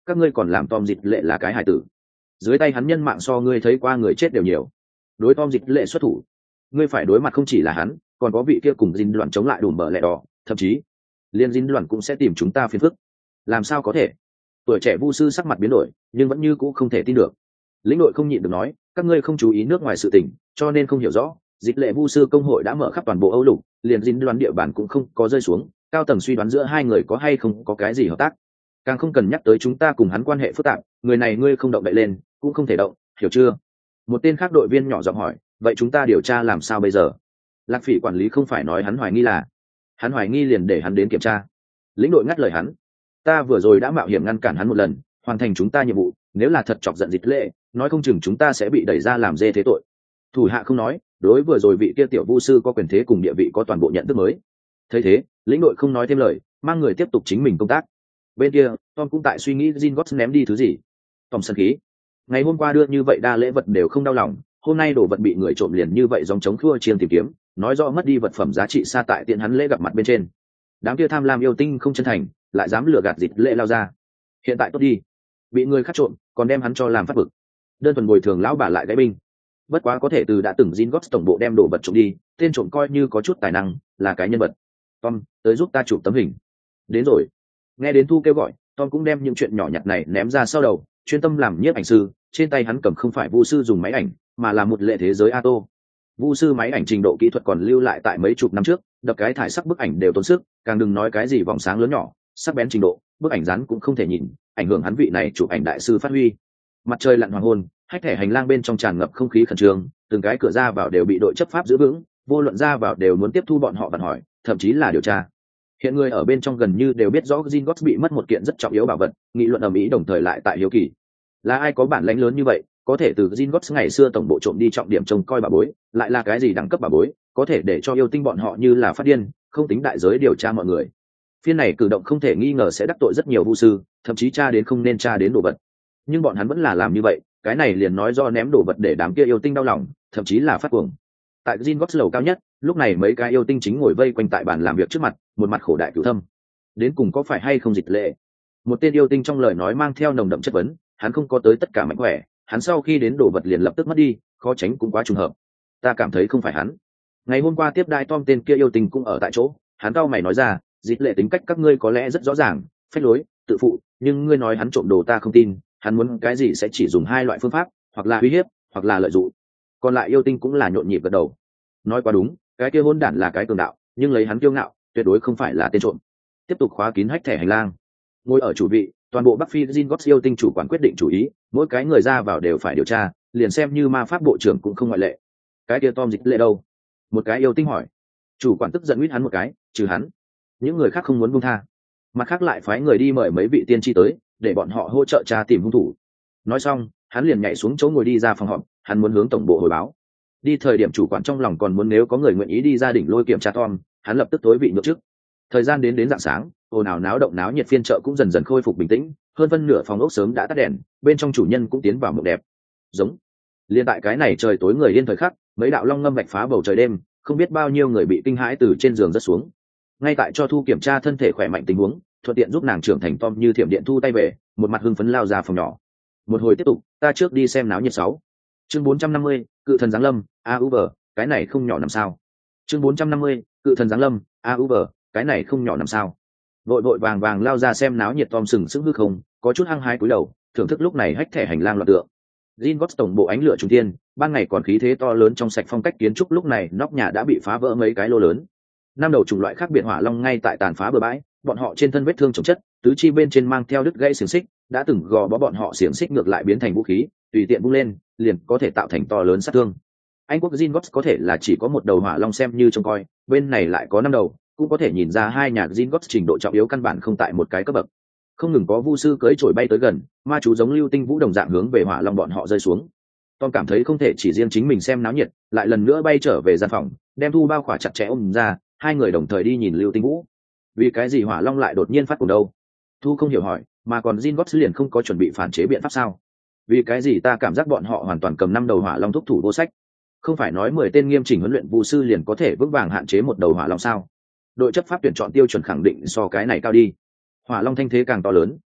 các ngươi còn làm Tom Dịch Lệ là cái hài tử. Dưới tay hắn nhân mạng so ngươi thấy qua người chết đều nhiều. Đối Tom Dịch Lệ xuất thủ, ngươi phải đối mặt không chỉ là hắn, còn có vị kia cùng Dinh Loạn chống lại đùm bờ lẹ đỏ, thậm chí liên Dinh Loạn cũng sẽ tìm chúng ta phiền phức. Làm sao có thể? Tuổi trẻ vu sư sắc mặt biến đổi, nhưng vẫn như cũ không thể tin được. Lĩnh đội không nhịn được nói, các ngươi không chú ý nước ngoài sự tình, cho nên không hiểu rõ. Dịch Lệ vu sư công hội đã mở khắp toàn bộ Âu lục, liền Dinh Loạn địa bàn cũng không có rơi xuống, cao tầng suy đoán giữa hai người có hay không có cái gì hợp tác. Càng không cần nhắc tới chúng ta cùng hắn quan hệ phức tạp, người này ngươi không động đậy lên, cũng không thể động, hiểu chưa? Một tên khác đội viên nhỏ giọng hỏi, vậy chúng ta điều tra làm sao bây giờ? Lạc Phỉ quản lý không phải nói hắn hoài nghi là, hắn hoài nghi liền để hắn đến kiểm tra. Lĩnh đội ngắt lời hắn, ta vừa rồi đã mạo hiểm ngăn cản hắn một lần, hoàn thành chúng ta nhiệm vụ, nếu là thật chọc giận Dịch Lệ, nói không chừng chúng ta sẽ bị đẩy ra làm dê thế tội. Thủ hạ không nói, đối vừa rồi vị kia tiểu vu sư có quyền thế cùng địa vị có toàn bộ nhận thức mới. Thấy thế, lĩnh đội không nói thêm lời, mang người tiếp tục chính mình công tác. Bên kia, Tom cũng tại suy nghĩ Gingotts ném đi thứ gì. Tom sân khí. Ngày hôm qua đưa như vậy đa lễ vật đều không đau lòng, hôm nay đồ vật bị người trộm liền như vậy dòng chống khua chiêng tìm kiếm, nói rõ mất đi vật phẩm giá trị xa tại tiện hắn lễ gặp mặt bên trên. Đám kia tham lam yêu tinh không chân thành, lại dám lừa gạt Dịch Lệ lao ra. Hiện tại tốt đi, bị người khác trộm, còn đem hắn cho làm phát bực. Đơn thuần bồi thường lão bà lại gãy binh. Bất quá có thể từ đã từng Gingotts tổng bộ đem đồ vật trộm đi, tên trộm coi như có chút tài năng, là cái nhân vật. Tom, tới giúp ta chụp tấm hình. Đến rồi. Nghe đến Thu kêu gọi, Tom cũng đem những chuyện nhỏ nhặt này ném ra sau đầu, chuyên tâm làm nhiếp ảnh sư. Trên tay hắn cầm không phải vu sư dùng máy ảnh, mà là một lệ thế giới Ato. Vu sư máy ảnh trình độ kỹ thuật còn lưu lại tại mấy chục năm trước, đập cái thải sắc bức ảnh đều tốn sức, càng đừng nói cái gì vòng sáng lớn nhỏ, sắc bén trình độ, bức ảnh rắn cũng không thể nhìn, ảnh hưởng hắn vị này chụp ảnh đại sư phát huy. Mặt trời lặn hoàng hôn, hách thẻ hành lang bên trong tràn ngập không khí khẩn trương, từng cái cửa ra vào đều bị đội chấp pháp giữ vững, vô luận ra vào đều muốn tiếp thu bọn họ vận hỏi, thậm chí là điều tra. Hiện người ở bên trong gần như đều biết rõ Gingotts bị mất một kiện rất trọng yếu bảo vật, nghị luận ầm ĩ đồng thời lại tại hiếu kỳ. Là ai có bản lãnh lớn như vậy, có thể từ Gingotts ngày xưa tổng bộ trộm đi trọng điểm trông coi bảo bối, lại là cái gì đẳng cấp bảo bối, có thể để cho yêu tinh bọn họ như là phát điên, không tính đại giới điều tra mọi người. Phiên này cử động không thể nghi ngờ sẽ đắc tội rất nhiều vu sư, thậm chí tra đến không nên tra đến đồ vật. Nhưng bọn hắn vẫn là làm như vậy, cái này liền nói do ném đồ vật để đám kia yêu tinh đau lòng, thậm chí là phát cuồng. Tại Gingotts lầu cao nhất, lúc này mấy cái yêu tinh chính ngồi vây quanh tại bàn làm việc trước mặt, một mặt khổ đại cửu thâm. Đến cùng có phải hay không Dịch Lệ? Một tên yêu tinh trong lời nói mang theo nồng đậm chất vấn, hắn không có tới tất cả mạnh khỏe, hắn sau khi đến đồ vật liền lập tức mất đi, khó tránh cũng quá trùng hợp. Ta cảm thấy không phải hắn. Ngày hôm qua tiếp đai Tom tên kia yêu tinh cũng ở tại chỗ, hắn cau mày nói ra, Dịch Lệ tính cách các ngươi có lẽ rất rõ ràng, phách lối, tự phụ, nhưng ngươi nói hắn trộm đồ ta không tin, hắn muốn cái gì sẽ chỉ dùng hai loại phương pháp, hoặc là uy hiếp, hoặc là lợi dụng. Còn lại yêu tinh cũng là nhộn nhịp gật đầu. Nói quá đúng, cái kia hỗn đản là cái cường đạo, nhưng lấy hắn kiêu ngạo, tuyệt đối không phải là tên trộm. Tiếp tục khóa kín hách thẻ hành lang. Ngồi ở chủ vị, toàn bộ Bắc Phi Gingotts yêu tinh chủ quản quyết định chủ ý, mỗi cái người ra vào đều phải điều tra, liền xem như ma pháp bộ trưởng cũng không ngoại lệ. Cái kia Tom Dịch Lệ đâu? Một cái yêu tinh hỏi. Chủ quản tức giận huýt hắn một cái, trừ hắn, những người khác không muốn buông tha. Mặt khác lại phái người đi mời mấy vị tiên tri tới, để bọn họ hỗ trợ tra tìm hung thủ. Nói xong, hắn liền nhảy xuống chỗ ngồi đi ra phòng họp, hắn muốn hướng tổng bộ hồi báo. Đi thời điểm chủ quản trong lòng còn muốn nếu có người nguyện ý đi gia đình lôi kiểm tra Tom, hắn lập tức tối vị nhượng chức. Thời gian đến rạng sáng, ồn ào náo động náo nhiệt phiên chợ cũng dần dần khôi phục bình tĩnh, hơn phân nửa phòng ốc sớm đã tắt đèn, bên trong chủ nhân cũng tiến vào mộng đẹp. Giống. Liên tại cái này trời tối người yên thời khắc, mấy đạo long ngâm vạch phá bầu trời đêm, không biết bao nhiêu người bị kinh hãi từ trên giường rớt xuống. Ngay tại cho Thu kiểm tra thân thể khỏe mạnh tình huống, thuận tiện giúp nàng trưởng thành Tom như thiểm điện thu tay về, một mặt hưng phấn lao ra phòng nhỏ. Một hồi tiếp tục, ta trước đi xem náo nhiệt 6. Chương 450, cự thần giáng lâm, AUV, cái này không nhỏ nằm sao? Chương 450, cự thần giáng lâm, AUV, cái này không nhỏ nằm sao? Vội vội vàng vàng lao ra xem náo nhiệt Tom sừng sững hư không, có chút hăng hái cúi đầu, thưởng thức lúc này hách thẻ hành lang loạn tượng. Gingotts tổng bộ ánh lửa trùng thiên, ban ngày còn khí thế to lớn trong sạch phong cách kiến trúc, lúc này nóc nhà đã bị phá vỡ mấy cái lô lớn. Năm đầu chủng loại khác biệt hỏa long ngay tại tàn phá bừa bãi, bọn họ trên thân vết thương chồng chất, tứ chi bên trên mang theo đứt gãy xiềng xích, đã từng gò bó bọn họ xiềng xích ngược lại biến thành vũ khí, tùy tiện vung lên, liền có thể tạo thành to lớn sát thương. Anh quốc Gingotts có thể là chỉ có một đầu hỏa long xem như trông coi, bên này lại có năm đầu, cũng có thể nhìn ra hai nhà Gingotts trình độ trọng yếu căn bản không tại một cái cấp bậc. Không ngừng có vu sư cưỡi trổi bay tới gần, ma chú giống lưu tinh vũ đồng dạng hướng về hỏa long bọn họ rơi xuống. Tom cảm thấy không thể chỉ riêng chính mình xem náo nhiệt, lại lần nữa bay trở về gian phòng, đem Thu bao khỏa chặt chẽ ôm ra, hai người đồng thời đi nhìn lưu tinh vũ. Vì cái gì hỏa long lại đột nhiên phát cuồng đâu? Thu không hiểu hỏi, mà còn Gingotts liền không có chuẩn bị phản chế biện pháp sao? Vì cái gì ta cảm giác bọn họ hoàn toàn cầm năm đầu hỏa long thúc thủ vô sách? Không phải nói 10 tên nghiêm chỉnh huấn luyện vu sư liền có thể vững vàng hạn chế một đầu hỏa long sao? Đội chấp pháp tuyển chọn tiêu chuẩn khẳng định so cái này cao đi. Hỏa long thanh thế càng to lớn,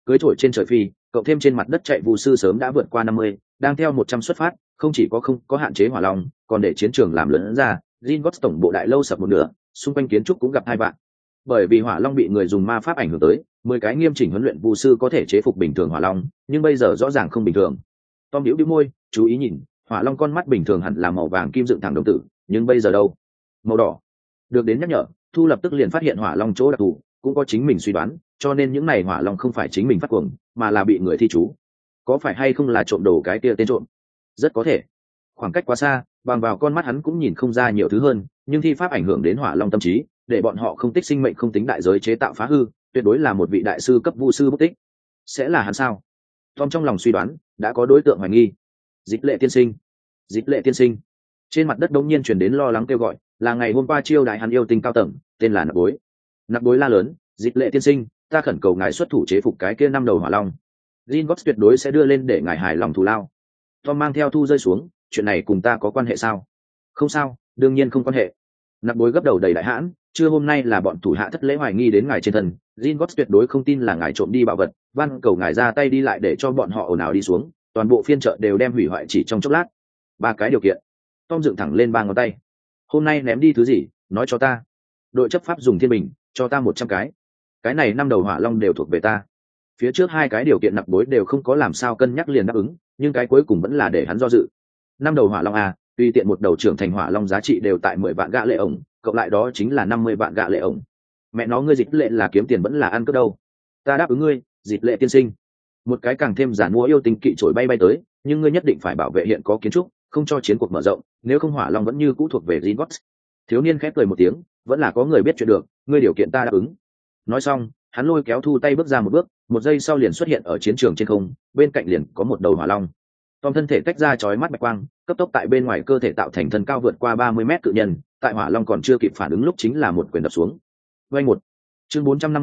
cưới trổi trên trời phi, cộng thêm trên mặt đất chạy vu sư sớm đã vượt qua 50, đang theo 100 xuất phát, không chỉ có không có hạn chế hỏa long, còn để chiến trường làm lớn ra, Gringotts tổng bộ đại lâu sập một nửa, xung quanh kiến trúc cũng gặp hai vạn. Bởi vì hỏa long bị người dùng ma pháp ảnh hưởng tới, 10 cái nghiêm chỉnh huấn luyện vu sư có thể chế phục bình thường hỏa long, nhưng bây giờ rõ ràng không bình thường. Tom bĩu bĩu môi, chú ý nhìn, hỏa long con mắt bình thường hẳn là màu vàng kim dựng thẳng đồng tử, nhưng bây giờ đâu? Màu đỏ. Được đến nhắc nhở, Thu lập tức liền phát hiện hỏa long chỗ đặc thù, cũng có chính mình suy đoán, cho nên những này hỏa long không phải chính mình phát cuồng, mà là bị người thi chú. Có phải hay không là trộm đồ cái kia tên trộm? Rất có thể. Khoảng cách quá xa, bằng vào con mắt hắn cũng nhìn không ra nhiều thứ hơn, nhưng thi pháp ảnh hưởng đến hỏa long tâm trí, để bọn họ không tích sinh mệnh không tính đại giới chế tạo phá hư, tuyệt đối là một vị đại sư cấp vu sư bất tích. Sẽ là hắn sao? Tom trong lòng suy đoán, đã có đối tượng hoài nghi. Dịch lệ tiên sinh, dịch lệ tiên sinh. Trên mặt đất đống nhiên truyền đến lo lắng kêu gọi, là ngày hôm qua chiêu đại hắn yêu tinh cao tầng, tên là Nặc Bối. Nặc Bối la lớn, dịch lệ tiên sinh, ta khẩn cầu ngài xuất thủ chế phục cái kia năm đầu hỏa long. Gringotts tuyệt đối sẽ đưa lên để ngài hài lòng thù lao. Tom mang theo Thu rơi xuống, chuyện này cùng ta có quan hệ sao? Không sao, đương nhiên không quan hệ. Nặc Bối gấp đầu đầy đại hãn, chưa hôm nay là bọn thủ hạ thất lễ hoài nghi đến ngài trên thân, Gringotts tuyệt đối không tin là ngài trộm đi bảo vật, van cầu ngài ra tay đi lại để cho bọn họ ồn ào đi xuống, toàn bộ phiên chợ đều đem hủy hoại chỉ trong chốc lát. 3 cái điều kiện. Tom dựng thẳng lên 3 ngón tay. Hôm nay ném đi thứ gì, nói cho ta. Đội chấp pháp dùng thiên bình, cho ta 100 cái. Cái này 5 đầu hỏa long đều thuộc về ta. Phía trước 2 cái điều kiện Nặc Bối đều không có làm sao cân nhắc liền đáp ứng, nhưng cái cuối cùng vẫn là để hắn do dự. 5 đầu hỏa long à, tùy tiện một đầu trưởng thành hỏa long giá trị đều tại 10 vạn gạ lệ ổng, cộng lại đó chính là 50 vạn gạ lệ ổng. Mẹ nó, ngươi dịch lệ là kiếm tiền vẫn là ăn cướp đâu? Ta đáp ứng ngươi, dịch lệ tiên sinh. Một cái càng thêm giản mua yêu tinh kỵ trổi bay bay tới, nhưng ngươi nhất định phải bảo vệ hiện có kiến trúc, không cho chiến cuộc mở rộng, nếu không hỏa long vẫn như cũ thuộc về Gringotts. Thiếu niên khép cười một tiếng, vẫn là có người biết chuyện được, ngươi điều kiện ta đáp ứng. Nói xong, hắn lôi kéo Thu tay bước ra một bước, một giây sau liền xuất hiện ở chiến trường trên không, bên cạnh liền có một đầu hỏa long. Tom thân thể tách ra chói mắt bạch quang, cấp tốc tại bên ngoài cơ thể tạo thành thân cao vượt qua 30 mét cự nhân, tại hỏa long còn chưa kịp phản ứng lúc chính là một quyền đập xuống. Vây một. Chương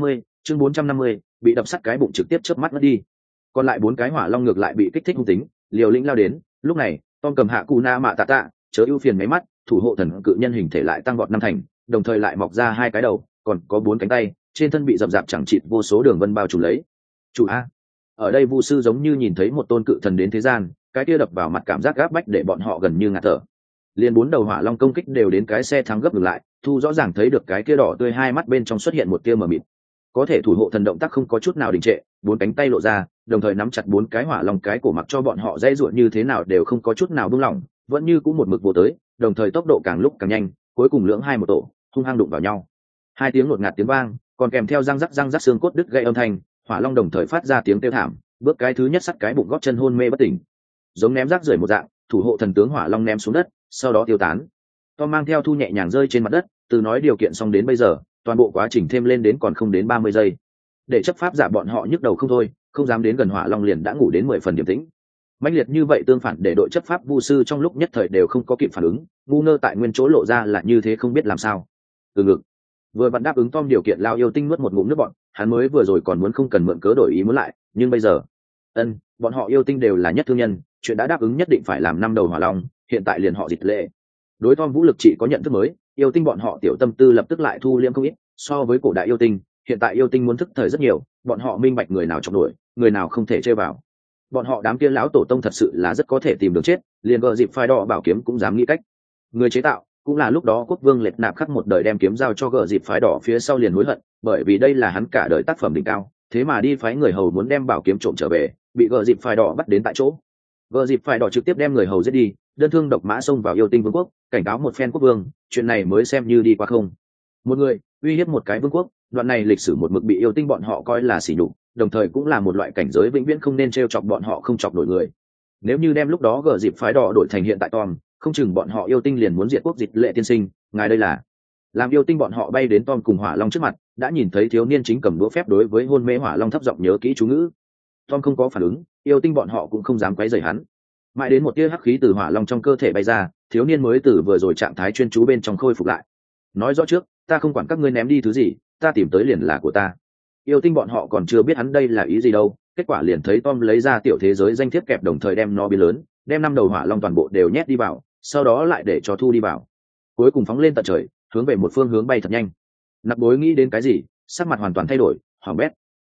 450, bị đập sắt cái bụng trực tiếp chớp mắt mất đi. Còn lại 4 cái hỏa long ngược lại bị kích thích hung tính, liều lĩnh lao đến, lúc này, Tom cầm hạ cù na mạ tạ tạ, chớ ưu phiền mấy mắt, thủ hộ thần cự nhân hình thể lại tăng vọt 5 thành, đồng thời lại mọc ra 2 cái đầu, còn có 4 cánh tay, trên thân bị rậm rạp chẳng chịt vô số đường vân bao trùm lấy. Chủ a. Ở đây vu sư giống như nhìn thấy một tôn cự thần đến thế gian, cái kia đập vào mặt cảm giác gáp bách để bọn họ gần như ngạt thở. Liên 4 đầu hỏa long công kích đều đến cái xe thắng gấp ngừng lại, Thu rõ ràng thấy được cái kia đỏ tươi hai mắt bên trong xuất hiện một tia mờ mịt. Có thể thủ hộ thần động tác không có chút nào đình trệ, 4 cánh tay lộ ra, đồng thời nắm chặt 4 cái hỏa long cái cổ mặc cho bọn họ dây ruột như thế nào đều không có chút nào buông lỏng, vẫn như cũng một mực vô tới, đồng thời tốc độ càng lúc càng nhanh, cuối cùng lưỡng hai một tổ, hung hăng đụng vào nhau. 2 tiếng ngột ngạt tiếng vang, còn kèm theo răng rắc xương cốt đứt gãy âm thanh, hỏa long đồng thời phát ra tiếng kêu thảm, bước cái thứ nhất sắt cái bụng gót chân hôn mê bất tỉnh. Giống ném rác rưởi một dạng, thủ hộ thần tướng hỏa long ném xuống đất, sau đó tiêu tán. Tom mang theo Thu nhẹ nhàng rơi trên mặt đất, từ nói điều kiện xong đến bây giờ, toàn bộ quá trình thêm lên đến còn không đến 30 giây. Để chấp pháp giả bọn họ nhức đầu không thôi, không dám đến gần hỏa long liền đã ngủ đến 10 phần điềm tĩnh. Mãnh liệt như vậy tương phản để đội chấp pháp vu sư trong lúc nhất thời đều không có kịp phản ứng, ngu ngơ tại nguyên chỗ lộ ra là như thế không biết làm sao. Từ ngực vừa vặn đáp ứng Tom điều kiện, lao yêu tinh nuốt một ngụm nước bọn, hắn mới vừa rồi còn muốn không cần mượn cớ đổi ý muốn lại, nhưng bây giờ, bọn họ yêu tinh đều là nhất thương nhân, chuyện đã đáp ứng nhất định phải làm 5 đầu hỏa long, hiện tại liền họ dịch lệ. Đối Tom vũ lực trị có nhận thức mới, yêu tinh bọn họ tiểu tâm tư lập tức lại thu liễm không ít, so với cổ đại yêu tinh, hiện tại yêu tinh muốn thức thời rất nhiều, bọn họ minh bạch người nào chọc nổi, người nào không thể chơi vào. Bọn họ đám kia lão tổ tông thật sự là rất có thể tìm đường chết, liền gờ dịp phai đỏ bảo kiếm cũng dám nghĩ cách. Người chế tạo cũng là lúc đó quốc vương Lệch Nạp khắc một đời đem kiếm giao cho gờ dịp phái đỏ phía sau liền hối hận, bởi vì đây là hắn cả đời tác phẩm đỉnh cao, thế mà đi phái người hầu muốn đem bảo kiếm trộm trở về, bị gờ dịp phái đỏ bắt đến tại chỗ. Gờ dịp phái đỏ trực tiếp đem người hầu giết đi, đơn thương độc mã xông vào yêu tinh vương quốc, cảnh cáo một phen quốc vương, chuyện này mới xem như đi qua không. Một người uy hiếp một cái vương quốc, đoạn này lịch sử một mực bị yêu tinh bọn họ coi là sỉ nhục, đồng thời cũng là một loại cảnh giới vĩnh viễn không nên trêu chọc bọn họ không chọc nổi người. Nếu như đem lúc đó gờ dịp phái đỏ đổi thành hiện tại Tom, không chừng bọn họ yêu tinh liền muốn diệt quốc. Dịch lệ tiên sinh, ngài đây là. Làm yêu tinh bọn họ bay đến Tom cùng hỏa long trước mặt, đã nhìn thấy thiếu niên chính cầm đũa phép đối với hôn mê hỏa long thấp giọng nhớ kỹ chú ngữ. Tom không có phản ứng, yêu tinh bọn họ cũng không dám quấy rầy hắn. Mãi đến một tia hắc khí từ hỏa long trong cơ thể bay ra, thiếu niên mới từ vừa rồi trạng thái chuyên chú bên trong khôi phục lại. Nói rõ trước, ta không quản các ngươi ném đi thứ gì, ta tìm tới liền là của ta. Yêu tinh bọn họ còn chưa biết hắn đây là ý gì đâu, kết quả liền thấy Tom lấy ra tiểu thế giới danh thiếp kẹp, đồng thời đem nó biến lớn, đem 5 đầu hỏa long toàn bộ đều nhét đi vào, sau đó lại để cho Thu đi vào, cuối cùng phóng lên tận trời, hướng về một phương hướng bay thật nhanh. Nặc Bối nghĩ đến cái gì, sắc mặt hoàn toàn thay đổi, hoảng bét.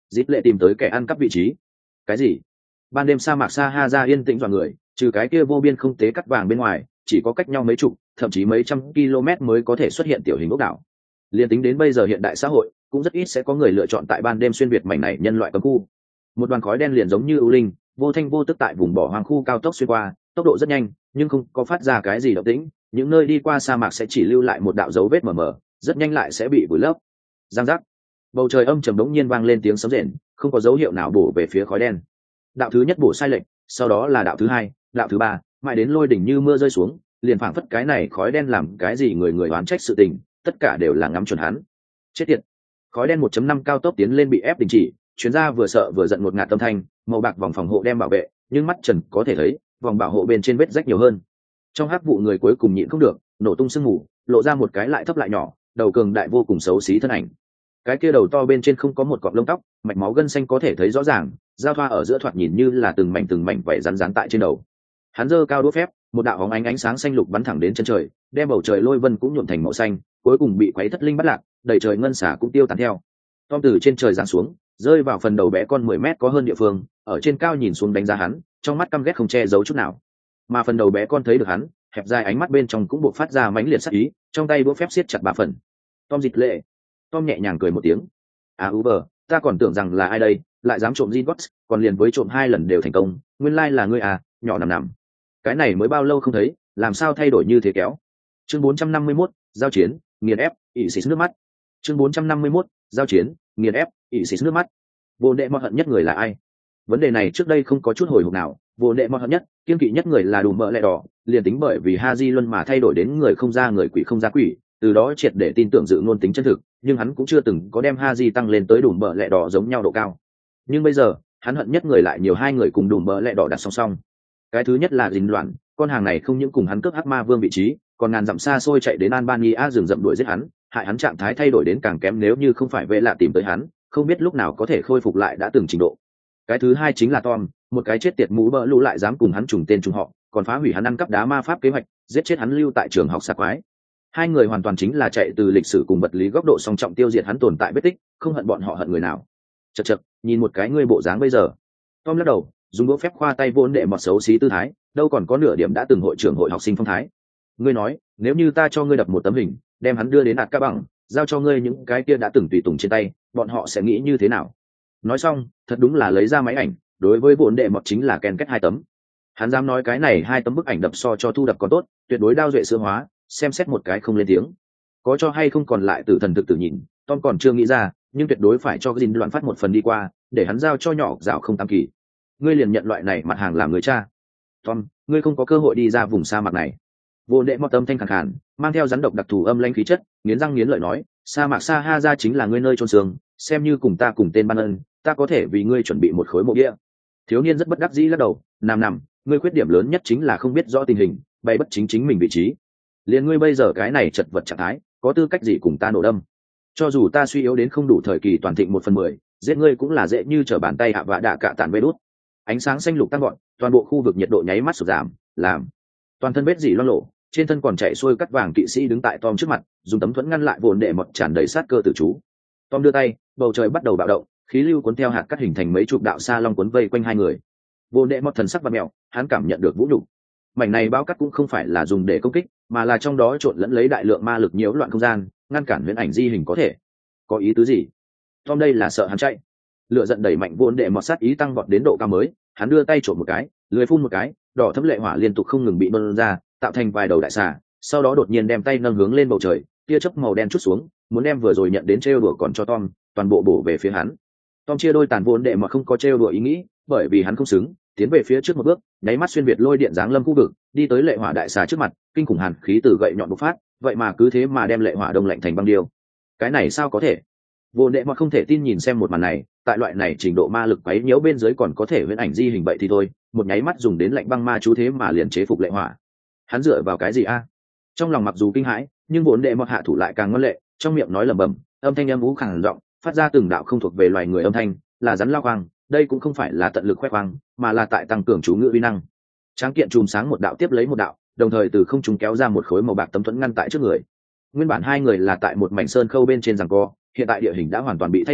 Dít lệ tìm tới kẻ ăn cắp vị trí. Cái gì? Ban đêm sa mạc Sahara yên tĩnh dọa người, trừ cái kia vô biên không tế cắt vàng bên ngoài, chỉ có cách nhau mấy chục, thậm chí mấy trăm km mới có thể xuất hiện tiểu hình ốc đảo. Liên tính đến bây giờ hiện đại xã hội, cũng rất ít sẽ có người lựa chọn tại ban đêm xuyên việt mảnh này nhân loại cấm khu. Một đoàn khói đen liền giống như ưu linh, vô thanh vô tức tại vùng bỏ hoang khu cao tốc xuyên qua, tốc độ rất nhanh, nhưng không có phát ra cái gì động tĩnh. Những nơi đi qua sa mạc sẽ chỉ lưu lại một đạo dấu vết mờ mờ, rất nhanh lại sẽ bị vùi lấp. Giang giác. Bầu trời âm trầm đống nhiên vang lên tiếng sấm rền, không có dấu hiệu nào bổ về phía khói đen. Đạo thứ nhất bổ sai lệch, sau đó là đạo thứ hai, đạo thứ ba, mãi đến lôi đỉnh như mưa rơi xuống, liền phảng phất cái này khói đen làm cái gì người người oán trách sự tình, tất cả đều là ngắm chuẩn hắn. Chết tiệt. Khói đen 1.5 cao tốc tiến lên bị ép đình chỉ, chuyến ra vừa sợ vừa giận một ngạt âm thanh, màu bạc vòng phòng hộ đem bảo vệ, nhưng mắt trần có thể thấy, vòng bảo hộ bên trên vết rách nhiều hơn. Trong hắc vụ người cuối cùng nhịn không được, nổ tung sương mù, lộ ra một cái lại thấp lại nhỏ, đầu cường đại vô cùng xấu xí thân ảnh. Cái kia đầu to bên trên không có một cọng lông tóc, mạch máu gân xanh có thể thấy rõ ràng, giao thoa ở giữa thoạt nhìn như là từng mảnh vảy rắn rán tại trên đầu. Hắn giơ cao đũa phép, một đạo bóng ánh sáng xanh lục bắn thẳng đến chân trời, đem bầu trời lôi vân cũng nhuộm thành màu xanh, cuối cùng bị quấy thất linh bắt lạc, đầy trời ngân xả cũng tiêu tán theo. Tom từ trên trời giáng xuống, rơi vào phần đầu bé con 10 mét có hơn địa phương, ở trên cao nhìn xuống đánh giá hắn, trong mắt căm ghét không che giấu chút nào. Mà phần đầu bé con thấy được hắn, hẹp dài ánh mắt bên trong cũng buộc phát ra mãnh liệt sắc ý, trong tay đũa phép siết chặt 3 phần. Tom dịch lệ. Tom nhẹ nhàng cười một tiếng. Uber, ta còn tưởng rằng là ai đây, lại dám trộm Zingots, còn liền với trộm 2 lần đều thành công, nguyên lai là ngươi à, nhỏ nằm. Cái này mới bao lâu không thấy, làm sao thay đổi như thế kéo. Chương 451, giao chiến, nghiền ép, ỉ xịt nước mắt. Chương 451, giao chiến, nghiền ép, ỉ xịt nước mắt. Vô đệ mọt hận nhất người là ai? Vấn đề này trước đây không có chút hồi hộp nào, vô đệ mọt hận nhất, kiên kỵ nhất người là Đùm Bợ Lẹ Đỏ, liền tính bởi vì Haji Luân mà thay đổi đến người không ra người quỷ không ra quỷ, từ đó triệt để tin tưởng dự ngôn tính chân thực, nhưng hắn cũng chưa từng có đem Haji tăng lên tới Đùm Bợ Lẹ Đỏ giống nhau độ cao. Nhưng bây giờ, hắn hận nhất người lại nhiều 2 người cùng Đùm Bợ Lẹ Đỏ đặt song song. Cái thứ nhất là Dính Loạn, con hàng này không những cùng hắn cướp Hắc Ma Vương vị trí, còn ngàn dặm xa xôi chạy đến Albania rừng rậm đuổi giết hắn, hại hắn trạng thái thay đổi đến càng kém, nếu như không phải vệ lạ tìm tới hắn, không biết lúc nào có thể khôi phục lại đã từng trình độ. Cái thứ hai chính là Tom, một cái chết tiệt mũ bỡ lũ lại dám cùng hắn trùng tên trùng họ, còn phá hủy hắn ăn cắp đá ma pháp kế hoạch, giết chết hắn lưu tại trường học sạc quái. 2 người hoàn toàn chính là chạy từ lịch sử cùng vật lý góc độ song trọng tiêu diệt hắn tồn tại vết tích, không hận bọn họ hận người nào. Chậc chậc, nhìn một cái ngươi bộ dáng bây giờ. Tom lắc đầu, dùng đũa phép khoa tay vốn đệ mọt xấu xí tư thái, đâu còn có nửa điểm đã từng hội trưởng hội học sinh phong thái. Ngươi nói, nếu như ta cho ngươi đập một tấm hình, đem hắn đưa đến ạt ca bằng, giao cho ngươi những cái kia đã từng tùy tùng trên tay, bọn họ sẽ nghĩ như thế nào? Nói xong, thật đúng là lấy ra máy ảnh, đối với vốn đệ mọt chính là ken kết 2 tấm. Hắn dám nói cái này 2 tấm bức ảnh đập so cho thu đập còn tốt, tuyệt đối đao duệ sữa hóa, xem xét một cái không lên tiếng. Có cho hay không còn lại tử thần thực tử nhìn, Tom còn chưa nghĩ ra, nhưng tuyệt đối phải cho Gin loạn phát một phần đi qua, để hắn giao cho nhỏ dạo không tam kỳ. Ngươi liền nhận loại này mặt hàng làm người cha. Tom, ngươi không có cơ hội đi ra vùng sa mạc này. Vô đệ mọt âm thanh khàn khàn, mang theo rắn độc đặc thù âm lãnh khí chất, nghiến răng nghiến lợi nói, sa mạc Sahara chính là ngươi nơi chôn xương, xem như cùng ta cùng tên ban ân, ta có thể vì ngươi chuẩn bị một khối mộ địa. Thiếu niên rất bất đắc dĩ lắc đầu, nằm, ngươi khuyết điểm lớn nhất chính là không biết rõ tình hình, bày bất chính mình vị trí. Liền ngươi bây giờ cái này chật vật trạng thái, có tư cách gì cùng ta nổ đâm? Cho dù ta suy yếu đến không đủ thời kỳ toàn thịnh 1/10, giết ngươi cũng là dễ như trở bàn tay hạ vạ đạ cạ tản vê đút. Ánh sáng xanh lục tăng gọn, toàn bộ khu vực nhiệt độ nháy mắt sụt giảm, làm toàn thân vết dỉ loang lổ, trên thân còn chạy xuôi cắt vàng kỵ sĩ đứng tại Tom trước mặt, dùng tấm thuẫn ngăn lại vồn đệ mọt tràn đầy sát cơ tử chú. Tom đưa tay, bầu trời bắt đầu bạo động, khí lưu cuốn theo hạt cắt hình thành mấy chục đạo sa long cuốn vây quanh 2 người. Vồn đệ mọt thần sắc và mèo, hắn cảm nhận được vũ nhục. Mảnh này bao cắt cũng không phải là dùng để công kích, mà là trong đó trộn lẫn lấy đại lượng ma lực nhiễu loạn không gian, ngăn cản huyễn ảnh di hình có thể. Có ý tứ gì? Tom đây là sợ hắn chạy. Lửa giận đẩy mạnh vồn đệ mọt sát ý tăng vọt đến độ cao mới, hắn đưa tay trộn một cái, lưỡi phun một cái, đỏ thấm lệ hỏa liên tục không ngừng bị bơm ra, tạo thành vài đầu đại xà, sau đó đột nhiên đem tay nâng hướng lên bầu trời, tia chớp màu đen chút xuống, muốn đem vừa rồi nhận đến trêu đùa còn cho Tom, toàn bộ bổ về phía hắn. Tom chia đôi tàn vốn đệ mà không có trêu đùa ý nghĩ, bởi vì hắn không xứng, tiến về phía trước một bước, nháy mắt xuyên việt lôi điện giáng lâm khu vực, đi tới lệ hỏa đại xà trước mặt, kinh khủng hàn khí từ gậy nhọn bộc phát, vậy mà cứ thế mà đem lệ hỏa đông lạnh thành băng điêu. Cái này sao có thể? Vốn đệ mà không thể tin nhìn xem một màn này, tại loại này trình độ ma lực quấy nhiễu bên dưới còn có thể huyễn ảnh di hình vậy thì thôi, một nháy mắt dùng đến lạnh băng ma chú thế mà liền chế phục lệ hỏa. Hắn dựa vào cái gì a? Trong lòng mặc dù kinh hãi, nhưng vốn đệ mọt hạ thủ lại càng ngoan lệ, trong miệng nói lẩm bẩm, âm thanh âm ú khàn giọng, phát ra từng đạo không thuộc về loài người âm thanh, là rắn lao khoang, đây cũng không phải là tận lực khoe khoang, mà là tại tăng cường chú ngữ uy năng. Tráng kiện chùm sáng một đạo tiếp lấy một đạo, đồng thời từ không trung kéo ra một khối màu bạc tấm thuẫn ngăn tại trước người. Nguyên bản 2 người là tại một mảnh sơn khâu bên trên giằng co, hiện tại địa hình đã hoàn toàn bị thay đổi,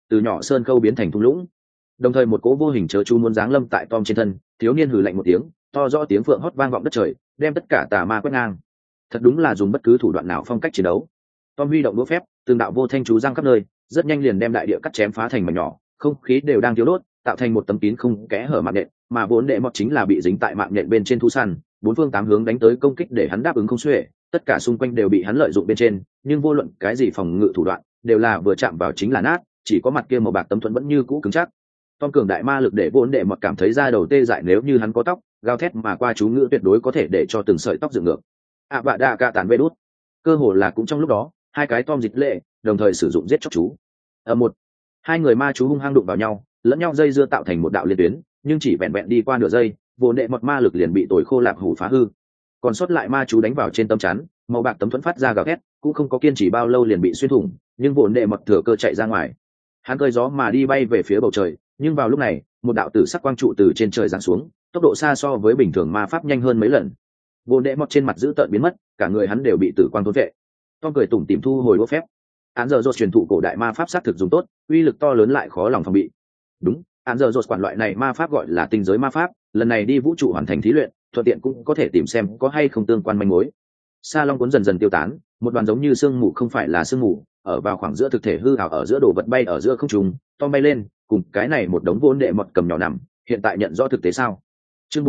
từ nhỏ sơn khâu biến thành thung lũng. Đồng thời một cỗ vô hình chớ chú muốn giáng lâm tại Tom trên thân, thiếu niên hừ lạnh một tiếng, to rõ tiếng phượng hót vang vọng đất trời, đem tất cả tà ma quét ngang. Thật đúng là dùng bất cứ thủ đoạn nào phong cách chiến đấu. Tom huy động đũa phép, từng đạo vô thanh chú giang khắp nơi, rất nhanh liền đem đại địa cắt chém phá thành mảnh nhỏ, không khí đều đang thiếu đốt, tạo thành một tấm kín không kẽ hở mạng nhện, mà vốn đệ mọt chính là bị dính tại mạng nhện bên trên thú săn, bốn phương tám hướng đánh tới công kích để hắn đáp ứng không xuể, tất cả xung quanh đều bị hắn lợi dụng bên trên, nhưng vô luận cái gì phòng ngự thủ đoạn, đều là vừa chạm vào chính là nát, chỉ có mặt kia màu bạc tấm thuẫn vẫn như cũ cứng chắc. Tom cường đại ma lực để vốn đệ mọt cảm thấy da đầu tê dại, nếu như hắn có tóc, gào thét mà qua chú ngữ tuyệt đối có thể để cho từng sợi tóc dựng ngược. Vạ đa ca tàn vê đút. Cơ hồ là cũng trong lúc đó, hai cái Tom dịch lệ đồng thời sử dụng giết chóc chú. Ở một, hai người ma chú hung hăng đụng vào nhau, lẫn nhau dây dưa tạo thành một đạo liên tuyến, nhưng chỉ vẹn vẹn đi qua nửa giây, vốn đệ mọt ma lực liền bị tồi khô lạp hủ phá hư. Còn sót lại ma chú đánh vào trên tấm chắn, màu bạc tấm thuẫn phát ra gào thét, cũng không có kiên trì bao lâu liền bị xuyên thủng, nhưng vốn đệ mọt thừa cơ chạy ra ngoài. Hắn cơi gió mà đi bay về phía bầu trời, nhưng vào lúc này, một đạo tử sắc quang trụ từ trên trời giáng xuống, tốc độ xa so với bình thường ma pháp nhanh hơn mấy lần. Vốn đệ mọt trên mặt dữ tợn biến mất, cả người hắn đều bị tử quang thôn vệ. Tom cười tủm tỉm thu hồi đũa phép. Án giờ rột truyền thụ cổ đại ma pháp xác thực dùng tốt, uy lực to lớn lại khó lòng phòng bị. Đúng, án giờ rột quản loại này ma pháp gọi là tinh giới ma pháp, lần này đi vũ trụ hoàn thành thí luyện, thuận tiện cũng có thể tìm xem có hay không tương quan manh mối. Sa long cuốn dần dần tiêu tán, một đoàn giống như sương mù không phải là sương mù, ở vào khoảng giữa thực thể hư ảo ở giữa đồ vật bay ở giữa không trung, Tom bay lên, cùng cái này một đống vốn đệ mọt cầm nhỏ nằm, hiện tại nhận rõ thực tế sao? Chương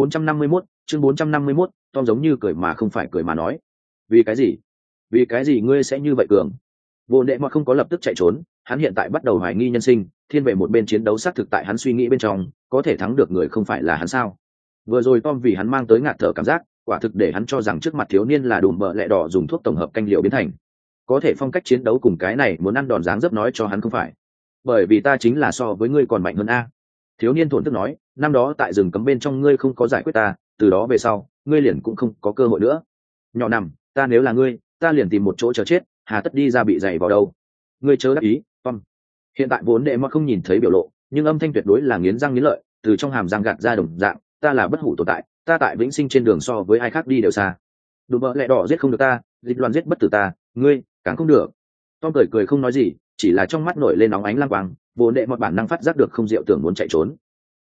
451, Tom giống như cười mà không phải cười mà nói. Vì cái gì? Vì cái gì ngươi sẽ như vậy cường? Vốn đệ mọt không có lập tức chạy trốn, hắn hiện tại bắt đầu hoài nghi nhân sinh, thiên về một bên chiến đấu xác thực tại hắn suy nghĩ bên trong, có thể thắng được người không phải là hắn sao? Vừa rồi Tom vì hắn mang tới ngạt thở cảm giác, quả thực để hắn cho rằng trước mặt thiếu niên là đùm bợ lẹ đỏ dùng thuốc tổng hợp canh liệu biến thành. Có thể phong cách chiến đấu cùng cái này muốn ăn đòn dáng dấp nói cho hắn không phải. Bởi vì ta chính là so với ngươi còn mạnh hơn a. Thiếu niên thổn thức nói, năm đó tại rừng cấm bên trong ngươi không có giải quyết ta, từ đó về sau, ngươi liền cũng không có cơ hội nữa. Nhỏ nằm, ta nếu là ngươi, ta liền tìm một chỗ chờ chết, hà tất đi ra bị dày vào đâu. Ngươi chớ đắc ý, Tom. Hiện tại vốn đệ mà không nhìn thấy biểu lộ, nhưng âm thanh tuyệt đối là nghiến răng nghiến lợi, từ trong hàm răng gạt ra đồng dạng, ta là bất hủ tồn tại, ta tại vĩnh sinh trên đường so với ai khác đi đều xa. Đùm bợ lẹ đỏ giết không được ta, dịch loan giết bất tử ta, ngươi càng không được. Tom cười không nói gì, chỉ là trong mắt nổi lên nóng ánh lang quang, vốn đệ một bản năng phát giác được không diệu, tưởng muốn chạy trốn.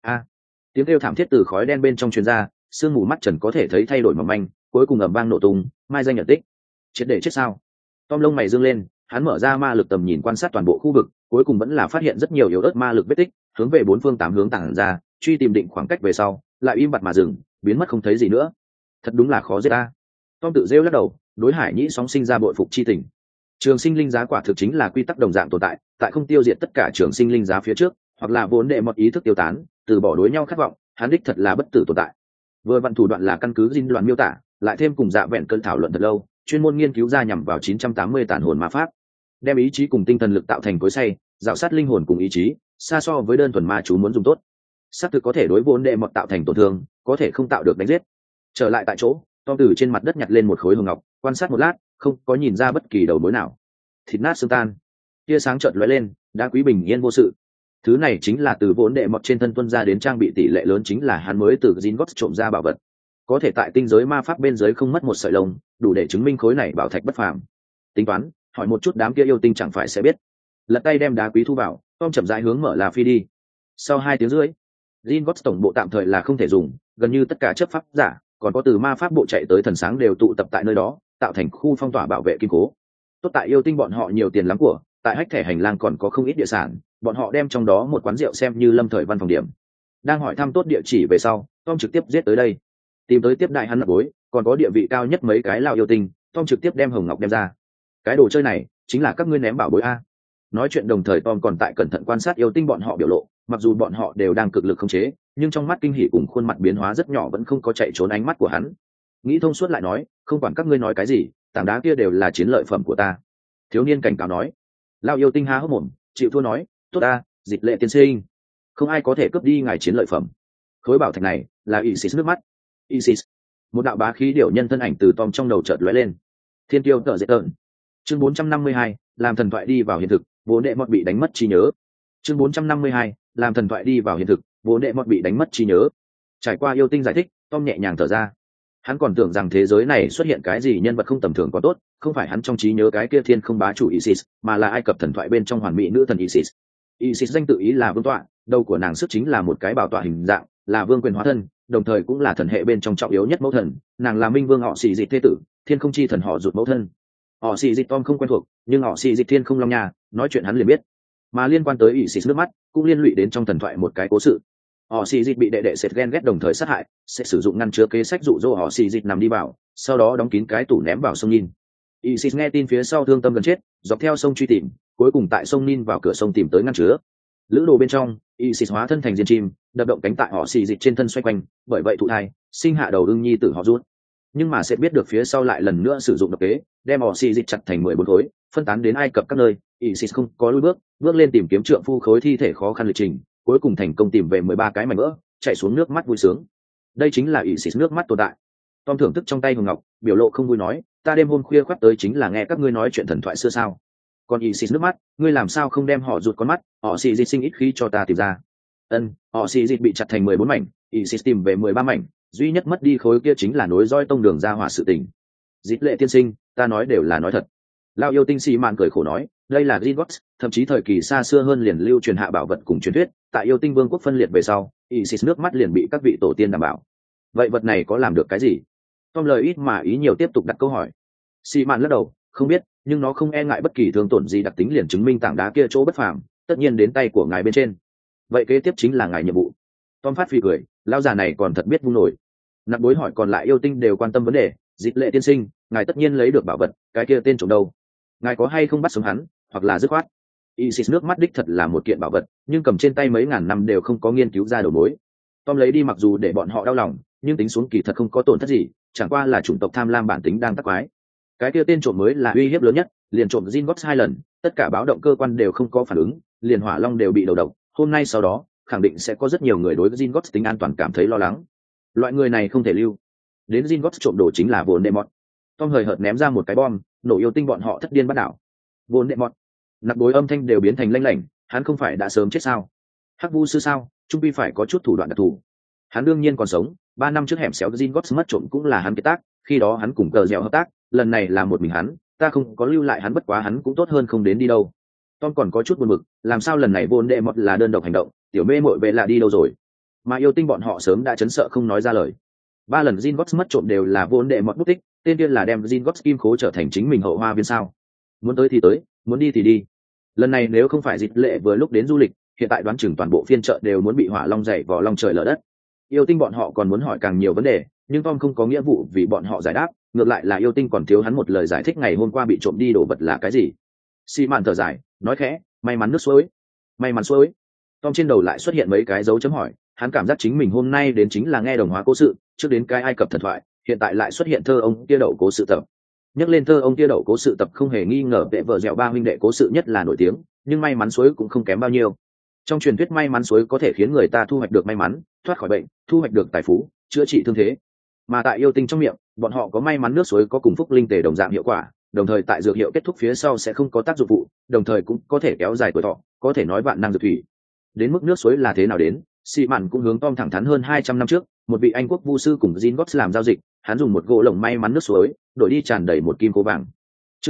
Tiếng kêu thảm thiết từ khói đen bên trong truyền ra, sương mù mắt trần có thể thấy thay đổi mỏng manh, cuối cùng ầm vang nổ tung, mai danh nhận tích. Triệt để chết sao? Tom lông mày dương lên, hắn mở ra ma lực tầm nhìn quan sát toàn bộ khu vực, cuối cùng vẫn là phát hiện rất nhiều yếu ớt ma lực vết tích, hướng về bốn phương tám hướng tản ra, truy tìm định khoảng cách về sau, lại im bặt mà dừng, biến mất không thấy gì nữa. Thật đúng là khó giết ta. Tom tự rêu lắc đầu, đối Hải Nhĩ sóng sinh ra bội phục chi tình. Trường sinh linh giá quả thực chính là quy tắc đồng dạng tồn tại, tại không tiêu diệt tất cả trường sinh linh giá phía trước, hoặc là vốn đệ một ý thức tiêu tán, từ bỏ đối nhau khát vọng, hắn đích thật là bất tử tồn tại. Vừa vặn thủ đoạn là căn cứ dinh đoạn miêu tả, lại thêm cùng dạ vẹn cơn thảo luận thật lâu, chuyên môn nghiên cứu ra nhằm vào 980 tản hồn ma pháp, đem ý chí cùng tinh thần lực tạo thành cối xay, dạo sát linh hồn cùng ý chí, xa so với đơn thuần ma chú muốn dùng tốt. Xác thực có thể đối vốn đệ một tạo thành tổn thương, có thể không tạo được đánh giết. Trở lại tại chỗ, Tom từ trên mặt đất nhặt lên một khối hồng ngọc, quan sát một lát, không có nhìn ra bất kỳ đầu mối nào. Thịt nát xương tan, tia sáng chợt lóe lên, đá quý bình yên vô sự. Thứ này chính là từ vốn đệ mọt trên thân tuân ra đến trang bị tỷ lệ lớn, chính là hắn mới từ Gringotts trộm ra bảo vật. Có thể tại tinh giới ma pháp bên dưới không mất một sợi lông, đủ để chứng minh khối này bảo thạch bất phàm. Tính toán, hỏi một chút đám kia yêu tinh chẳng phải sẽ biết. Lật tay đem đá quý thu vào, Tom chậm rãi hướng mở là phi đi. Sau 2 tiếng rưỡi, Gringotts tổng bộ tạm thời là không thể dùng, gần như tất cả chấp pháp giả, còn có từ ma pháp bộ chạy tới thần sáng đều tụ tập tại nơi đó, tạo thành khu phong tỏa bảo vệ kiên cố. Tốt tại yêu tinh bọn họ nhiều tiền lắm của, tại hách thẻ hành lang còn có không ít địa sản, bọn họ đem trong đó một quán rượu xem như lâm thời văn phòng điểm. Đang hỏi thăm tốt địa chỉ về sau, Tom trực tiếp giết tới đây, tìm tới tiếp đại hắn nạp bối, còn có địa vị cao nhất mấy cái lao yêu tinh, Tom trực tiếp đem hồng ngọc đem ra. Cái đồ chơi này chính là các ngươi ném bảo bối a. Nói chuyện đồng thời Tom còn tại cẩn thận quan sát yêu tinh bọn họ biểu lộ, mặc dù bọn họ đều đang cực lực khống chế, nhưng trong mắt kinh hỉ cùng khuôn mặt biến hóa rất nhỏ vẫn không có chạy trốn ánh mắt của hắn. Nghĩ thông suốt lại nói, không quản các ngươi nói cái gì, tảng đá kia đều là chiến lợi phẩm của ta. Thiếu niên cảnh cáo nói. Lao yêu tinh há hốc mồm, chịu thua nói, tốt ta, dịch lệ tiên sinh, không ai có thể cướp đi ngài chiến lợi phẩm. Khối bảo thạch này là Isis nước mắt. Isis. Một đạo bá khí điểu nhân thân ảnh từ Tom trong đầu chợt lóe lên. Thiên tiêu tở dễ tợn. Chương 452, làm thần thoại đi vào hiện thực, vốn đệ mọt bị đánh mất trí nhớ. Chương 452, làm thần thoại đi vào hiện thực, vốn đệ mọt bị đánh mất trí nhớ. Trải qua yêu tinh giải thích, Tom nhẹ nhàng thở ra. Hắn còn tưởng rằng thế giới này xuất hiện cái gì nhân vật không tầm thường có tốt, không phải hắn trong trí nhớ cái kia thiên không bá chủ Isis, mà là Ai Cập thần thoại bên trong hoàn mỹ nữ thần Isis. Isis danh tự ý là vương tọa, đầu của nàng sức chính là một cái bảo tọa hình dạng, là vương quyền hóa thân, đồng thời cũng là thần hệ bên trong trọng yếu nhất mẫu thần. Nàng là minh vương họ xì dịch thế tử, thiên không chi thần họ rụt mẫu thân. Họ xì dịch Tom không quen thuộc, nhưng họ xì dịch thiên không long nhà, nói chuyện hắn liền biết. Mà liên quan tới Isis nước mắt, cũng liên lụy đến trong thần thoại một cái cố sự. Họ xì dịch bị đệ đệ sệt ghen ghét đồng thời sát hại, sẽ sử dụng ngăn chứa kế sách dụ dỗ họ xì dịch nằm đi vào, sau đó đóng kín cái tủ ném vào sông Nin. Isis nghe tin phía sau thương tâm gần chết, dọc theo sông truy tìm, cuối cùng tại sông Nin vào cửa sông tìm tới ngăn chứa. Lữ đồ bên trong, Isis hóa thân thành diên chim, đập động cánh tại họ xì dịch trên thân xoay quanh, bởi vậy thụ thai, sinh hạ đầu ưng nhi tử họ rút. Nhưng mà sẽ biết được phía sau lại lần nữa sử dụng độc kế, đem họ xì dịch chặt thành 14 khối, phân tán đến Ai Cập các nơi. Isis không có lùi bước lên tìm kiếm trượng phu khối thi thể khó khăn lịch trình, cuối cùng thành công tìm về 13 cái mảnh vỡ, chảy xuống nước mắt vui sướng. Đây chính là Isis nước mắt tồn tại. Tom thưởng thức trong tay hồng ngọc, biểu lộ không vui nói, ta đêm hôm khuya khoắt tới chính là nghe các ngươi nói chuyện thần thoại xưa sao? Còn Isis nước mắt, ngươi làm sao không đem họ rụt con mắt, họ xì dịch sinh ít khí cho ta tìm ra. Họ xì dịch bị chặt thành 14 mảnh, Isis tìm về 13 mảnh, duy nhất mất đi khối kia chính là nối roi tông đường ra hỏa sự tình. Dịch lệ tiên sinh, ta nói đều là nói thật. Lao yêu tinh xì mạn cười khổ nói, đây là Gringotts, thậm chí thời kỳ xa xưa hơn liền lưu truyền hạ bảo vật cùng truyền thuyết, tại yêu tinh vương quốc phân liệt về sau, Isis nước mắt liền bị các vị tổ tiên đảm bảo. Vậy vật này có làm được cái gì? Tom lời ít mà ý nhiều tiếp tục đặt câu hỏi. Xì mạn lắc đầu, không biết, nhưng nó không e ngại bất kỳ thương tổn gì đặc tính liền chứng minh tảng đá kia chỗ bất phàm, tất nhiên đến tay của ngài bên trên. Vậy kế tiếp chính là ngài nhiệm vụ. Tom phát phi cười, lão già này còn thật biết vung nổi. Nạp bối hỏi còn lại yêu tinh đều quan tâm vấn đề, Dịch lệ tiên sinh, ngài tất nhiên lấy được bảo vật, cái kia tên trộm đâu? Ngài có hay không bắt sống hắn, hoặc là dứt khoát? Isis nước mắt đích thật là một kiện bảo vật, nhưng cầm trên tay mấy ngàn năm đều không có nghiên cứu ra đầu mối. Tom lấy đi mặc dù để bọn họ đau lòng, nhưng tính xuống kỳ thật không có tổn thất gì, chẳng qua là chủng tộc tham lam bản tính đang tắc quái. Cái kia tên trộm mới là uy hiếp lớn nhất, liền trộm Gringotts 2 lần, tất cả báo động cơ quan đều không có phản ứng, liền hỏa long đều bị đầu độc. Hôm nay sau đó, khẳng định sẽ có rất nhiều người đối với Gringotts tính an toàn cảm thấy lo lắng. Loại người này không thể lưu. Đến Gringotts trộm đồ chính là Voldemort. Tom hời hợt ném ra một cái bom, nổ yêu tinh bọn họ thất điên bắt đảo. Voldemort. Nặc bối âm thanh đều biến thành lanh lảnh, hắn không phải đã sớm chết sao? Hắc vu sư sao? Trung pi phải có chút thủ đoạn đặc thù. Hắn đương nhiên còn sống, 3 năm trước hẻm xéo Gringotts mất trộm cũng là hắn kế tác, khi đó hắn cùng cờ dẻo hợp tác, lần này là một mình hắn, ta không có lưu lại hắn, bất quá hắn cũng tốt hơn không đến đi đâu. Tom còn có chút buồn bực, làm sao lần này Voldemort là đơn độc hành động, tiểu mê muội về là đi đâu rồi? Mà yêu tinh bọn họ sớm đã chấn sợ không nói ra lời. 3 lần Gringotts mất trộm đều là Voldemort bút tích, tên kia là đem Gringotts kim khố trở thành chính mình hậu hoa viên sao? Muốn tới thì tới, muốn đi thì đi. Lần này nếu không phải Dịch lệ vừa lúc đến du lịch, hiện tại đoán chừng toàn bộ phiên chợ đều muốn bị hỏa long dày vò long trời lở đất. Yêu tinh bọn họ còn muốn hỏi càng nhiều vấn đề, nhưng Tom không có nghĩa vụ vì bọn họ giải đáp, ngược lại là yêu tinh còn thiếu hắn một lời giải thích ngày hôm qua bị trộm đi đồ vật là cái gì. Xi mạn thở dài, nói khẽ, may mắn nước suối. May mắn suối. Tom trên đầu lại xuất hiện mấy cái dấu chấm hỏi, hắn cảm giác chính mình hôm nay đến chính là nghe đồng hóa cố sự, trước đến cái Ai Cập thần thoại, hiện tại lại xuất hiện thơ ông kia đậu cố sự tập. Nhắc lên thơ ông kia đậu cố sự tập không hề nghi ngờ vệ vợ dẻo ba huynh đệ cố sự nhất là nổi tiếng, nhưng may mắn suối cũng không kém bao nhiêu. Trong truyền thuyết may mắn suối có thể khiến người ta thu hoạch được may mắn, thoát khỏi bệnh, thu hoạch được tài phú, chữa trị thương thế. Mà tại yêu tinh trong miệng, bọn họ có may mắn nước suối có cùng phúc linh tề đồng dạng hiệu quả, đồng thời tại dược hiệu kết thúc phía sau sẽ không có tác dụng phụ, đồng thời cũng có thể kéo dài tuổi thọ, có thể nói vạn năng dược thủy. Đến mức nước suối là thế nào đến, Sĩ Mạn cũng hướng Tom thẳng thắn hơn 200 năm trước, một vị Anh quốc vu sư cùng Gringotts làm giao dịch, hắn dùng một gỗ lồng may mắn nước suối, đổi đi tràn đầy một kim cố vàng. Chương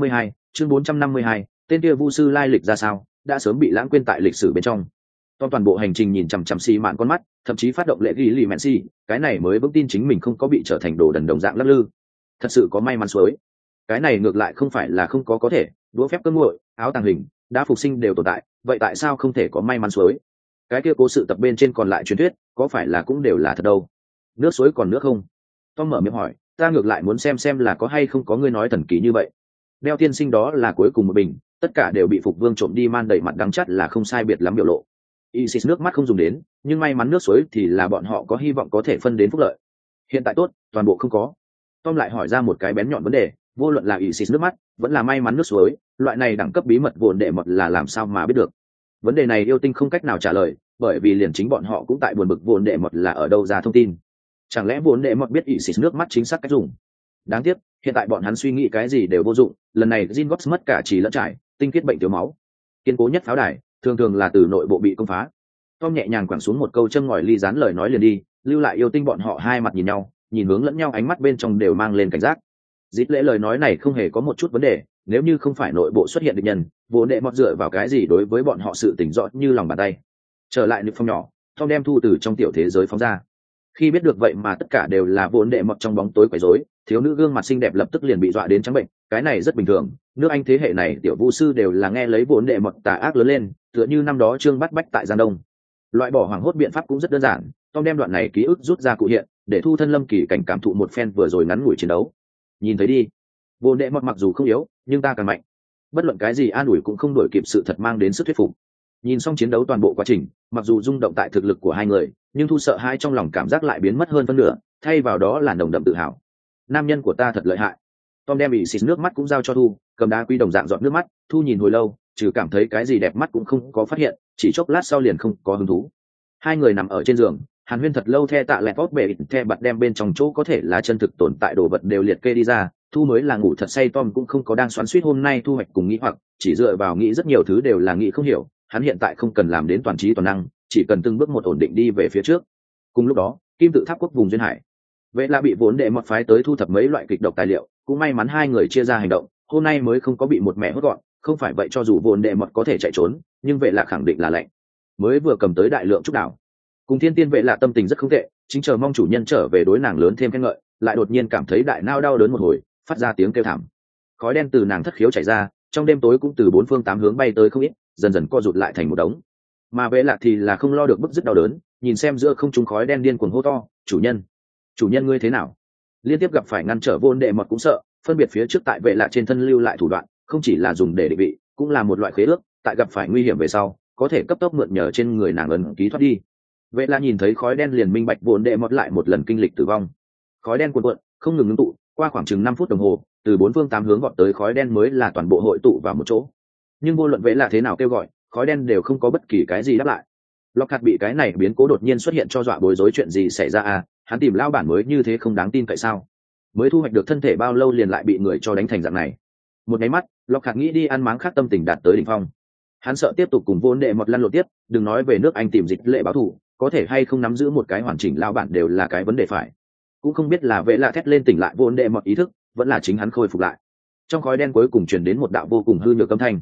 452, tên kia vu sư lai lịch ra sao, đã sớm bị lãng quên tại lịch sử bên trong. Tom toàn bộ hành trình nhìn chằm chằm Sĩ Mạn con mắt, thậm chí phát động lệ ghi lì mẹn si, cái này mới vững tin chính mình không có bị trở thành đồ đần đồng dạng lắc lư. Thật sự có may mắn suối. Cái này ngược lại không phải là không có thể, đũa phép cơn nguội, áo tàng hình, đã phục sinh đều tồn tại, vậy tại sao không thể có may mắn suối? Cái kia cố sự tập bên trên còn lại truyền thuyết, có phải là cũng đều là thật đâu? Nước suối còn nước không? Tom mở miệng hỏi, ta ngược lại muốn xem là có hay không có ngươi nói thần kỳ như vậy. Đeo tiên sinh đó là cuối cùng một bình, tất cả đều bị Phục Vương trộm đi, man đầy mặt đắng chắt là không sai biệt lắm biểu lộ. Isis nước mắt không dùng đến, nhưng may mắn nước suối thì là bọn họ có hy vọng có thể phân đến phúc lợi. Hiện tại tốt, toàn bộ không có. Tom lại hỏi ra một cái bén nhọn vấn đề, vô luận là Isis nước mắt, vẫn là may mắn nước suối, loại này đẳng cấp bí mật vốn đệ mật là làm sao mà biết được? Vấn đề này yêu tinh không cách nào trả lời, bởi vì liền chính bọn họ cũng tại buồn bực vốn đệ mật là ở đâu ra thông tin. Chẳng lẽ vốn đệ mật biết Isis nước mắt chính xác cách dùng? Đáng tiếc, hiện tại bọn hắn suy nghĩ cái gì đều vô dụng, lần này Gringotts mất cả trí lẫn trải, tinh khiết bệnh thiếu máu. Kiên cố nhất pháo đài, thường là từ nội bộ bị công phá. Tom nhẹ nhàng quẳng xuống một câu châm ngòi ly dán lời nói liền đi, lưu lại yêu tinh bọn họ hai mặt nhìn nhau, nhìn hướng lẫn nhau, ánh mắt bên trong đều mang lên cảnh giác. Dít lệ lời nói này không hề có một chút vấn đề, nếu như không phải nội bộ xuất hiện địch nhân, vốn đệ mọt dựa vào cái gì đối với bọn họ sự tỉnh rõ như lòng bàn tay. Trở lại nịp phong nhỏ, Tom đem thu từ trong tiểu thế giới phóng ra. Khi biết được vậy mà tất cả đều là vốn đệ mọt trong bóng tối quấy rối, thiếu nữ gương mặt xinh đẹp lập tức liền bị dọa đến trắng bệnh. Cái này rất bình thường, nước Anh thế hệ này tiểu vu sư đều là nghe lấy vốn đệ mọt tà ác lớn lên, tựa như năm đó Trương Bắt Bách tại Giang Đông. Loại bỏ hoàng hốt biện pháp cũng rất đơn giản, Tom đem đoạn này ký ức rút ra cụ hiện, để thu thân Lâm Kỳ cảnh cảm thụ một phen vừa rồi ngắn ngủi chiến đấu. Nhìn thấy đi, vốn đệ mọt mặc dù không yếu, nhưng ta càng mạnh. Bất luận cái gì an ủi cũng không đổi kịp sự thật mang đến sức thuyết phục. Nhìn xong chiến đấu toàn bộ quá trình, mặc dù rung động tại thực lực của hai người, nhưng thu sợ hai trong lòng cảm giác lại biến mất hơn phân nửa, thay vào đó là nồng đậm tự hào. Nam nhân của ta thật lợi hại. Tom đem bị xịt nước mắt cũng giao cho thu, cầm đá quy đồng dạng giọt nước mắt. Thu nhìn hồi lâu, trừ cảm thấy cái gì đẹp mắt cũng không có phát hiện, chỉ chốc lát sau liền không có hứng thú. Hai người nằm ở trên giường, hàn huyên thật lâu, the tạ lẹt vót bể the bật đem bên trong chỗ có thể là chân thực tồn tại đồ vật đều liệt kê đi ra. Thu mới là ngủ thật say, Tom cũng không có đang xoắn xuýt hôm nay thu hoạch cùng nghĩ, hoặc chỉ dựa vào nghĩ rất nhiều thứ đều là nghĩ không hiểu. Hắn hiện tại không cần làm đến toàn trí toàn năng, chỉ cần từng bước một ổn định đi về phía trước. Cùng lúc đó, kim tự tháp quốc vùng duyên hải, vậy là bị vốn đệ mọt phái tới thu thập mấy loại kịch độc tài liệu, cũng may mắn hai người chia ra hành động, hôm nay mới không có bị một mẹ hốt gọn. Không phải vậy cho dù vốn đệ mọt có thể chạy trốn, nhưng vậy là khẳng định là lạnh. Mới vừa cầm tới đại lượng trúc đảo, cùng thiên tiên vệ là tâm tình rất không tệ, chính chờ mong chủ nhân trở về đối nàng lớn thêm khen ngợi, lại đột nhiên cảm thấy đại nao đau đớn một hồi, phát ra tiếng kêu thảm. Khói đen từ nàng thất khiếu chảy ra, trong đêm tối cũng từ bốn phương tám hướng bay tới không ít, dần dần co rụt lại thành một đống. Mà vệ lạc thì là không lo được bức dứt đau đớn, nhìn xem giữa không trung khói đen điên cuồng hô to, chủ nhân ngươi thế nào? Liên tiếp gặp phải ngăn trở vốn đệ mọt cũng sợ, phân biệt phía trước tại vệ lạc trên thân lưu lại thủ đoạn, không chỉ là dùng để định vị, cũng là một loại khế ước, tại gặp phải nguy hiểm về sau, có thể cấp tốc mượn nhờ trên người nàng ấn ký thoát đi. Vệ lạc nhìn thấy khói đen liền minh bạch vốn đệ mọt lại một lần kinh lịch tử vong. Khói đen cuồn cuộn, không ngừng ngưng tụ, qua khoảng chừng 5 phút đồng hồ, từ bốn phương tám hướng vọt tới khói đen mới là toàn bộ hội tụ vào một chỗ. Nhưng vô luận vệ lạc thế nào kêu gọi, khói đen đều không có bất kỳ cái gì đáp lại. Lockhart bị cái này biến cố đột nhiên xuất hiện cho dọa bối rối, chuyện gì xảy ra à? Hắn tìm lao bản mới như thế không đáng tin cậy sao? Mới thu hoạch được thân thể bao lâu liền lại bị người cho đánh thành dạng này? Một cái mắt, Lockhart nghĩ đi ăn máng khác, tâm tình đạt tới đỉnh phong. Hắn sợ tiếp tục cùng vốn đệ mọt lăn lộn tiếp, đừng nói về nước Anh tìm Dịch Lệ báo thù, có thể hay không nắm giữ một cái hoàn chỉnh lao bản đều là cái vấn đề phải. Cũng không biết là vệ lạ thét lên tỉnh lại vốn đệ mọt ý thức, vẫn là chính hắn khôi phục lại. Trong khói đen cuối cùng truyền đến một đạo vô cùng hư nhược âm thanh.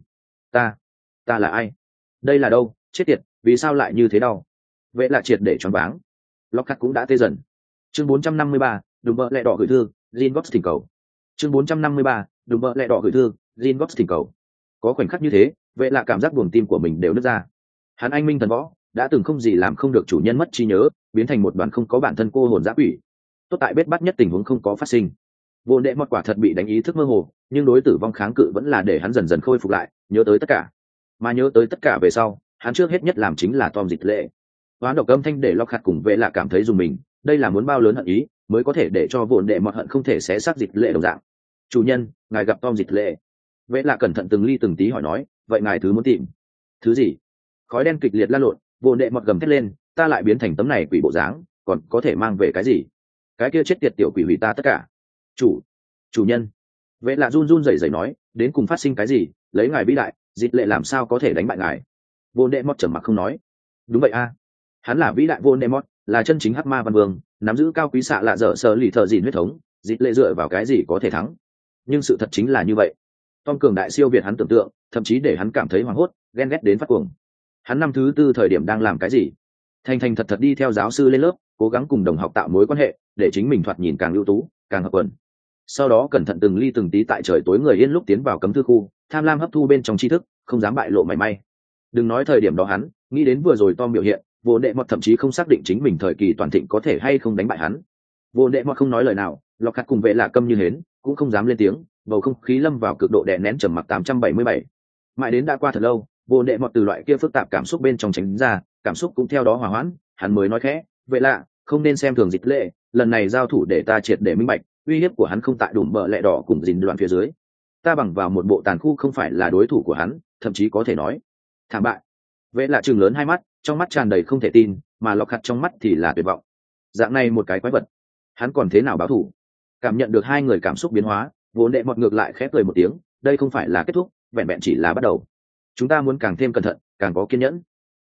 Ta là ai? Đây là đâu? Chết tiệt, vì sao lại như thế đau? Vệ lạ triệt để choáng váng. Lockhart cũng đã tê dần. Chương 453, đùm bợ lẹ đỏ gửi thư, Gingox thỉnh cầu. Chương 453, đùm bợ lẹ đỏ gửi thư, Gingox thỉnh cầu. Có khoảnh khắc như thế, vệ lạ cảm giác buồng tim của mình đều nứt ra. Hắn anh minh thần võ, đã từng không gì làm không được chủ nhân mất trí nhớ, biến thành một đoàn không có bản thân cô hồn dã quỷ. Tốt tại bết bắt nhất tình huống không có phát sinh. Vô đệ mọt quả thật bị đánh ý thức mơ hồ, nhưng đối tử vong kháng cự vẫn là để hắn dần dần khôi phục lại, nhớ tới tất cả. Mà nhớ tới tất cả về sau, hắn trước hết nhất làm chính là Tom Dịch Lệ. Hoán độc âm thanh để Lockhart cùng vệ lạ cảm thấy dùng mình, đây là muốn bao lớn hận ý mới có thể để cho vốn đệ mọt hận không thể xé xác Dịch Lệ đồng dạng. Chủ nhân, ngài gặp Tom Dịch Lệ. Vệ lạ cẩn thận từng ly từng tí hỏi nói, vậy ngài thứ muốn tìm thứ gì? Khói đen kịch liệt lan lộn, vốn đệ mọt gầm thét lên, ta lại biến thành tấm này quỷ bộ dáng, còn có thể mang về cái gì? Cái kia chết tiệt tiểu quỷ hủy ta tất cả. Chủ nhân. Vệ lạ run run rẩy rẩy nói, đến cùng phát sinh cái gì? Lấy ngài vĩ đại, Dịch Lệ làm sao có thể đánh bại ngài? Vốn đệ mọt trầm mặc không nói. Đúng vậy a, hắn là vĩ đại vốn đệ mọt, là chân chính hắc ma văn vương, nắm giữ cao quý xạ lạ dở sờ lì thợ dìn huyết thống, Dịch Lệ dựa vào cái gì có thể thắng? Nhưng sự thật chính là như vậy. Tom cường đại siêu việt hắn tưởng tượng, thậm chí để hắn cảm thấy hoảng hốt, ghen ghét đến phát cuồng. Hắn năm thứ tư thời điểm đang làm cái gì? Thành thật đi theo giáo sư lên lớp, cố gắng cùng đồng học tạo mối quan hệ, để chính mình thoạt nhìn càng ưu tú, càng hợp quần. Sau đó cẩn thận từng ly từng tí tại trời tối người yên lúc tiến vào cấm thư khu, tham lam hấp thu bên trong tri thức, không dám bại lộ mảy may. Đừng nói thời điểm đó hắn, nghĩ đến vừa rồi Tom biểu hiện, vô đệ mọt thậm chí không xác định chính mình thời kỳ toàn thịnh có thể hay không đánh bại hắn. Vô đệ mọt không nói lời nào, Lockhart cùng vệ lạ câm như hến, cũng không dám lên tiếng, bầu không khí lâm vào cực độ đè nén trầm mặc. 877. Mãi đến đã qua thật lâu, vô đệ mọt từ loại kia phức tạp cảm xúc bên trong tránh ra, cảm xúc cũng theo đó hòa hoãn, hắn mới nói khẽ, vệ lạ, không nên xem thường Dịch Lệ, lần này giao thủ để ta triệt để minh bạch, uy hiếp của hắn không tại đùm bợ lẹ đỏ cùng dìn đoạn phía dưới. Ta bằng vào một bộ tàn khu không phải là đối thủ của hắn, thậm chí có thể nói thảm bại. Vệ lạ trừng lớn hai mắt, trong mắt tràn đầy không thể tin, mà Lockhart trong mắt thì là tuyệt vọng. Dạng này một cái quái vật, hắn còn thế nào báo thù? Cảm nhận được hai người cảm xúc biến hóa, vốn đệ mọt ngược lại khép cười một tiếng, đây không phải là kết thúc, vẹn vẹn chỉ là bắt đầu. Chúng ta muốn càng thêm cẩn thận, càng có kiên nhẫn.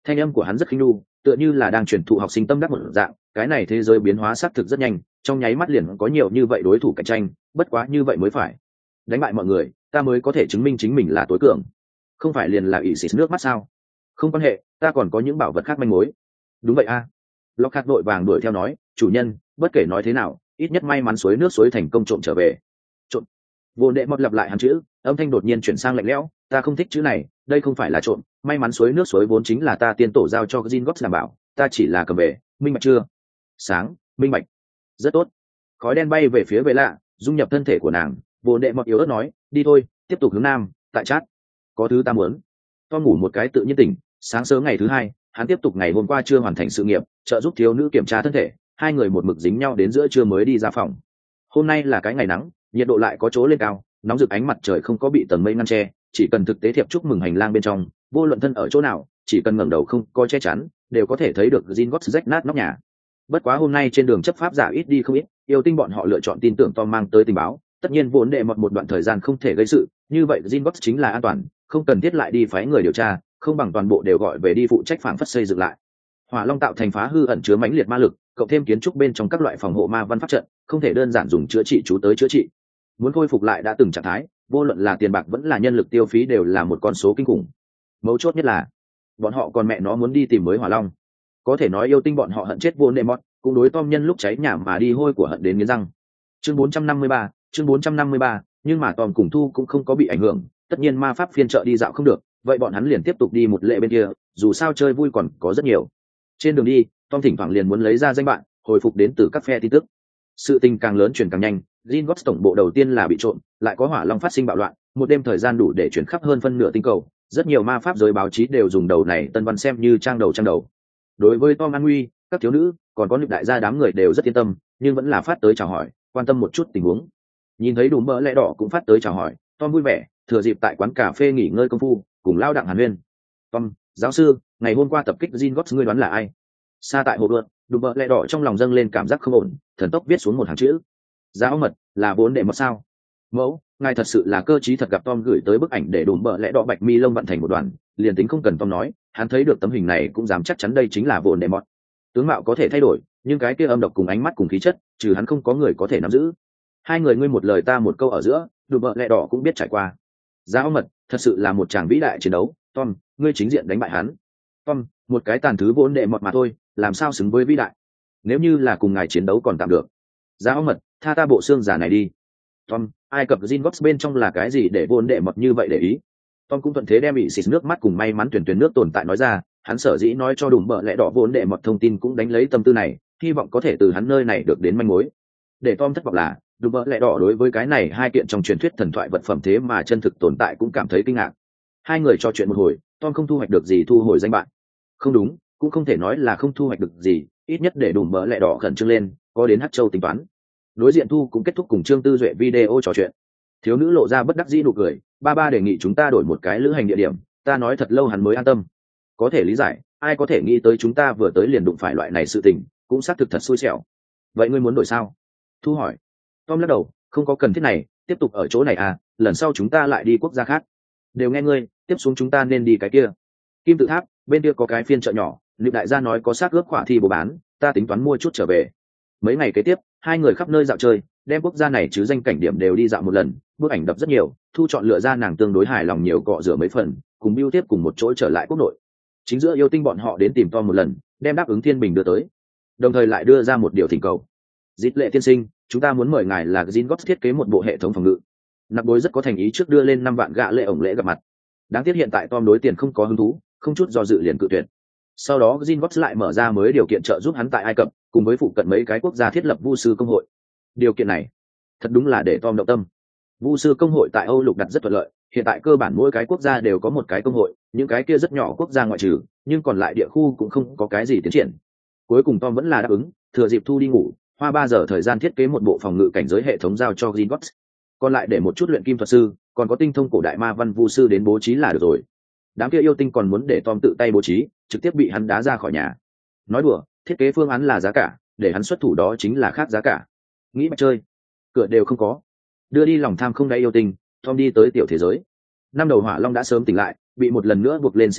Thanh âm của hắn rất khinh nu, tựa như là đang truyền thụ học sinh tâm đắc một dạng. Cái này thế giới biến hóa xác thực rất nhanh, trong nháy mắt liền có nhiều như vậy đối thủ cạnh tranh, bất quá như vậy mới phải. Đánh bại mọi người, ta mới có thể chứng minh chính mình là tối cường. Không phải liền là ỷ xịt nước mắt sao? Không quan hệ, ta còn có những bảo vật khác manh mối. Đúng vậy a. Lockhart vội vàng đuổi theo nói, chủ nhân, bất kể nói thế nào, ít nhất may mắn suối nước suối thành công trộm trở về. Trộm. Vô đệ mọt lặp lại hắn chữ, âm thanh đột nhiên chuyển sang lạnh lẽo, ta không thích chữ này, đây không phải là trộm, may mắn suối nước suối vốn chính là ta tiên tổ giao cho Gringotts đảm bảo, ta chỉ là cầm về, minh bạch chưa? Sáng, minh bạch. Rất tốt. Khói đen bay về phía vệ lạ, dung nhập thân thể của nàng, vô đệ mọt yếu ớt nói, đi thôi, tiếp tục hướng nam, tại chát. Có thứ ta muốn. Tom ngủ một cái tự nhiên tỉnh, sáng sớm ngày thứ hai, hắn tiếp tục ngày hôm qua chưa hoàn thành sự nghiệp, trợ giúp thiếu nữ kiểm tra thân thể, hai người một mực dính nhau đến giữa trưa mới đi ra phòng. Hôm nay là cái ngày nắng, nhiệt độ lại có chỗ lên cao, nóng rực ánh mặt trời không có bị tầng mây ngăn che, chỉ cần thực tế thiệp chúc mừng hành lang bên trong, vô luận thân ở chỗ nào, chỉ cần ngẩng đầu không có che chắn, đều có thể thấy được Gringotts rách nát nóc nhà. Bất quá hôm nay trên đường chấp pháp giả ít đi không ít, yêu tinh bọn họ lựa chọn tin tưởng Tom mang tới tình báo, tất nhiên vốn đệ một đoạn thời gian không thể gây sự, như vậy Gringotts chính là an toàn, không cần thiết lại đi phái người điều tra, không bằng toàn bộ đều gọi về đi phụ trách phảng phất xây dựng lại. Hỏa Long tạo thành phá hư ẩn chứa mãnh liệt ma lực, cộng thêm kiến trúc bên trong các loại phòng hộ ma văn pháp trận, không thể đơn giản dùng chữa trị chú tới chữa trị. Muốn khôi phục lại đã từng trạng thái, vô luận là tiền bạc vẫn là nhân lực tiêu phí đều là một con số kinh khủng. Mấu chốt nhất là, bọn họ còn mẹ nó muốn đi tìm mới Hỏa Long. Có thể nói yêu tinh bọn họ hận chết Voldemort, cũng đối Tom nhân lúc cháy nhà mà đi hôi của hận đến nghiến răng. Chương 453, nhưng mà Tom cùng Thu cũng không có bị ảnh hưởng, tất nhiên ma pháp phiên chợ đi dạo không được, vậy bọn hắn liền tiếp tục đi một lệ bên kia, dù sao chơi vui còn có rất nhiều. Trên đường đi, Tom thỉnh thoảng liền muốn lấy ra danh bạn, hồi phục đến từ các phe tin tức. Sự tình càng lớn truyền càng nhanh, Gringotts tổng bộ đầu tiên là bị trộm, lại có Hỏa Long phát sinh bạo loạn, một đêm thời gian đủ để chuyển khắp hơn phân nửa tinh cầu, rất nhiều ma pháp giới báo chí đều dùng đầu này tân văn xem như trang đầu. Đối với Tom an nguy, các thiếu nữ, còn có nữ đại gia đám người đều rất yên tâm, nhưng vẫn là phát tới chào hỏi, quan tâm một chút tình huống. Nhìn thấy Đùm Bỡ Lẽ Đỏ cũng phát tới chào hỏi, Tom vui vẻ, thừa dịp tại quán cà phê nghỉ ngơi công phu, cùng lao đặng hàn huyên. Tom, giáo sư, ngày hôm qua tập kích Gringotts ngươi đoán là ai? Xa tại hồ luận, Đùm Bỡ Lẽ Đỏ trong lòng dâng lên cảm giác không ổn, thần tốc viết xuống một hàng chữ. Giáo mật, là vốn đệ mật sao? Mẫu, ngài thật sự là cơ trí thật. Gặp Tom gửi tới bức ảnh để Đùm Bỡ Lẽ Đỏ bạch mi lông vận thành một đoàn, liền tính không cần Tom nói, hắn thấy được tấm hình này cũng dám chắc chắn đây chính là vốn đệ mật. Tướng mạo có thể thay đổi, nhưng cái kia âm độc cùng ánh mắt cùng khí chất, trừ hắn không có người có thể nắm giữ. Hai người ngươi một lời ta một câu ở giữa, Đùm Bỡ Lẽ Đỏ cũng biết trải qua. Giáo mật, thật sự là một tràng vĩ đại chiến đấu, Tom, ngươi chính diện đánh bại hắn. Tom, một cái tàn thứ vốn đệ mọt mà thôi, làm sao xứng với vĩ đại? Nếu như là cùng ngài chiến đấu còn tạm được. Giáo mật, tha ta bộ xương giả này đi. Tom, ai cập Gringotts bên trong là cái gì để vốn đệ mọt như vậy để ý? Tom cũng thuận thế đem bị xịt nước mắt cùng may mắn tuyển nước tồn tại nói ra, hắn sở dĩ nói cho Đùm Bỡ Lẽ Đỏ vốn đệ mọt thông tin cũng đánh lấy tâm tư này, hy vọng có thể từ hắn nơi này được đến manh mối. Để Tom thất vọng là, Đùm Bỡ Lẽ Đỏ đối với cái này hai kiện trong truyền thuyết thần thoại vật phẩm thế mà chân thực tồn tại cũng cảm thấy kinh ngạc. Hai người trò chuyện một hồi, Tom không thu hoạch được gì thu hồi danh bạn. Không đúng, cũng không thể nói là không thu hoạch được gì, ít nhất để Đùm Bỡ Lẽ Đỏ khẩn trương lên, có đến Hắc Châu tính toán. Đối diện Thu cũng kết thúc cùng Trương Tư Duệ video trò chuyện. Thiếu nữ lộ ra bất đắc dĩ nụ cười, ba đề nghị chúng ta đổi một cái lữ hành địa điểm, ta nói thật lâu hắn mới an tâm. Có thể lý giải, ai có thể nghĩ tới chúng ta vừa tới liền đụng phải loại này sự tình, cũng xác thực thật xui xẻo. Vậy ngươi muốn đổi sao? Thu hỏi. Tom lắc đầu, không có cần thiết này, tiếp tục ở chỗ này à, lần sau chúng ta lại đi quốc gia khác. Đều nghe ngươi, tiếp xuống chúng ta nên đi cái kia. Kim Tự Tháp, bên kia có cái phiên chợ nhỏ, Liệu đại gia nói có xác ướp khỏa thi bố bán, ta tính toán mua chút trở về. Mấy ngày kế tiếp, hai người khắp nơi dạo chơi, đem quốc gia này chứ danh cảnh điểm đều đi dạo một lần, bức ảnh đập rất nhiều, Thu chọn lựa ra nàng tương đối hài lòng nhiều cọ rửa mấy phần, cùng Bill tiếp cùng một chỗ trở lại quốc nội. Chính giữa yêu tinh bọn họ đến tìm Tom một lần, đem đáp ứng thiên bình đưa tới, đồng thời lại đưa ra một điều thỉnh cầu. Dít Lệ tiên sinh, chúng ta muốn mời ngài là Gringotts thiết kế một bộ hệ thống phòng ngự. Nặc Bối rất có thành ý trước đưa lên 5 vạn gạ lệ ổng lễ gặp mặt. Đáng tiếc hiện tại Tom đối tiền không có hứng thú, không chút do dự liền cự tuyệt. Sau đó Gringotts lại mở ra mới điều kiện trợ giúp hắn tại Ai Cập, cùng với phụ cận mấy cái quốc gia thiết lập vu sư công hội. Điều kiện này, thật đúng là để Tom động tâm. Vu sư công hội tại Âu Lục đặt rất thuận lợi, hiện tại cơ bản mỗi cái quốc gia đều có một cái công hội, những cái kia rất nhỏ quốc gia ngoại trừ, nhưng còn lại địa khu cũng không có cái gì tiến triển. Cuối cùng Tom vẫn là đáp ứng, thừa dịp Thu đi ngủ, hoa 3 giờ thời gian thiết kế một bộ phòng ngự cảnh giới hệ thống giao cho Gringotts. Còn lại để một chút luyện kim thuật sư, còn có tinh thông cổ đại ma văn vu sư đến bố trí là được rồi. Đám kia yêu tinh còn muốn để Tom tự tay bố trí, trực tiếp bị hắn đá ra khỏi nhà. Nói đùa, thiết kế phương án là giá cả, để hắn xuất thủ đó chính là khác giá cả. Nghĩ mà chơi, cửa đều không có. Đưa đi lòng tham không đáy yêu tinh, Tom đi tới tiểu thế giới. Năm đầu Hỏa Long đã sớm tỉnh lại, bị một lần nữa buộc lên xiềng xích,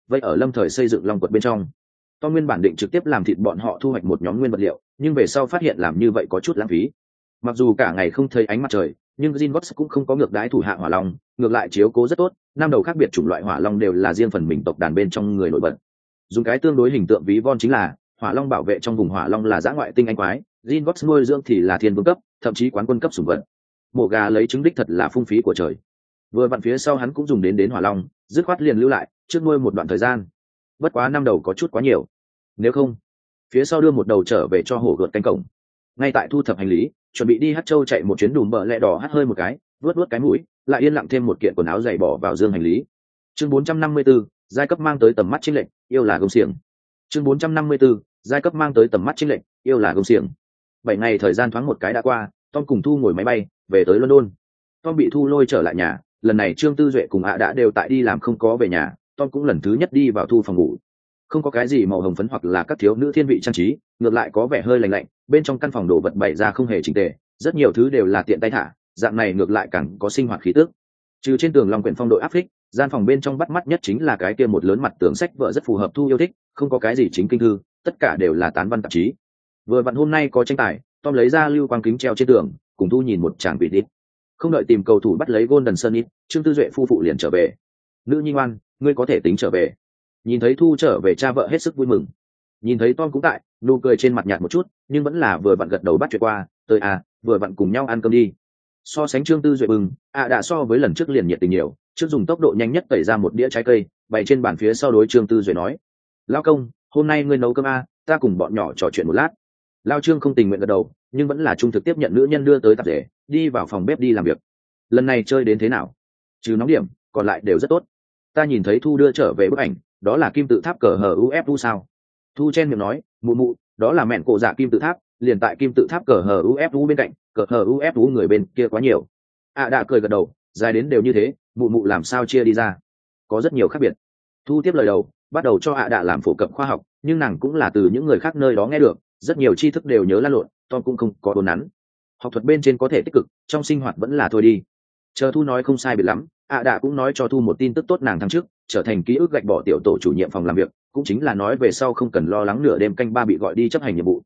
vậy ở lâm thời xây dựng long quật bên trong. Tom nguyên bản định trực tiếp làm thịt bọn họ thu hoạch một nhóm nguyên vật liệu, nhưng về sau phát hiện làm như vậy có chút lãng phí. Mặc dù cả ngày không thấy ánh mặt trời, nhưng Gringotts cũng không có ngược đái thủ hạ hỏa long, ngược lại chiếu cố rất tốt. Năm đầu khác biệt chủng loại hỏa long đều là riêng phần mình tộc đàn bên trong người nổi bật. Dùng cái tương đối hình tượng ví von chính là hỏa long bảo vệ trong vùng hỏa long là dã ngoại tinh anh quái, Gringotts nuôi dưỡng thì là thiên vương cấp, thậm chí quán quân cấp sủng vật. Mổ gà lấy trứng đích thật là phung phí của trời. Vừa vặn phía sau hắn cũng dùng đến hỏa long, dứt khoát liền lưu lại, trước nuôi một đoạn thời gian. Bất quá năm đầu có chút quá nhiều, nếu không phía sau đưa một đầu trở về cho hổ gợt canh cổng. Ngay tại thu thập hành lý, chuẩn bị đi Hát Châu chạy một chuyến đùm bờ lẹ đỏ hắt hơi một cái, vuốt cái mũi, lại yên lặng thêm một kiện quần áo dày bỏ vào dương hành lý. Chương 454, giai cấp mang tới tầm mắt chênh lệch, yêu là gông xiềng. Chương 454, giai cấp mang tới tầm mắt chênh lệch, yêu là gông xiềng. 7 ngày thời gian thoáng một cái đã qua, Tom cùng Thu ngồi máy bay về tới London. Tom bị Thu lôi trở lại nhà, lần này Trương Tư Duệ cùng đã đều tại đi làm không có về nhà, Tom cũng lần thứ nhất đi vào Thu phòng ngủ. Không có cái gì màu hồng phấn hoặc là các thiếu nữ thiên vị trang trí, ngược lại có vẻ hơi lạnh lạnh, bên trong căn phòng đồ vật bày ra không hề chỉnh tề, rất nhiều thứ đều là tiện tay thả, dạng này ngược lại càng có sinh hoạt khí tức. Trừ trên tường long quyển phong đội áp phích, gian phòng bên trong bắt mắt nhất chính là cái kia một lớn mặt tường sách vợ rất phù hợp Thu yêu thích, không có cái gì chính kinh thư, tất cả đều là tán văn tạp chí. Vừa vặn hôm nay có tranh tài, Tom lấy ra lưu quang kính treo trên tường, cùng Thu nhìn một tràng vị đít. Không đợi tìm cầu thủ bắt lấy Golden Sunnit, Trương Tư Duệ phu phụ liền trở về. Nữ nhi ngoan, ngươi có thể tính trở về. Nhìn thấy Thu trở về, cha vợ hết sức vui mừng. Nhìn thấy Tom cũng tại, nụ cười trên mặt nhạt một chút, nhưng vẫn là vừa vặn gật đầu bắt chuyện qua, tới vừa vặn cùng nhau ăn cơm đi. So sánh Trương Tư Duệ bừng, đã so với lần trước liền nhiệt tình nhiều, trước dùng tốc độ nhanh nhất tẩy ra một đĩa trái cây, bày trên bàn phía sau đối Trương Tư Duệ nói: "Lão công, hôm nay ngươi nấu cơm ta cùng bọn nhỏ trò chuyện một lát." Lao Trương không tình nguyện gật đầu, nhưng vẫn là trung thực tiếp nhận nữ nhân đưa tới tạp dề, đi vào phòng bếp đi làm việc. Lần này chơi đến thế nào? Trừ nóng điểm, còn lại đều rất tốt. Ta nhìn thấy Thu đưa trở về bức ảnh, đó là kim tự tháp cờ hờ UFU sao? Thu chen miệng nói, mụ, đó là mẹn cổ dạ kim tự tháp, liền tại kim tự tháp cờ hờ UFU bên cạnh, cờ hờ UFU người bên kia quá nhiều. Đã cười gật đầu, dài đến đều như thế, mụ làm sao chia đi ra? Có rất nhiều khác biệt. Thu tiếp lời đầu, bắt đầu cho đã làm phổ cập khoa học, nhưng nàng cũng là từ những người khác nơi đó nghe được, rất nhiều tri thức đều nhớ lăn lộn, Tom cũng không có đồn nắn. Học thuật bên trên có thể tích cực, trong sinh hoạt vẫn là thôi đi. Chờ Thu nói không sai biệt lắm, đã cũng nói cho Thu một tin tức tốt, nàng tháng trước trở thành ký ức gạch bỏ tiểu tổ chủ nhiệm phòng làm việc, cũng chính là nói về sau không cần lo lắng nửa đêm canh ba bị gọi đi chấp hành nhiệm vụ.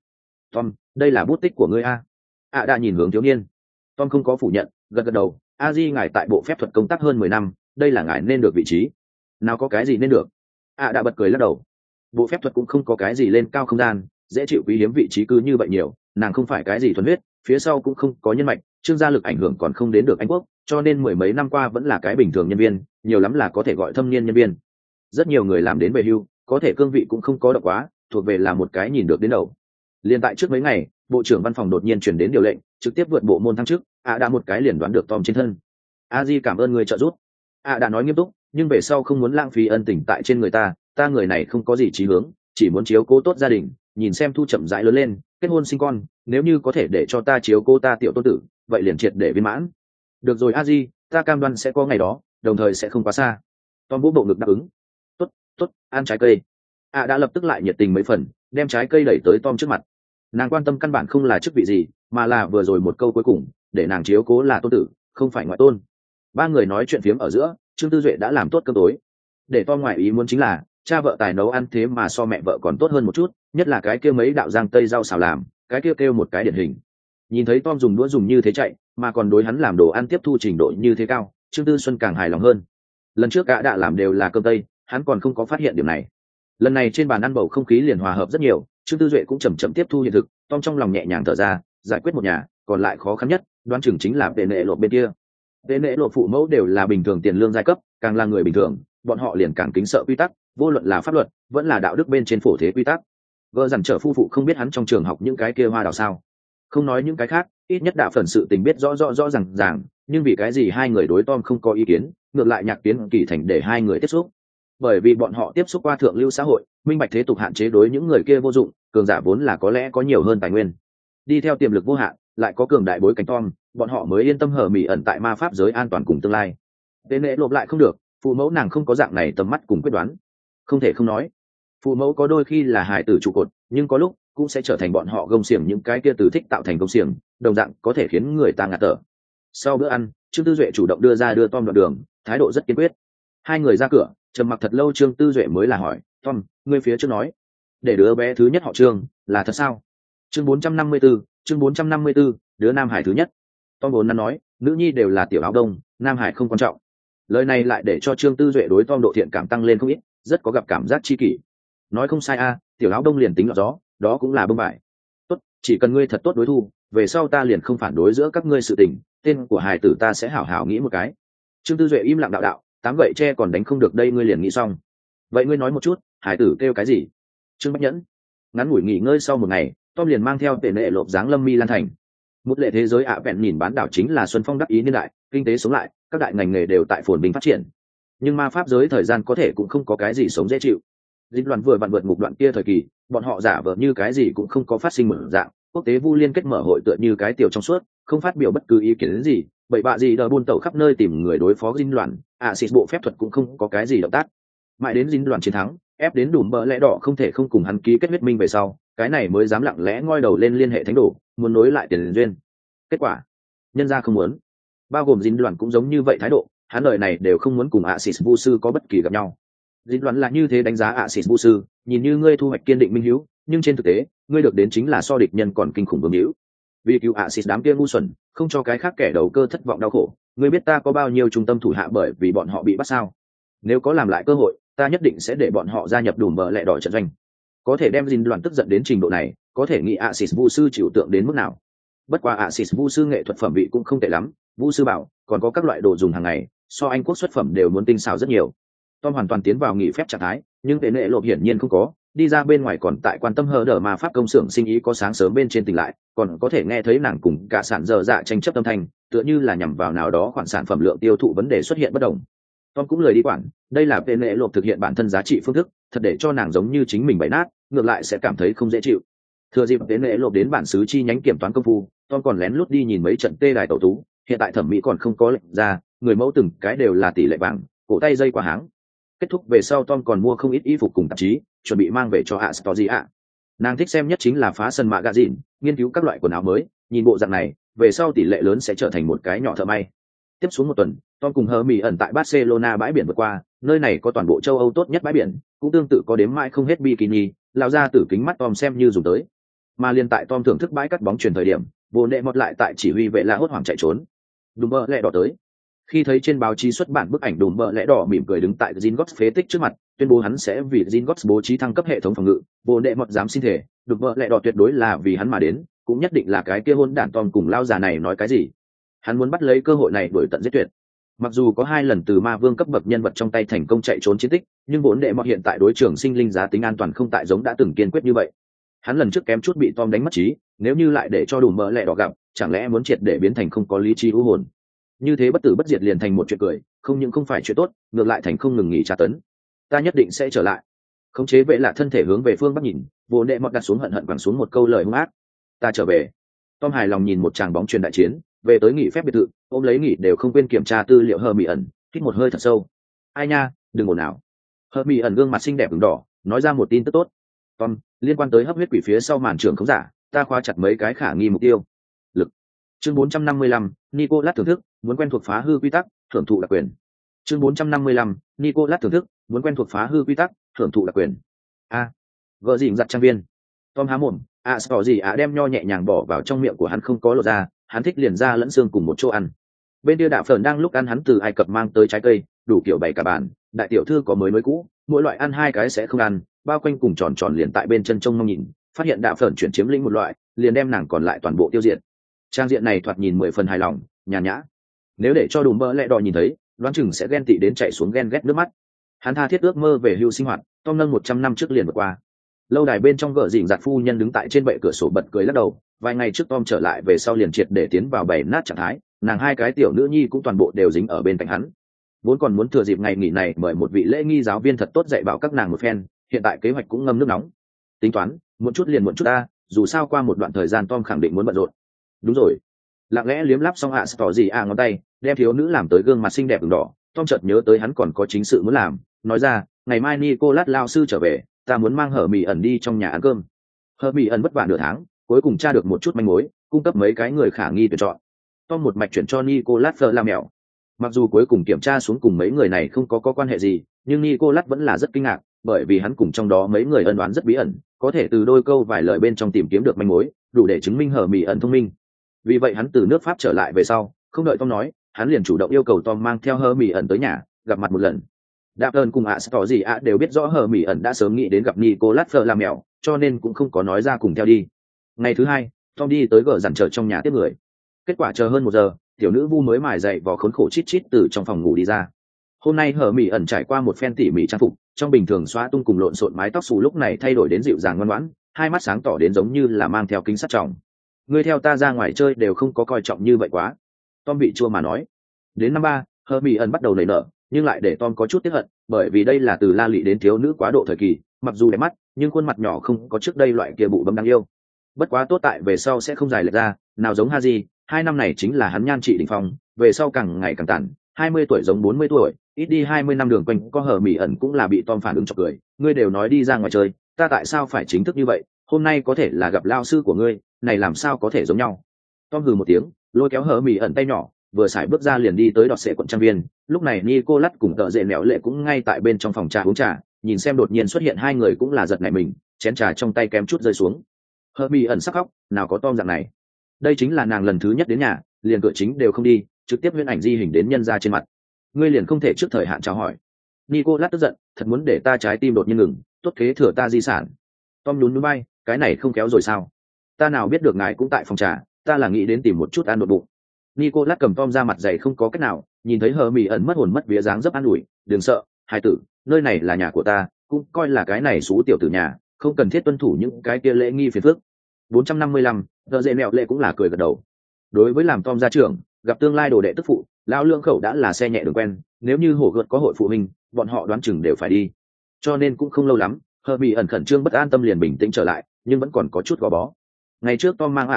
Tom, đây là bút tích của ngươi đã nhìn hướng thiếu niên. Tom không có phủ nhận, gật đầu. Di ngài tại bộ phép thuật công tác hơn 10 năm, đây là ngài nên được vị trí. Nào có cái gì nên được. Đã bật cười lắc đầu. Bộ phép thuật cũng không có cái gì lên cao không gian, dễ chịu quý hiếm vị trí cứ như vậy nhiều, nàng không phải cái gì thuần huyết, phía sau cũng không có nhân mạch, Trương gia lực ảnh hưởng còn không đến được Anh quốc, cho nên 10 mấy năm qua vẫn là cái bình thường nhân viên, nhiều lắm là có thể gọi thâm niên nhân viên. Rất nhiều người làm đến về hưu, có thể cương vị cũng không có độc quá, thuộc về là một cái nhìn được đến đầu. Liên tại trước mấy ngày, bộ trưởng văn phòng đột nhiên truyền đến điều lệnh, trực tiếp vượt bộ môn thăng chức, đã một cái liền đoán được Tom trên thân. Di cảm ơn người trợ giúp. Đã nói nghiêm túc, nhưng về sau không muốn lãng phí ân tình tại trên người ta người này không có gì chí hướng, chỉ muốn chiếu cố tốt gia đình, nhìn xem Thu chậm rãi lớn lên, kết hôn sinh con, nếu như có thể để cho ta chiếu cố ta tiểu tôn tử, vậy liền triệt để viên mãn. Được rồi Di, ta cam đoan sẽ có ngày đó, đồng thời sẽ không quá xa. Tom vũ bộ ngực đáp ứng. Tốt, ăn trái cây. Đã lập tức lại nhiệt tình mấy phần, đem trái cây đẩy tới Tom trước mặt. Nàng quan tâm căn bản không là chức vị gì, mà là vừa rồi một câu cuối cùng, để nàng chiếu cố là tôn tử, không phải ngoại tôn. Ba người nói chuyện phiếm ở giữa, Trương Tư Duệ đã làm tốt cơm tối. Để Tom ngoại ý muốn chính là, cha vợ tài nấu ăn thế mà so mẹ vợ còn tốt hơn một chút, nhất là cái kia mấy đạo giang tây rau xào làm, cái kia kêu một cái điển hình. Nhìn thấy Tom dùng đũa dùng như thế chạy, mà còn đối hắn làm đồ ăn tiếp thu trình độ như thế cao, Trương Tư Xuân càng hài lòng hơn. Lần trước cả đã làm đều là cơm tây, hắn còn không có phát hiện điểm này. Lần này trên bàn ăn bầu không khí liền hòa hợp rất nhiều, Trương Tư Duệ cũng chậm chậm tiếp thu hiện thực. Tom trong lòng nhẹ nhàng thở ra, giải quyết một nhà, còn lại khó khăn nhất đoán chừng chính là vệ nệ lộ bên kia. Vệ nệ lộ phụ mẫu đều là bình thường tiền lương giai cấp, càng là người bình thường, bọn họ liền càng kính sợ quy tắc, vô luận là pháp luật vẫn là đạo đức bên trên phổ thế quy tắc. Gỡ dằn trở phu phụ không biết hắn trong trường học những cái kia hoa đào sao? Không nói những cái khác, ít nhất đạo phần sự tình biết rõ ràng, nhưng vì cái gì hai người đối Tom không có ý kiến, ngược lại Nhạc Tiến Kỳ thành để hai người tiếp xúc. Bởi vì bọn họ tiếp xúc qua thượng lưu xã hội, minh bạch thế tục hạn chế đối những người kia vô dụng, cường giả vốn là có lẽ có nhiều hơn tài nguyên. Đi theo tiềm lực vô hạn, lại có cường đại bối cảnh Tom, bọn họ mới yên tâm hở mỉ ẩn tại ma pháp giới an toàn cùng tương lai. Tên lệ lộp lại không được, phụ mẫu nàng không có dạng này tầm mắt cùng quyết đoán. Không thể không nói, phụ mẫu có đôi khi là hài tử trụ cột, nhưng có lúc cũng sẽ trở thành bọn họ gông xiềng, những cái kia từ thích tạo thành gông xiềng, đồng dạng có thể khiến người ta ngạt thở. Sau bữa ăn, Trương Tư Duệ chủ động đưa Tom đoạn đường, thái độ rất kiên quyết. Hai người ra cửa, trầm mặc thật lâu Trương Tư Duệ mới là hỏi, Tom, ngươi phía trước nói để đứa bé thứ nhất họ Trương là thật sao? Chương 454, chương 454, đứa Nam Hải thứ nhất. Tom vốn đã nói nữ nhi đều là tiểu áo đông, Nam Hải không quan trọng. Lời này lại để cho Trương Tư Duệ đối Tom độ thiện cảm tăng lên không ít, rất có gặp cảm giác chi kỷ. Nói không sai a, tiểu áo đông liền tính lọt gió, đó cũng là bông bại. Tốt, chỉ cần ngươi thật tốt đối thu, về sau ta liền không phản đối giữa các ngươi sự tình, tên của hài tử ta sẽ hảo hảo nghĩ một cái. Trương Tư Duệ im lặng đạo đạo, tám gậy tre còn đánh không được đây, ngươi liền nghĩ xong. Vậy ngươi nói một chút, hài tử kêu cái gì? Trương Bách Nhẫn. Ngắn ngủi nghỉ ngơi sau một ngày, Tom liền mang theo tệ nệ lộp dáng lâm mi lan thành. Một lệ thế giới ạ vẹn nhìn bán đảo chính là xuân phong đắc ý niên đại, kinh tế sống lại, các đại ngành nghề đều tại phồn bình phát triển. Nhưng ma pháp giới thời gian có thể cũng không có cái gì sống dễ chịu. Dịch loạn vừa vặn vượt ngục đoạn kia thời kỳ, bọn họ giả vờ như cái gì cũng không có phát sinh một dạng, quốc tế vu liên kết mở hội tựa như cái tiểu trong suốt, không phát biểu bất cứ ý kiến gì, bậy bạ gì đờ buôn tẩu khắp nơi tìm người đối phó dinh loạn, xịt bộ phép thuật cũng không có cái gì động tác. Mãi đến dinh loạn chiến thắng, ép đến đủ bỡ lẽ đỏ không thể không cùng hắn ký kết huyết minh về sau, cái này mới dám lặng lẽ ngoi đầu lên liên hệ thánh đồ, muốn nối lại tiền duyên. Kết quả, nhân gia không muốn. Bao gồm dinh loạn cũng giống như vậy thái độ, hắn lời này đều không muốn cùng Axis Vu sư có bất kỳ gặp nhau. Dinh loạn là như thế đánh giá Axis Vu sư, nhìn như ngươi thu hoạch kiên định minh hiếu, nhưng trên thực tế, ngươi được đến chính là so địch nhân còn kinh khủng bướng hữu. Vì cứu Axis đám kia ngu xuẩn, không cho cái khác kẻ đầu cơ thất vọng đau khổ, ngươi biết ta có bao nhiêu trung tâm thủ hạ bởi vì bọn họ bị bắt sao? Nếu có làm lại cơ hội, ta nhất định sẽ để bọn họ gia nhập đùm bờ lẹ đỏ trận doanh. Có thể đem dinh loạn tức giận đến trình độ này, có thể nghĩ Axis Vu sư chịu tượng đến mức nào. Bất qua Axis Vu sư nghệ thuật phẩm vị cũng không tệ lắm, Vu sư bảo còn có các loại đồ dùng hàng ngày, so Anh quốc xuất phẩm đều muốn tinh xảo rất nhiều. Tom hoàn toàn tiến vào nghỉ phép trạng thái, nhưng tệ nệ lộp hiển nhiên không có, đi ra bên ngoài còn tại quan tâm hờ đờ mà pháp công xưởng sinh ý có sáng sớm bên trên tỉnh lại, còn có thể nghe thấy nàng cùng cả sản dở dạ tranh chấp âm thanh, tựa như là nhằm vào nào đó khoản sản phẩm lượng tiêu thụ vấn đề xuất hiện bất đồng. Tom cũng lời đi quản, đây là tệ nệ lộp thực hiện bản thân giá trị phương thức, thật để cho nàng giống như chính mình bày nát, ngược lại sẽ cảm thấy không dễ chịu. Thừa dịp tệ nệ lộp đến bản xứ chi nhánh kiểm toán công phu, Tom còn lén lút đi nhìn mấy trận tê đài tẩu tú, hiện tại thẩm mỹ còn không có lệnh ra, người mẫu từng cái đều là tỷ lệ vàng, cổ tay dây qua háng. Kết thúc về sau Tom còn mua không ít y phục cùng tạp chí, chuẩn bị mang về cho Astoria. Nàng thích xem nhất chính là phá sân magazine, nghiên cứu các loại quần áo mới, nhìn bộ dạng này, về sau tỷ lệ lớn sẽ trở thành một cái nhỏ thợ may. Tiếp xuống một tuần, Tom cùng Hermione tại Barcelona bãi biển vượt qua, nơi này có toàn bộ châu Âu tốt nhất bãi biển, cũng tương tự có đếm mãi không hết bikini, lao ra từ kính mắt Tom xem như dùng tới. Mà liên tại Tom thưởng thức bãi cắt bóng truyền thời điểm, vô nệ mọt lại tại chỉ huy vệ la hốt hoảng chạy trốn. Đùm bơ lẹ đỏ tới. Khi thấy trên báo chí xuất bản bức ảnh đùm bơ lẽ đỏ mỉm cười đứng tại Gringotts phế tích trước mặt, tuyên bố hắn sẽ vì Gringotts bố trí thăng cấp hệ thống phòng ngự, vô nệ mọt dám xin thể, đùm bơ lẽ đỏ tuyệt đối là vì hắn mà đến, cũng nhất định là cái kia hôn đản Tom cùng lao già này nói cái gì. Hắn muốn bắt lấy cơ hội này đuổi tận giết tuyệt. Mặc dù có 2 lần từ ma vương cấp bậc nhân vật trong tay thành công chạy trốn chiến tích, nhưng vô nệ mọt hiện tại đối trường sinh linh giá tính an toàn không tại giống đã từng kiên quyết như vậy. Hắn lần trước kém chút bị Tom đánh mất trí, nếu như lại để cho đùm bơ lẽ đỏ gặp, chẳng lẽ muốn triệt để biến thành không có lý trí u hồn. Như thế bất tử bất diệt liền thành một chuyện cười, không những không phải chuyện tốt, ngược lại thành không ngừng nghỉ tra tấn. Ta nhất định sẽ trở lại. Khống chế vệ lạ thân thể hướng về phương bắc nhìn, vô nệ mọt đặt xuống hận hận quẳng xuống một câu lời hung ác. Ta trở về. Tom hài lòng nhìn một tràng bóng truyền đại chiến, về tới nghỉ phép biệt thự, ôm lấy nghỉ đều không quên kiểm tra tư liệu Hermione, hít một hơi thật sâu. Ai nha, đừng ồn nào. Hermione gương mặt xinh đẹp ửng đỏ, nói ra một tin tức tốt. Tom, liên quan tới hấp huyết quỷ phía sau màn trường không giả, ta khóa chặt mấy cái khả nghi mục tiêu. Lực. Chương 455, Nicolas thưởng thức, muốn quen thuộc phá hư quy tắc, thưởng thụ đặc quyền. Chương 455, Nicolas thưởng thức, muốn quen thuộc phá hư quy tắc, thưởng thụ đặc quyền. A. Gỡ dịnh giặt trang viên. Tom há mồm, sợ gì đem nho nhẹ nhàng bỏ vào trong miệng của hắn không có lột ra, hắn thích liền ra lẫn xương cùng một chỗ ăn. Bên kia đạo phởn đang lúc ăn hắn từ Ai Cập mang tới trái cây, đủ kiểu bày cả bàn, đại tiểu thư có mới cũ, mỗi loại ăn 2 cái sẽ không ăn, bao quanh cùng tròn tròn liền tại bên chân trông mong nhìn, phát hiện đạo phởn chuyển chiếm lĩnh một loại, liền đem nàng còn lại toàn bộ tiêu diệt. Trang diện này thoạt nhìn 10 phần hài lòng, nhàn nhã. Nếu để cho đùm bơ lẹ đỏ nhìn thấy, đoán chừng sẽ ghen tị đến chạy xuống ghen ghét nước mắt. Hắn tha thiết ước mơ về hưu sinh hoạt, Tom nâng 100 năm trước liền vượt qua. Lâu đài bên trong gở dịnh giặt phu nhân đứng tại trên bệ cửa sổ bật cười lắc đầu, vài ngày trước Tom trở lại về sau liền triệt để tiến vào bày nát trạng thái, nàng 2 cái tiểu nữ nhi cũng toàn bộ đều dính ở bên cạnh hắn. Vốn còn muốn thừa dịp ngày nghỉ này mời một vị lễ nghi giáo viên thật tốt dạy bảo các nàng một phen, hiện tại kế hoạch cũng ngâm nước nóng. Tính toán, muộn chút liền muộn chút ta, dù sao qua một đoạn thời gian Tom khẳng định muốn bận rộn. Đúng rồi. Lặng lẽ liếm láp xong tỏ gì ngón tay, đem thiếu nữ làm tới gương mặt xinh đẹp ửng đỏ. Tom chợt nhớ tới hắn còn có chính sự muốn làm, nói ra, ngày mai Nicolas lao sư trở về, ta muốn mang Hermione đi trong nhà ăn cơm. Hermione vất vả nửa tháng, cuối cùng tra được một chút manh mối, cung cấp mấy cái người khả nghi tuyển chọn. Tom một mạch chuyển cho Nicolas làm mèo. Mặc dù cuối cùng kiểm tra xuống cùng mấy người này không có quan hệ gì, nhưng Nicolas vẫn là rất kinh ngạc, bởi vì hắn cùng trong đó mấy người ân oán rất bí ẩn, có thể từ đôi câu vài lời bên trong tìm kiếm được manh mối, đủ để chứng minh hờ mỹ ẩn thông minh. Vì vậy hắn từ nước Pháp trở lại về sau, không đợi Tom nói, hắn liền chủ động yêu cầu Tom mang theo hờ mỹ ẩn tới nhà, gặp mặt một lần. Đạp ơn cùng Astor đều biết rõ hờ mỹ ẩn đã sớm nghĩ đến gặp Nicolas Fleur làm mèo, cho nên cũng không có nói ra cùng theo đi. Ngày thứ hai, Tom đi tới gờ dằn chờ trong nhà tiếp người. Kết quả chờ hơn 1 giờ, tiểu nữ vu mới mài dậy vò khốn khổ chít chít từ trong phòng ngủ đi ra. Hôm nay hờ mỹ ẩn trải qua một phen tỉ mỉ trang phục, trong bình thường xóa tung cùng lộn xộn mái tóc xù lúc này thay đổi đến dịu dàng ngoan ngoãn, hai mắt sáng tỏ đến giống như là mang theo kính sắt trọng. Ngươi theo ta ra ngoài chơi đều không có coi trọng như vậy quá. Tom bị chua mà nói. Đến năm 3, hờ mỹ ẩn bắt đầu nảy nở, nhưng lại để Tom có chút tiếc hận, bởi vì đây là từ la lị đến thiếu nữ quá độ thời kỳ, mặc dù đẹp mắt, nhưng khuôn mặt nhỏ không có trước đây loại kia bụ bấm đáng yêu. Bất quá tốt tại về sau sẽ không dài lệch ra, nào giống Haji, 2 năm này chính là hắn nhan trị đỉnh phong, về sau càng ngày càng tàn, 20 tuổi giống 40 tuổi, ít đi 20 năm đường quanh có hờ mỹ ẩn cũng là bị Tom phản ứng chọc cười. Ngươi đều nói đi ra ngoài chơi, ta tại sao phải chính thức như vậy? Hôm nay có thể là gặp lao sư của ngươi, này làm sao có thể giống nhau? Tom hừ một tiếng, lôi kéo hờ mỹ ẩn tay nhỏ, vừa xài bước ra liền đi tới đọt sệ quận trang viên. Lúc này Nicolas cùng tợ dệ nẻo lệ cũng ngay tại bên trong phòng trà uống trà, nhìn xem đột nhiên xuất hiện hai người cũng là giật nảy mình, chén trà trong tay kém chút rơi xuống. Hờ mỹ ẩn sắc khóc, nào có Tom dạng này. Đây chính là nàng lần thứ nhất đến nhà, liền cửa chính đều không đi, trực tiếp huyễn ảnh di hình đến nhân ra trên mặt. Ngươi liền không thể trước thời hạn chào hỏi. Nicolas tức giận, thật muốn để ta trái tim đột nhiên ngừng, tốt kế thừa ta di sản. Tom nhún nhún vai, cái này không kéo rồi sao? Ta nào biết được ngài cũng tại phòng trà, ta là nghĩ đến tìm một chút ăn nội bụng. Nicolas cầm Tom ra mặt dày không có cách nào, nhìn thấy hờ mỹ ẩn mất hồn mất vía dáng dấp an ủi, đừng sợ, hai tử, nơi này là nhà của ta, cũng coi là cái này xú tiểu tử nhà, không cần thiết tuân thủ những cái kia lễ nghi phiền phức. 455, giờ dễ mẹo lệ cũng là cười gật đầu. Đối với làm Tom gia trưởng, gặp tương lai đồ đệ tức phụ, lão lương khẩu đã là xe nhẹ đường quen, nếu như hổ gợt có hội phụ huynh, bọn họ đoán chừng đều phải đi. Cho nên cũng không lâu lắm, hờ mỹ ẩn khẩn trương bất an tâm liền bình tĩnh trở lại, nhưng vẫn còn có chút gò bó. Ngày trước Tom mang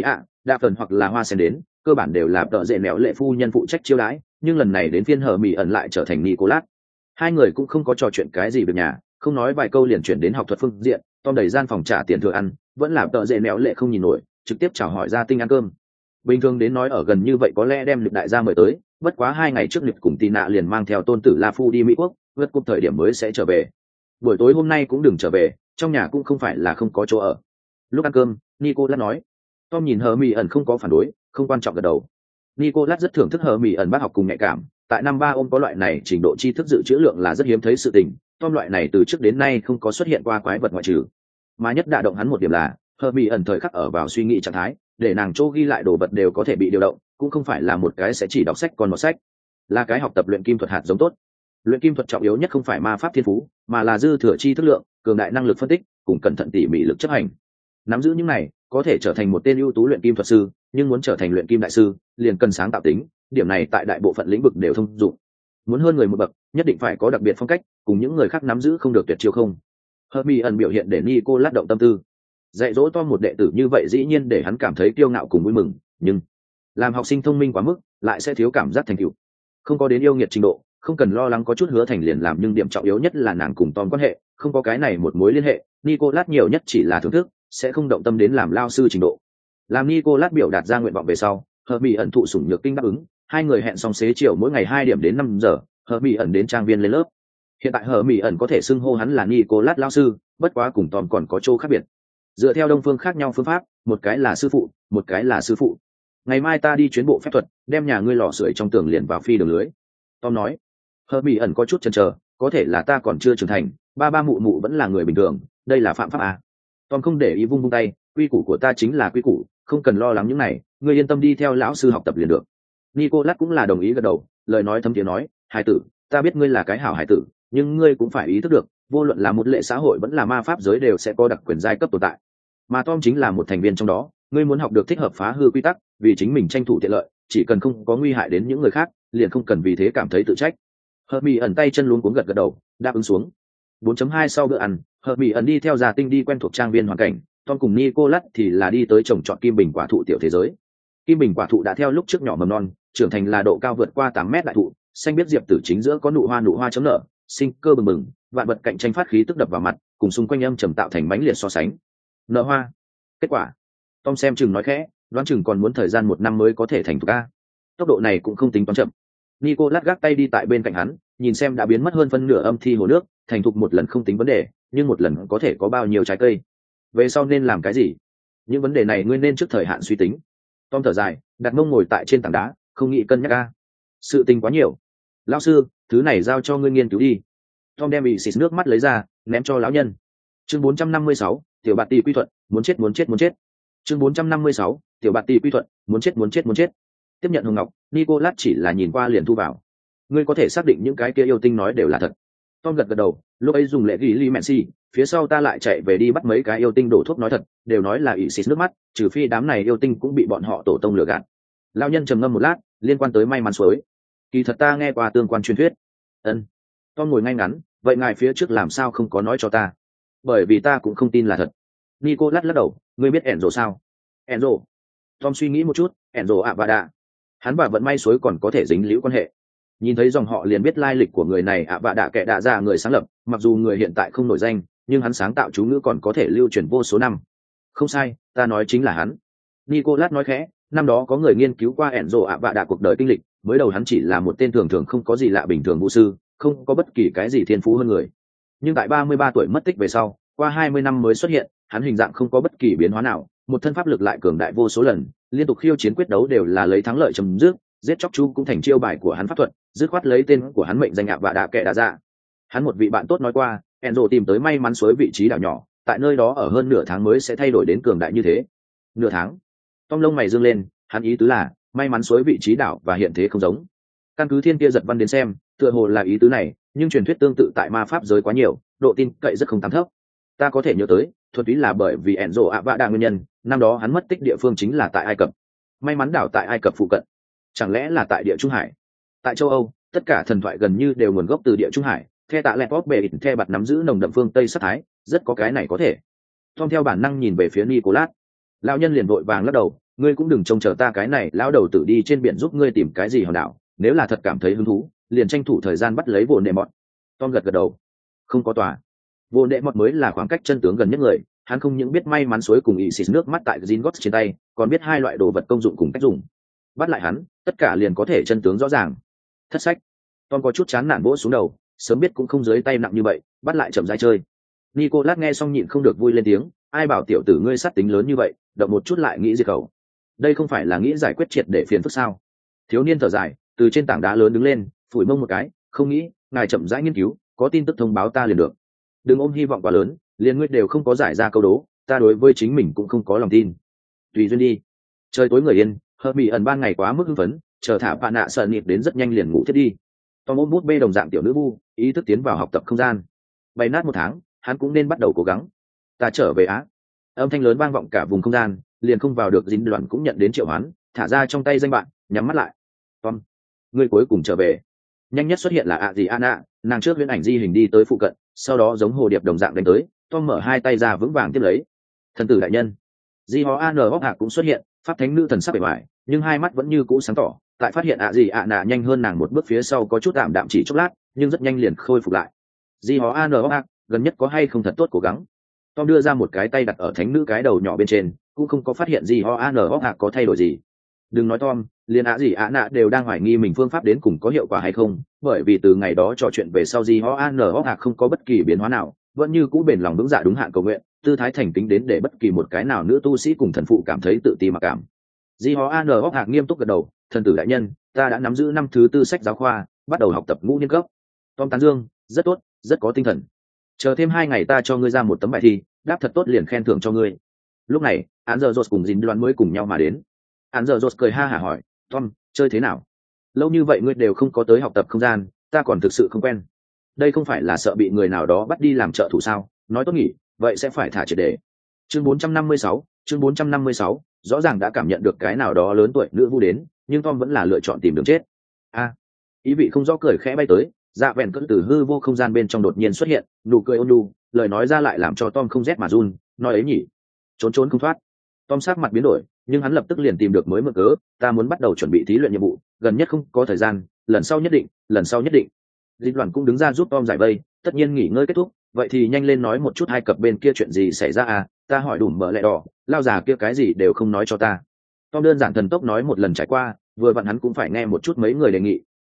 đa phần hoặc là hoa sen đến, cơ bản đều là tợ dễ mẹo lệ phu nhân phụ trách chiêu đãi, nhưng lần này đến phiên hờ mỹ ẩn lại trở thành Nicolas. Hai người cũng không có trò chuyện cái gì việc nhà, không nói vài câu liền chuyển đến học thuật phương diện. Tom đẩy gian phòng trả tiền thừa ăn, vẫn là tợ dễ mẹo lệ không nhìn nổi, trực tiếp chào hỏi gia tinh ăn cơm. Bình thường đến nói ở gần như vậy có lẽ đem Nhật đại gia mời tới, bất quá 2 ngày trước Nhật cùng Tì Nạ liền mang theo tôn tử La Phu đi Mỹ Quốc, vượt cúp thời điểm mới sẽ trở về. Buổi tối hôm nay cũng đừng trở về, trong nhà cũng không phải là không có chỗ ở. Lúc ăn cơm, Nicolas nói. Tom nhìn hờ mỹ ẩn không có phản đối, không quan trọng gật đầu. Nicolas rất thưởng thức hờ mỹ ẩn bác học cùng nhạy cảm, tại năm 3 ôm có loại này trình độ tri thức dự trữ lượng là rất hiếm thấy sự tình. Tom loại này từ trước đến nay không có xuất hiện qua quái vật ngoại trừ. Mà nhất đả động hắn một điểm là, hờ mỹ ẩn thời khắc ở vào suy nghĩ trạng thái, để nàng chỗ ghi lại đồ vật đều có thể bị điều động, cũng không phải là một cái sẽ chỉ đọc sách còn một sách, là cái học tập luyện kim thuật hạt giống tốt. Luyện kim thuật trọng yếu nhất không phải ma pháp thiên phú, mà là dư thừa tri thức lượng, cường đại năng lực phân tích, cùng cẩn thận tỉ mỉ lực chấp hành. Nắm giữ những này, có thể trở thành một tên ưu tú luyện kim thuật sư, nhưng muốn trở thành luyện kim đại sư, liền cần sáng tạo tính, điểm này tại đại bộ phận lĩnh vực đều thông dụng. Muốn hơn người một bậc, nhất định phải có đặc biệt phong cách, cùng những người khác nắm giữ không được tuyệt chiêu không. Hermione biểu hiện để Nicolas động tâm tư. Dạy dỗ Tom một đệ tử như vậy dĩ nhiên để hắn cảm thấy kiêu ngạo cùng vui mừng, nhưng làm học sinh thông minh quá mức, lại sẽ thiếu cảm giác thành tựu. Không có đến yêu nghiệt trình độ, không cần lo lắng có chút hứa thành liền làm, nhưng điểm trọng yếu nhất là nàng cùng Tom quan hệ, không có cái này một mối liên hệ, Nicolas nhiều nhất chỉ là thưởng thức, sẽ không động tâm đến làm lao sư trình độ. Làm Nicolas biểu đạt ra nguyện vọng về sau, Hermione thụ sủng nhược kinh đáp ứng, hai người hẹn xong xế chiều mỗi ngày 2 điểm đến 5 giờ, Hermione đến trang viên lên lớp. Hiện tại Hermione có thể xưng hô hắn là Nicolas lao sư, bất quá cùng Tom còn có chỗ khác biệt. Dựa theo đông phương khác nhau phương pháp, một cái là sư phụ, một cái là sư phụ. Ngày mai ta đi chuyến bộ phép thuật, đem nhà ngươi lò sưởi trong tường liền vào phi đường lưới. Tom nói. Hermione có chút chần chờ, có thể là ta còn chưa trưởng thành, ba mụ mụ vẫn là người bình thường, đây là phạm pháp à? Tom không để ý, vung vung tay, quy củ của ta chính là quy củ, không cần lo lắng những này, ngươi yên tâm đi theo lão sư học tập liền được. Nicolas cũng là đồng ý gật đầu, lời nói thấm tiếng nói, hải tử, ta biết ngươi là cái hảo hải tử, nhưng ngươi cũng phải ý thức được, vô luận là một lệ xã hội vẫn là ma pháp giới đều sẽ có đặc quyền giai cấp tồn tại. Mà Tom chính là một thành viên trong đó, ngươi muốn học được thích hợp phá hư quy tắc, vì chính mình tranh thủ tiện lợi, chỉ cần không có nguy hại đến những người khác, liền không cần vì thế cảm thấy tự trách. Hermione tay chân luống cuống gật gật đầu, đáp ứng xuống. 4.2 sau bữa ăn, Hermione đi theo Già Tinh đi quen thuộc trang viên hoàn cảnh, Tom cùng Nicolas thì là đi tới trồng trọt kim bình quả thụ tiểu thế giới. Kim bình quả thụ đã theo lúc trước nhỏ mầm non, trưởng thành là độ cao vượt qua 8 mét đại thụ, xanh biết diệp tử chính giữa có nụ hoa chấm nở, sinh cơ bừng bừng, vạn vật cạnh tranh phát khí tức đập vào mặt, cùng xung quanh âm trầm tạo thành mãnh liệt so sánh. Nở hoa. Kết quả, Tom xem chừng nói khẽ, đoán chừng còn muốn thời gian 1 năm mới có thể thành thục a. Tốc độ này cũng không tính toán chậm. Nicolas gác tay đi tại bên cạnh hắn, nhìn xem đã biến mất hơn phân nửa âm thi hồ nước, thành thục một lần không tính vấn đề, nhưng một lần có thể có bao nhiêu trái cây. Về sau nên làm cái gì? Những vấn đề này ngươi nên trước thời hạn suy tính. Tom thở dài, đặt mông ngồi tại trên tảng đá, không nghĩ cân nhắc ca. Sự tình quá nhiều. Lão sư, thứ này giao cho ngươi nghiên cứu đi. Tom đem bị xịt nước mắt lấy ra, ném cho lão nhân. Chương 456, tiểu bạt tỷ quy thuận, muốn chết muốn chết muốn chết. Chương 456, tiểu bạt tỷ quy thuận, muốn chết muốn chết muốn chết. Tiếp nhận hồng ngọc, Nicolas chỉ là nhìn qua liền thu vào. Ngươi có thể xác định những cái kia yêu tinh nói đều là thật. Tom gật gật đầu, lúc ấy dùng lệ ghi li mẹn si, phía sau ta lại chạy về đi bắt mấy cái yêu tinh đổ thuốc nói thật, đều nói là ỷ xịt nước mắt, trừ phi đám này yêu tinh cũng bị bọn họ tổ tông lừa gạt. Lão nhân trầm ngâm một lát, liên quan tới may mắn suối. Kỳ thật ta nghe qua tương quan truyền thuyết. Ân. Tom ngồi ngay ngắn, vậy ngài phía trước làm sao không có nói cho ta? Bởi vì ta cũng không tin là thật. Nicolas lắc đầu, ngươi biết Enzo sao? Enzo. Tom suy nghĩ một chút, Enzo ạ và đạ. Hắn và vận may suối còn có thể dính liễu quan hệ. Nhìn thấy dòng họ liền biết lai lịch của người này ạ và đạ kẻ đạ ra người sáng lập, mặc dù người hiện tại không nổi danh, nhưng hắn sáng tạo chú ngữ còn có thể lưu truyền vô số năm. Không sai, ta nói chính là hắn. Nicolas nói khẽ, năm đó có người nghiên cứu qua Enzo ạ và đạ cuộc đời kinh lịch, mới đầu hắn chỉ là một tên thường thường không có gì lạ bình thường vũ sư, không có bất kỳ cái gì thiên phú hơn người. Nhưng tại 33 tuổi mất tích về sau, qua 20 năm mới xuất hiện, hắn hình dạng không có bất kỳ biến hóa nào, một thân pháp lực lại cường đại vô số lần, liên tục khiêu chiến quyết đấu đều là lấy thắng lợi chấm dứt, giết chóc chú cũng thành chiêu bài của hắn pháp thuật, dứt khoát lấy tên của hắn mệnh danh ạ và đạ kẻ đạ dạ. Hắn một vị bạn tốt nói qua, Enzo tìm tới may mắn suối vị trí đảo nhỏ, tại nơi đó ở hơn nửa tháng mới sẽ thay đổi đến cường đại như thế. Nửa tháng? Tom lông mày dương lên, hắn ý tứ là may mắn suối vị trí đảo và hiện thế không giống. Căn cứ thiên kia giật văn đến xem, tựa hồ là ý tứ này, nhưng truyền thuyết tương tự tại ma pháp giới quá nhiều, độ tin cậy rất không tám thấp. Ta có thể nhớ tới, thuần túy là bởi vì Enzo ạ vạ đạ nguyên nhân, năm đó hắn mất tích địa phương chính là tại Ai Cập. May mắn đảo tại Ai Cập phụ cận, chẳng lẽ là tại địa Trung Hải? Tại châu Âu, tất cả thần thoại gần như đều nguồn gốc từ địa Trung Hải. The tạ lẹt bóp bề ít the bạt nắm giữ nồng đậm phương Tây sắc thái, rất có cái này có thể. Tom theo bản năng nhìn về phía Nicolas. Lão nhân liền vội vàng lắc đầu, ngươi cũng đừng trông chờ ta cái này lão đầu tử đi trên biển giúp ngươi tìm cái gì hòn đảo, nếu là thật cảm thấy hứng thú, liền tranh thủ thời gian bắt lấy vô nệ mọt. Tom gật gật đầu. Không có tòa. Vô nệ mọt mới là khoảng cách chân tướng gần nhất người, hắn không những biết may mắn suối cùng ị xịt nước mắt tại Gingotts trên tay, còn biết hai loại đồ vật công dụng cùng cách dùng. Bắt lại hắn, tất cả liền có thể chân tướng rõ ràng. Thất sách. Tom có chút chán nản vỗ xuống đầu, sớm biết cũng không dưới tay nặng như vậy, bắt lại chậm rãi chơi. Nicolas nghe xong nhịn không được vui lên tiếng, ai bảo tiểu tử ngươi sát tính lớn như vậy, động một chút lại nghĩ diệt khẩu. Đây không phải là nghĩ giải quyết triệt để phiền phức sao? Thiếu niên thở dài, từ trên tảng đá lớn đứng lên, phủi mông một cái, không nghĩ, ngài chậm rãi nghiên cứu, có tin tức thông báo ta liền được. Đừng ôm hy vọng quá lớn, liền ngươi đều không có giải ra câu đố, ta đối với chính mình cũng không có lòng tin. Tùy duyên đi. Trời tối người yên, hợp bị ẩn ban ngày quá mức hưng phấn, chờ thả bạn nạ sợ nịt đến rất nhanh liền ngủ thiết đi. Tom ôm bút bê đồng dạng tiểu nữ vu, ý thức tiến vào học tập không gian. Bay nát một tháng, hắn cũng nên bắt đầu cố gắng. Ta trở về Á. Âm thanh lớn vang vọng cả vùng không gian, liền không vào được dính đoàn cũng nhận đến triệu hoán, thả ra trong tay danh bạn, nhắm mắt lại. Tom, ngươi cuối cùng trở về. Nhanh nhất xuất hiện là Adriana, nàng trước huyễn ảnh di hình đi tới phụ cận, sau đó giống hồ điệp đồng dạng đánh tới. Tom mở hai tay ra vững vàng tiếp lấy. Thần tử đại nhân. Di Ho An Hốc Hạ cũng xuất hiện, pháp thánh nữ thần sắc bề ngoài, nhưng hai mắt vẫn như cũ sáng tỏ. Tại phát hiện Adriana nhanh hơn nàng một bước phía sau có chút tạm đạm chỉ chốc lát, nhưng rất nhanh liền khôi phục lại. Di Ho An Hốc Hạ, gần nhất có hay không thật tốt cố gắng. Tom đưa ra một cái tay đặt ở thánh nữ cái đầu nhỏ bên trên, cũng không có phát hiện gì Ho An Hốc Hạ có thay đổi gì. Đừng nói Tom, liền Adriana đều đang hoài nghi mình phương pháp đến cùng có hiệu quả hay không, bởi vì từ ngày đó trò chuyện về sau Di Ho An Hốc Hạ không có bất kỳ biến hóa nào, vẫn như cũ bền lòng vững dạ đúng hạn cầu nguyện, tư thái thành kính đến để bất kỳ một cái nào nữ tu sĩ cùng thần phụ cảm thấy tự ti mặc cảm. Di Ho An Hốc Hạ nghiêm túc gật đầu, thần tử đại nhân, ta đã nắm giữ năm thứ tư sách giáo khoa, bắt đầu học tập ngũ niên cấp. Tom tán dương, rất tốt, rất có tinh thần. Chờ thêm 2 ngày ta cho ngươi ra một tấm bài thi, đáp thật tốt liền khen thưởng cho ngươi. Lúc này, án giờ Rose cùng Dính Đoán mới cùng nhau mà đến. Án giờ Rose cười ha hả hỏi, Tom, chơi thế nào? Lâu như vậy ngươi đều không có tới học tập không gian, ta còn thực sự không quen. Đây không phải là sợ bị người nào đó bắt đi làm trợ thủ sao? Nói tốt nghỉ, vậy sẽ phải thả triệt để. Chương 456, chương 456, rõ ràng đã cảm nhận được cái nào đó lớn tuổi nữ vu đến, nhưng Tom vẫn là lựa chọn tìm đường chết. Ý vị không rõ cười khẽ bay tới, dạ vẹn cỡ từ hư vô không gian bên trong đột nhiên xuất hiện, nụ cười ôn nhu, lời nói ra lại làm cho Tom không rét mà run, nói ấy nhỉ, trốn trốn không thoát. Tom sắc mặt biến đổi, nhưng hắn lập tức liền tìm được mới mượn cớ, ta muốn bắt đầu chuẩn bị thí luyện nhiệm vụ, gần nhất không có thời gian, lần sau nhất định, lần sau nhất định. Dịch đoàn cũng đứng ra giúp Tom giải vây, tất nhiên nghỉ ngơi kết thúc, vậy thì nhanh lên nói một chút Ai Cập bên kia chuyện gì xảy ra à, ta hỏi đủ mở lẹ đỏ, lao già kia cái gì đều không nói cho ta. Tom đơn giản thần tốc nói một lần trải qua, vừa vặn hắn cũng phải nghe một chút mấy người đề nghị,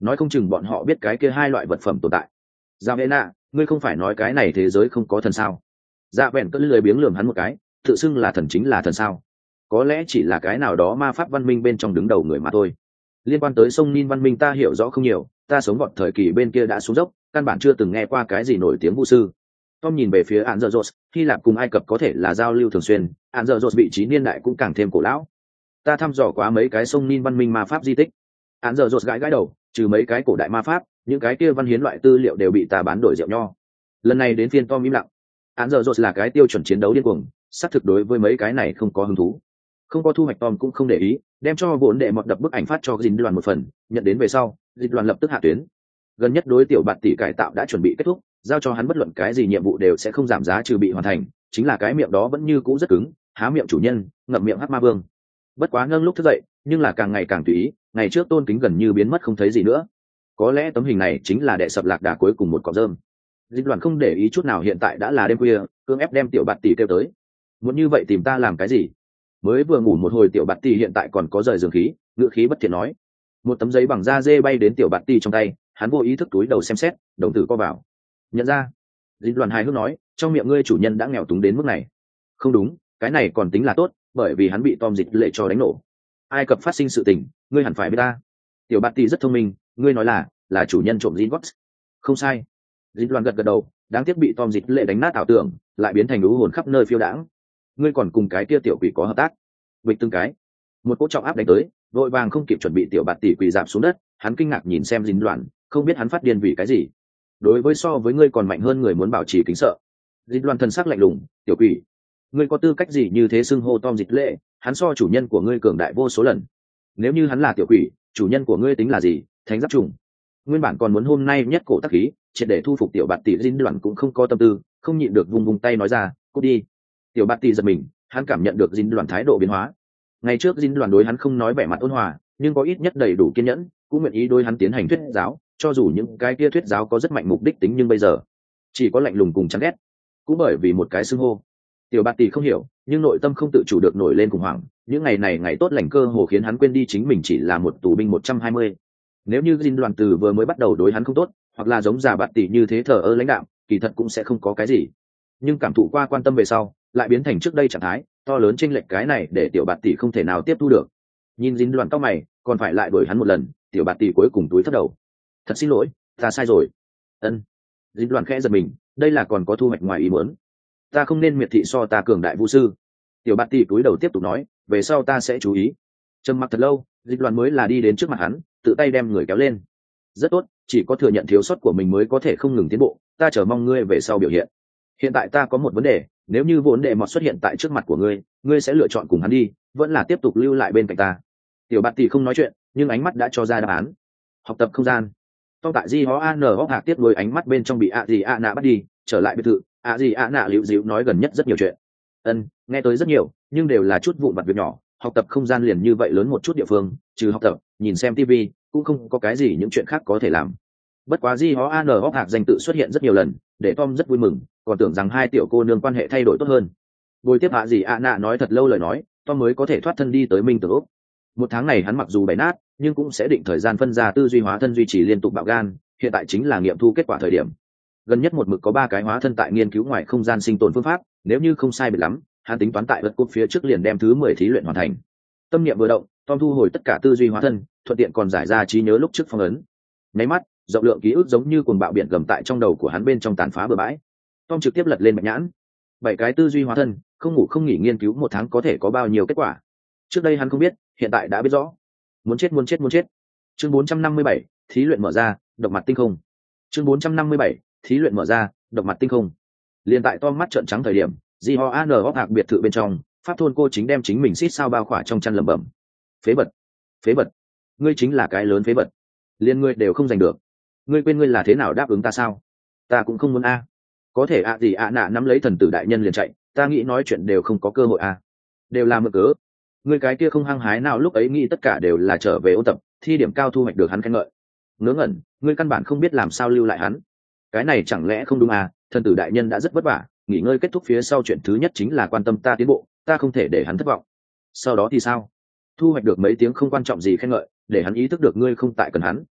nói không chừng bọn họ biết cái kia hai loại vật phẩm tồn tại. Dạ vẽ nạ, ngươi không phải nói cái này thế giới không có thần sao? Dạ vẹn cất lười biếng lườm hắn một cái, tự xưng là thần chính là thần sao? Có lẽ chỉ là cái nào đó ma pháp văn minh bên trong đứng đầu người mà thôi. Liên quan tới sông Nin văn minh ta hiểu rõ không nhiều, ta sống vọt thời kỳ bên kia đã xuống dốc, căn bản chưa từng nghe qua cái gì nổi tiếng vu sư. Tom nhìn về phía Án Dở Dột, Hy Lạp cùng Ai Cập có thể là giao lưu thường xuyên, Án Dở Dột vị trí niên đại cũng càng thêm cổ lão. Ta thăm dò quá mấy cái sông Nin văn minh ma pháp di tích. Án Dở Dột gãi gãi đầu, trừ mấy cái cổ đại ma pháp, những cái kia văn hiến loại tư liệu đều bị ta bán đổi rượu nho. Lần này đến phiên Tom im lặng. Án Dở Dột là cái tiêu chuẩn chiến đấu điên cuồng, xác thực đối với mấy cái này không có hứng thú. Không có thu hoạch Tom cũng không để ý, đem cho vốn đệ mọt đập bức ảnh phát cho Dinh đoàn một phần, nhận đến về sau, Dinh đoàn lập tức hạ tuyến. Gần nhất đối tiểu bạt tỷ cải tạo đã chuẩn bị kết thúc, giao cho hắn bất luận cái gì nhiệm vụ đều sẽ không giảm giá trừ bị hoàn thành, chính là cái miệng đó vẫn như cũ rất cứng, há miệng chủ nhân, ngậm miệng hắc ma vương. Bất quá nâng lúc thức dậy, nhưng là càng ngày càng tùy ý, ngày trước tôn kính gần như biến mất không thấy gì nữa. Có lẽ tấm hình này chính là đệ sập lạc đà cuối cùng một cọng rơm. Dinh đoàn không để ý chút nào hiện tại đã là đêm khuya, cưỡng ép đem tiểu bạt tỷ kêu tới. Muốn như vậy tìm ta làm cái gì? Mới vừa ngủ một hồi tiểu bạt tỷ hiện tại còn có rời giường khí, ngựa khí bất thiện nói. Một tấm giấy bằng da dê bay đến tiểu bạt tỷ trong tay, hắn vô ý thức túi đầu xem xét, đồng tử co vào. Nhận ra, Dinh đoàn hài hước nói, trong miệng ngươi chủ nhân đã nghèo túng đến mức này. Không đúng, cái này còn tính là tốt, bởi vì hắn bị Tom dịch lệ cho đánh nổ. Ai Cập phát sinh sự tình, ngươi hẳn phải biết ta. Tiểu bạt tỷ rất thông minh, ngươi nói là chủ nhân trộm Zingots. Không sai. Dinh đoàn gật gật đầu, đáng tiếc bị Tom dịch lệ đánh nát ảo tưởng, lại biến thành lũ hồn khắp nơi phiêu đãng. Ngươi còn cùng cái kia tiểu quỷ có hợp tác? Bịch từng cái, một cỗ trọng áp đánh tới, vội vàng không kịp chuẩn bị tiểu bạt tỷ quỳ dạp xuống đất, hắn kinh ngạc nhìn xem Dinh đoàn, không biết hắn phát điên vì cái gì. Đối với so với ngươi còn mạnh hơn người muốn bảo trì kính sợ. Dinh đoàn thần sắc lạnh lùng, tiểu quỷ, ngươi có tư cách gì như thế xưng hô Tom dịch lệ? Hắn so chủ nhân của ngươi cường đại vô số lần. Nếu như hắn là tiểu quỷ, chủ nhân của ngươi tính là gì? Thánh giáp trùng. Nguyên bản còn muốn hôm nay nhất cổ tác khí, triệt để thu phục tiểu bạt tỷ, Dinh đoàn cũng không có tâm tư, không nhịn được vung vung tay nói ra, cút đi. Tiểu bạt tỷ giật mình, hắn cảm nhận được Dinh đoàn thái độ biến hóa. Ngày trước Dinh đoàn đối hắn không nói vẻ mặt ôn hòa, nhưng có ít nhất đầy đủ kiên nhẫn, cũng nguyện ý đối hắn tiến hành thuyết giáo, cho dù những cái kia thuyết giáo có rất mạnh mục đích tính, nhưng bây giờ chỉ có lạnh lùng cùng chán ghét. Cũng bởi vì một cái xưng hô, tiểu bạt tỷ không hiểu, nhưng nội tâm không tự chủ được nổi lên khủng hoảng. Những ngày này ngày tốt lành cơ hồ khiến hắn quên đi chính mình chỉ là một tù binh 120. Nếu như Dinh đoàn từ vừa mới bắt đầu đối hắn không tốt, hoặc là giống già bạt tỷ như thế thờ ơ lãnh đạm, kỳ thật cũng sẽ không có cái gì. Nhưng cảm thụ qua quan tâm về sau, lại biến thành trước đây trạng thái to lớn chênh lệch, cái này để tiểu bạt tỷ không thể nào tiếp thu được. Nhìn Dinh đoàn cao mày, còn phải lại đuổi hắn một lần, tiểu bạt tỷ cuối cùng túi thấp đầu. Thật xin lỗi, ta sai rồi. Ân. Dinh đoàn khẽ giật mình, đây là còn có thu hoạch ngoài ý muốn. Ta không nên miệt thị so ta cường đại vũ sư. Tiểu bạt tỷ túi đầu tiếp tục nói, về sau ta sẽ chú ý. Trầm mặc thật lâu, Dinh đoàn mới là đi đến trước mặt hắn, tự tay đem người kéo lên. Rất tốt, chỉ có thừa nhận thiếu sót của mình mới có thể không ngừng tiến bộ, ta chờ mong ngươi về sau biểu hiện. Hiện tại ta có một vấn đề, nếu như vốn đệ mọt xuất hiện tại trước mặt của ngươi, ngươi sẽ lựa chọn cùng hắn đi, vẫn là tiếp tục lưu lại bên cạnh ta? Tiểu bạt tỷ không nói chuyện, nhưng ánh mắt đã cho ra đáp án. Học tập không gian. Tom tại Di Ho An Hóc Hạc tiếp nối ánh mắt bên trong bị ạ gì ạ nạ bắt đi, trở lại biệt thự, ạ gì ạ nạ liễu dĩu nói gần nhất rất nhiều chuyện. Nghe tới rất nhiều, nhưng đều là chút vụn vặt việc nhỏ, học tập không gian liền như vậy lớn một chút địa phương, trừ học tập, nhìn xem TV, cũng không có cái gì những chuyện khác có thể làm. Bất quá Di Ho An Hóc Hạc danh tự xuất hiện rất nhiều lần, để Tom rất vui mừng, còn tưởng rằng hai tiểu cô nương quan hệ thay đổi tốt hơn. Buổi tiếp ạ gì ạ nạ nói thật lâu lời nói, Tom mới có thể thoát thân đi tới Minh Tử Úc. Một tháng này hắn mặc dù bày nát, nhưng cũng sẽ định thời gian phân ra tư duy hóa thân duy trì liên tục bạo gan, hiện tại chính là nghiệm thu kết quả thời điểm. Gần nhất một mực có 3 cái hóa thân tại nghiên cứu ngoài không gian sinh tồn phương pháp, nếu như không sai biệt lắm, hắn tính toán tại vật cốt phía trước liền đem thứ 10 thí luyện hoàn thành. Tâm niệm vừa động, Tom thu hồi tất cả tư duy hóa thân, thuận tiện còn giải ra trí nhớ lúc trước phong ấn. Nháy mắt, rộng lượng ký ức giống như cuồng bạo biển gầm tại trong đầu của hắn bên trong tàn phá bừa bãi. Tom trực tiếp lật lên bạch nhãn. 7 cái tư duy hóa thân, không ngủ không nghỉ nghiên cứu 1 tháng có thể có bao nhiêu kết quả. Trước đây hắn không biết, hiện tại đã biết rõ. Muốn chết. Chương 457, thí luyện mở ra, độc mặt tinh không. Chương 457, thí luyện mở ra, độc mặt tinh không. Liên tại Tom mắt trợn trắng thời điểm, Di Ho An Hóc Hạc biệt thự bên trong, pháp thôn cô chính đem chính mình xít sao bao khỏa trong chăn lẩm bẩm. Phế vật, ngươi chính là cái lớn phế vật. Liên ngươi đều không giành được. Ngươi quên ngươi là thế nào đáp ứng ta sao? Ta cũng không muốn a. Có thể gì ạ nạ nắm lấy thần tử đại nhân liền chạy, ta nghĩ nói chuyện đều không có cơ hội a. Đều là mượn cớ. Ngươi cái kia không hăng hái nào lúc ấy nghĩ tất cả đều là trở về ôn tập, thi điểm cao thu hoạch được hắn khen ngợi. Ngớ ngẩn, ngươi căn bản không biết làm sao lưu lại hắn. Cái này chẳng lẽ không đúng à? Thần tử đại nhân đã rất vất vả, nghỉ ngơi kết thúc phía sau chuyện thứ nhất chính là quan tâm ta tiến bộ, ta không thể để hắn thất vọng. Sau đó thì sao? Thu hoạch được mấy tiếng không quan trọng gì khen ngợi, để hắn ý thức được ngươi không tại cần hắn,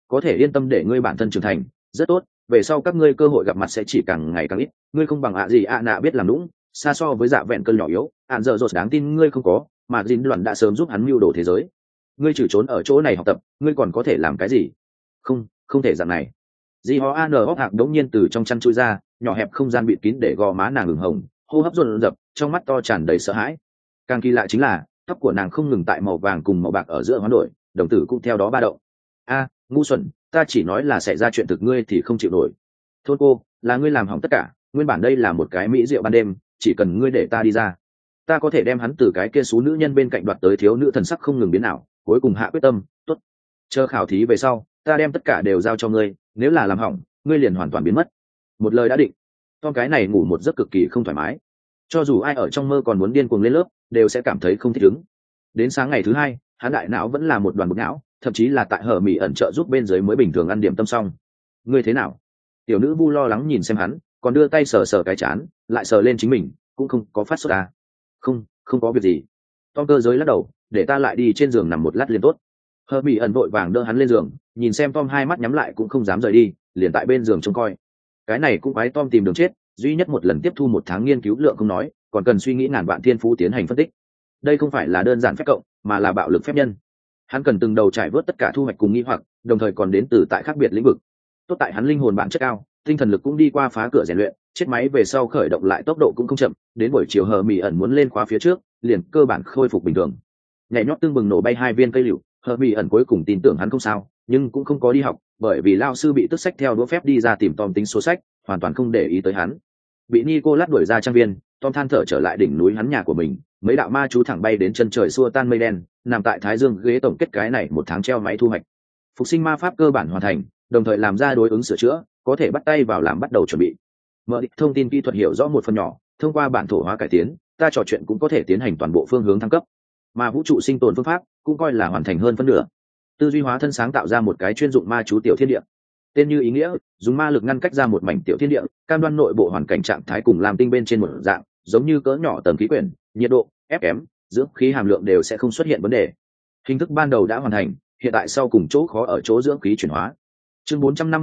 có thể yên tâm để ngươi bản thân trưởng thành. Rất tốt, về sau các ngươi cơ hội gặp mặt sẽ chỉ càng ngày càng ít. Ngươi không bằng ạ gì ạ nạ biết làm lũng, xa so với dạ vẹn cơn nhỏ yếu. Ạn dở dột đáng tin ngươi không có, mà dính luận đã sớm giúp hắn mưu đồ thế giới. Ngươi trừ trốn ở chỗ này học tập, ngươi còn có thể làm cái gì? Không thể dạng này. Di Ho An Hốc Hạc đống nhiên từ trong chăn chui ra, nhỏ hẹp không gian bịt kín để gò má nàng ửng hồng, hô hấp dồn dập, trong mắt to tràn đầy sợ hãi. Càng kỳ lạ chính là tóc của nàng không ngừng tại màu vàng cùng màu bạc ở giữa hoán đổi, đồng tử cũng theo đó ba động. Ngu xuẩn, ta chỉ nói là xảy ra chuyện thực ngươi thì không chịu nổi. Thôn cô, là ngươi làm hỏng tất cả, nguyên bản đây là một cái mỹ rượu ban đêm, chỉ cần ngươi để ta đi ra, ta có thể đem hắn từ cái kia số nữ nhân bên cạnh đoạt tới. Thiếu nữ thần sắc không ngừng biến ảo, cuối cùng hạ quyết tâm, tốt, chờ khảo thí về sau, ta đem tất cả đều giao cho ngươi, nếu là làm hỏng, ngươi liền hoàn toàn biến mất. Một lời đã định. Tom cái này ngủ một giấc cực kỳ không thoải mái, cho dù ai ở trong mơ còn muốn điên cuồng lên lớp đều sẽ cảm thấy không thích ứng. Đến sáng ngày thứ hai, hắn đại não vẫn là một đoàn bột não, thậm chí là tại hở mỉ ẩn trợ giúp bên dưới mới bình thường ăn điểm tâm xong. Ngươi thế nào? Tiểu nữ vu lo lắng nhìn xem hắn, còn đưa tay sờ sờ cái chán, lại sờ lên chính mình, cũng không có phát sốt à? Không có việc gì. Tom cơ giới lắc đầu, để ta lại đi trên giường nằm một lát liền tốt. Hở mỉ ẩn vội vàng đỡ hắn lên giường, nhìn xem Tom hai mắt nhắm lại cũng không dám rời đi, liền tại bên giường trông coi. Cái này cũng quái Tom tìm đường chết, duy nhất một lần tiếp thu một tháng nghiên cứu lượng không nói, còn cần suy nghĩ ngàn vạn thiên phú tiến hành phân tích. Đây không phải là đơn giản phép cộng, mà là bạo lực phép nhân. Hắn cần từng đầu trải vớt tất cả thu hoạch cùng nghi hoặc, đồng thời còn đến từ tại khác biệt lĩnh vực. Tốt tại hắn linh hồn bản chất cao, tinh thần lực cũng đi qua phá cửa rèn luyện, chết máy về sau khởi động lại tốc độ cũng không chậm, đến buổi chiều hờ mỉ ẩn muốn lên khóa phía trước, liền cơ bản khôi phục bình thường. Nhảy nhót tương bừng nổ bay 2 viên cây liễu, hờ mỉ ẩn cuối cùng tin tưởng hắn không sao, nhưng cũng không có đi học, bởi vì lao sư bị tức sách theo đũa phép đi ra tìm Tom tính số sách, hoàn toàn không để ý tới hắn. Bị Nicolas đuổi ra trang viên, Tom than thở trở lại đỉnh núi hắn nhà của mình, mấy đạo ma chú thẳng bay đến chân trời xua tan mây đen, nằm tại thái dương ghế tổng kết cái này một tháng treo máy thu hoạch. Phục sinh ma pháp cơ bản hoàn thành, đồng thời làm ra đối ứng sửa chữa, có thể bắt tay vào làm bắt đầu chuẩn bị. Mở thông tin kỹ thuật hiểu rõ một phần nhỏ, thông qua bản thổ hóa cải tiến, ta trò chuyện cũng có thể tiến hành toàn bộ phương hướng thăng cấp. Mà vũ trụ sinh tồn phương pháp cũng coi là hoàn thành hơn phân nửa. Tư duy hóa thân sáng tạo ra một cái chuyên dụng ma chú tiểu thiên địa. Tên như ý nghĩa, dùng ma lực ngăn cách ra một mảnh tiểu thiên địa, cam đoan nội bộ hoàn cảnh trạng thái cùng làm tinh bên trên một dạng, giống như cỡ nhỏ tầng khí quyển, nhiệt độ, ép kém, dưỡng khí hàm lượng đều sẽ không xuất hiện vấn đề. Hình thức ban đầu đã hoàn thành, hiện tại sau cùng chỗ khó ở chỗ dưỡng khí chuyển hóa. Chương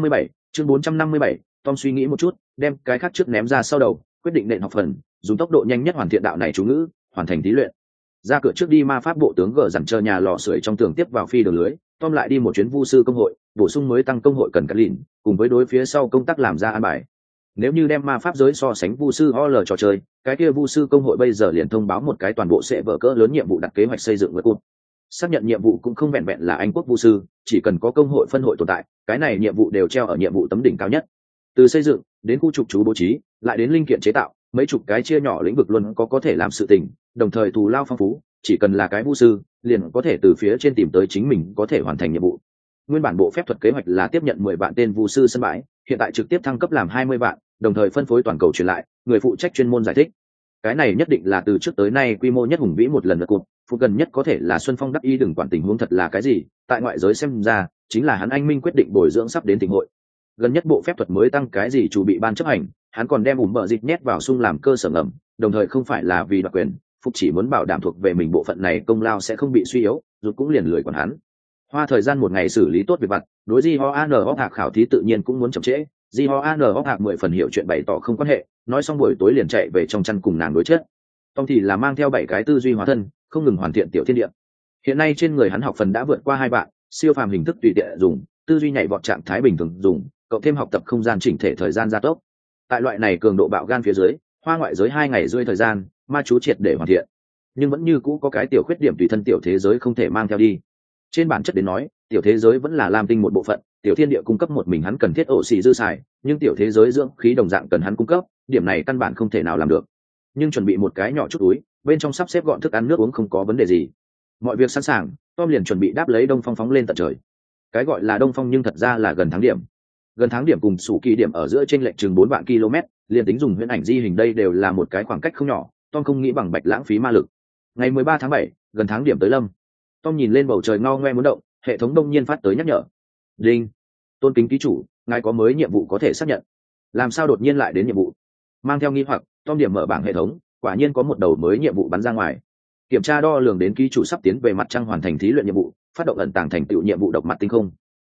457, Tom suy nghĩ một chút, đem cái khác trước ném ra sau đầu, quyết định nện học phần, dùng tốc độ nhanh nhất hoàn thiện đạo này chú ngữ, hoàn thành thí luyện. Ra cửa trước đi ma pháp bộ tướng gở dặn chờ nhà lò sưởi trong tường tiếp vào phi đường lưới, Tom lại đi một chuyến vu sư công hội, bổ sung mới tăng công hội cần cắt lìn, cùng với đối phía sau công tác làm ra an bài. Nếu như đem ma pháp giới so sánh vu sư OL trò chơi, cái kia vu sư công hội bây giờ liền thông báo một cái toàn bộ sẽ vở cỡ lớn nhiệm vụ đặt kế hoạch xây dựng với cụt. Xác nhận nhiệm vụ cũng không vẹn vẹn là Anh quốc vu sư, chỉ cần có công hội phân hội tồn tại, cái này nhiệm vụ đều treo ở nhiệm vụ tấm đỉnh cao nhất. Từ xây dựng đến khu trục chú bố trí, lại đến linh kiện chế tạo, mấy chục cái chia nhỏ lĩnh vực luôn có thể làm sự tình, đồng thời thù lao phong phú, chỉ cần là cái vu sư, liền có thể từ phía trên tìm tới chính mình có thể hoàn thành nhiệm vụ. Nguyên bản bộ phép thuật kế hoạch là tiếp nhận 10 vạn tên vu sư sân bãi, hiện tại trực tiếp thăng cấp làm 20 vạn, đồng thời phân phối toàn cầu truyền lại, người phụ trách chuyên môn giải thích. Cái này nhất định là từ trước tới nay quy mô nhất hùng vĩ một lần lượt cụt, phụ gần nhất có thể là Xuân Phong đắc ý đừng quản tình huống thật là cái gì, tại ngoại giới xem ra, chính là hắn anh minh quyết định bồi dưỡng sắp đến tình hội. Gần nhất bộ phép thuật mới tăng cái gì chủ bị ban chấp hành, hắn còn đem bờ dịch nhét vào sung làm cơ sở ngầm, đồng thời không phải là vì đoạt quyền, Phục chỉ muốn bảo đảm thuộc về mình bộ phận này công lao sẽ không bị suy yếu, rút cũng liền lười quản hắn. Hoa thời gian một ngày xử lý tốt việc vặt, đối Ji-ho-an hạc khảo thí tự nhiên cũng muốn chậm trễ, Ji-ho-an hạc 10 phần hiểu chuyện bày tỏ không quan hệ, nói xong buổi tối liền chạy về trong chăn cùng nàng đối chất. Tom thì là mang theo 7 cái tư duy hóa thân, không ngừng hoàn thiện tiểu thiên địa. Hiện nay trên người hắn học phần đã vượt qua 2 bạn, siêu phàm hình thức tùy tiện dùng, tư duy nhảy vọt trạng thái bình thường dùng, cộng thêm học tập không gian chỉnh thể thời gian gia tốc. Tại loại này cường độ bạo gan phía dưới, hoa ngoại giới 2 ngày rưỡi thời gian, ma chú triệt để hoàn thiện. Nhưng vẫn như cũ có cái tiểu khuyết điểm tùy thân tiểu thế giới không thể mang theo đi. Trên bản chất đến nói, tiểu thế giới vẫn là lam tinh một bộ phận, tiểu thiên địa cung cấp một mình hắn cần thiết ổ xì dư xài, nhưng tiểu thế giới dưỡng khí đồng dạng cần hắn cung cấp, điểm này căn bản không thể nào làm được. Nhưng chuẩn bị một cái nhỏ chút túi, bên trong sắp xếp gọn thức ăn nước uống không có vấn đề gì. Mọi việc sẵn sàng, Tom liền chuẩn bị đáp lấy Đông Phong phóng lên tận trời. Cái gọi là Đông Phong nhưng thật ra là gần tháng điểm. Gần tháng điểm cùng sủ kỳ điểm ở giữa trên lệch chừng 4 vạn km, liền tính dùng huyễn ảnh di hình đây đều là một cái khoảng cách không nhỏ, Tom không nghĩ bằng bạch lãng phí ma lực. Ngày 13 tháng 7, gần tháng điểm tới lâm. Tom nhìn lên bầu trời ngao ngoe muốn động, hệ thống đông nhiên phát tới nhắc nhở. Đinh, tôn kính ký chủ, ngài có mới nhiệm vụ có thể xác nhận. Làm sao đột nhiên lại đến nhiệm vụ? Mang theo nghi hoặc, Tom điểm mở bảng hệ thống, quả nhiên có một đầu mới nhiệm vụ bắn ra ngoài. Kiểm tra đo lường đến ký chủ sắp tiến về mặt trăng hoàn thành thí luyện nhiệm vụ, phát động ẩn tàng thành tựu nhiệm vụ độc mặt tinh không.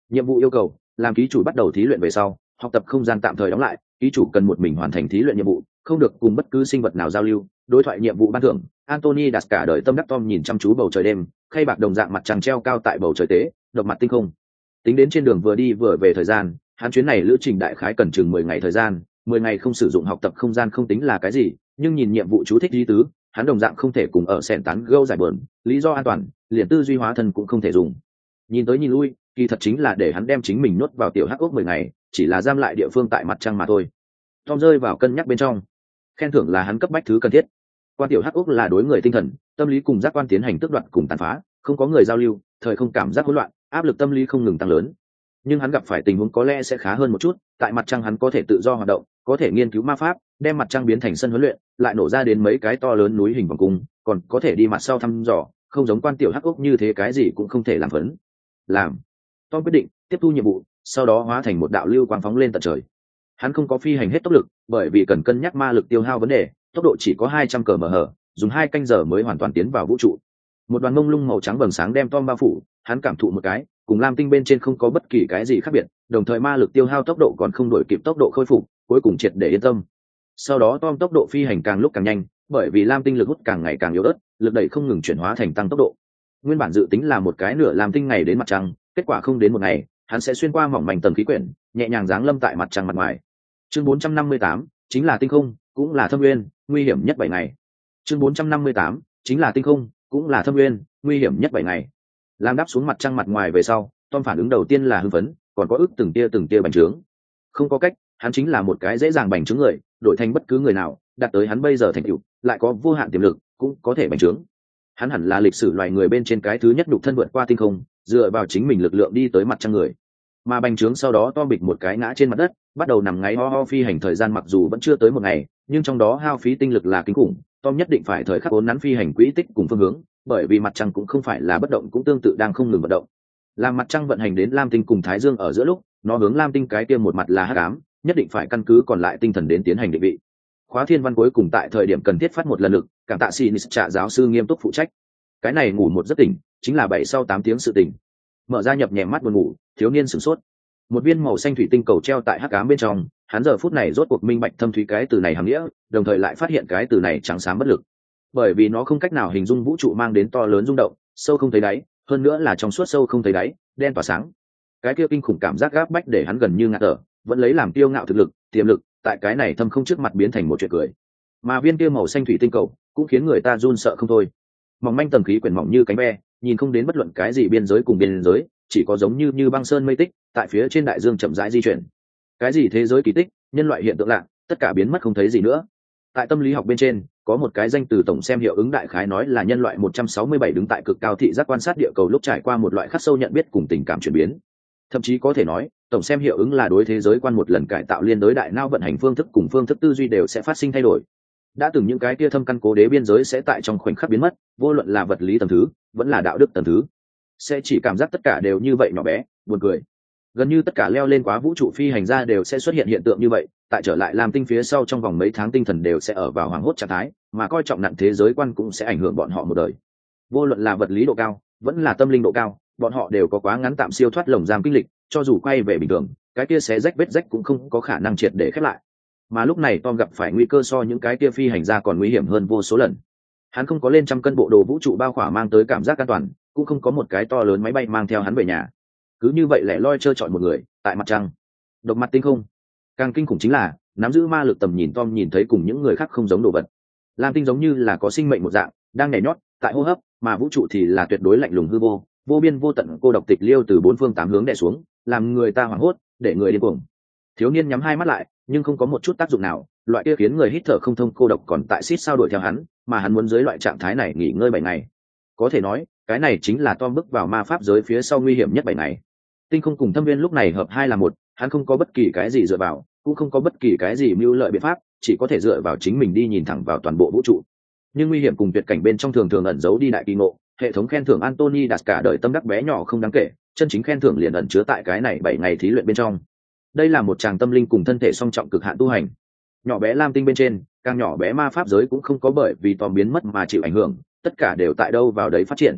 Nhiệm vụ yêu cầu: làm ký chủ bắt đầu thí luyện về sau, học tập không gian tạm thời đóng lại, ký chủ cần một mình hoàn thành thí luyện nhiệm vụ, không được cùng bất cứ sinh vật nào giao lưu. Đối thoại nhiệm vụ ban thưởng: Anthony đặt cả đời tâm đắc. Tom nhìn chăm chú bầu trời đêm, khay bạc đồng dạng mặt trăng treo cao tại bầu trời tế, độc mặt tinh không. Tính đến trên đường vừa đi vừa về thời gian, hắn chuyến này lữ trình đại khái cần chừng 10 ngày thời gian. 10 ngày không sử dụng học tập không gian không tính là cái gì, nhưng nhìn nhiệm vụ chú thích lý tứ, hắn đồng dạng không thể cùng ở sẹn tán gâu giải bờn, lý do an toàn, liền tư duy hóa thân cũng không thể dùng. Nhìn tới nhìn lui, kỳ thật chính là để hắn đem chính mình nuốt vào tiểu hắc ốc 10 ngày, chỉ là giam lại địa phương tại mặt trăng mà thôi. Tom rơi vào cân nhắc bên trong. Khen thưởng là hắn cấp bách thứ cần thiết. Quan tiểu hắc ốc là đối người tinh thần, tâm lý cùng giác quan tiến hành tước đoạt cùng tàn phá, không có người giao lưu, thời không cảm giác hỗn loạn, áp lực tâm lý không ngừng tăng lớn. Nhưng hắn gặp phải tình huống có lẽ sẽ khá hơn một chút, tại mặt trăng hắn có thể tự do hoạt động, có thể nghiên cứu ma pháp, đem mặt trăng biến thành sân huấn luyện, lại nổ ra đến mấy cái to lớn núi hình vòng cung, còn có thể đi mặt sau thăm dò, không giống quan tiểu hắc ốc như thế cái gì cũng không thể làm phấn. Làm. Tom quyết định tiếp thu nhiệm vụ, sau đó hóa thành một đạo lưu quang phóng lên tận trời. Hắn không có phi hành hết tốc lực, bởi vì cần cân nhắc ma lực tiêu hao vấn đề, tốc độ chỉ có 200 km/h, dùng 2 canh giờ mới hoàn toàn tiến vào vũ trụ. Một đoàn mông lung màu trắng vầng sáng đem Tom bao phủ, hắn cảm thụ một cái, cùng lam tinh bên trên không có bất kỳ cái gì khác biệt, đồng thời ma lực tiêu hao tốc độ còn không đổi kịp tốc độ khôi phục, cuối cùng triệt để yên tâm. Sau đó Tom tốc độ phi hành càng lúc càng nhanh, bởi vì lam tinh lực hút càng ngày càng yếu ớt, lực đẩy không ngừng chuyển hóa thành tăng tốc độ. Nguyên bản dự tính là một cái nửa lam tinh ngày đến mặt trăng, kết quả không đến một ngày, hắn sẽ xuyên qua mỏng manh tầng khí quyển, nhẹ nhàng giáng lâm tại mặt trăng mặt ngoài. Chương 458, chính là tinh không, cũng là thâm nguyên, nguy hiểm nhất 7 ngày. Chương 458, chính là tinh không, cũng là thâm nguyên, nguy hiểm nhất 7 ngày. Làm đáp xuống mặt trăng mặt ngoài về sau, Tom phản ứng đầu tiên là hưng phấn, còn có ức từng tia bành trướng. Không có cách, hắn chính là một cái dễ dàng bành trướng người, đổi thành bất cứ người nào, đạt tới hắn bây giờ thành tựu, lại có vô hạn tiềm lực, cũng có thể bành trướng. Hắn hẳn là lịch sử loài người bên trên cái thứ nhất đục thân vượt qua tinh không, dựa vào chính mình lực lượng đi tới mặt trăng người. Mà bành trướng sau đó Tom bịch một cái ngã trên mặt đất, bắt đầu nằm ngáy ho ho phi hành thời gian mặc dù vẫn chưa tới một ngày, nhưng trong đó hao phí tinh lực là kinh khủng. Tom nhất định phải thời khắc uốn nắn phi hành quỹ tích cùng phương hướng, bởi vì mặt trăng cũng không phải là bất động, cũng tương tự đang không ngừng vận động. Làm mặt trăng vận hành đến lam tinh cùng thái dương ở giữa lúc, nó hướng lam tinh cái kia một mặt là hắc ám, nhất định phải căn cứ còn lại tinh thần đến tiến hành định vị. Khóa thiên văn cuối cùng tại thời điểm cần thiết phát một lần lực, cảm tạ Sinis trả giáo sư nghiêm túc phụ trách. Cái này ngủ một giấc tỉnh, chính là 7 sau 8 tiếng sự tỉnh. Mở ra nhập nhèm mắt buồn ngủ, thiếu niên sửng sốt. Một viên màu xanh thủy tinh cầu treo tại hắc ám bên trong, hắn giờ phút này rốt cuộc minh bạch thâm thúy cái từ này hàm nghĩa, đồng thời lại phát hiện cái từ này trắng xám bất lực, bởi vì nó không cách nào hình dung vũ trụ mang đến to lớn rung động, sâu không thấy đáy, hơn nữa là trong suốt sâu không thấy đáy, đen tỏa sáng. Cái kia kinh khủng cảm giác gáp bách để hắn gần như ngạt thở, vẫn lấy làm tiêu ngạo thực lực, tiềm lực, tại cái này thâm không trước mặt biến thành một chuyện cười. Mà viên kia màu xanh thủy tinh cầu cũng khiến người ta run sợ không thôi. Mỏng manh tầng khí quyển mỏng như cánh ve, nhìn không đến bất luận cái gì biên giới cùng biên giới, chỉ có giống như băng sơn mây tích, tại phía trên đại dương chậm rãi di chuyển. Cái gì thế giới kỳ tích, nhân loại hiện tượng lạ, tất cả biến mất không thấy gì nữa. Tại tâm lý học bên trên, có một cái danh từ tổng xem hiệu ứng đại khái nói là nhân loại 167 đứng tại cực cao thị giác quan sát địa cầu lúc trải qua một loại khắc sâu nhận biết cùng tình cảm chuyển biến. Thậm chí có thể nói, tổng xem hiệu ứng là đối thế giới quan một lần cải tạo liên đối đại não vận hành phương thức cùng phương thức tư duy đều sẽ phát sinh thay đổi. Đã từng những cái kia thâm căn cố đế biên giới sẽ tại trong khoảnh khắc biến mất, vô luận là vật lý tầng thứ, vẫn là đạo đức tầng thứ, sẽ chỉ cảm giác tất cả đều như vậy nhỏ bé, buồn cười. Gần như tất cả leo lên quá vũ trụ phi hành gia đều sẽ xuất hiện hiện tượng như vậy, tại trở lại làm tinh phía sau trong vòng mấy tháng tinh thần đều sẽ ở vào hoảng hốt trạng thái, mà coi trọng nặng thế giới quan cũng sẽ ảnh hưởng bọn họ một đời. Vô luận là vật lý độ cao, vẫn là tâm linh độ cao, bọn họ đều có quá ngắn tạm siêu thoát lồng giam kinh lịch, cho dù quay về bình thường, cái kia sẽ rách vết rách cũng không có khả năng triệt để khép lại. Mà lúc này Tom gặp phải nguy cơ so những cái kia phi hành gia còn nguy hiểm hơn vô số lần. Hắn không có lên trăm cân bộ đồ vũ trụ bao khỏa mang tới cảm giác an toàn, cũng không có một cái to lớn máy bay mang theo hắn về nhà. Cứ như vậy lẻ loi trơ trọi một người tại mặt trăng, độc mặt tinh không. Càng kinh khủng chính là nắm giữ ma lực tầm nhìn Tom nhìn thấy cùng những người khác không giống đồ vật. Lam tinh giống như là có sinh mệnh một dạng, đang nhảy nhót tại hô hấp, mà vũ trụ thì là tuyệt đối lạnh lùng hư vô, vô biên vô tận cô độc tịch liêu từ bốn phương tám hướng đè xuống, làm người ta hoảng hốt, để người điên cuồng. Thiếu niên nhắm hai mắt lại, nhưng không có một chút tác dụng nào, loại kia khiến người hít thở không thông cô độc còn tại xít sao đuổi theo hắn, mà hắn muốn dưới loại trạng thái này nghỉ ngơi 7 ngày. Có thể nói, cái này chính là Tom bước vào ma pháp giới phía sau nguy hiểm nhất 7 ngày. Tinh không cùng thâm viên lúc này hợp hai là một, hắn không có bất kỳ cái gì dựa vào, cũng không có bất kỳ cái gì mưu lợi biện pháp, chỉ có thể dựa vào chính mình đi nhìn thẳng vào toàn bộ vũ trụ. Nhưng nguy hiểm cùng tuyệt cảnh bên trong thường thường ẩn giấu đi đại kỳ ngộ, hệ thống khen thưởng Anthony đặt cả đời tâm đắc bé nhỏ không đáng kể, chân chính khen thưởng liền ẩn chứa tại cái này 7 ngày thí luyện bên trong. Đây là một tràng tâm linh cùng thân thể song trọng cực hạn tu hành. Nhỏ bé lam tinh bên trên, càng nhỏ bé ma pháp giới cũng không có bởi vì Tom biến mất mà chịu ảnh hưởng, tất cả đều tại đâu vào đấy phát triển.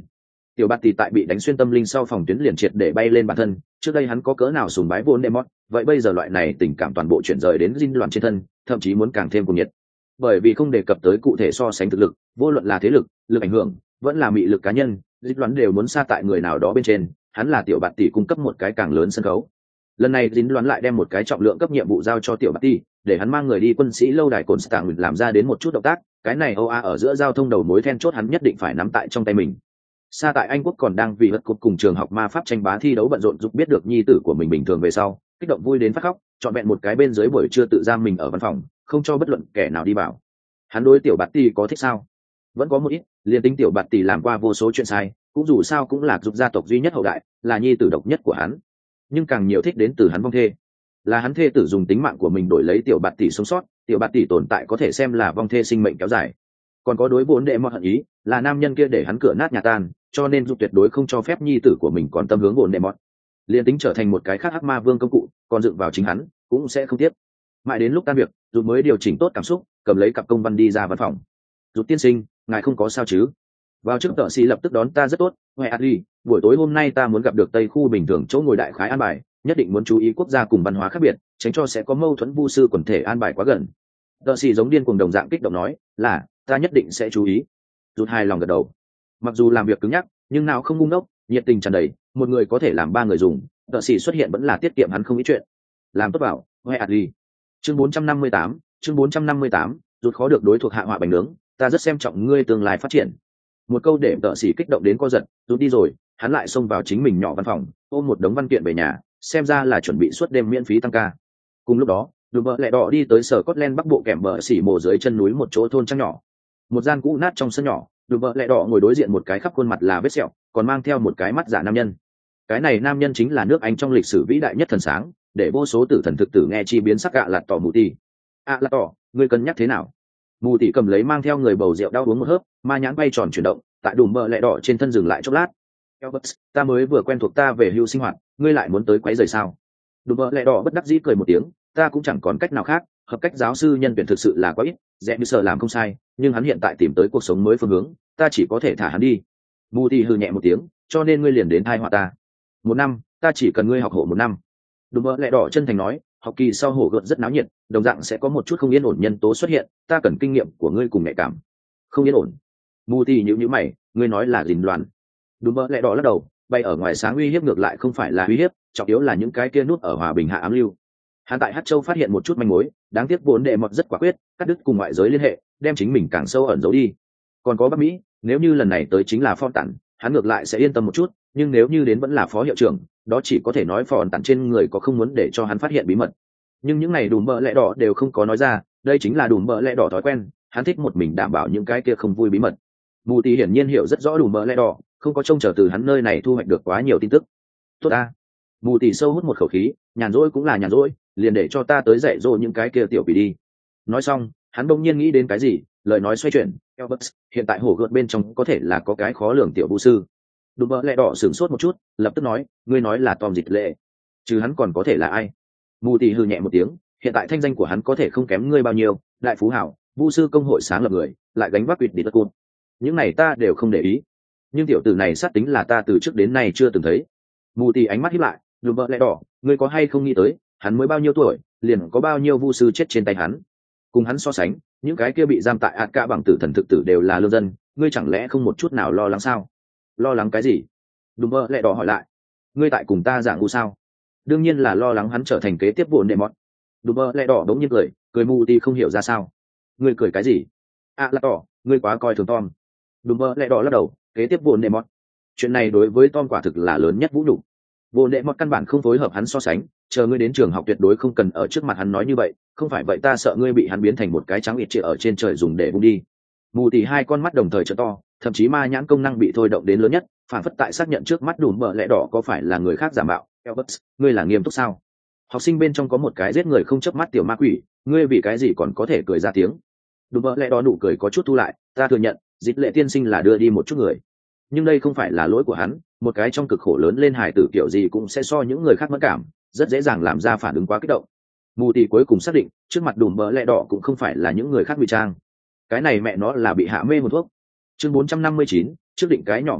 Tiểu Bạt Tỷ tại bị đánh xuyên tâm linh sau phòng tuyến liền triệt để bay lên bản thân, trước đây hắn có cỡ nào sùng bái Voldemort, vậy bây giờ loại này tình cảm toàn bộ chuyển rời đến Dinh Loan trên thân, thậm chí muốn càng thêm cuồng nhiệt. Bởi vì không đề cập tới cụ thể so sánh thực lực, vô luận là thế lực, lực ảnh hưởng, vẫn là mị lực cá nhân, Dinh Loan đều muốn xa tại người nào đó bên trên, hắn là Tiểu Bạt Tỷ cung cấp một cái càng lớn sân khấu. Lần này Dinh Loan lại đem một cái trọng lượng cấp nhiệm vụ giao cho Tiểu Bạt Tỷ, để hắn mang người đi quân sĩ lâu đài cồn stạng làm ra đến một chút động tác, cái này OA ở giữa giao thông đầu mối then chốt hắn nhất định phải nắm tại trong tay mình. Xa tại Anh quốc còn đang vì hất cột cùng trường học ma pháp tranh bá thi đấu bận rộn, giúp biết được nhi tử của mình bình thường về sau, kích động vui đến phát khóc, chọn vẹn một cái bên dưới buổi trưa tự giam mình ở văn phòng, không cho bất luận kẻ nào đi vào. Hắn đối Tiểu Bạt Tỷ có thích sao? Vẫn có một ít, liền tính Tiểu Bạt Tỷ làm qua vô số chuyện sai, cũng dù sao cũng là giúp gia tộc duy nhất hậu đại, là nhi tử độc nhất của hắn. Nhưng càng nhiều thích đến từ hắn vong thê, là hắn thê tử dùng tính mạng của mình đổi lấy Tiểu Bạt Tỷ sống sót, Tiểu Bạt Tỷ tồn tại có thể xem là vong thê sinh mệnh kéo dài. Còn có đối vốn đệ mọi hận ý, là nam nhân kia để hắn cửa nát nhà tan, cho nên Dục tuyệt đối không cho phép nhi tử của mình còn tâm hướng vốn đệ mọi. Liên tính trở thành một cái khác hắc ma vương công cụ, còn dựng vào chính hắn, cũng sẽ không tiếp. Mãi đến lúc tan việc, Dục mới điều chỉnh tốt cảm xúc, cầm lấy cặp công văn đi ra văn phòng. Dục tiên sinh, ngài không có sao chứ? Vào trước tợ sĩ lập tức đón ta rất tốt. Huệ Adli, buổi tối hôm nay ta muốn gặp được Tây khu bình thường chỗ ngồi đại khái an bài, nhất định muốn chú ý quốc gia cùng văn hóa khác biệt, tránh cho sẽ có mâu thuẫn vu sư quần thể an bài quá gần. Tợ sĩ giống điên cuồng đồng dạng kích động nói, là ta nhất định sẽ chú ý. Rút hài lòng gật đầu. Mặc dù làm việc cứng nhắc, nhưng nào không ngu ngốc, nhiệt tình tràn đầy, một người có thể làm ba người dùng. Tợ sĩ xuất hiện vẫn là tiết kiệm hắn không ít chuyện. Làm tốt bảo, Huệ Adli. Chương 458, chương 458, rút khó được đối thuộc hạ họa bánh nướng, ta rất xem trọng ngươi tương lai phát triển. Một câu để Tợ sĩ kích động đến co giật, rút đi rồi, hắn lại xông vào chính mình nhỏ văn phòng, ôm một đống văn kiện về nhà, xem ra là chuẩn bị suốt đêm miễn phí tăng ca. Cùng lúc đó, Đùm Bợ Lẹ Đỏ đi tới sở Scotland bắc bộ kèm bờ xỉ mồ dưới chân núi một chỗ thôn trăng nhỏ. Một gian cũ nát trong sân nhỏ, Đùm Bợ Lẹ Đỏ ngồi đối diện một cái khắp khuôn mặt là vết sẹo, còn mang theo một cái mắt giả nam nhân. Cái này nam nhân chính là nước Anh trong lịch sử vĩ đại nhất thần sáng, để vô số tử thần thực tử nghe chi biến sắc gạ lạt tỏ mù tì. Lạt tỏ, ngươi cân nhắc thế nào? Mù tì cầm lấy mang theo người bầu rượu đau uống một hớp, ma nhãn bay tròn chuyển động, tại Đùm Bợ Lẹ Đỏ trên thân dừng lại chốc lát. Albert, ta mới vừa quen thuộc ta về hưu sinh hoạt, ngươi lại muốn tới quấy rầy sao? Đùm Bợ Lẹ Đỏ bất đắc dĩ cười một tiếng, ta cũng chẳng còn cách nào khác, hợp cách giáo sư nhân tuyển thực sự là quá ít, dễ như sợ làm không sai, nhưng hắn hiện tại tìm tới cuộc sống mới phương hướng, ta chỉ có thể thả hắn đi. Mù tì hừ nhẹ một tiếng, cho nên ngươi liền đến thai họa ta. 1 năm, ta chỉ cần ngươi học hộ 1 năm. Đùm Bợ Lẹ Đỏ chân thành nói, học kỳ sau hổ gợt rất náo nhiệt, đồng dạng sẽ có một chút không yên ổn nhân tố xuất hiện, ta cần kinh nghiệm của ngươi cùng nhạy cảm. Không yên ổn? Mù tì nhíu mày, ngươi nói là Dình Loan? Đùm Bợ Lẹ Đỏ lắc đầu, bay ở ngoài sáng uy hiếp ngược lại không phải là uy hiếp, trọng yếu là những cái kia nút ở hòa bình hạ ám lưu. Hắn tại Hát Châu phát hiện một chút manh mối, đáng tiếc vốn đệ mọt rất quả quyết, cắt đứt cùng ngoại giới liên hệ, đem chính mình càng sâu ẩn giấu đi. Còn có Bắc Mỹ, nếu như lần này tới chính là Phòn Tản, hắn ngược lại sẽ yên tâm một chút, nhưng nếu như đến vẫn là phó hiệu trưởng, đó chỉ có thể nói Phòn Tản trên người có không muốn để cho hắn phát hiện bí mật. Nhưng những này Đùm Bợ Lẹ Đỏ đều không có nói ra, đây chính là Đùm Bợ Lẹ Đỏ thói quen, hắn thích một mình đảm bảo những cái kia không vui bí mật. Mù Tì hiển nhiên hiểu rất rõ Đùm Bợ Lẹ Đỏ, không có trông chờ từ hắn nơi này thu hoạch được quá nhiều tin tức. Tốt ta. Mù Tì sâu hút một khẩu khí, nhàn rỗi cũng là nhàn rỗi, liền để cho ta tới dạy dỗ những cái kia tiểu quỷ đi. Nói xong, hắn bỗng nhiên nghĩ đến cái gì, lời nói xoay chuyển, Albert, hiện tại hổ gợt bên trong có thể là có cái khó lường tiểu vũ sư. Đùm Bợ Lẹ Đỏ sửng sốt một chút, lập tức nói, ngươi nói là Tom Dịch Lệ, chứ hắn còn có thể là ai? Mù Tì hừ nhẹ một tiếng, hiện tại thanh danh của hắn có thể không kém ngươi bao nhiêu, đại phú hảo, vũ sư công hội sáng lập người, lại gánh vác quỵt đi tất côn. Những này ta đều không để ý, nhưng tiểu tử này sát tính là ta từ trước đến nay chưa từng thấy. Mù Tì ánh mắt híp lại, Đùm Bợ Lẹ Đỏ, ngươi có hay không nghĩ tới, hắn mới bao nhiêu tuổi, liền có bao nhiêu vu sư chết trên tay hắn? Cùng hắn so sánh, những cái kia bị giam tại ạt cả bằng tử thần thực tử đều là lương dân, ngươi chẳng lẽ không một chút nào lo lắng sao? Lo lắng cái gì? Đùm Bợ Lẹ Đỏ hỏi lại. Ngươi tại cùng ta giảng ngu sao? Đương nhiên là lo lắng hắn trở thành kế tiếp vốn đệ mọt. Đùm Bợ Lẹ Đỏ đống nhiên cười Mù Tì không hiểu ra sao. Ngươi cười cái gì? Là tỏ, ngươi quá coi thường Tom. Đùm Bợ Lẹ Đỏ lắc đầu, kế tiếp vốn đệ mọt. Chuyện này đối với Tom quả thực là lớn nhất vũ nhục. Vốn đệ mọt căn bản không phối hợp hắn so sánh, chờ ngươi đến trường học tuyệt đối không cần ở trước mặt hắn nói như vậy, không phải vậy ta sợ ngươi bị hắn biến thành một cái trắng ịt trịa ở trên trời dùng để bung đi. Mù Tì hai con mắt đồng thời trợ to, thậm chí ma nhãn công năng bị thôi động đến lớn nhất, phản phất tại xác nhận trước mắt Đùm Bợ Lẹ Đỏ có phải là người khác giả mạo. Albert, ngươi là nghiêm túc sao? Học sinh bên trong có một cái giết người không chớp mắt tiểu ma quỷ, ngươi vì cái gì còn có thể cười ra tiếng? Đùm Bợ Lẹ Đỏ nụ cười có chút thu lại, ta thừa nhận, Dịch Lệ tiên sinh là đưa đi một chút người, nhưng đây không phải là lỗi của hắn, một cái trong cực khổ lớn lên hài tử kiểu gì cũng sẽ so những người khác mất cảm, rất dễ dàng làm ra phản ứng quá kích động. Mù Tì cuối cùng xác định, trước mặt Đùm Bợ Lẹ Đỏ cũng không phải là những người khác ngụy trang. Cái này mẹ nó là bị hạ mê một thuốc. Chương 459, trước định cái nhỏ mục tiêu,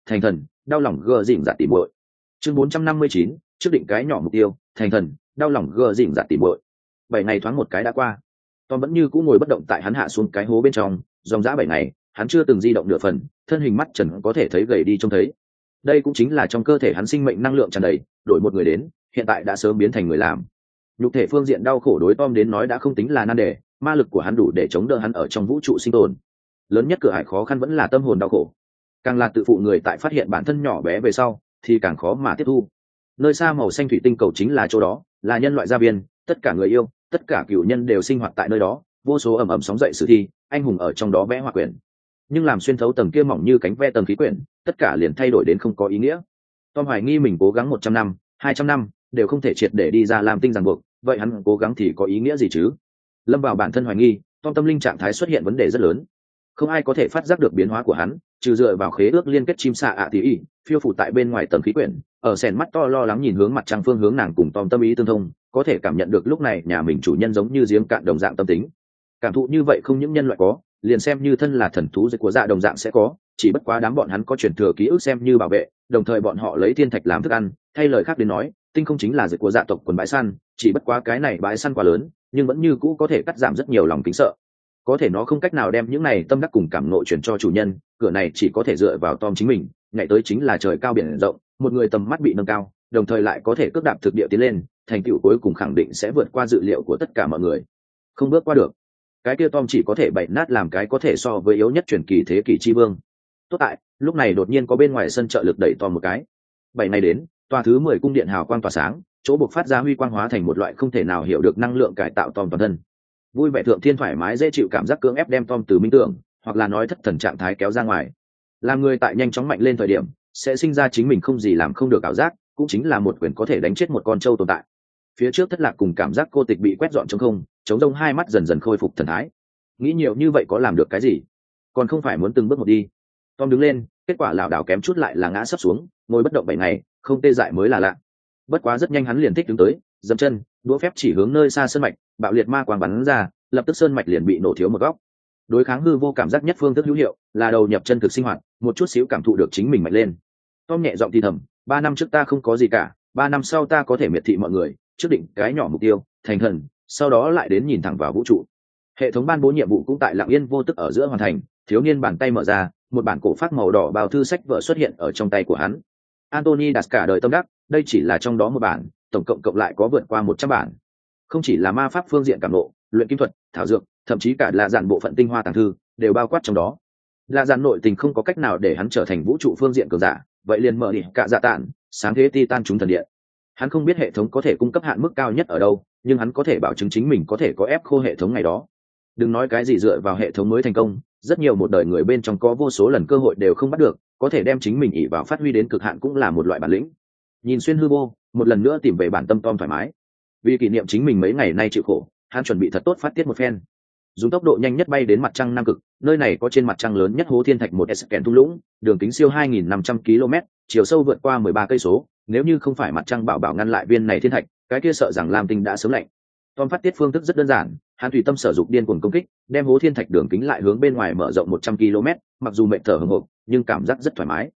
thành thần, đau lòng gờ dỉn dạt tỉ muội. Chương 459, trước định cái nhỏ mục tiêu, thành thần, đau lòng gờ dỉn dạt tỉ muội. 7 ngày thoáng một cái đã qua. Tom vẫn như cũ ngồi bất động tại hắn hạ xuống cái hố bên trong, dòng dã 7 ngày, hắn chưa từng di động nửa phần, thân hình mắt trần có thể thấy gầy đi trông thấy. Đây cũng chính là trong cơ thể hắn sinh mệnh năng lượng tràn đầy, đổi một người đến, hiện tại đã sớm biến thành người làm. Nhục thể phương diện đau khổ đối Tom đến nói đã không tính là nan đề, ma lực của hắn đủ để chống đỡ hắn ở trong vũ trụ sinh tồn. Lớn nhất cửa ải khó khăn vẫn là tâm hồn đau khổ. Càng là tự phụ người tại phát hiện bản thân nhỏ bé về sau, thì càng khó mà tiếp thu. Nơi xa màu xanh thủy tinh cầu chính là chỗ đó, là nhân loại gia viên, tất cả người yêu, tất cả cựu nhân đều sinh hoạt tại nơi đó, vô số ầm ầm sóng dậy sử thi, anh hùng ở trong đó vẽ hoa quyển. Nhưng làm xuyên thấu tầng kia mỏng như cánh ve tầng khí quyển, tất cả liền thay đổi đến không có ý nghĩa. Tom hoài nghi mình cố gắng 100 năm, 200 năm đều không thể triệt để đi ra làm tinh ràng buộc, vậy hắn cố gắng thì có ý nghĩa gì chứ? Lâm vào bản thân hoài nghi, Tom tâm linh trạng thái xuất hiện vấn đề rất lớn. Không ai có thể phát giác được biến hóa của hắn, trừ dựa vào khế ước liên kết chim xạ ạ tí y, phiêu phủ tại bên ngoài tầng khí quyển, ở sèn mắt to lo lắng nhìn hướng mặt trăng phương hướng nàng cùng Tom tâm ý tương thông, có thể cảm nhận được lúc này nhà mình chủ nhân giống như giếng cạn đồng dạng tâm tính. Cảm thụ như vậy không những nhân loại có, liền xem như thân là thần thú của dạ đồng dạng sẽ có, chỉ bất quá đám bọn hắn có truyền thừa ký ức xem như bảo vệ, đồng thời bọn họ lấy thiên thạch làm thức ăn, thay lời khác đến nói, tinh không chính là dịch của dạ tộc quần bãi săn, chỉ bất quá cái này bãi săn quá lớn, nhưng vẫn như cũ có thể cắt giảm rất nhiều lòng kính sợ. Có thể nó không cách nào đem những này tâm đắc cùng cảm ngộ truyền cho chủ nhân, cửa này chỉ có thể dựa vào Tom chính mình, nhảy tới chính là trời cao biển rộng, một người tầm mắt bị nâng cao, đồng thời lại có thể cước đạp thực địa tiến lên, thành tựu cuối cùng khẳng định sẽ vượt qua dự liệu của tất cả mọi người. Không bước qua được, cái kia Tom chỉ có thể bậy nát làm cái có thể so với yếu nhất truyền kỳ thế kỷ chi vương. Tốt tại, lúc này đột nhiên có bên ngoài sân trợ lực đẩy Tom một cái. 7 ngày đến, tòa thứ 10 cung điện hào quang tỏa sáng, chỗ buộc phát ra huy quang hóa thành một loại không thể nào hiểu được năng lượng cải tạo Tom toàn thân. Vui vẻ thượng thiên thoải mái dễ chịu cảm giác cưỡng ép đem Tom từ minh tưởng, hoặc là nói thất thần trạng thái kéo ra ngoài. Làm người tại nhanh chóng mạnh lên thời điểm, sẽ sinh ra chính mình không gì làm không được ảo giác, cũng chính là một quyền có thể đánh chết một con trâu tồn tại. Phía trước thất lạc cùng cảm giác cô tịch bị quét dọn trống không, trống rông hai mắt dần dần khôi phục thần thái. Nghĩ nhiều như vậy có làm được cái gì? Còn không phải muốn từng bước một đi. Tom đứng lên, kết quả lảo đảo kém chút lại là ngã sấp xuống, ngồi bất động 7 ngày, không tê dại mới là lạ. Bất quá rất nhanh hắn liền thích đứng tới, dậm chân, đũa phép chỉ hướng nơi xa sơn mạch, bạo liệt ma quang bắn ra, lập tức sơn mạch liền bị nổ thiếu một góc. Đối kháng hư vô cảm giác nhất phương thức hữu hiệu, là đầu nhập chân thực sinh hoạt, một chút xíu cảm thụ được chính mình mạnh lên. Tom nhẹ giọng thì thầm, 3 năm trước ta không có gì cả, 3 năm sau ta có thể miệt thị mọi người, trước định cái nhỏ mục tiêu, thành thần, sau đó lại đến nhìn thẳng vào vũ trụ. Hệ thống ban bố nhiệm vụ cũng tại lặng yên vô tức ở giữa hoàn thành, thiếu niên bàn tay mở ra, một bản cổ phác màu đỏ bào thư sách vở xuất hiện ở trong tay của hắn. Anthony đặt cả đời tâm đắc, đây chỉ là trong đó một bản, tổng cộng cộng lại có vượt qua 100 bản. Không chỉ là ma pháp phương diện cảm ngộ, luyện kim thuật, thảo dược, thậm chí cả là dàn bộ phận tinh hoa tàng thư đều bao quát trong đó. Là dàn nội tình không có cách nào để hắn trở thành vũ trụ phương diện cường giả, vậy liền mở đi cả dạ tản, sáng thế titan chúng thần điện. Hắn không biết hệ thống có thể cung cấp hạn mức cao nhất ở đâu, nhưng hắn có thể bảo chứng chính mình có thể có ép khô hệ thống ngày đó. Đừng nói cái gì dựa vào hệ thống mới thành công, rất nhiều một đời người bên trong có vô số lần cơ hội đều không bắt được, có thể đem chính mình ỷ vào phát huy đến cực hạn cũng là một loại bản lĩnh. Nhìn xuyên hư vô, một lần nữa tìm về bản tâm Tom thoải mái. Vì kỷ niệm chính mình mấy ngày nay chịu khổ, hắn chuẩn bị thật tốt phát tiết một phen. Dùng tốc độ nhanh nhất bay đến mặt trăng Nam Cực, nơi này có trên mặt trăng lớn nhất hố thiên thạch một Esken thung lũng, đường kính siêu 2.500 km, chiều sâu vượt qua 13 cây số. Nếu như không phải mặt trăng bảo ngăn lại viên này thiên thạch, cái kia sợ rằng Lam Tinh đã sớm lạnh. Tom phát tiết phương thức rất đơn giản, hắn tùy tâm sở dụng điên cuồng công kích, đem hố thiên thạch đường kính lại hướng bên ngoài mở rộng 100 km, mặc dù mệt thở hổn hển, nhưng cảm giác rất thoải mái.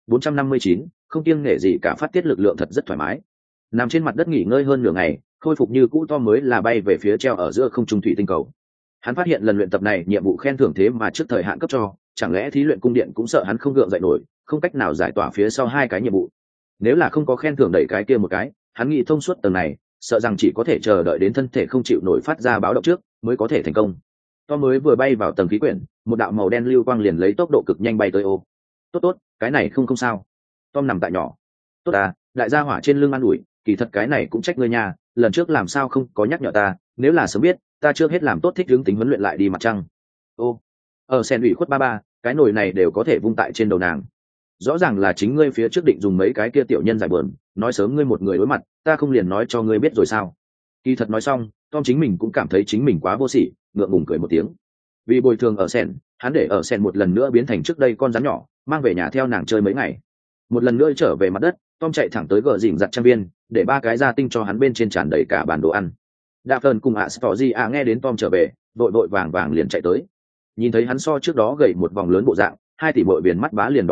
459, không kiêng nể gì cả phát tiết lực lượng thật rất thoải mái. Nằm trên mặt đất nghỉ ngơi hơn nửa ngày, khôi phục như cũ Tom mới là bay về phía treo ở giữa không trung thủy tinh cầu. Hắn phát hiện lần luyện tập này nhiệm vụ khen thưởng thế mà trước thời hạn cấp cho, chẳng lẽ thí luyện cung điện cũng sợ hắn không gượng dậy nổi, không cách nào giải tỏa phía sau hai cái nhiệm vụ. Nếu là không có khen thưởng đẩy cái kia một cái, hắn nghĩ thông suốt tầng này, sợ rằng chỉ có thể chờ đợi đến thân thể không chịu nổi phát ra báo động trước mới có thể thành công. Tom mới vừa bay vào tầng khí quyển, một đạo màu đen lưu quang liền lấy tốc độ cực nhanh bay tới ô. Tốt, cái này không sao. Tom nằm tại nhỏ. Tốt à, đại gia hỏa trên lưng an ủi, kỳ thật cái này cũng trách ngươi nha, lần trước làm sao không có nhắc nhở ta, nếu là sớm biết, ta trước hết làm tốt thích hướng tính huấn luyện lại đi mặt trăng. Ô, ở sen ủy khuất ba, cái nồi này đều có thể vung tại trên đầu nàng. Rõ ràng là chính ngươi phía trước định dùng mấy cái kia tiểu nhân giải bờn, nói sớm ngươi một người đối mặt, ta không liền nói cho ngươi biết rồi sao? Kỳ thật nói xong, Tom chính mình cũng cảm thấy chính mình quá vô sỉ, ngượng ngùng cười một tiếng. Vì bồi thường ở sen, hắn để ở sen một lần nữa biến thành trước đây con rắn nhỏ, mang về nhà theo nàng chơi mấy ngày. Một lần nữa trở về mặt đất, Tom chạy thẳng tới gờ dỉnh giặt trang viên, để 3 cái gia tinh cho hắn bên trên tràn đầy cả bàn đồ ăn. Đạp Phần cùng Astoria nghe đến Tom trở về, vội vàng liền chạy tới. Nhìn thấy hắn so trước đó gầy một vòng lớn bộ dạng, 2 tỷ bội viền mắt bá liền đỏ lên,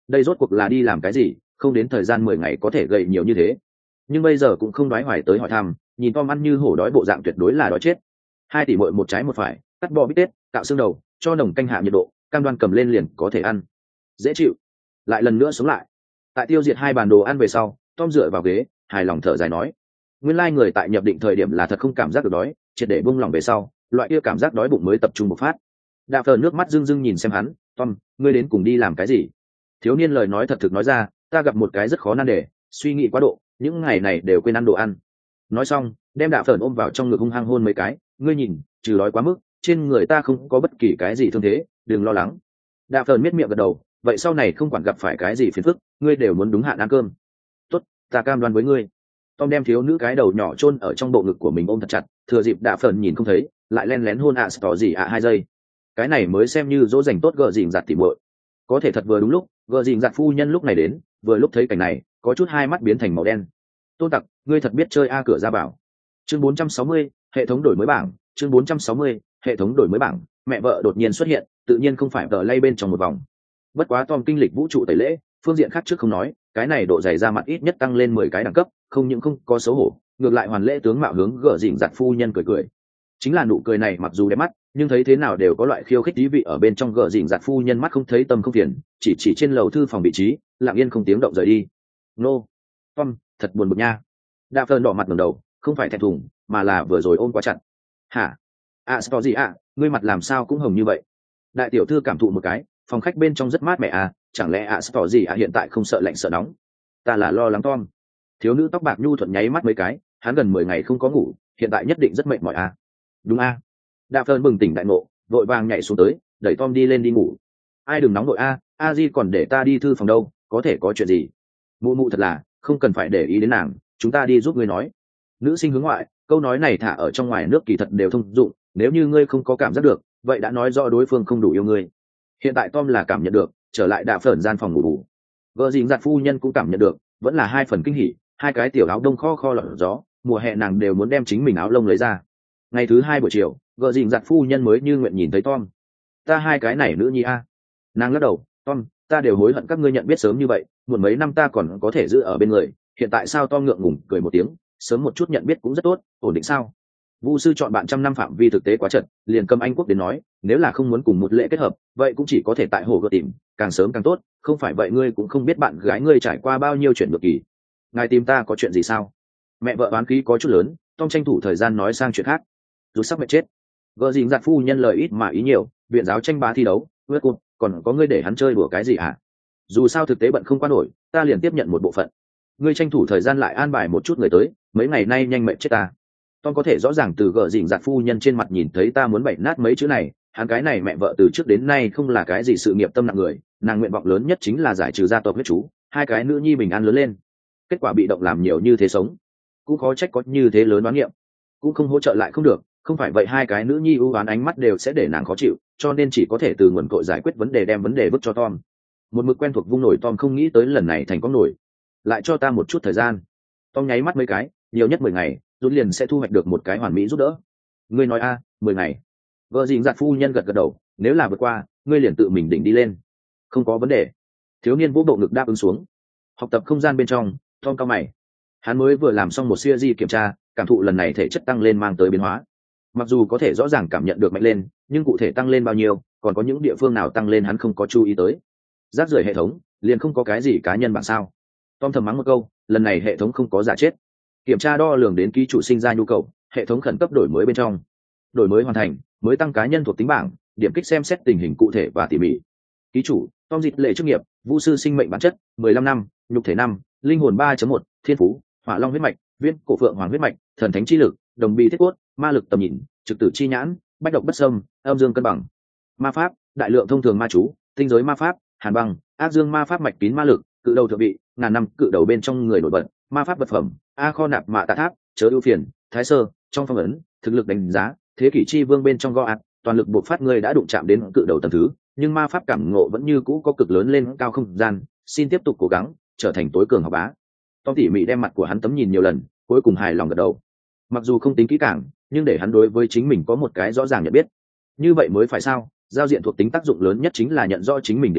đây rốt cuộc là đi làm cái gì, không đến thời gian 10 ngày có thể gầy nhiều như thế. Nhưng bây giờ cũng không đoái hoài tới hỏi thăm, nhìn Tom ăn như hổ đói bộ dạng tuyệt đối là đói chết. 2 tỷ muội một trái một phải, cắt bò bít tết, cạo xương đầu, cho nồng canh hạ nhiệt độ, cam đoan cầm lên liền có thể ăn. Dễ chịu. Lại lần nữa sống lại. Tại tiêu diệt 2 bàn đồ ăn về sau, Tom dựa vào ghế, hài lòng thở dài nói: nguyên lai người tại nhập định thời điểm là thật không cảm giác được đói, triệt để buông lòng về sau, loại kia cảm giác đói bụng mới tập trung bộc phát. Đạ Phở nước mắt rưng rưng nhìn xem hắn: Tom, ngươi đến cùng đi làm cái gì? Thiếu niên lời nói thật thực nói ra: ta gặp một cái rất khó nan đề, suy nghĩ quá độ, những ngày này đều quên ăn đồ ăn. Nói xong, đem Đạ Phở ôm vào trong ngực hung hăng hôn mấy cái: ngươi nhìn, trừ đói quá mức, trên người ta không có bất kỳ cái gì thương thế, đừng lo lắng. Đạ Phở miết miệng gật đầu: vậy sau này không quản gặp phải cái gì phiền phức, ngươi đều muốn đúng hạn ăn cơm. Tốt, ta cam đoan với ngươi. Tom đem thiếu nữ cái đầu nhỏ chôn ở trong bộ ngực của mình ôm thật chặt, thừa dịp Đạ Phở nhìn không thấy, lại len lén hôn tỏ gì 2 giây. Cái này mới xem như dỗ dành tốt gờ dình giặt tỉ muội. Có thể thật vừa đúng lúc, gờ dình giặt phu nhân lúc này đến, vừa lúc thấy cảnh này, có chút hai mắt biến thành màu đen. Tôn tặc, ngươi thật biết chơi a cửa ra bảo. Chương 460, hệ thống đổi mới bảng. Chương 460, hệ thống đổi mới bảng. Mẹ vợ đột nhiên xuất hiện, tự nhiên không phải vợ lay bên trong một vòng. Bất quá Tom kinh lịch vũ trụ tẩy lễ, phương diện khác trước không nói, cái này độ dày ra mặt ít nhất tăng lên 10 cái đẳng cấp, không những không có xấu hổ, ngược lại hoàn lễ tướng mạo hướng gở dỉn giặt phu nhân cười cười. Chính là nụ cười này mặc dù đẹp mắt, nhưng thấy thế nào đều có loại khiêu khích ý vị ở bên trong. Gở dỉn giặt phu nhân mắt không thấy tâm không phiền, chỉ trên lầu thư phòng vị trí, lặng yên không tiếng động rời đi. Nô, Tom, thật buồn bực nha. Đạ Phở đỏ mặt ngẩng đầu, không phải thẹn thùng, mà là vừa rồi ôm quá chặt. Hả? Có gì ạ? Ngươi mặt làm sao cũng hồng như vậy? Đại tiểu thư cảm thụ một cái, phòng khách bên trong rất mát mẻ à, chẳng lẽ có gì hiện tại không sợ lạnh sợ nóng? Ta là lo lắng Tom. Thiếu nữ tóc bạc nhu thuận nháy mắt mấy cái, hắn gần 10 ngày không có ngủ, hiện tại nhất định rất mệt mỏi à. Đúng a. Đạ Phở bừng tỉnh đại ngộ, vội vàng nhảy xuống tới, đẩy Tom đi lên đi ngủ. Ai đừng nóng nội a di còn để ta đi thư phòng đâu, có thể có chuyện gì? Mụ mụ thật là, không cần phải để ý đến nàng, chúng ta đi giúp ngươi nói. Nữ sinh hướng ngoại, câu nói này thả ở trong ngoài nước kỳ thật đều thông dụng, nếu như ngươi không có cảm giác được, vậy đã nói rõ đối phương không đủ yêu ngươi. Hiện tại Tom là cảm nhận được, trở lại Đạ Phở gian phòng ngủ bù. Gờ dình giặt phu nhân cũng cảm nhận được, vẫn là 2 phần kinh hỉ, 2 cái tiểu áo đông kho lọt gió, mùa hè nàng đều muốn đem chính mình áo lông lấy ra. Ngày thứ 2 buổi chiều, gờ dình giặt phu nhân mới như nguyện nhìn thấy Tom. Ta 2 cái này nữ nhi a. Nàng lắc đầu: Tom, ta đều hối hận các ngươi nhận biết sớm như vậy, muộn mấy năm ta còn có thể giữ ở bên người, hiện tại sao? Tom ngượng ngùng cười một tiếng, sớm một chút nhận biết cũng rất tốt, ổn định sao? Vu sư chọn bạn trăm năm phạm vi thực tế quá chật, liền cầm Anh quốc đến nói, nếu là không muốn cùng một lễ kết hợp, vậy cũng chỉ có thể tại hồ gợt tìm, càng sớm càng tốt, không phải vậy ngươi cũng không biết bạn gái ngươi trải qua bao nhiêu chuyện ngược kỳ. Ngài tìm ta có chuyện gì sao? Mẹ vợ oán khí có chút lớn, Tom tranh thủ thời gian nói sang chuyện khác. Dù sắp mệt chết. Gờ dình giặt phu nhân lời ít mà ý nhiều, viện giáo tranh bá thi đấu, vớt cột, còn có ngươi để hắn chơi đùa cái gì à? Dù sao thực tế bận không qua nổi, ta liền tiếp nhận một bộ phận. Ngươi tranh thủ thời gian lại an bài một chút người tới, mấy ngày nay nhanh mệt chết ta. Tom có thể rõ ràng từ gờ dình giặt phu nhân trên mặt nhìn thấy ta muốn bậy nát mấy chữ này, hắn cái này mẹ vợ từ trước đến nay không là cái gì sự nghiệp tâm nặng người, nàng nguyện vọng lớn nhất chính là giải trừ gia tộc huyết chú, 2 cái nữ nhi bình an lớn lên. Kết quả bị động làm nhiều như thế sống, cũng khó trách có như thế lớn đoán nghiệm, cũng không hỗ trợ lại không được, không phải vậy 2 cái nữ nhi ưu oán ánh mắt đều sẽ để nàng khó chịu, cho nên chỉ có thể từ nguồn cội giải quyết vấn đề, đem vấn đề vứt cho Tom. Một mực quen thuộc vung nổi Tom không nghĩ tới lần này thành có nổi. Lại cho ta một chút thời gian. Tom nháy mắt mấy cái, nhiều nhất 10 ngày, rút liền sẽ thu hoạch được một cái hoàn mỹ giúp đỡ. Ngươi nói 10 ngày. Vợ dình giặt phu nhân gật gật đầu, nếu là vượt qua, ngươi liền tự mình đỉnh đi lên. Không có vấn đề. Thiếu niên vỗ bộ ngực đáp ứng xuống. Học tập không gian bên trong, Tom cao mày. Hắn mới vừa làm xong một series kiểm tra, cảm thụ lần này thể chất tăng lên mang tới biến hóa. Mặc dù có thể rõ ràng cảm nhận được mạnh lên, nhưng cụ thể tăng lên bao nhiêu, còn có những địa phương nào tăng lên hắn không có chú ý tới. Rác rưởi hệ thống, liền không có cái gì cá nhân bản sao? Tom thầm mắng một câu, lần này hệ thống không có giả chết. Kiểm tra đo lường đến ký chủ sinh ra nhu cầu, hệ thống khẩn cấp đổi mới bên trong. Đổi mới hoàn thành, mới tăng cá nhân thuộc tính bảng, điểm kích xem xét tình hình cụ thể và tỉ mỉ. Ký chủ: Tom dịch lệ chức nghiệp, Vu sư sinh mệnh bản chất, 15 năm, nhục thể 5, linh hồn 3.1, thiên phú: Hỏa long huyết mạch, viên cổ phượng hoàng huyết mạch, thần thánh chi lực, đồng bi thiết cốt, ma lực tầm nhìn, trực tử chi nhãn, bách độc bất xâm, âm dương cân bằng. Ma pháp: đại lượng thông thường ma chú, tinh giới ma pháp, hàn băng, ác dương ma pháp mạch kín ma lực, cự đầu thượng vị, ngàn năm cự đầu bên trong người nổi bật, ma pháp vật phẩm, a kho nạp mạ tạ tháp, chớ ưu phiền, thái sơ, trong phong ấn, thực lực đánh giá, thế kỷ chi vương bên trong go ạt, toàn lực buộc phát ngươi đã đụng chạm đến cự đầu tầm thứ, nhưng ma pháp cảm ngộ vẫn như cũ có cực lớn lên cao không gian, xin tiếp tục cố gắng, trở thành tối cường học bá. Tom tỉ mỉ đem mặt của hắn tấm nhìn nhiều lần, cuối cùng hài lòng gật đầu. Mặc dù không tính kỹ càng, nhưng để hắn đối với chính mình có một cái rõ ràng nhận biết. Như vậy mới phải sao? Giao diện thuộc tính tác dụng lớn nhất chính là nhận rõ chính mình định vị,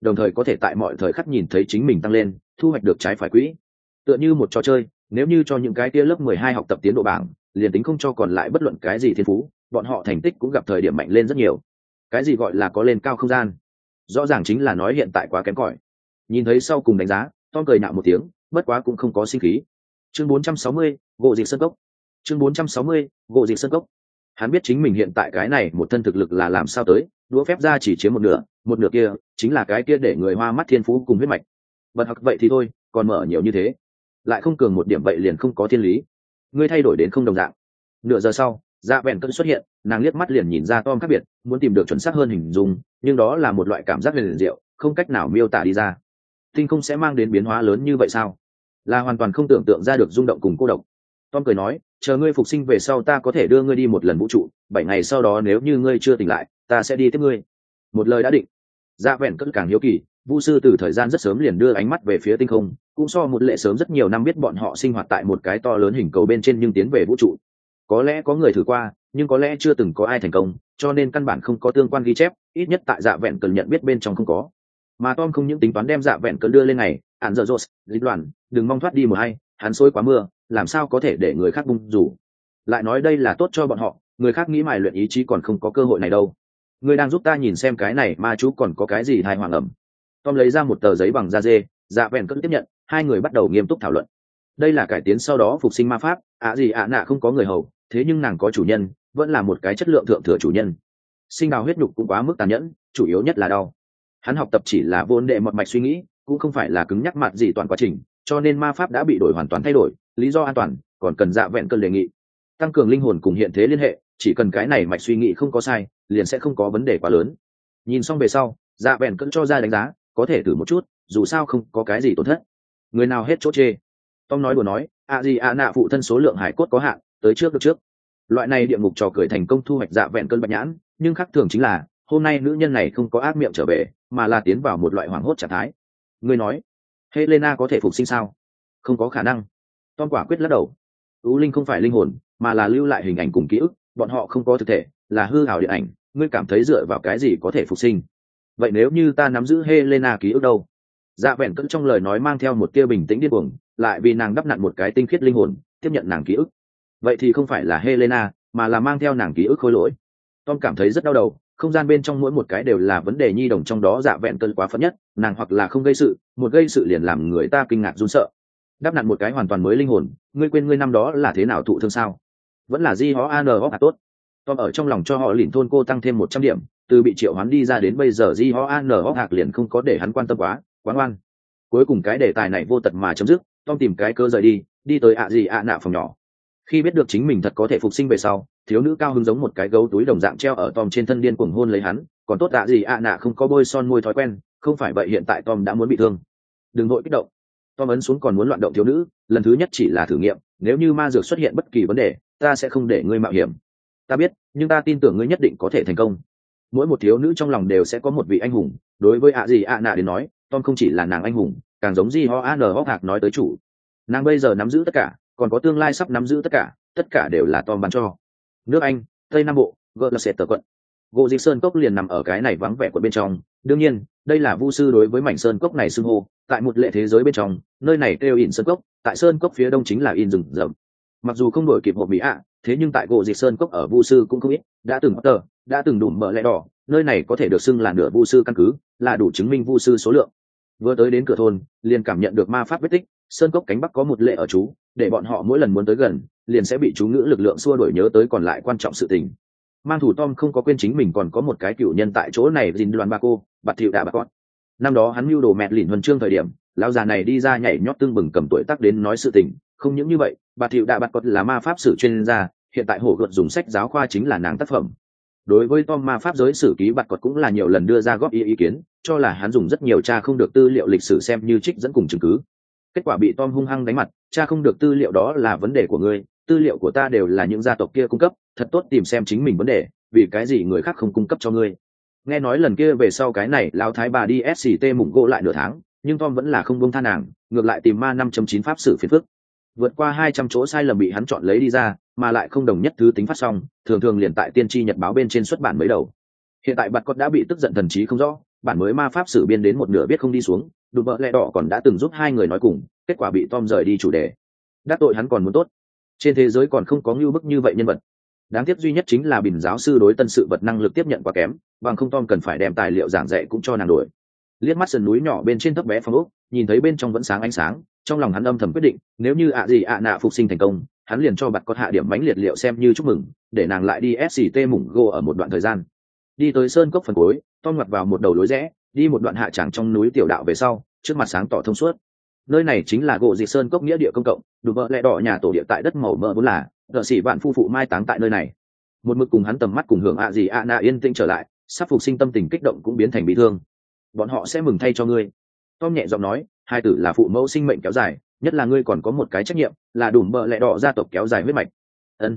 đồng thời có thể tại mọi thời khắc nhìn thấy chính mình tăng lên, thu hoạch được trái phải quỹ. Tựa như một trò chơi, nếu như cho những cái kia lớp 12 học tập tiến độ bảng, liền tính không cho còn lại bất luận cái gì thiên phú, bọn họ thành tích cũng gặp thời điểm mạnh lên rất nhiều. Cái gì gọi là có lên cao không gian? Rõ ràng chính là nói hiện tại quá kém cỏi. Nhìn thấy sau cùng đánh giá, Tom cười nhạo một tiếng, bất quá cũng không có sinh khí. Chương 460, gỗ dịch sơn cốc. Chương 460, gỗ dịch sơn cốc. Hắn biết chính mình hiện tại cái này một thân thực lực là làm sao tới, đũa phép ra chỉ chiếm một nửa kia chính là cái kia để người hoa mắt thiên phú cùng huyết mạch. Bật học vậy thì thôi, còn mở nhiều như thế, lại không cường một điểm vậy liền không có thiên lý. Ngươi thay đổi đến không đồng dạng. Nửa giờ sau, Dạ Vẹn Cơn xuất hiện, nàng liếc mắt liền nhìn ra Tom khác biệt, muốn tìm được chuẩn xác hơn hình dung, nhưng đó là một loại cảm giác huyền diệu, không cách nào miêu tả đi ra. Tinh không sẽ mang đến biến hóa lớn như vậy sao? Là hoàn toàn không tưởng tượng ra được rung động cùng cô độc. Tom cười nói, chờ ngươi phục sinh về sau ta có thể đưa ngươi đi một lần vũ trụ, 7 ngày sau đó nếu như ngươi chưa tỉnh lại, ta sẽ đi tiếp ngươi. Một lời đã định. Dạ Vẹn Cơn càng hiếu kỳ, Vu sư từ thời gian rất sớm liền đưa ánh mắt về phía tinh không, cũng so một lệ sớm rất nhiều năm biết bọn họ sinh hoạt tại một cái to lớn hình cầu bên trên nhưng tiến về vũ trụ. Có lẽ có người thử qua, nhưng có lẽ chưa từng có ai thành công, cho nên căn bản không có tương quan ghi chép, ít nhất tại Dạ Vẹn Cơn nhận biết bên trong không có. Mà Tom không những tính toán đem Dạ Vẹn Cơn đưa lên ngày, án giờ rốt, lý đoàn, đừng mong thoát đi một hay, hắn xối quá mưa, làm sao có thể để người khác bung rủ. Lại nói đây là tốt cho bọn họ, người khác nghĩ mài luyện ý chí còn không có cơ hội này đâu. Ngươi đang giúp ta nhìn xem cái này ma chú còn có cái gì hài hoàng ẩm. Tom lấy ra một tờ giấy bằng da dê, Dạ Vẹn Cơn tiếp nhận, hai người bắt đầu nghiêm túc thảo luận. Đây là cải tiến sau đó phục sinh ma pháp, nạ không có người hầu, thế nhưng nàng có chủ nhân, vẫn là một cái chất lượng thượng thừa chủ nhân. Sinh đào huyết nhục cũng quá mức tàn nhẫn, chủ yếu nhất là đau. Hắn học tập chỉ là vốn đệ một mạch suy nghĩ, cũng không phải là cứng nhắc mặt gì toàn quá trình, cho nên ma pháp đã bị đổi hoàn toàn thay đổi, lý do an toàn, còn cần Dạ Vẹn Cơn đề nghị tăng cường linh hồn cùng hiện thế liên hệ, chỉ cần cái này mạch suy nghĩ không có sai, liền sẽ không có vấn đề quá lớn. Nhìn xong về sau, Dạ Vẹn Cơn cho ra đánh giá, có thể thử một chút, dù sao không có cái gì tổn thất. Người nào hết chỗ chê. Tom nói đùa nói, nạ phụ thân số lượng hải cốt có hạn, tới trước được trước. Loại này địa ngục trò cười thành công thu hoạch Dạ Vẹn Cơn bạch nhãn, nhưng khác thường chính là hôm nay nữ nhân này không có ác miệng trở về, mà là tiến vào một loại hoảng hốt trạng thái. Ngươi nói, Helena có thể phục sinh sao? Không có khả năng. Tom quả quyết lắc đầu. U linh không phải linh hồn, mà là lưu lại hình ảnh cùng ký ức, bọn họ không có thực thể, là hư ảo điện ảnh, ngươi cảm thấy dựa vào cái gì có thể phục sinh? Vậy nếu như ta nắm giữ Helena ký ức đâu? Dạ Vẹn Cơn trong lời nói mang theo một tia bình tĩnh điên cuồng, lại vì nàng đắp nặn một cái tinh khiết linh hồn, tiếp nhận nàng ký ức. Vậy thì không phải là Helena, mà là mang theo nàng ký ức khôi lỗi. Tom cảm thấy rất đau đầu, không gian bên trong mỗi một cái đều là vấn đề nhi đồng, trong đó Dạ Vẹn Cơn quá phận nhất, nàng hoặc là không gây sự, một gây sự liền làm người ta kinh ngạc run sợ. Đắp nặn một cái hoàn toàn mới linh hồn, ngươi quên ngươi năm đó là thế nào thụ thương sao? Vẫn là Di Ho An tốt. Tom ở trong lòng cho họ lìn thôn cô tăng thêm 100 điểm, từ bị triệu hoán đi ra đến bây giờ Di Ho An liền không có để hắn quan tâm quá ngoan. Cuối cùng cái đề tài này vô tật mà chấm dứt, Tom tìm cái cơ rời đi tới nạ phòng nhỏ. Khi biết được chính mình thật có thể phục sinh về sau, thiếu nữ cao hứng giống một cái gấu túi đồng dạng treo ở Tom trên thân, điên cuồng hôn lấy hắn, còn tốt nạ không có bôi son môi thói quen, không phải vậy hiện tại Tom đã muốn bị thương. Đừng vội kích động. Tom ấn xuống còn muốn loạn động thiếu nữ, lần thứ nhất chỉ là thử nghiệm, nếu như ma dược xuất hiện bất kỳ vấn đề, ta sẽ không để ngươi mạo hiểm. Ta biết, nhưng ta tin tưởng ngươi nhất định có thể thành công. Mỗi một thiếu nữ trong lòng đều sẽ có một vị anh hùng, đối với nạ đến nói, Tom không chỉ là nàng anh hùng, càng giống Di Ho An nói tới chủ. Nàng bây giờ nắm giữ tất cả, còn có tương lai sắp nắm giữ tất cả đều là Tom ban cho. Nước Anh, Tây Nam Bộ, Gloucester quận. Gỗ Dịch Sơn cốc liền nằm ở cái này vắng vẻ quận bên trong, đương nhiên, đây là Vu sư đối với mảnh sơn cốc này xưng hô, tại một lệ thế giới bên trong, nơi này kêu In Sơn cốc, tại sơn cốc phía đông chính là In rừng rậm. Mặc dù không đổi kịp hộp mỹ ạ, thế nhưng tại Gỗ Dịch Sơn cốc ở Vu sư cũng không ít, đã từng đủ mở lẽ đỏ, nơi này có thể được xưng là nửa Vu sư căn cứ, là đủ chứng minh Vu sư số lượng. Vừa tới đến cửa thôn, liền cảm nhận được ma pháp vết tích, sơn cốc cánh bắc có một lệ ở chú, để bọn họ mỗi lần muốn tới gần, liền sẽ bị chú ngữ lực lượng xua đuổi nhớ tới còn lại quan trọng sự tình. Mang thủ Tom không có quên chính mình còn có một cái cựu nhân tại chỗ này, dìn đoàn ba cô, bạt thiệu đạ bà con. Năm đó hắn mưu đồ mẹt lìn huân chương thời điểm, lão già này đi ra nhảy nhót tương bừng cầm tuổi tác đến nói sự tình. Không những như vậy, bạt thiệu đạ bà con là ma pháp sử chuyên gia, hiện tại hổ gợt dùng sách giáo khoa chính là nàng tác phẩm. Đối với Tom, ma pháp giới sử ký bạt cọt cũng là nhiều lần đưa ra góp ý kiến, cho là hắn dùng rất nhiều tra không được tư liệu lịch sử xem như trích dẫn cùng chứng cứ. Kết quả bị Tom hung hăng đánh mặt, tra không được tư liệu đó là vấn đề của ngươi, tư liệu của ta đều là những gia tộc kia cung cấp, thật tốt tìm xem chính mình vấn đề, vì cái gì người khác không cung cấp cho ngươi. Nghe nói lần kia về sau cái này lão thái bà đi SCT mủng gỗ lại nửa tháng, nhưng Tom vẫn là không buông tha nàng, ngược lại tìm ma 5.9 pháp sử phiền phức. Vượt qua 200 chỗ sai lầm bị hắn chọn lấy đi ra, mà lại không đồng nhất thứ tính phát xong, thường thường liền tại tiên tri nhật báo bên trên xuất bản mấy đầu. Hiện tại bạt cốt đã bị tức giận thần trí không rõ, bản mới ma pháp sử biên đến một nửa biết không đi xuống, đùm bợ lẹ đỏ còn đã từng giúp hai người nói cùng, kết quả bị Tom rời đi chủ đề. Đắc tội hắn còn muốn tốt, trên thế giới còn không có ngưu bức như vậy nhân vật. Đáng tiếc duy nhất chính là bình giáo sư đối tân sự vật năng lực tiếp nhận quá kém, bằng không Tom cần phải đem tài liệu giảng dạy cũng cho nàng đổi. Liếc mắt sườn núi nhỏ bên trên thấp bé phong ốc, nhìn thấy bên trong vẫn sáng ánh sáng, trong lòng hắn âm thầm quyết định, nếu như nạ phục sinh thành công, hắn liền cho bặt có hạ điểm bánh liệt liệu xem như chúc mừng, để nàng lại đi sct mủng gô ở một đoạn thời gian. Đi tới sơn cốc phần cuối, Tom ngoặt vào một đầu lối rẽ, đi một đoạn hạ tràng trong núi tiểu đạo về sau, trước mặt sáng tỏ thông suốt. Nơi này chính là gỗ dị sơn cốc nghĩa địa công cộng, đủ vợ lẽ đỏ nhà tổ địa tại đất màu mỡ vốn là đợ sĩ vạn phu phụ mai táng tại nơi này. Một mực cùng hắn tầm mắt cùng hưởng nạ yên tĩnh trở lại, sắp phục sinh tâm tình kích động cũng biến thành bị thương. Bọn họ sẽ mừng thay cho ngươi. Tom nhẹ giọng nói, hai tử là phụ mẫu sinh mệnh kéo dài, nhất là ngươi còn có một cái trách nhiệm, là đủ vợ lẽ đỏ gia tộc kéo dài huyết mạch. Ân.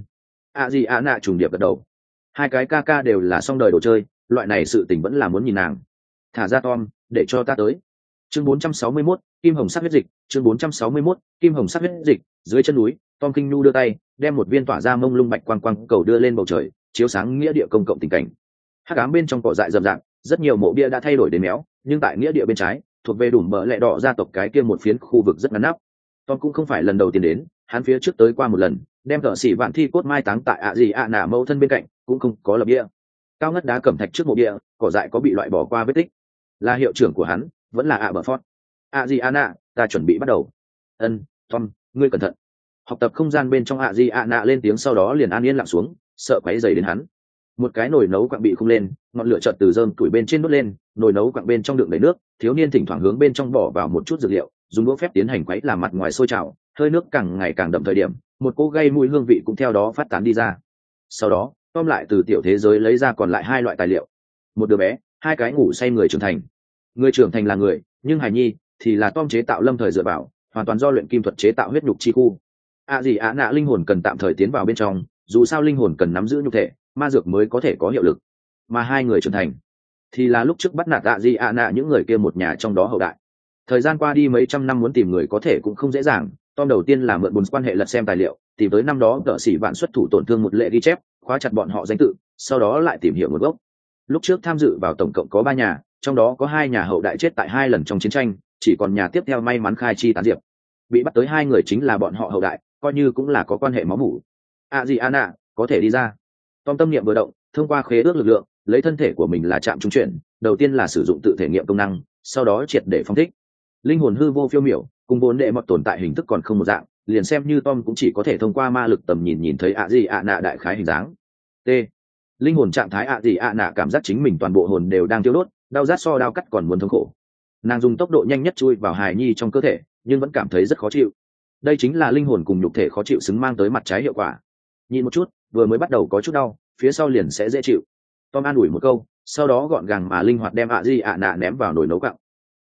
Nạ trùng điệp gật đầu. Hai cái ca ca đều là song đời đồ chơi, loại này sự tình vẫn là muốn nhìn nàng. Thả ra Tom, để cho ta tới. Chương 461, kim hồng sắc huyết dịch. Chương 461, kim hồng sắc huyết dịch. Dưới chân núi, Tom Kinh Nhu đưa tay, đem một viên tỏa ra mông lung bạch quang quang cầu đưa lên bầu trời, chiếu sáng nghĩa địa công cộng tình cảnh. Hắc ám bên trong cỏ dại rậm rạp, rất nhiều mộ bia đã thay đổi đến méo, nhưng tại nghĩa địa bên trái, thuộc về đủ bờ lẹ đỏ gia tộc cái kia một phiến khu vực rất ngắn nắp. Tom cũng không phải lần đầu tiên đến, hắn phía trước tới qua một lần, đem cỡ sĩ vạn thi cốt mai táng tại nạ mẫu thân bên cạnh, cũng không có lập bia. Cao ngất đá cẩm thạch trước mộ bia, cỏ dại có bị loại bỏ qua vết tích. Là hiệu trưởng của hắn, vẫn là bờ phót. Nạ, ta chuẩn bị bắt đầu. Ân, Tom, ngươi cẩn thận. Học tập không gian bên trong nạ lên tiếng, sau đó liền an yên lặng xuống, sợ quấy rầy đến hắn. Một cái nồi nấu quặng bị khung lên, ngọn lửa chợt từ rơm củi bên trên đốt lên, nồi nấu quặng bên trong đựng đầy nước, thiếu niên thỉnh thoảng hướng bên trong bỏ vào một chút dược liệu, dùng đũa phép tiến hành quấy làm mặt ngoài sôi trào, hơi nước càng ngày càng đậm thời điểm, một cỗ gây mùi hương vị cũng theo đó phát tán đi ra. Sau đó, Tom lại từ tiểu thế giới lấy ra còn lại hai loại tài liệu. Một đứa bé, hai cái ngủ say người trưởng thành. Người trưởng thành là người, nhưng hài nhi thì là Tom chế tạo lâm thời dựa vào, hoàn toàn do luyện kim thuật chế tạo huyết nhục chi khu. Nạ linh hồn cần tạm thời tiến vào bên trong, dù sao linh hồn cần nắm giữ nhục thể, ma dược mới có thể có hiệu lực. Mà hai người trưởng thành thì là lúc trước bắt nạt nạ những người kia một nhà trong đó hậu đại. Thời gian qua đi mấy trăm năm, muốn tìm người có thể cũng không dễ dàng. Tom đầu tiên là mượn buồn quan hệ lật xem tài liệu, tìm tới năm đó cỡ sĩ vạn xuất thủ tổn thương một lệ ghi chép, khóa chặt bọn họ danh tự, sau đó lại tìm hiểu nguồn gốc. Lúc trước tham dự vào tổng cộng có 3 nhà, trong đó có 2 nhà hậu đại chết tại 2 lần trong chiến tranh, chỉ còn nhà tiếp theo may mắn khai chi tán diệp. Bị bắt tới 2 người chính là bọn họ hậu đại, coi như cũng là có quan hệ máu mủ. Nạ, có thể đi ra. Tom tâm niệm vừa động, thông qua khế ước lực lượng, lấy thân thể của mình là chạm trung chuyển, đầu tiên là sử dụng tự thể nghiệm công năng, sau đó triệt để phóng thích. Linh hồn hư vô phiêu miểu, cùng vốn đệ mọt tồn tại hình thức còn không một dạng, liền xem như Tom cũng chỉ có thể thông qua ma lực tầm nhìn thấy nạ đại khái hình dáng. T. Linh hồn trạng thái nạ cảm giác chính mình toàn bộ hồn đều đang tiêu đốt, đau rát so đau cắt còn muốn thống khổ. Nàng dùng tốc độ nhanh nhất chui vào hài nhi trong cơ thể, nhưng vẫn cảm thấy rất khó chịu. Đây chính là linh hồn cùng nhục thể khó chịu xứng mang tới mặt trái hiệu quả. Nhìn một chút, vừa mới bắt đầu có chút đau, phía sau liền sẽ dễ chịu. Tom an ủi một câu, sau đó gọn gàng mà linh hoạt đem nạ ném vào nồi nấu cặn.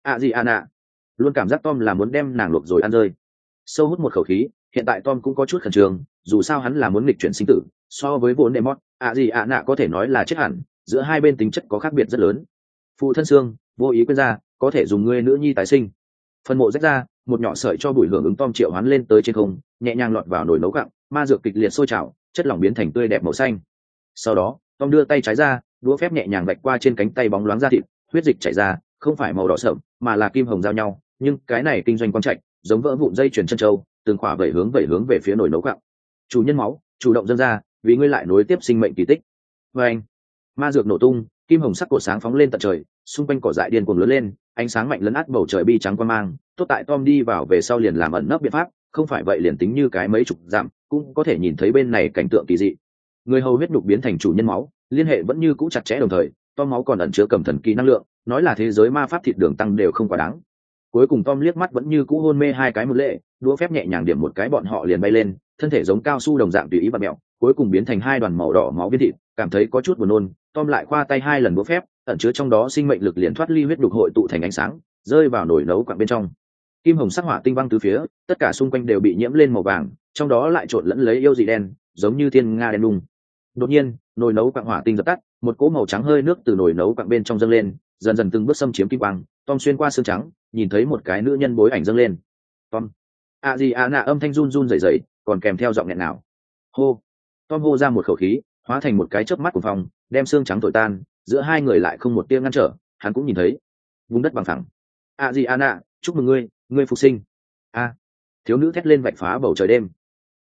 Nạ luôn cảm giác Tom là muốn đem nàng luộc rồi ăn rơi. Sâu hút một khẩu khí, hiện tại Tom cũng có chút khẩn trương, dù sao hắn là muốn nghịch chuyển sinh tử, so với vốn Demot, nạ có thể nói là chết hẳn, giữa hai bên tính chất có khác biệt rất lớn. Phụ thân xương, vô ý quên ra, có thể dùng ngươi nữ nhi tái sinh. Phần mộ rách ra, một nhỏ sợi cho bụi hưởng ứng Tom triệu hoán lên tới trên không, nhẹ nhàng lọt vào nồi nấu cặn, ma dược kịch liệt sôi trào, chất lỏng biến thành tươi đẹp màu xanh. Sau đó, Tom đưa tay trái ra, đũa phép nhẹ nhàng vạch qua trên cánh tay bóng loáng da thịt, huyết dịch chảy ra, không phải màu đỏ sậm, mà là kim hồng giao nhau, nhưng cái này kinh doanh quang trạch, giống vỡ vụn dây chuyền chân châu, từng khỏa vẩy hướng về phía nồi nấu cặn. Chủ nhân máu, chủ động dâng ra, vì ngươi lại nối tiếp sinh mệnh kỳ tích. Và anh, ma dược nổ tung, kim hồng sắc cột sáng phóng lên tận trời, xung quanh cỏ dại điên cuồng lớn lên, ánh sáng mạnh lấn át bầu trời bi trắng quang mang. Tốt tại Tom đi vào về sau liền làm ẩn nấp biện pháp, không phải vậy liền tính như cái mấy chục dặm cũng có thể nhìn thấy bên này cảnh tượng kỳ dị. Người hầu huyết nhục biến thành chủ nhân máu, liên hệ vẫn như cũ chặt chẽ đồng thời, Tom máu còn ẩn chứa cầm thần kỳ năng lượng, nói là thế giới ma pháp thịt đường tăng đều không quá đáng. Cuối cùng Tom liếc mắt vẫn như cũ hôn mê hai cái một lệ, đũa phép nhẹ nhàng điểm một cái, bọn họ liền bay lên, thân thể giống cao su đồng dạng tùy ý vặn mèo, cuối cùng biến thành hai đoàn màu đỏ máu viên thịt. Cảm thấy có chút buồn nôn, Tom lại khoa tay 2 lần đũa phép, ẩn chứa trong đó sinh mệnh lực liền thoát ly huyết nhục hội tụ thành ánh sáng, rơi vào nồi nấu quặng bên trong. Kim hồng sắc hỏa tinh văng tứ phía, tất cả xung quanh đều bị nhiễm lên màu vàng, trong đó lại trộn lẫn lấy yêu dị đen, giống như thiên nga đen đung. Đột nhiên, nồi nấu quặng hỏa tinh dập tắt, một cỗ màu trắng hơi nước từ nồi nấu quặng bên trong dâng lên, dần dần từng bước xâm chiếm kim quang. Tom xuyên qua xương trắng, nhìn thấy một cái nữ nhân bối ảnh dâng lên. Tom, Nạ âm thanh run run rẩy rẩy, còn kèm theo giọng nghẹn nào. Hô. Tom hô ra một khẩu khí, hóa thành một cái chớp mắt của phòng, đem xương trắng thổi tan, giữa hai người lại không một tia ngăn trở, hắn cũng nhìn thấy vùng đất bằng phẳng. Adriana, chúc mừng ngươi, ngươi phục sinh. A, thiếu nữ thét lên vạch phá bầu trời đêm.